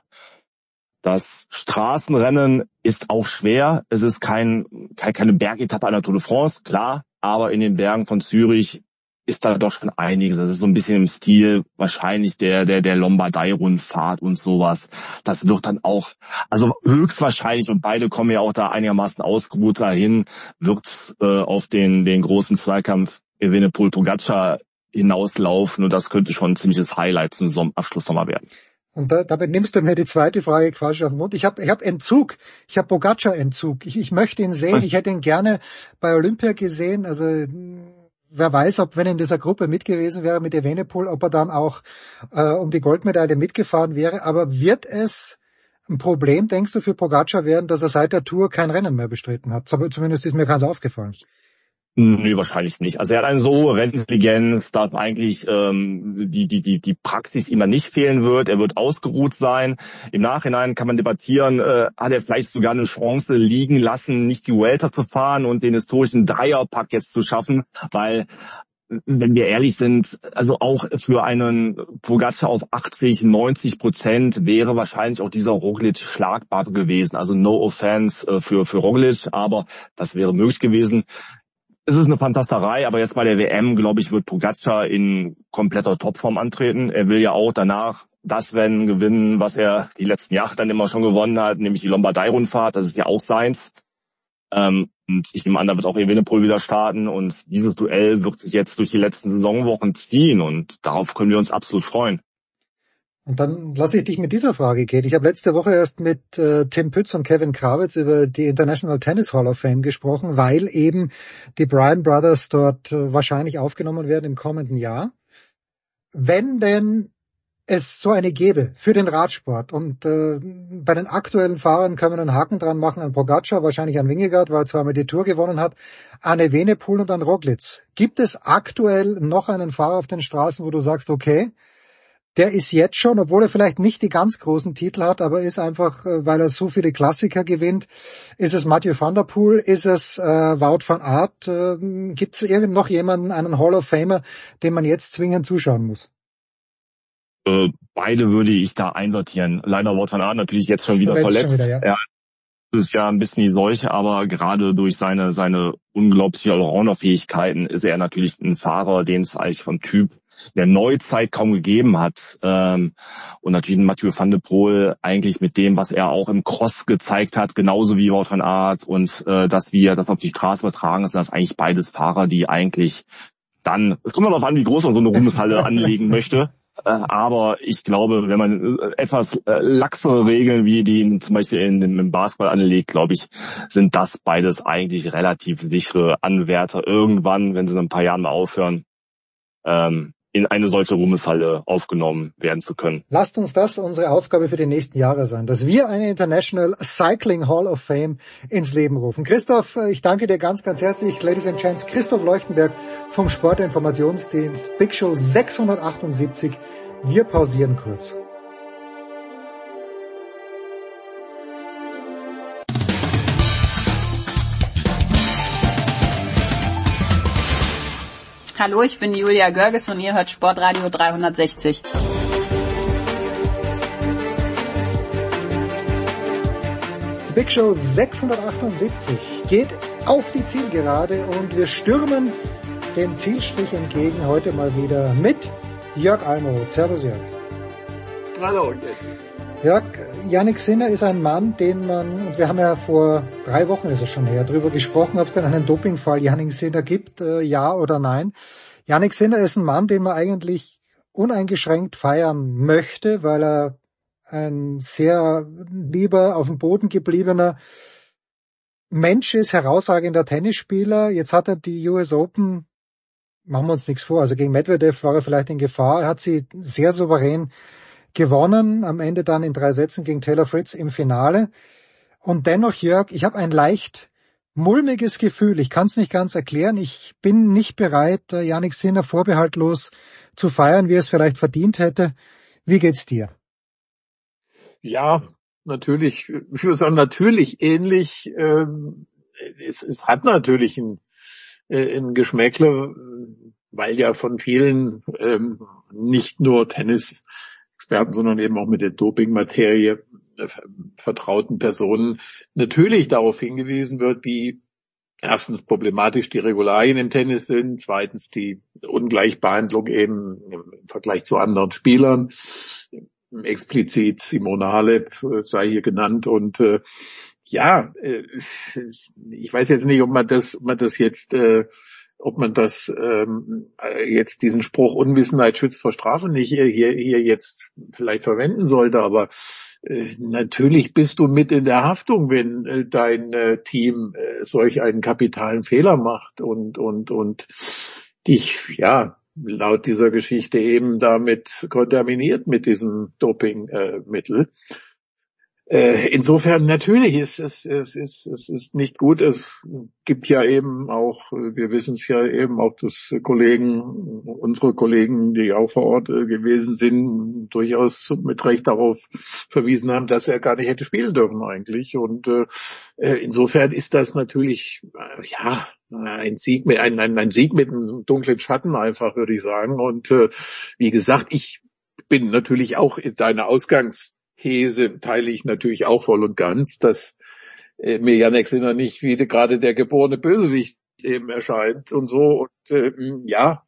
Das Straßenrennen ist auch schwer. Es ist kein, kein keine Bergetappe an der Tour de France, klar. Aber in den Bergen von Zürich ist da doch schon einiges. Das ist so ein bisschen im Stil wahrscheinlich der der der Lombardei-Rundfahrt und sowas. Das wird dann auch, also höchstwahrscheinlich, und beide kommen ja auch da einigermaßen ausgeruht dahin, wird äh, auf den den großen Zweikampf Evenepoel-Pogačar hinauslaufen, und das könnte schon ein ziemliches Highlight zum Saisonabschluss nochmal werden. Und da, damit nimmst du mir die zweite Frage quasi auf den Mund. Ich habe ich hab Entzug, ich habe Pogačar-Entzug. Ich, ich möchte ihn sehen, ich hätte ihn gerne bei Olympia gesehen, also wer weiß, ob, wenn er in dieser Gruppe mit gewesen wäre mit Evenepoel, ob er dann auch äh, um die Goldmedaille mitgefahren wäre. Aber wird es ein Problem, denkst du, für Pogačar werden, dass er seit der Tour kein Rennen mehr bestritten hat? Aber zumindest ist mir keins aufgefallen. Nee, wahrscheinlich nicht. Also er hat eine so hohe Rennintelligenz, dass eigentlich ähm, die die die die Praxis ihm nicht fehlen wird. Er wird ausgeruht sein. Im Nachhinein kann man debattieren, äh, hat er vielleicht sogar eine Chance liegen lassen, nicht die Vuelta zu fahren und den historischen Dreierpack jetzt zu schaffen, weil, wenn wir ehrlich sind, also auch für einen Pogačar auf achtzig, neunzig Prozent wäre wahrscheinlich auch dieser Roglic schlagbar gewesen. Also no offense äh, für für Roglic, aber das wäre möglich gewesen. Es ist eine Fantasterei, aber jetzt bei der W M, glaube ich, wird Pogačar in kompletter Topform antreten. Er will ja auch danach das Rennen gewinnen, was er die letzten Jahre dann immer schon gewonnen hat, nämlich die Lombardei-Rundfahrt. Das ist ja auch seins. Ähm, und ich nehme an, da wird auch Evenepoel wieder starten und dieses Duell wird sich jetzt durch die letzten Saisonwochen ziehen und darauf können wir uns absolut freuen. Und dann lasse ich dich mit dieser Frage gehen. Ich habe letzte Woche erst mit äh, Tim Pütz und Kevin Krawitz über die International Tennis Hall of Fame gesprochen, weil eben die Bryan Brothers dort äh, wahrscheinlich aufgenommen werden im kommenden Jahr. Wenn denn es so eine gäbe für den Radsport und äh, bei den aktuellen Fahrern können wir einen Haken dran machen an Pogacar, wahrscheinlich an Vingegaard, weil er zweimal die Tour gewonnen hat, an Evenepoel und an Roglic. Gibt es aktuell noch einen Fahrer auf den Straßen, wo du sagst, okay, der ist jetzt schon, obwohl er vielleicht nicht die ganz großen Titel hat, aber ist einfach, weil er so viele Klassiker gewinnt, ist es Mathieu van der Poel, ist es äh, Wout van Aert, äh, gibt es irgend noch jemanden, einen Hall of Famer, dem man jetzt zwingend zuschauen muss? Äh, beide würde ich da einsortieren. Leider Wout van Aert natürlich jetzt schon wieder verletzt. Schon wieder, ja. Ja, das ist ja ein bisschen die Seuche, aber gerade durch seine seine unglaubliche Allrounder-Fähigkeiten ist er natürlich ein Fahrer, den es eigentlich vom Typ der Neuzeit kaum gegeben hat. Ähm, und natürlich Mathieu van der Poel eigentlich mit dem, was er auch im Cross gezeigt hat, genauso wie Wout van Aert und äh, das, wie er das auf die Straße übertragen ist, sind das eigentlich beides Fahrer, die eigentlich dann, es kommt darauf an, wie groß man so eine Ruhmeshalle anlegen möchte. Äh, aber ich glaube, wenn man äh, etwas äh, laxere Regeln wie die zum Beispiel in, in, im Basketball anlegt, glaube ich, sind das beides eigentlich relativ sichere Anwärter irgendwann, wenn sie in ein paar Jahren mal aufhören, ähm, in eine solche Ruhmeshalle aufgenommen werden zu können. Lasst uns das unsere Aufgabe für die nächsten Jahre sein, dass wir eine International Cycling Hall of Fame ins Leben rufen. Christoph, ich danke dir ganz, ganz herzlich. Ladies and Gents, Christoph Leuchtenberg vom Sportinformationsdienst, Big Show sechshundertachtundsiebzig. Wir pausieren kurz. Hallo, ich bin Julia Görges und ihr hört Sportradio dreihundertsechzig. Big Show sechshundertachtundsiebzig geht auf die Zielgerade und wir stürmen dem Zielstrich entgegen, heute mal wieder mit Jörg Almroth. Servus Jörg. Hallo. Jörg, Jannik Sinner ist ein Mann, den man, und wir haben ja vor drei Wochen ist es schon her, darüber gesprochen, ob es denn einen Dopingfall Jannik Sinner gibt, äh, ja oder nein. Jannik Sinner ist ein Mann, den man eigentlich uneingeschränkt feiern möchte, weil er ein sehr lieber auf dem Boden gebliebener Mensch ist, herausragender Tennisspieler. Jetzt hat er die U S Open, machen wir uns nichts vor, also gegen Medvedev war er vielleicht in Gefahr, er hat sie sehr souverän gewonnen, am Ende dann in drei Sätzen gegen Taylor Fritz im Finale. Und dennoch, Jörg, ich habe ein leicht mulmiges Gefühl, ich kann es nicht ganz erklären, ich bin nicht bereit, Jannik Sinner vorbehaltlos zu feiern, wie er es vielleicht verdient hätte. Wie geht's dir? Ja, natürlich, ich würde sagen, natürlich ähnlich. Ähm, es, es hat natürlich ein, äh, ein Geschmäckle, weil ja von vielen ähm, nicht nur Tennisexperten, sondern eben auch mit der Dopingmaterie äh, vertrauten Personen natürlich darauf hingewiesen wird, wie erstens problematisch die Regularien im Tennis sind, zweitens die Ungleichbehandlung eben im Vergleich zu anderen Spielern. Explizit Simona Halep sei hier genannt und äh, ja, äh, ich weiß jetzt nicht, ob man das, ob man das jetzt, äh, ob man das ähm, jetzt diesen Spruch Unwissenheit schützt vor Strafe nicht hier hier jetzt vielleicht verwenden sollte, aber äh, natürlich bist du mit in der Haftung, wenn äh, dein äh, Team äh, solch einen kapitalen Fehler macht und und und dich ja laut dieser Geschichte eben damit kontaminiert mit diesem Dopingmittel. Äh, insofern natürlich ist es, es ist, es ist nicht gut. Es gibt ja eben auch, wir wissen es ja eben auch, dass Kollegen, unsere Kollegen, die auch vor Ort gewesen sind, durchaus mit Recht darauf verwiesen haben, dass er gar nicht hätte spielen dürfen eigentlich. Und äh, insofern ist das natürlich, äh, ja, ein Sieg mit, ein, ein, ein Sieg mit einem dunklen Schatten einfach, würde ich sagen. Und äh, wie gesagt, ich bin natürlich auch in deiner Ausgangs These teile ich natürlich auch voll und ganz, dass äh, mir Jannik Sinner nicht wie gerade der geborene Bösewicht eben erscheint und so. Und äh, ja,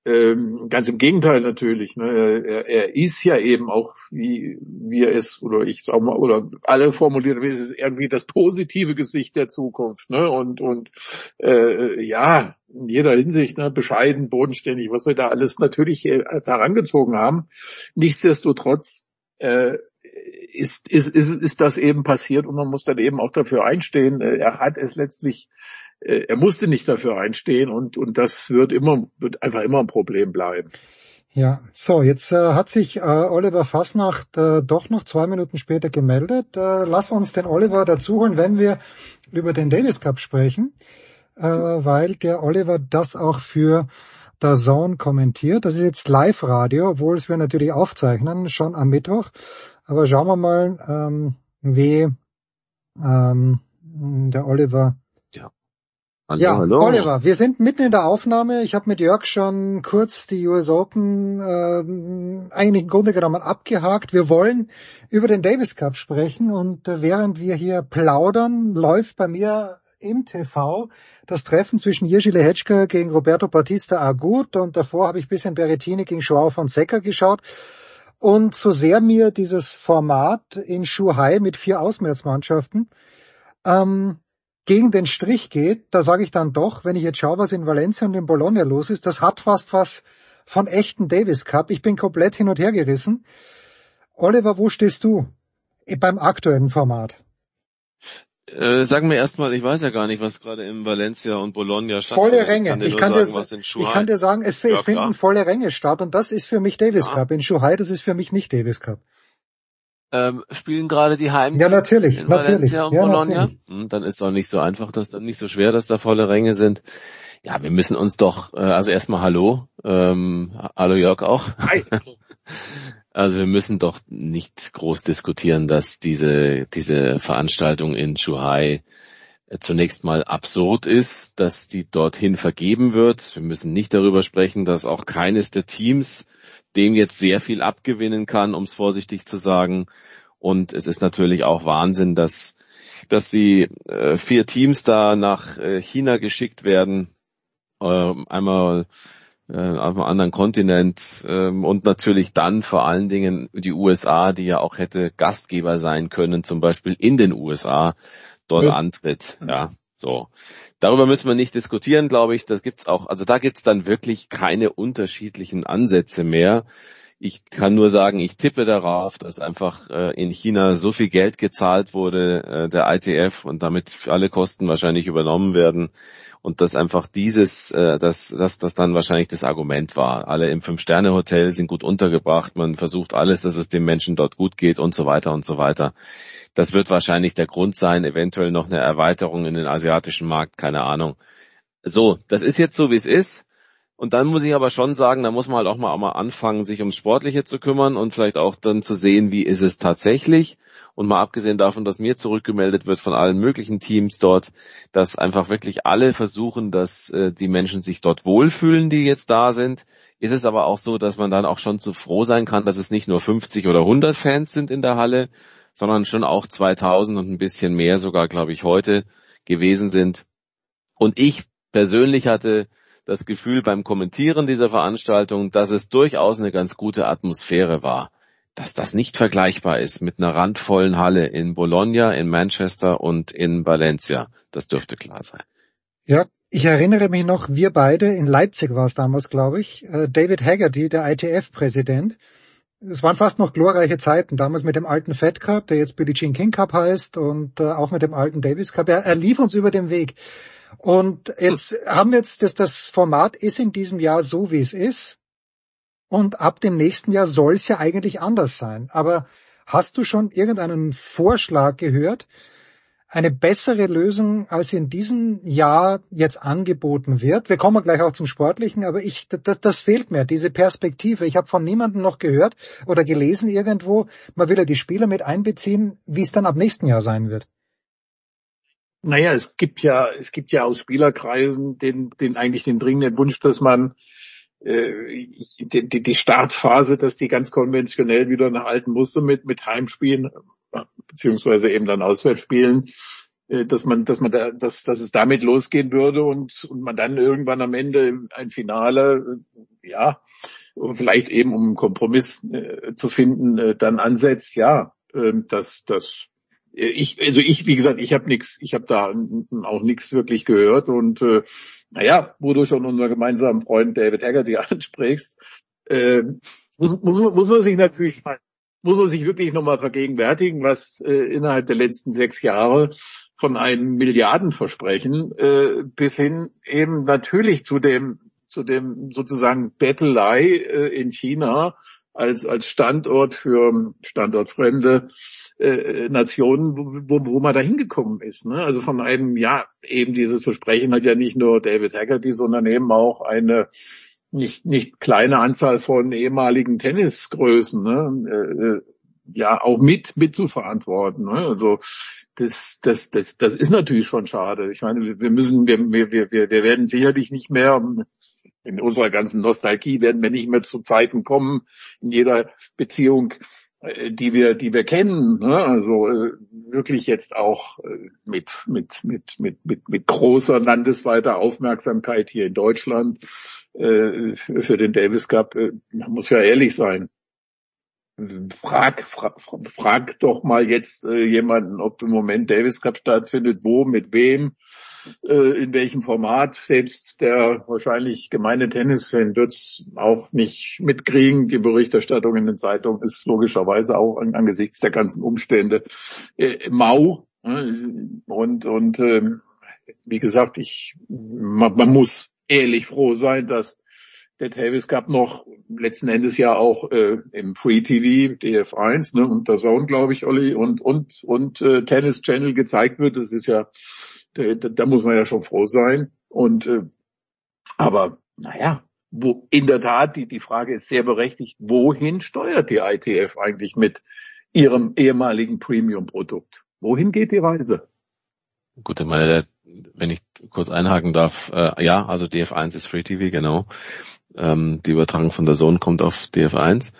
Ähm, ganz im Gegenteil natürlich. Ne? Er, er ist ja eben auch, wie wir es oder ich sag mal oder alle formulieren, es ist irgendwie das positive Gesicht der Zukunft. Ne? Und und äh, ja, in jeder Hinsicht ne, bescheiden, bodenständig, was wir da alles natürlich äh, herangezogen haben. Nichtsdestotrotz äh, ist ist ist ist das eben passiert und man muss dann eben auch dafür einstehen. Er hat es letztlich Er musste nicht dafür einstehen und und das wird immer wird einfach immer ein Problem bleiben. Ja, so jetzt äh, hat sich äh, Oliver Fasnacht äh, doch noch zwei Minuten später gemeldet. Äh, lass uns den Oliver dazuholen, wenn wir über den Davis Cup sprechen, äh, weil der Oliver das auch für D A Z N kommentiert. Das ist jetzt Live-Radio, obwohl es wir natürlich aufzeichnen, schon am Mittwoch. Aber schauen wir mal, ähm, wie ähm, der Oliver... Ja. Hallo, ja, hallo. Oliver, wir sind mitten in der Aufnahme. Ich habe mit Jörg schon kurz die U S Open äh, eigentlich im Grunde genommen abgehakt. Wir wollen über den Davis Cup sprechen und äh, während wir hier plaudern, läuft bei mir im T V das Treffen zwischen Jiří Lehečka gegen Roberto Bautista Agut und davor habe ich ein bisschen Berrettini gegen Joao Fonseca geschaut. Und so sehr mir dieses Format in Zhuhai mit vier Auswärtsmannschaften ähm, gegen den Strich geht, da sage ich dann doch, wenn ich jetzt schaue, was in Valencia und in Bologna los ist, das hat fast was von echten Davis Cup. Ich bin komplett hin und her gerissen. Oliver, wo stehst du beim aktuellen Format? Äh, sagen wir erstmal, ich weiß ja gar nicht, was gerade in Valencia und Bologna stattfindet. Volle Ränge. Ich kann, sagen, dir, was in ich kann dir sagen, es ja, finden klar. volle Ränge statt und das ist für mich Davis ja. Cup. In Zhuhai, das ist für mich nicht Davis Cup. Ähm, spielen gerade die Heimteams ja, natürlich, in natürlich. Valencia und ja, Bologna? Natürlich. Hm, dann ist es auch nicht so einfach, dass dann nicht so schwer, dass da volle Ränge sind. Ja, wir müssen uns doch, äh, also erstmal hallo, ähm, hallo Jörg auch. Hi. Also wir müssen doch nicht groß diskutieren, dass diese diese Veranstaltung in Zhuhai zunächst mal absurd ist, dass die dorthin vergeben wird. Wir müssen nicht darüber sprechen, dass auch keines der Teams dem jetzt sehr viel abgewinnen kann, um es vorsichtig zu sagen. Und es ist natürlich auch Wahnsinn, dass dass die äh, vier Teams da nach äh, China geschickt werden, äh, einmal äh, auf einem anderen Kontinent äh, und natürlich dann vor allen Dingen die U S A, die ja auch hätte Gastgeber sein können, zum Beispiel in den U S A, dort ja. antritt. Ja, so. Darüber müssen wir nicht diskutieren, glaube ich. Das gibt's auch. Also da gibt's dann wirklich keine unterschiedlichen Ansätze mehr. Ich kann nur sagen, ich tippe darauf, dass einfach äh, in China so viel Geld gezahlt wurde, äh, der I T F, und damit alle Kosten wahrscheinlich übernommen werden. Und dass einfach dieses, äh, dass das, das dann wahrscheinlich das Argument war. Alle im Fünf-Sterne-Hotel sind gut untergebracht, man versucht alles, dass es den Menschen dort gut geht und so weiter und so weiter. Das wird wahrscheinlich der Grund sein, eventuell noch eine Erweiterung in den asiatischen Markt, keine Ahnung. So, das ist jetzt so, wie es ist. Und dann muss ich aber schon sagen, da muss man halt auch mal, auch mal anfangen, sich ums Sportliche zu kümmern und vielleicht auch dann zu sehen, wie ist es tatsächlich. Und mal abgesehen davon, dass mir zurückgemeldet wird von allen möglichen Teams dort, dass einfach wirklich alle versuchen, dass äh, die Menschen sich dort wohlfühlen, die jetzt da sind. Ist es aber auch so, dass man dann auch schon zu froh sein kann, dass es nicht nur fünfzig oder hundert Fans sind in der Halle, sondern schon auch zweitausend und ein bisschen mehr sogar, glaube ich, heute gewesen sind. Und ich persönlich hatte das Gefühl beim Kommentieren dieser Veranstaltung, dass es durchaus eine ganz gute Atmosphäre war. Dass das nicht vergleichbar ist mit einer randvollen Halle in Bologna, in Manchester und in Valencia. Das dürfte klar sein. Ja, ich erinnere mich noch, wir beide, in Leipzig war es damals, glaube ich, David Haggerty, der I T F-Präsident. Es waren fast noch glorreiche Zeiten, damals mit dem alten Fed Cup, der jetzt Billie Jean King Cup heißt, und äh, auch mit dem alten Davis Cup. Er, er lief uns über den Weg. Und jetzt hm. haben wir jetzt, das, das Format ist in diesem Jahr so, wie es ist. Und ab dem nächsten Jahr soll es ja eigentlich anders sein. Aber hast du schon irgendeinen Vorschlag gehört, eine bessere Lösung, als in diesem Jahr jetzt angeboten wird? Wir kommen gleich auch zum Sportlichen, aber ich, das, das fehlt mir, diese Perspektive. Ich habe von niemandem noch gehört oder gelesen irgendwo, man will ja die Spieler mit einbeziehen, wie es dann ab nächsten Jahr sein wird. Naja, es gibt ja, es gibt ja aus Spielerkreisen den, den eigentlich den dringenden Wunsch, dass man äh, die, die, die Startphase, dass die ganz konventionell wieder nach alten Muster mit mit Heimspielen beziehungsweise eben dann Auswärtsspielen dass man, dass man da, dass, dass es damit losgehen würde und, und man dann irgendwann am Ende ein Finale, ja, vielleicht eben um einen Kompromiss äh, zu finden, äh, dann ansetzt, ja, äh, das, das, ich, also ich, wie gesagt, ich habe nichts, ich habe da auch nichts wirklich gehört und äh, naja, wo du schon unseren gemeinsamen Freund David Haggerty ansprichst, äh, muss, muss, muss man sich natürlich, muss man sich wirklich nochmal vergegenwärtigen, was äh, innerhalb der letzten sechs Jahre von einem Milliardenversprechen äh, bis hin eben natürlich zu dem zu dem sozusagen Bettelei äh, in China als als Standort für standortfremde äh, Nationen, wo, wo man da hingekommen ist. Ne? Also von einem, ja, eben dieses Versprechen hat ja nicht nur David Haggerty, sondern eben auch eine nicht nicht kleine Anzahl von ehemaligen Tennisgrößen, ne? äh, ja auch mit mit zu verantworten. Ne? Also das das das das ist natürlich schon schade. Ich meine, wir müssen wir wir wir wir werden sicherlich nicht mehr in unserer ganzen Nostalgie werden wir nicht mehr zu Zeiten kommen in jeder Beziehung, die wir die wir kennen. Ne? Also äh, wirklich jetzt auch äh, mit mit mit mit mit mit großer landesweiter Aufmerksamkeit hier in Deutschland äh, für, für den Davis Cup. Äh, man muss ja ehrlich sein. Frag, frag, frag doch mal jetzt äh, jemanden, ob im Moment Davis Cup stattfindet, wo, mit wem, äh, in welchem Format. Selbst der wahrscheinlich gemeine Tennisfan wird's auch nicht mitkriegen. Die Berichterstattung in den Zeitungen ist logischerweise auch an, angesichts der ganzen Umstände äh, mau. Äh, und und äh, wie gesagt, ich man, man muss ehrlich froh sein, dass der Davis Cup noch letzten Endes ja auch äh, im Free T V, D F eins, ne, und der Zone, glaube ich, Olli, und und und äh, Tennis Channel gezeigt wird. Das ist ja, da, da muss man ja schon froh sein. Und äh, aber naja, wo in der Tat die die Frage ist sehr berechtigt: Wohin steuert die I T F eigentlich mit ihrem ehemaligen Premium-Produkt? Wohin geht die Reise? Gut, ich meine, wenn ich kurz einhaken darf, äh, ja, also D F eins ist Free T V, genau. Ähm, die Übertragung von der Zone kommt auf D F eins.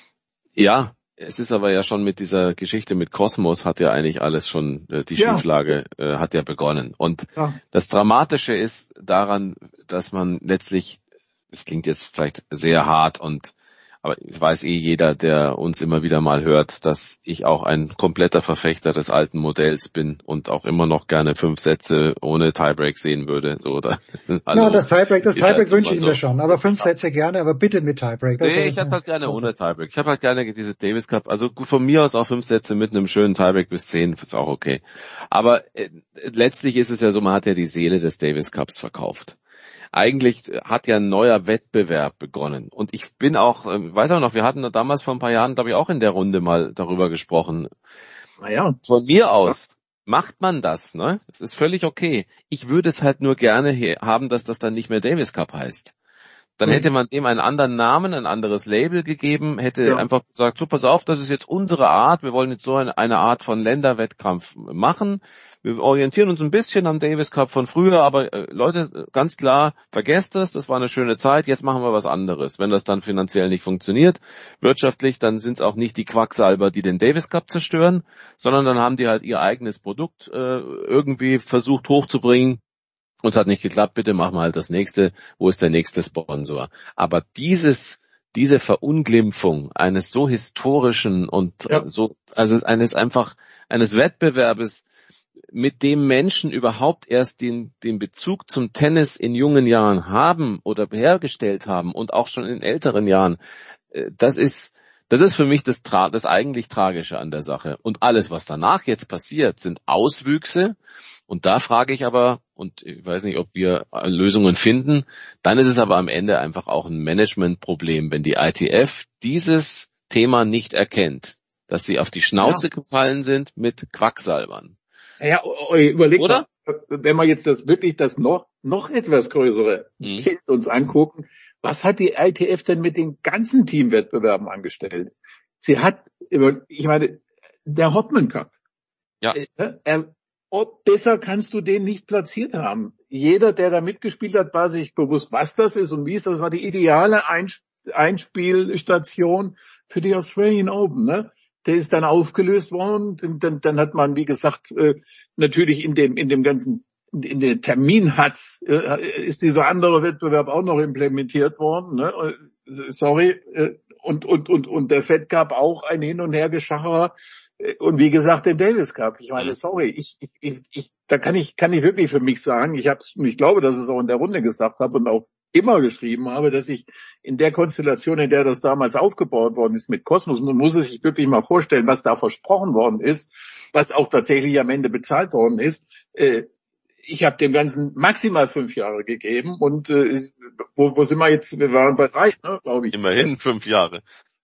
Ja, es ist aber ja schon mit dieser Geschichte mit Cosmos hat ja eigentlich alles schon, äh, die ja. Schieflage äh, hat ja begonnen. Und ja. Das Dramatische ist daran, dass man letztlich, es klingt jetzt vielleicht sehr hart und aber ich weiß eh jeder, der uns immer wieder mal hört, dass ich auch ein kompletter Verfechter des alten Modells bin und auch immer noch gerne fünf Sätze ohne Tiebreak sehen würde. So, oder? Also, no, das Tiebreak, das Tiebreak halt wünsche ich so. Mir schon, aber fünf Sätze gerne, aber bitte mit Tiebreak. Okay. Nee, ich hätte es halt gerne ohne Tiebreak. Ich habe halt gerne diese Davis Cup, also von mir aus auch fünf Sätze mit einem schönen Tiebreak bis zehn, ist auch okay. Aber äh, letztlich ist es ja so, man hat ja die Seele des Davis Cups verkauft. Eigentlich hat ja ein neuer Wettbewerb begonnen. Und ich bin auch, weiß auch noch, wir hatten damals vor ein paar Jahren, glaube ich, auch in der Runde mal darüber gesprochen. Naja. Von mir aus macht man das, ne? Das ist völlig okay. Ich würde es halt nur gerne haben, dass das dann nicht mehr Davis Cup heißt. Dann hätte man dem einen anderen Namen, ein anderes Label gegeben, hätte ja. einfach gesagt, so, pass auf, das ist jetzt unsere Art, wir wollen jetzt so eine, eine Art von Länderwettkampf machen. Wir orientieren uns ein bisschen am Davis Cup von früher, aber äh, Leute, ganz klar, vergesst das, das war eine schöne Zeit, jetzt machen wir was anderes. Wenn das dann finanziell nicht funktioniert, wirtschaftlich, dann sind es auch nicht die Quacksalber, die den Davis Cup zerstören, sondern dann haben die halt ihr eigenes Produkt äh, irgendwie versucht hochzubringen. Und hat nicht geklappt, bitte machen wir halt das nächste, wo ist der nächste Sponsor? Aber dieses, diese Verunglimpfung eines so historischen und ja. so, also eines einfach, eines Wettbewerbes, mit dem Menschen überhaupt erst den, den Bezug zum Tennis in jungen Jahren haben oder hergestellt haben und auch schon in älteren Jahren, das ist, das ist für mich das, das eigentlich Tragische an der Sache. Und alles, was danach jetzt passiert, sind Auswüchse. Und da frage ich aber, und ich weiß nicht, ob wir Lösungen finden, dann ist es aber am Ende einfach auch ein Managementproblem, wenn die I T F dieses Thema nicht erkennt, dass sie auf die Schnauze ja. gefallen sind mit Quacksalbern. Ja, überlegt Oder? Mal, wenn wir jetzt das wirklich das noch, noch etwas größere mhm. Bild uns angucken, was hat die I T F denn mit den ganzen Teamwettbewerben angestellt? Sie hat, ich meine, der Hopman Cup. Ja. Er, ob besser kannst du den nicht platziert haben. Jeder, der da mitgespielt hat, war sich bewusst, was das ist und wie es, das war die ideale Einspielstation für die Australian Open, ne? Der ist dann aufgelöst worden. Dann, dann hat man, wie gesagt, natürlich in dem, in dem ganzen, in der Terminhatz ist dieser andere Wettbewerb auch noch implementiert worden. Ne? Sorry. Und, und, und, und der Fed Cup auch ein Hin- und Hergeschacher. Und wie gesagt, der Davis Cup. Ich meine, sorry, ich, ich, ich, da kann ich, kann ich wirklich für mich sagen, ich hab's, ich glaube, dass ich es auch in der Runde gesagt habe und auch immer geschrieben habe, dass ich in der Konstellation, in der das damals aufgebaut worden ist mit Kosmos, man muss es sich wirklich mal vorstellen, was da versprochen worden ist, was auch tatsächlich am Ende bezahlt worden ist. Ich habe dem Ganzen maximal fünf Jahre gegeben und äh, wo, wo sind wir jetzt? Wir waren bei drei, ne, glaube ich. Immerhin fünf Jahre.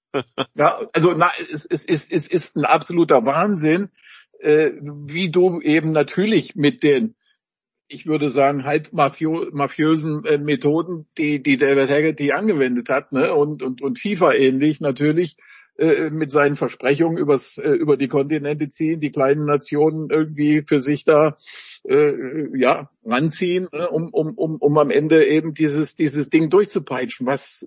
Ja, also na, es, es, es, es ist ein absoluter Wahnsinn, äh, wie du eben natürlich mit den, ich würde sagen, halb mafio, mafiösen äh, Methoden, die die David Haggerty angewendet hat, ne, und und und FIFA ähnlich natürlich, äh, mit seinen Versprechungen übers äh, über die Kontinente ziehen, die kleinen Nationen irgendwie für sich da äh, ja ranziehen, ne, um um um um am Ende eben dieses dieses Ding durchzupeitschen. Was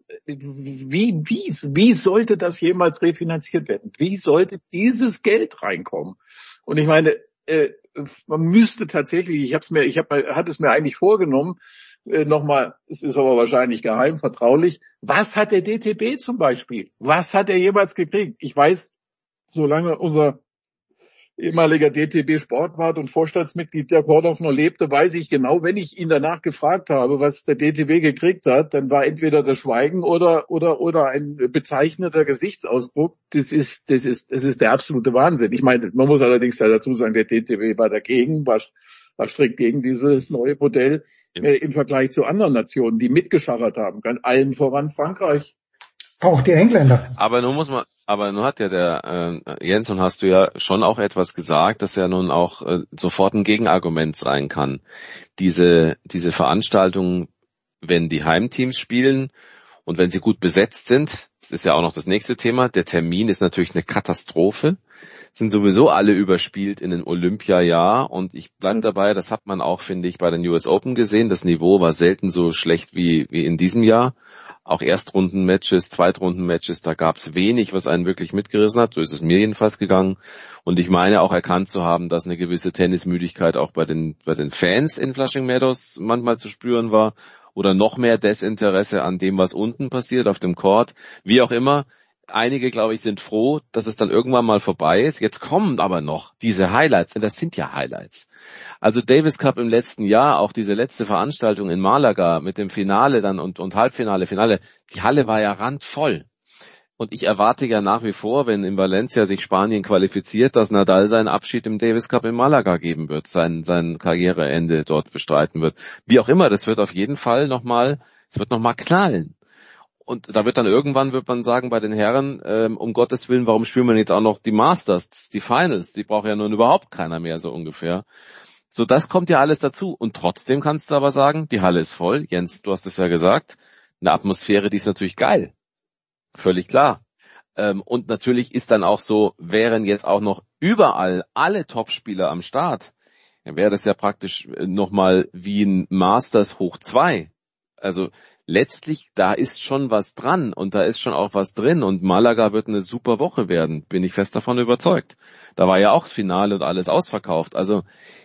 wie wie wie sollte das jemals refinanziert werden? Wie sollte dieses Geld reinkommen? Und ich meine, äh, man müsste tatsächlich, ich habe es mir, ich habe, hatte es mir eigentlich vorgenommen, äh, nochmal, es ist aber wahrscheinlich geheim, vertraulich. Was hat der D T B zum Beispiel? Was hat er jemals gekriegt? Ich weiß, solange unser ehemaliger D T B-Sportwart und Vorstandsmitglied Dirk Hordorf noch lebte, weiß ich genau, wenn ich ihn danach gefragt habe, was der D T B gekriegt hat, dann war entweder das Schweigen oder oder oder ein bezeichneter Gesichtsausdruck. Das ist das ist das ist der absolute Wahnsinn. Ich meine, man muss allerdings ja dazu sagen, der D T B war dagegen, war, war strikt gegen dieses neue Modell äh, im Vergleich zu anderen Nationen, die mitgeschachert haben, ganz allen voran Frankreich. Auch die Engländer. Aber nun muss man, aber nun hat ja der äh, Jens, und hast du ja schon auch etwas gesagt, dass ja nun auch äh, sofort ein Gegenargument sein kann. Diese diese Veranstaltungen, wenn die Heimteams spielen und wenn sie gut besetzt sind, das ist ja auch noch das nächste Thema, der Termin ist natürlich eine Katastrophe, sind sowieso alle überspielt in den Olympiajahr, und ich bleibe dabei, das hat man auch, finde ich, bei den U S Open gesehen, das Niveau war selten so schlecht wie wie in diesem Jahr. Auch Erstrundenmatches, Zweitrundenmatches, da gab's wenig, was einen wirklich mitgerissen hat. So ist es mir jedenfalls gegangen. Und ich meine auch erkannt zu haben, dass eine gewisse Tennismüdigkeit auch bei den bei den Fans in Flushing Meadows manchmal zu spüren war. Oder noch mehr Desinteresse an dem, was unten passiert auf dem Court. Wie auch immer. Einige, glaube ich, sind froh, dass es dann irgendwann mal vorbei ist. Jetzt kommen aber noch diese Highlights, denn das sind ja Highlights. Also Davis Cup im letzten Jahr, auch diese letzte Veranstaltung in Malaga mit dem Finale dann und, und Halbfinale, Finale, die Halle war ja randvoll. Und ich erwarte ja nach wie vor, wenn in Valencia sich Spanien qualifiziert, dass Nadal seinen Abschied im Davis Cup in Malaga geben wird, sein, sein Karriereende dort bestreiten wird. Wie auch immer, das wird auf jeden Fall nochmal, es wird nochmal knallen. Und da wird dann irgendwann, wird man sagen, bei den Herren, ähm, um Gottes Willen, warum spielen wir jetzt auch noch die Masters, die Finals? Die braucht ja nun überhaupt keiner mehr, so ungefähr. So, das kommt ja alles dazu. Und trotzdem kannst du aber sagen, die Halle ist voll. Jens, du hast es ja gesagt. Eine Atmosphäre, die ist natürlich geil. Völlig klar. Ähm, und natürlich ist dann auch so, wären jetzt auch noch überall alle Topspieler am Start, dann wäre das ja praktisch nochmal wie ein Masters hoch zwei. Also, letztlich, da ist schon was dran und da ist schon auch was drin, und Malaga wird eine super Woche werden, bin ich fest davon überzeugt. Da war ja auch das Finale und alles ausverkauft. Also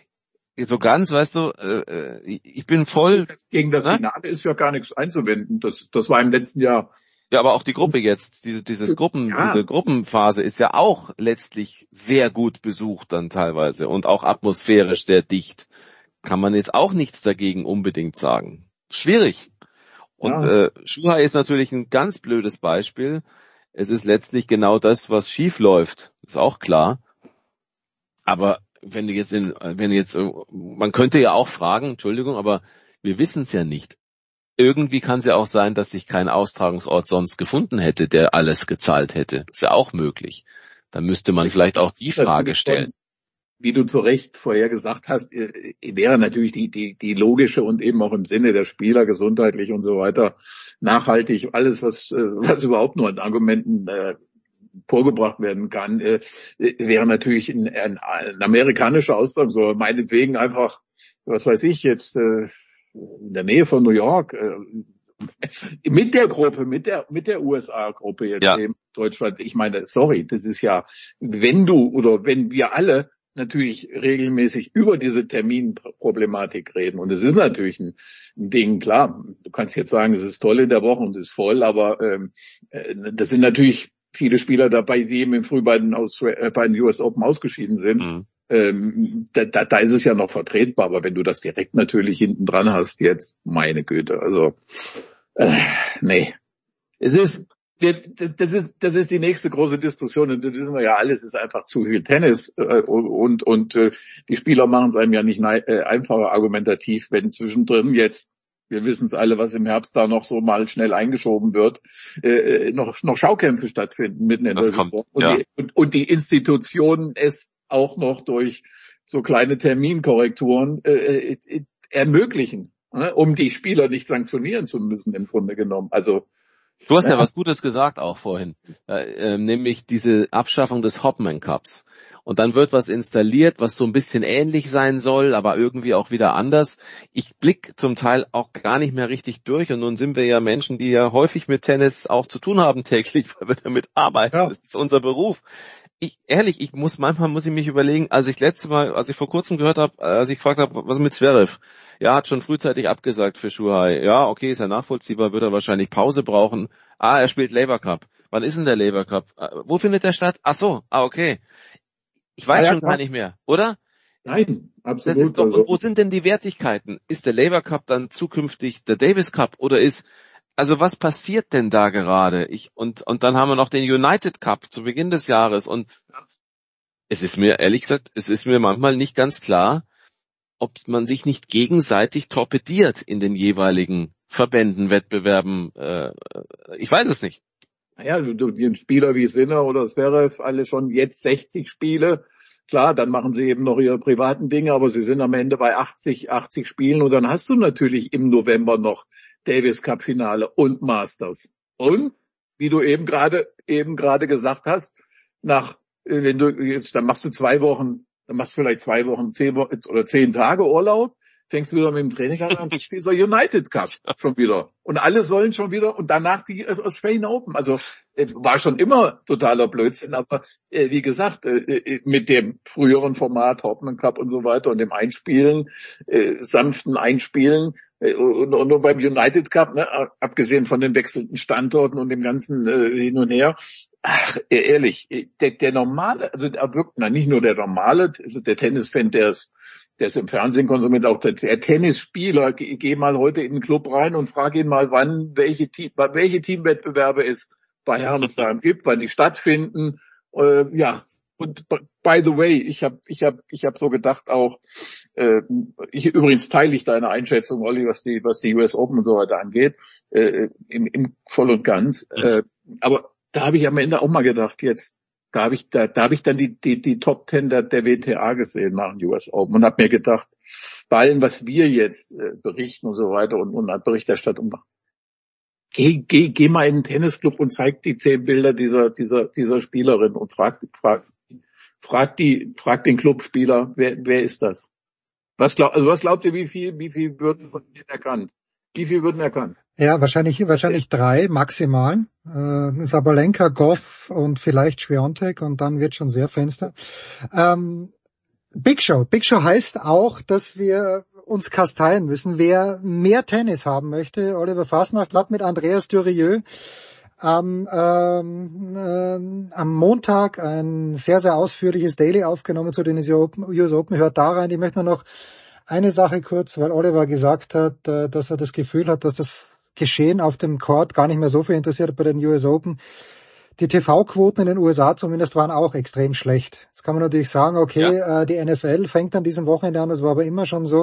so ganz, weißt du, äh, ich bin voll... Gegen das Finale ist ja gar nichts einzuwenden. Das, das war im letzten Jahr... Ja, aber auch die Gruppe jetzt, diese, dieses Gruppen, ja. diese Gruppenphase ist ja auch letztlich sehr gut besucht dann teilweise und auch atmosphärisch sehr dicht. Kann man jetzt auch nichts dagegen unbedingt sagen. Schwierig. Und ja. äh, Shuhai ist natürlich ein ganz blödes Beispiel. Es ist letztlich genau das, was schief läuft. Ist auch klar. Aber wenn du jetzt in, wenn du jetzt, man könnte ja auch fragen, Entschuldigung, aber wir wissen es ja nicht. Irgendwie kann es ja auch sein, dass sich kein Austragungsort sonst gefunden hätte, der alles gezahlt hätte. Ist ja auch möglich. Dann müsste man vielleicht auch die Frage stellen. Wie du zu Recht vorher gesagt hast, wäre natürlich die, die, die logische und eben auch im Sinne der Spieler, gesundheitlich und so weiter, nachhaltig, alles, was, was überhaupt nur an Argumenten äh, vorgebracht werden kann, äh, wäre natürlich ein, ein, ein amerikanischer Austrag, so meinetwegen einfach, was weiß ich jetzt, äh, in der Nähe von New York, äh, mit der Gruppe, mit der, mit der U S A-Gruppe jetzt Ja. eben Deutschland. Ich meine, sorry, das ist ja, wenn du oder wenn wir alle natürlich regelmäßig über diese Terminproblematik reden. Und es ist natürlich ein, ein Ding, klar, du kannst jetzt sagen, es ist toll in der Woche und es ist voll, aber ähm, das sind natürlich viele Spieler dabei, die eben im Früh bei den, Aus, äh, bei den U S Open ausgeschieden sind. Mhm. Ähm, da, da, da ist es ja noch vertretbar, aber wenn du das direkt natürlich hinten dran hast, jetzt, meine Güte, also äh, nee. Es ist Das, das ist, das ist die nächste große Diskussion und das wissen wir ja alles, ist einfach zu viel Tennis äh, und, und, und äh, die Spieler machen es einem ja nicht nei- äh, einfacher argumentativ, wenn zwischendrin jetzt, wir wissen es alle, was im Herbst da noch so mal schnell eingeschoben wird, äh, noch, noch Schaukämpfe stattfinden mitten in das der kommt, Saison und, ja. die, und, und die Institutionen es auch noch durch so kleine Terminkorrekturen äh, äh, ermöglichen, äh, um die Spieler nicht sanktionieren zu müssen im Grunde genommen. Also Du hast ja, ja was Gutes gesagt auch vorhin, äh, äh, nämlich diese Abschaffung des Hopman Cups. Und dann wird was installiert, was so ein bisschen ähnlich sein soll, aber irgendwie auch wieder anders. Ich blick zum Teil auch gar nicht mehr richtig durch. Und nun sind wir ja Menschen, die ja häufig mit Tennis auch zu tun haben täglich, weil wir damit arbeiten. Ja. Das ist unser Beruf. Ich, ehrlich, ich muss, manchmal muss ich mich überlegen, als ich letzte Mal, als ich vor kurzem gehört habe, als ich gefragt habe, was mit Zverev? Ja, hat schon frühzeitig abgesagt für Shuhai. Ja, okay, ist ja nachvollziehbar, wird er wahrscheinlich Pause brauchen. Ah, er spielt Labour Cup. Wann ist denn der Labour Cup? Wo findet der statt? Ach so, ah, okay. Ich weiß ja, schon gar nicht mehr, oder? Nein, absolut. Das ist doch, also. Wo sind denn die Wertigkeiten? Ist der Labour Cup dann zukünftig der Davis Cup oder ist, also was passiert denn da gerade? Ich, und, und dann haben wir noch den United Cup zu Beginn des Jahres und es ist mir, ehrlich gesagt, es ist mir manchmal nicht ganz klar, ob man sich nicht gegenseitig torpediert in den jeweiligen Verbänden, Wettbewerben. Äh, ich weiß es nicht. Naja, du, du, die Spieler wie Sinner oder Zverev, alle schon jetzt sechzig Spiele. Klar, dann machen sie eben noch ihre privaten Dinge, aber sie sind am Ende bei achtzig, achtzig Spielen und dann hast du natürlich im November noch Davis Cup Finale und Masters. Und, wie du eben gerade, eben gerade gesagt hast, nach, wenn du jetzt, dann machst du zwei Wochen, dann machst du vielleicht zwei Wochen, zehn Wochen oder zehn Tage Urlaub, fängst du wieder mit dem Training an und spielst der United Cup schon wieder. Und alle sollen schon wieder, und danach die Australian Open. Also, war schon immer totaler Blödsinn, aber, äh, wie gesagt, äh, mit dem früheren Format, Hopman Cup und so weiter und dem Einspielen, äh, sanften Einspielen, äh, und, und nur beim United Cup, ne, abgesehen von den wechselnden Standorten und dem ganzen äh, hin und her, ach, ehrlich, der, der normale, also der wirkt, na, nicht nur der normale, also der Tennisfan, der ist, der ist im Fernsehen konsumiert, auch der, der Tennisspieler, geh, geh mal heute in den Club rein und frag ihn mal, wann, welche, Team, welche Teamwettbewerbe es bei Herren und Damen gibt, wann die stattfinden, äh, ja. Und by the way, ich habe ich hab, ich hab so gedacht auch, äh, ich, übrigens teile ich deine Einschätzung, Olli, was die was die U S Open und so weiter angeht, äh, im, im voll und ganz. Äh, aber da habe ich am Ende auch mal gedacht, jetzt, da habe ich da, da habe ich dann die die die Top Ten der, der W T A gesehen nach dem U S Open und habe mir gedacht, bei allem, was wir jetzt äh, berichten und so weiter und, und an Berichterstattung machen, Geh, geh, geh mal in den Tennisclub und zeig die zehn Bilder dieser, dieser, dieser Spielerin und frag, frag, frag die, frag den Clubspieler, wer, wer ist das? Was glaubt, also was glaubt ihr, wie viel, wie viel würden von denen erkannt? Wie viel würden erkannt? Ja, wahrscheinlich, wahrscheinlich drei maximal. Äh, Sabalenka, Goff und vielleicht Swiatek und dann wird schon sehr finster. Ähm, Big Show. Big Show heißt auch, dass wir uns kasteien müssen. Wer mehr Tennis haben möchte, Oliver Fasnacht hat mit Andreas Durieux am, ähm, äh, am Montag ein sehr, sehr ausführliches Daily aufgenommen zu den U S Open. Hört da rein. Ich möchte nur noch eine Sache kurz, weil Oliver gesagt hat, äh, dass er das Gefühl hat, dass das Geschehen auf dem Court gar nicht mehr so viel interessiert bei den U S Open. Die T V-Quoten in den U S A zumindest waren auch extrem schlecht. Jetzt kann man natürlich sagen, okay, ja. äh, die N F L fängt an diesem Wochenende an, das war aber immer schon so.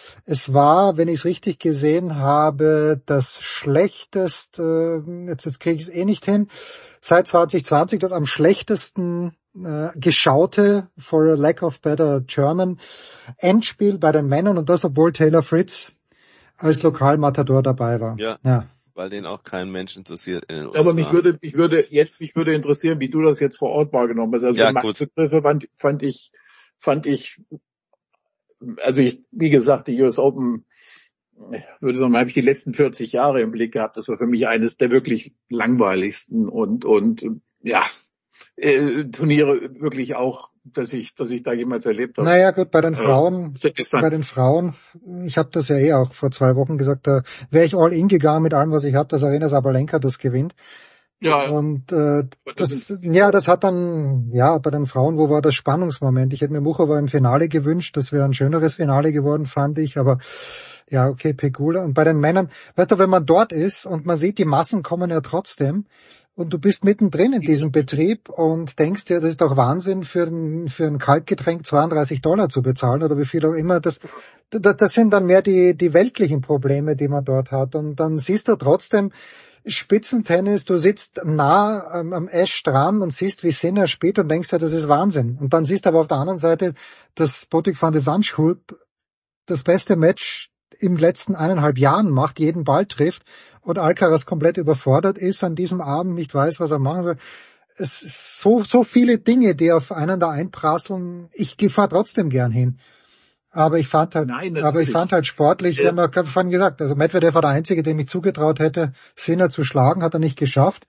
Es war, wenn ich es richtig gesehen habe, das schlechteste, jetzt, jetzt kriege ich es eh nicht hin, seit zwanzig zwanzig das am schlechtesten äh, geschaute, for a lack of better German, Endspiel bei den Männern und das, obwohl Taylor Fritz als Lokalmatador dabei war. Ja. ja. Weil den auch kein Mensch interessiert in den U S A. Aber mich würde, mich würde jetzt, mich würde interessieren, wie du das jetzt vor Ort wahrgenommen hast. Also ja, Marktbegriffe fand, fand ich, fand ich, also ich, wie gesagt, die U S Open ich würde sagen, habe ich die letzten vierzig Jahre im Blick gehabt. Das war für mich eines der wirklich langweiligsten und, und, ja, äh, Turniere wirklich auch, dass ich, dass ich da jemals erlebt habe. Naja, gut, bei den Frauen, äh, bei den Frauen, ich habe das ja eh auch vor zwei Wochen gesagt, da wäre ich all in gegangen mit allem, was ich habe, dass Aryna Sabalenka das gewinnt. Ja. Und äh, das, das ja, das hat dann, ja, bei den Frauen, wo war das Spannungsmoment? Ich hätte mir Muchova im Finale gewünscht, das wäre ein schöneres Finale geworden, fand ich, aber ja, okay, Pegula. Und bei den Männern, weißt du, wenn man dort ist und man sieht, die Massen kommen ja trotzdem, und du bist mittendrin in diesem Betrieb und denkst dir, das ist doch Wahnsinn, für ein, für ein Kaltgetränk zweiunddreißig Dollar zu bezahlen oder wie viel auch immer. Das, das, das sind dann mehr die, die weltlichen Probleme, die man dort hat. Und dann siehst du trotzdem Spitzentennis, du sitzt nah ähm, am Esch dran und siehst, wie Sinner spielt und denkst dir, das ist Wahnsinn. Und dann siehst du aber auf der anderen Seite, dass Botic van de Zandschulp das beste Match im letzten eineinhalb Jahren macht, jeden Ball trifft und Alcaraz komplett überfordert ist an diesem Abend, nicht weiß, was er machen soll. Es ist so, so viele Dinge, die auf einen da einprasseln. Ich fahre trotzdem gern hin. Aber ich fand halt, Nein, aber ich fand halt sportlich, ja. Wir haben ja vorhin gesagt, also Medvedev war der Einzige, dem ich zugetraut hätte, Sinner zu schlagen, hat er nicht geschafft.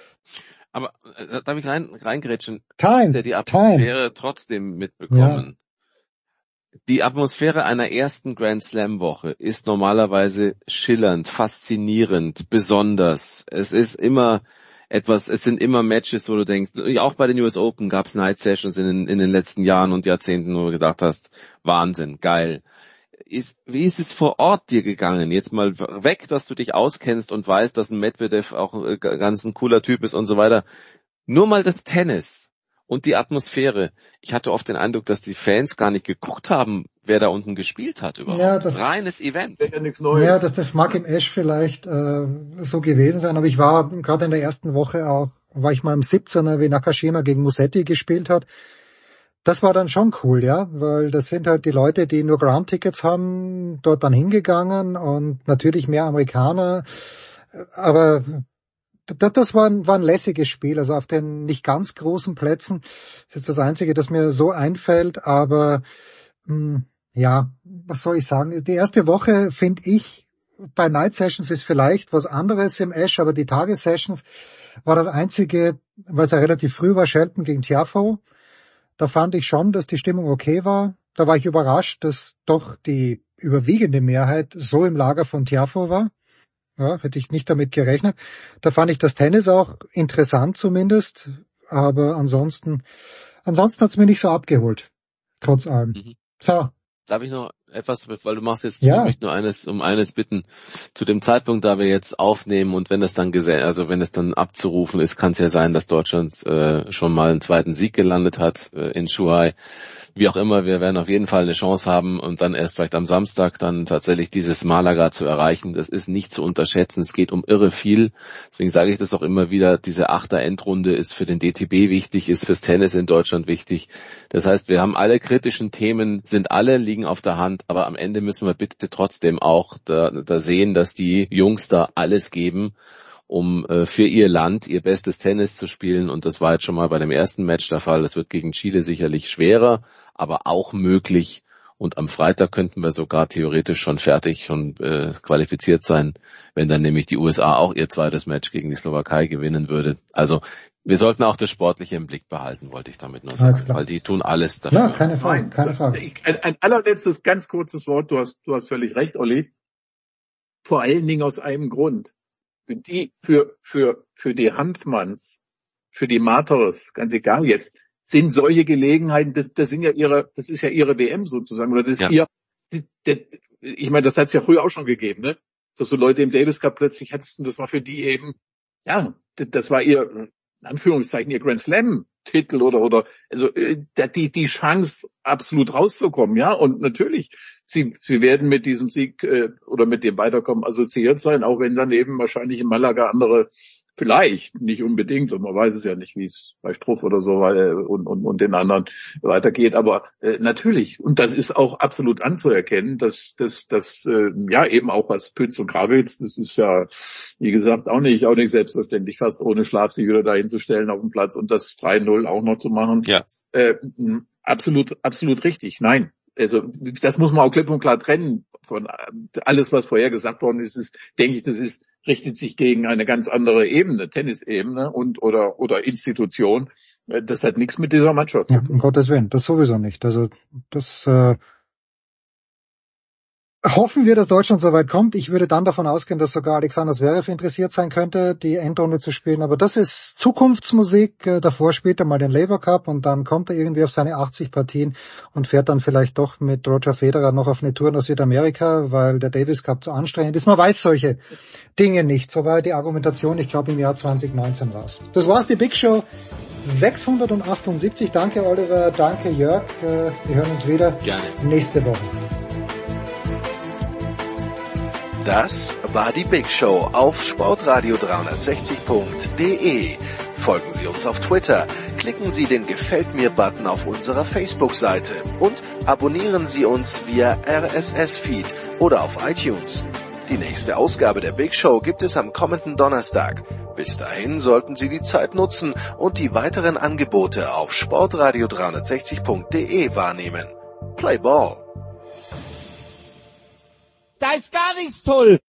Aber äh, darf ich rein, reingrätschen? Time, der die Atmosphäre time. trotzdem mitbekommen. Ja. Die Atmosphäre einer ersten Grand Slam Woche ist normalerweise schillernd, faszinierend, besonders. Es ist immer etwas, es sind immer Matches, wo du denkst, auch bei den U S Open gab es Night Sessions in den, in den letzten Jahren und Jahrzehnten, wo du gedacht hast, Wahnsinn, geil. Ist, wie ist es vor Ort dir gegangen? Jetzt mal weg, dass du dich auskennst und weißt, dass ein Medvedev auch ganz ein cooler Typ ist und so weiter. Nur mal das Tennis. Und die Atmosphäre. Ich hatte oft den Eindruck, dass die Fans gar nicht geguckt haben, wer da unten gespielt hat überhaupt. Ja, das, Reines Event. Ja, das, das mag im Esch vielleicht äh, so gewesen sein, aber ich war gerade in der ersten Woche auch, war ich mal im siebzehner, wie Nakashima gegen Musetti gespielt hat. Das war dann schon cool, ja, weil das sind halt die Leute, die nur Ground-Tickets haben, dort dann hingegangen und natürlich mehr Amerikaner, aber Das, das war, ein, war ein lässiges Spiel, also auf den nicht ganz großen Plätzen. Das ist jetzt das Einzige, das mir so einfällt, aber mh, ja, was soll ich sagen? Die erste Woche, finde ich, bei Night Sessions ist vielleicht was anderes im Esch, aber die Tagessessions war das Einzige, weil es ja relativ früh war, Shelton gegen Tiafoe. Da fand ich schon, dass die Stimmung okay war. Da war ich überrascht, dass doch die überwiegende Mehrheit so im Lager von Tiafoe war. Ja, hätte ich nicht damit gerechnet. Da fand ich das Tennis auch interessant zumindest, aber ansonsten, ansonsten hat's mir nicht so abgeholt, trotz allem. Mhm. So. Darf ich noch etwas, weil du machst jetzt, ja. Ich möchte nur eines, um eines bitten, zu dem Zeitpunkt, da wir jetzt aufnehmen und wenn es dann gesehen, also wenn es dann abzurufen ist, kann es ja sein, dass Deutschland äh, schon mal einen zweiten Sieg gelandet hat äh, in Zhuhai. Wie auch immer, wir werden auf jeden Fall eine Chance haben und dann erst vielleicht am Samstag dann tatsächlich dieses Malaga zu erreichen. Das ist nicht zu unterschätzen. Es geht um irre viel. Deswegen sage ich das auch immer wieder. Diese Achter-Endrunde ist für den D T B wichtig, ist fürs Tennis in Deutschland wichtig. Das heißt, wir haben alle kritischen Themen, sind alle, liegen auf der Hand. Aber am Ende müssen wir bitte trotzdem auch da, da sehen, dass die Jungs da alles geben, um äh, für ihr Land ihr bestes Tennis zu spielen. Und das war jetzt schon mal bei dem ersten Match der Fall. Das wird gegen Chile sicherlich schwerer, aber auch möglich. Und am Freitag könnten wir sogar theoretisch schon fertig, schon äh, qualifiziert sein, wenn dann nämlich die U S A auch ihr zweites Match gegen die Slowakei gewinnen würde. Also wir sollten auch das Sportliche im Blick behalten, wollte ich damit nur sagen, weil die tun alles dafür. Ja, keine Frage, keine Frage. Ein, ein allerletztes, ganz kurzes Wort. Du hast, du hast völlig recht, Olli. Vor allen Dingen aus einem Grund. Für die, für, für, für die Hanfmanns, für die Marters, ganz egal jetzt, sind solche Gelegenheiten, das, das sind ja ihre, das ist ja ihre W M sozusagen, oder das ist ja. ihr, das, das, ich meine, das hat es ja früher auch schon gegeben, ne? Dass so Leute im Davis Cup plötzlich hattest und das war für die eben, ja, das, das war ihr, in Anführungszeichen, ihr Grand Slam Titel oder, oder, also, die, die Chance absolut rauszukommen, ja, und natürlich, sie, sie werden mit diesem Sieg, äh, oder mit dem Weiterkommen assoziiert sein, auch wenn dann eben wahrscheinlich in Malaga andere, vielleicht, nicht unbedingt, und man weiß es ja nicht, wie es bei Struff oder so äh, und, und, und den anderen weitergeht, aber äh, natürlich, und das ist auch absolut anzuerkennen, dass dass dass äh, ja eben auch was Pütz und Gravitz, das ist ja, wie gesagt, auch nicht auch nicht selbstverständlich, fast ohne Schlaf sich wieder dahin zu stellen auf dem Platz und das drei null auch noch zu machen. Ja. Äh, absolut, absolut richtig, nein. Also das muss man auch klipp und klar trennen von alles, was vorher gesagt worden ist, ist, denke ich, das ist, richtet sich gegen eine ganz andere Ebene, Tennisebene und oder oder Institution. Das hat nichts mit dieser Mannschaft zu tun. Ja, um Gottes Willen, das sowieso nicht. Also das äh, hoffen wir, dass Deutschland so weit kommt. Ich würde dann davon ausgehen, dass sogar Alexander Zverev interessiert sein könnte, die Endrunde zu spielen. Aber das ist Zukunftsmusik. Davor spielt er mal den Laver Cup und dann kommt er irgendwie auf seine achtzig Partien und fährt dann vielleicht doch mit Roger Federer noch auf eine Tour nach Südamerika, weil der Davis Cup zu anstrengend ist. Man weiß solche Dinge nicht. So war die Argumentation, ich glaube, im Jahr zwanzig neunzehn war es. Das war's, die Big Show sechshundertachtundsiebzig. Danke, Oliver. Danke, Jörg. Wir hören uns wieder Gerne. nächste Woche. Das war die Big Show auf sportradio dreihundertsechzig punkt de. Folgen Sie uns auf Twitter, klicken Sie den Gefällt mir-Button auf unserer Facebook-Seite und abonnieren Sie uns via R S S-Feed oder auf iTunes. Die nächste Ausgabe der Big Show gibt es am kommenden Donnerstag. Bis dahin sollten Sie die Zeit nutzen und die weiteren Angebote auf sportradio dreihundertsechzig punkt de wahrnehmen. Play Ball! Da ist gar nichts toll.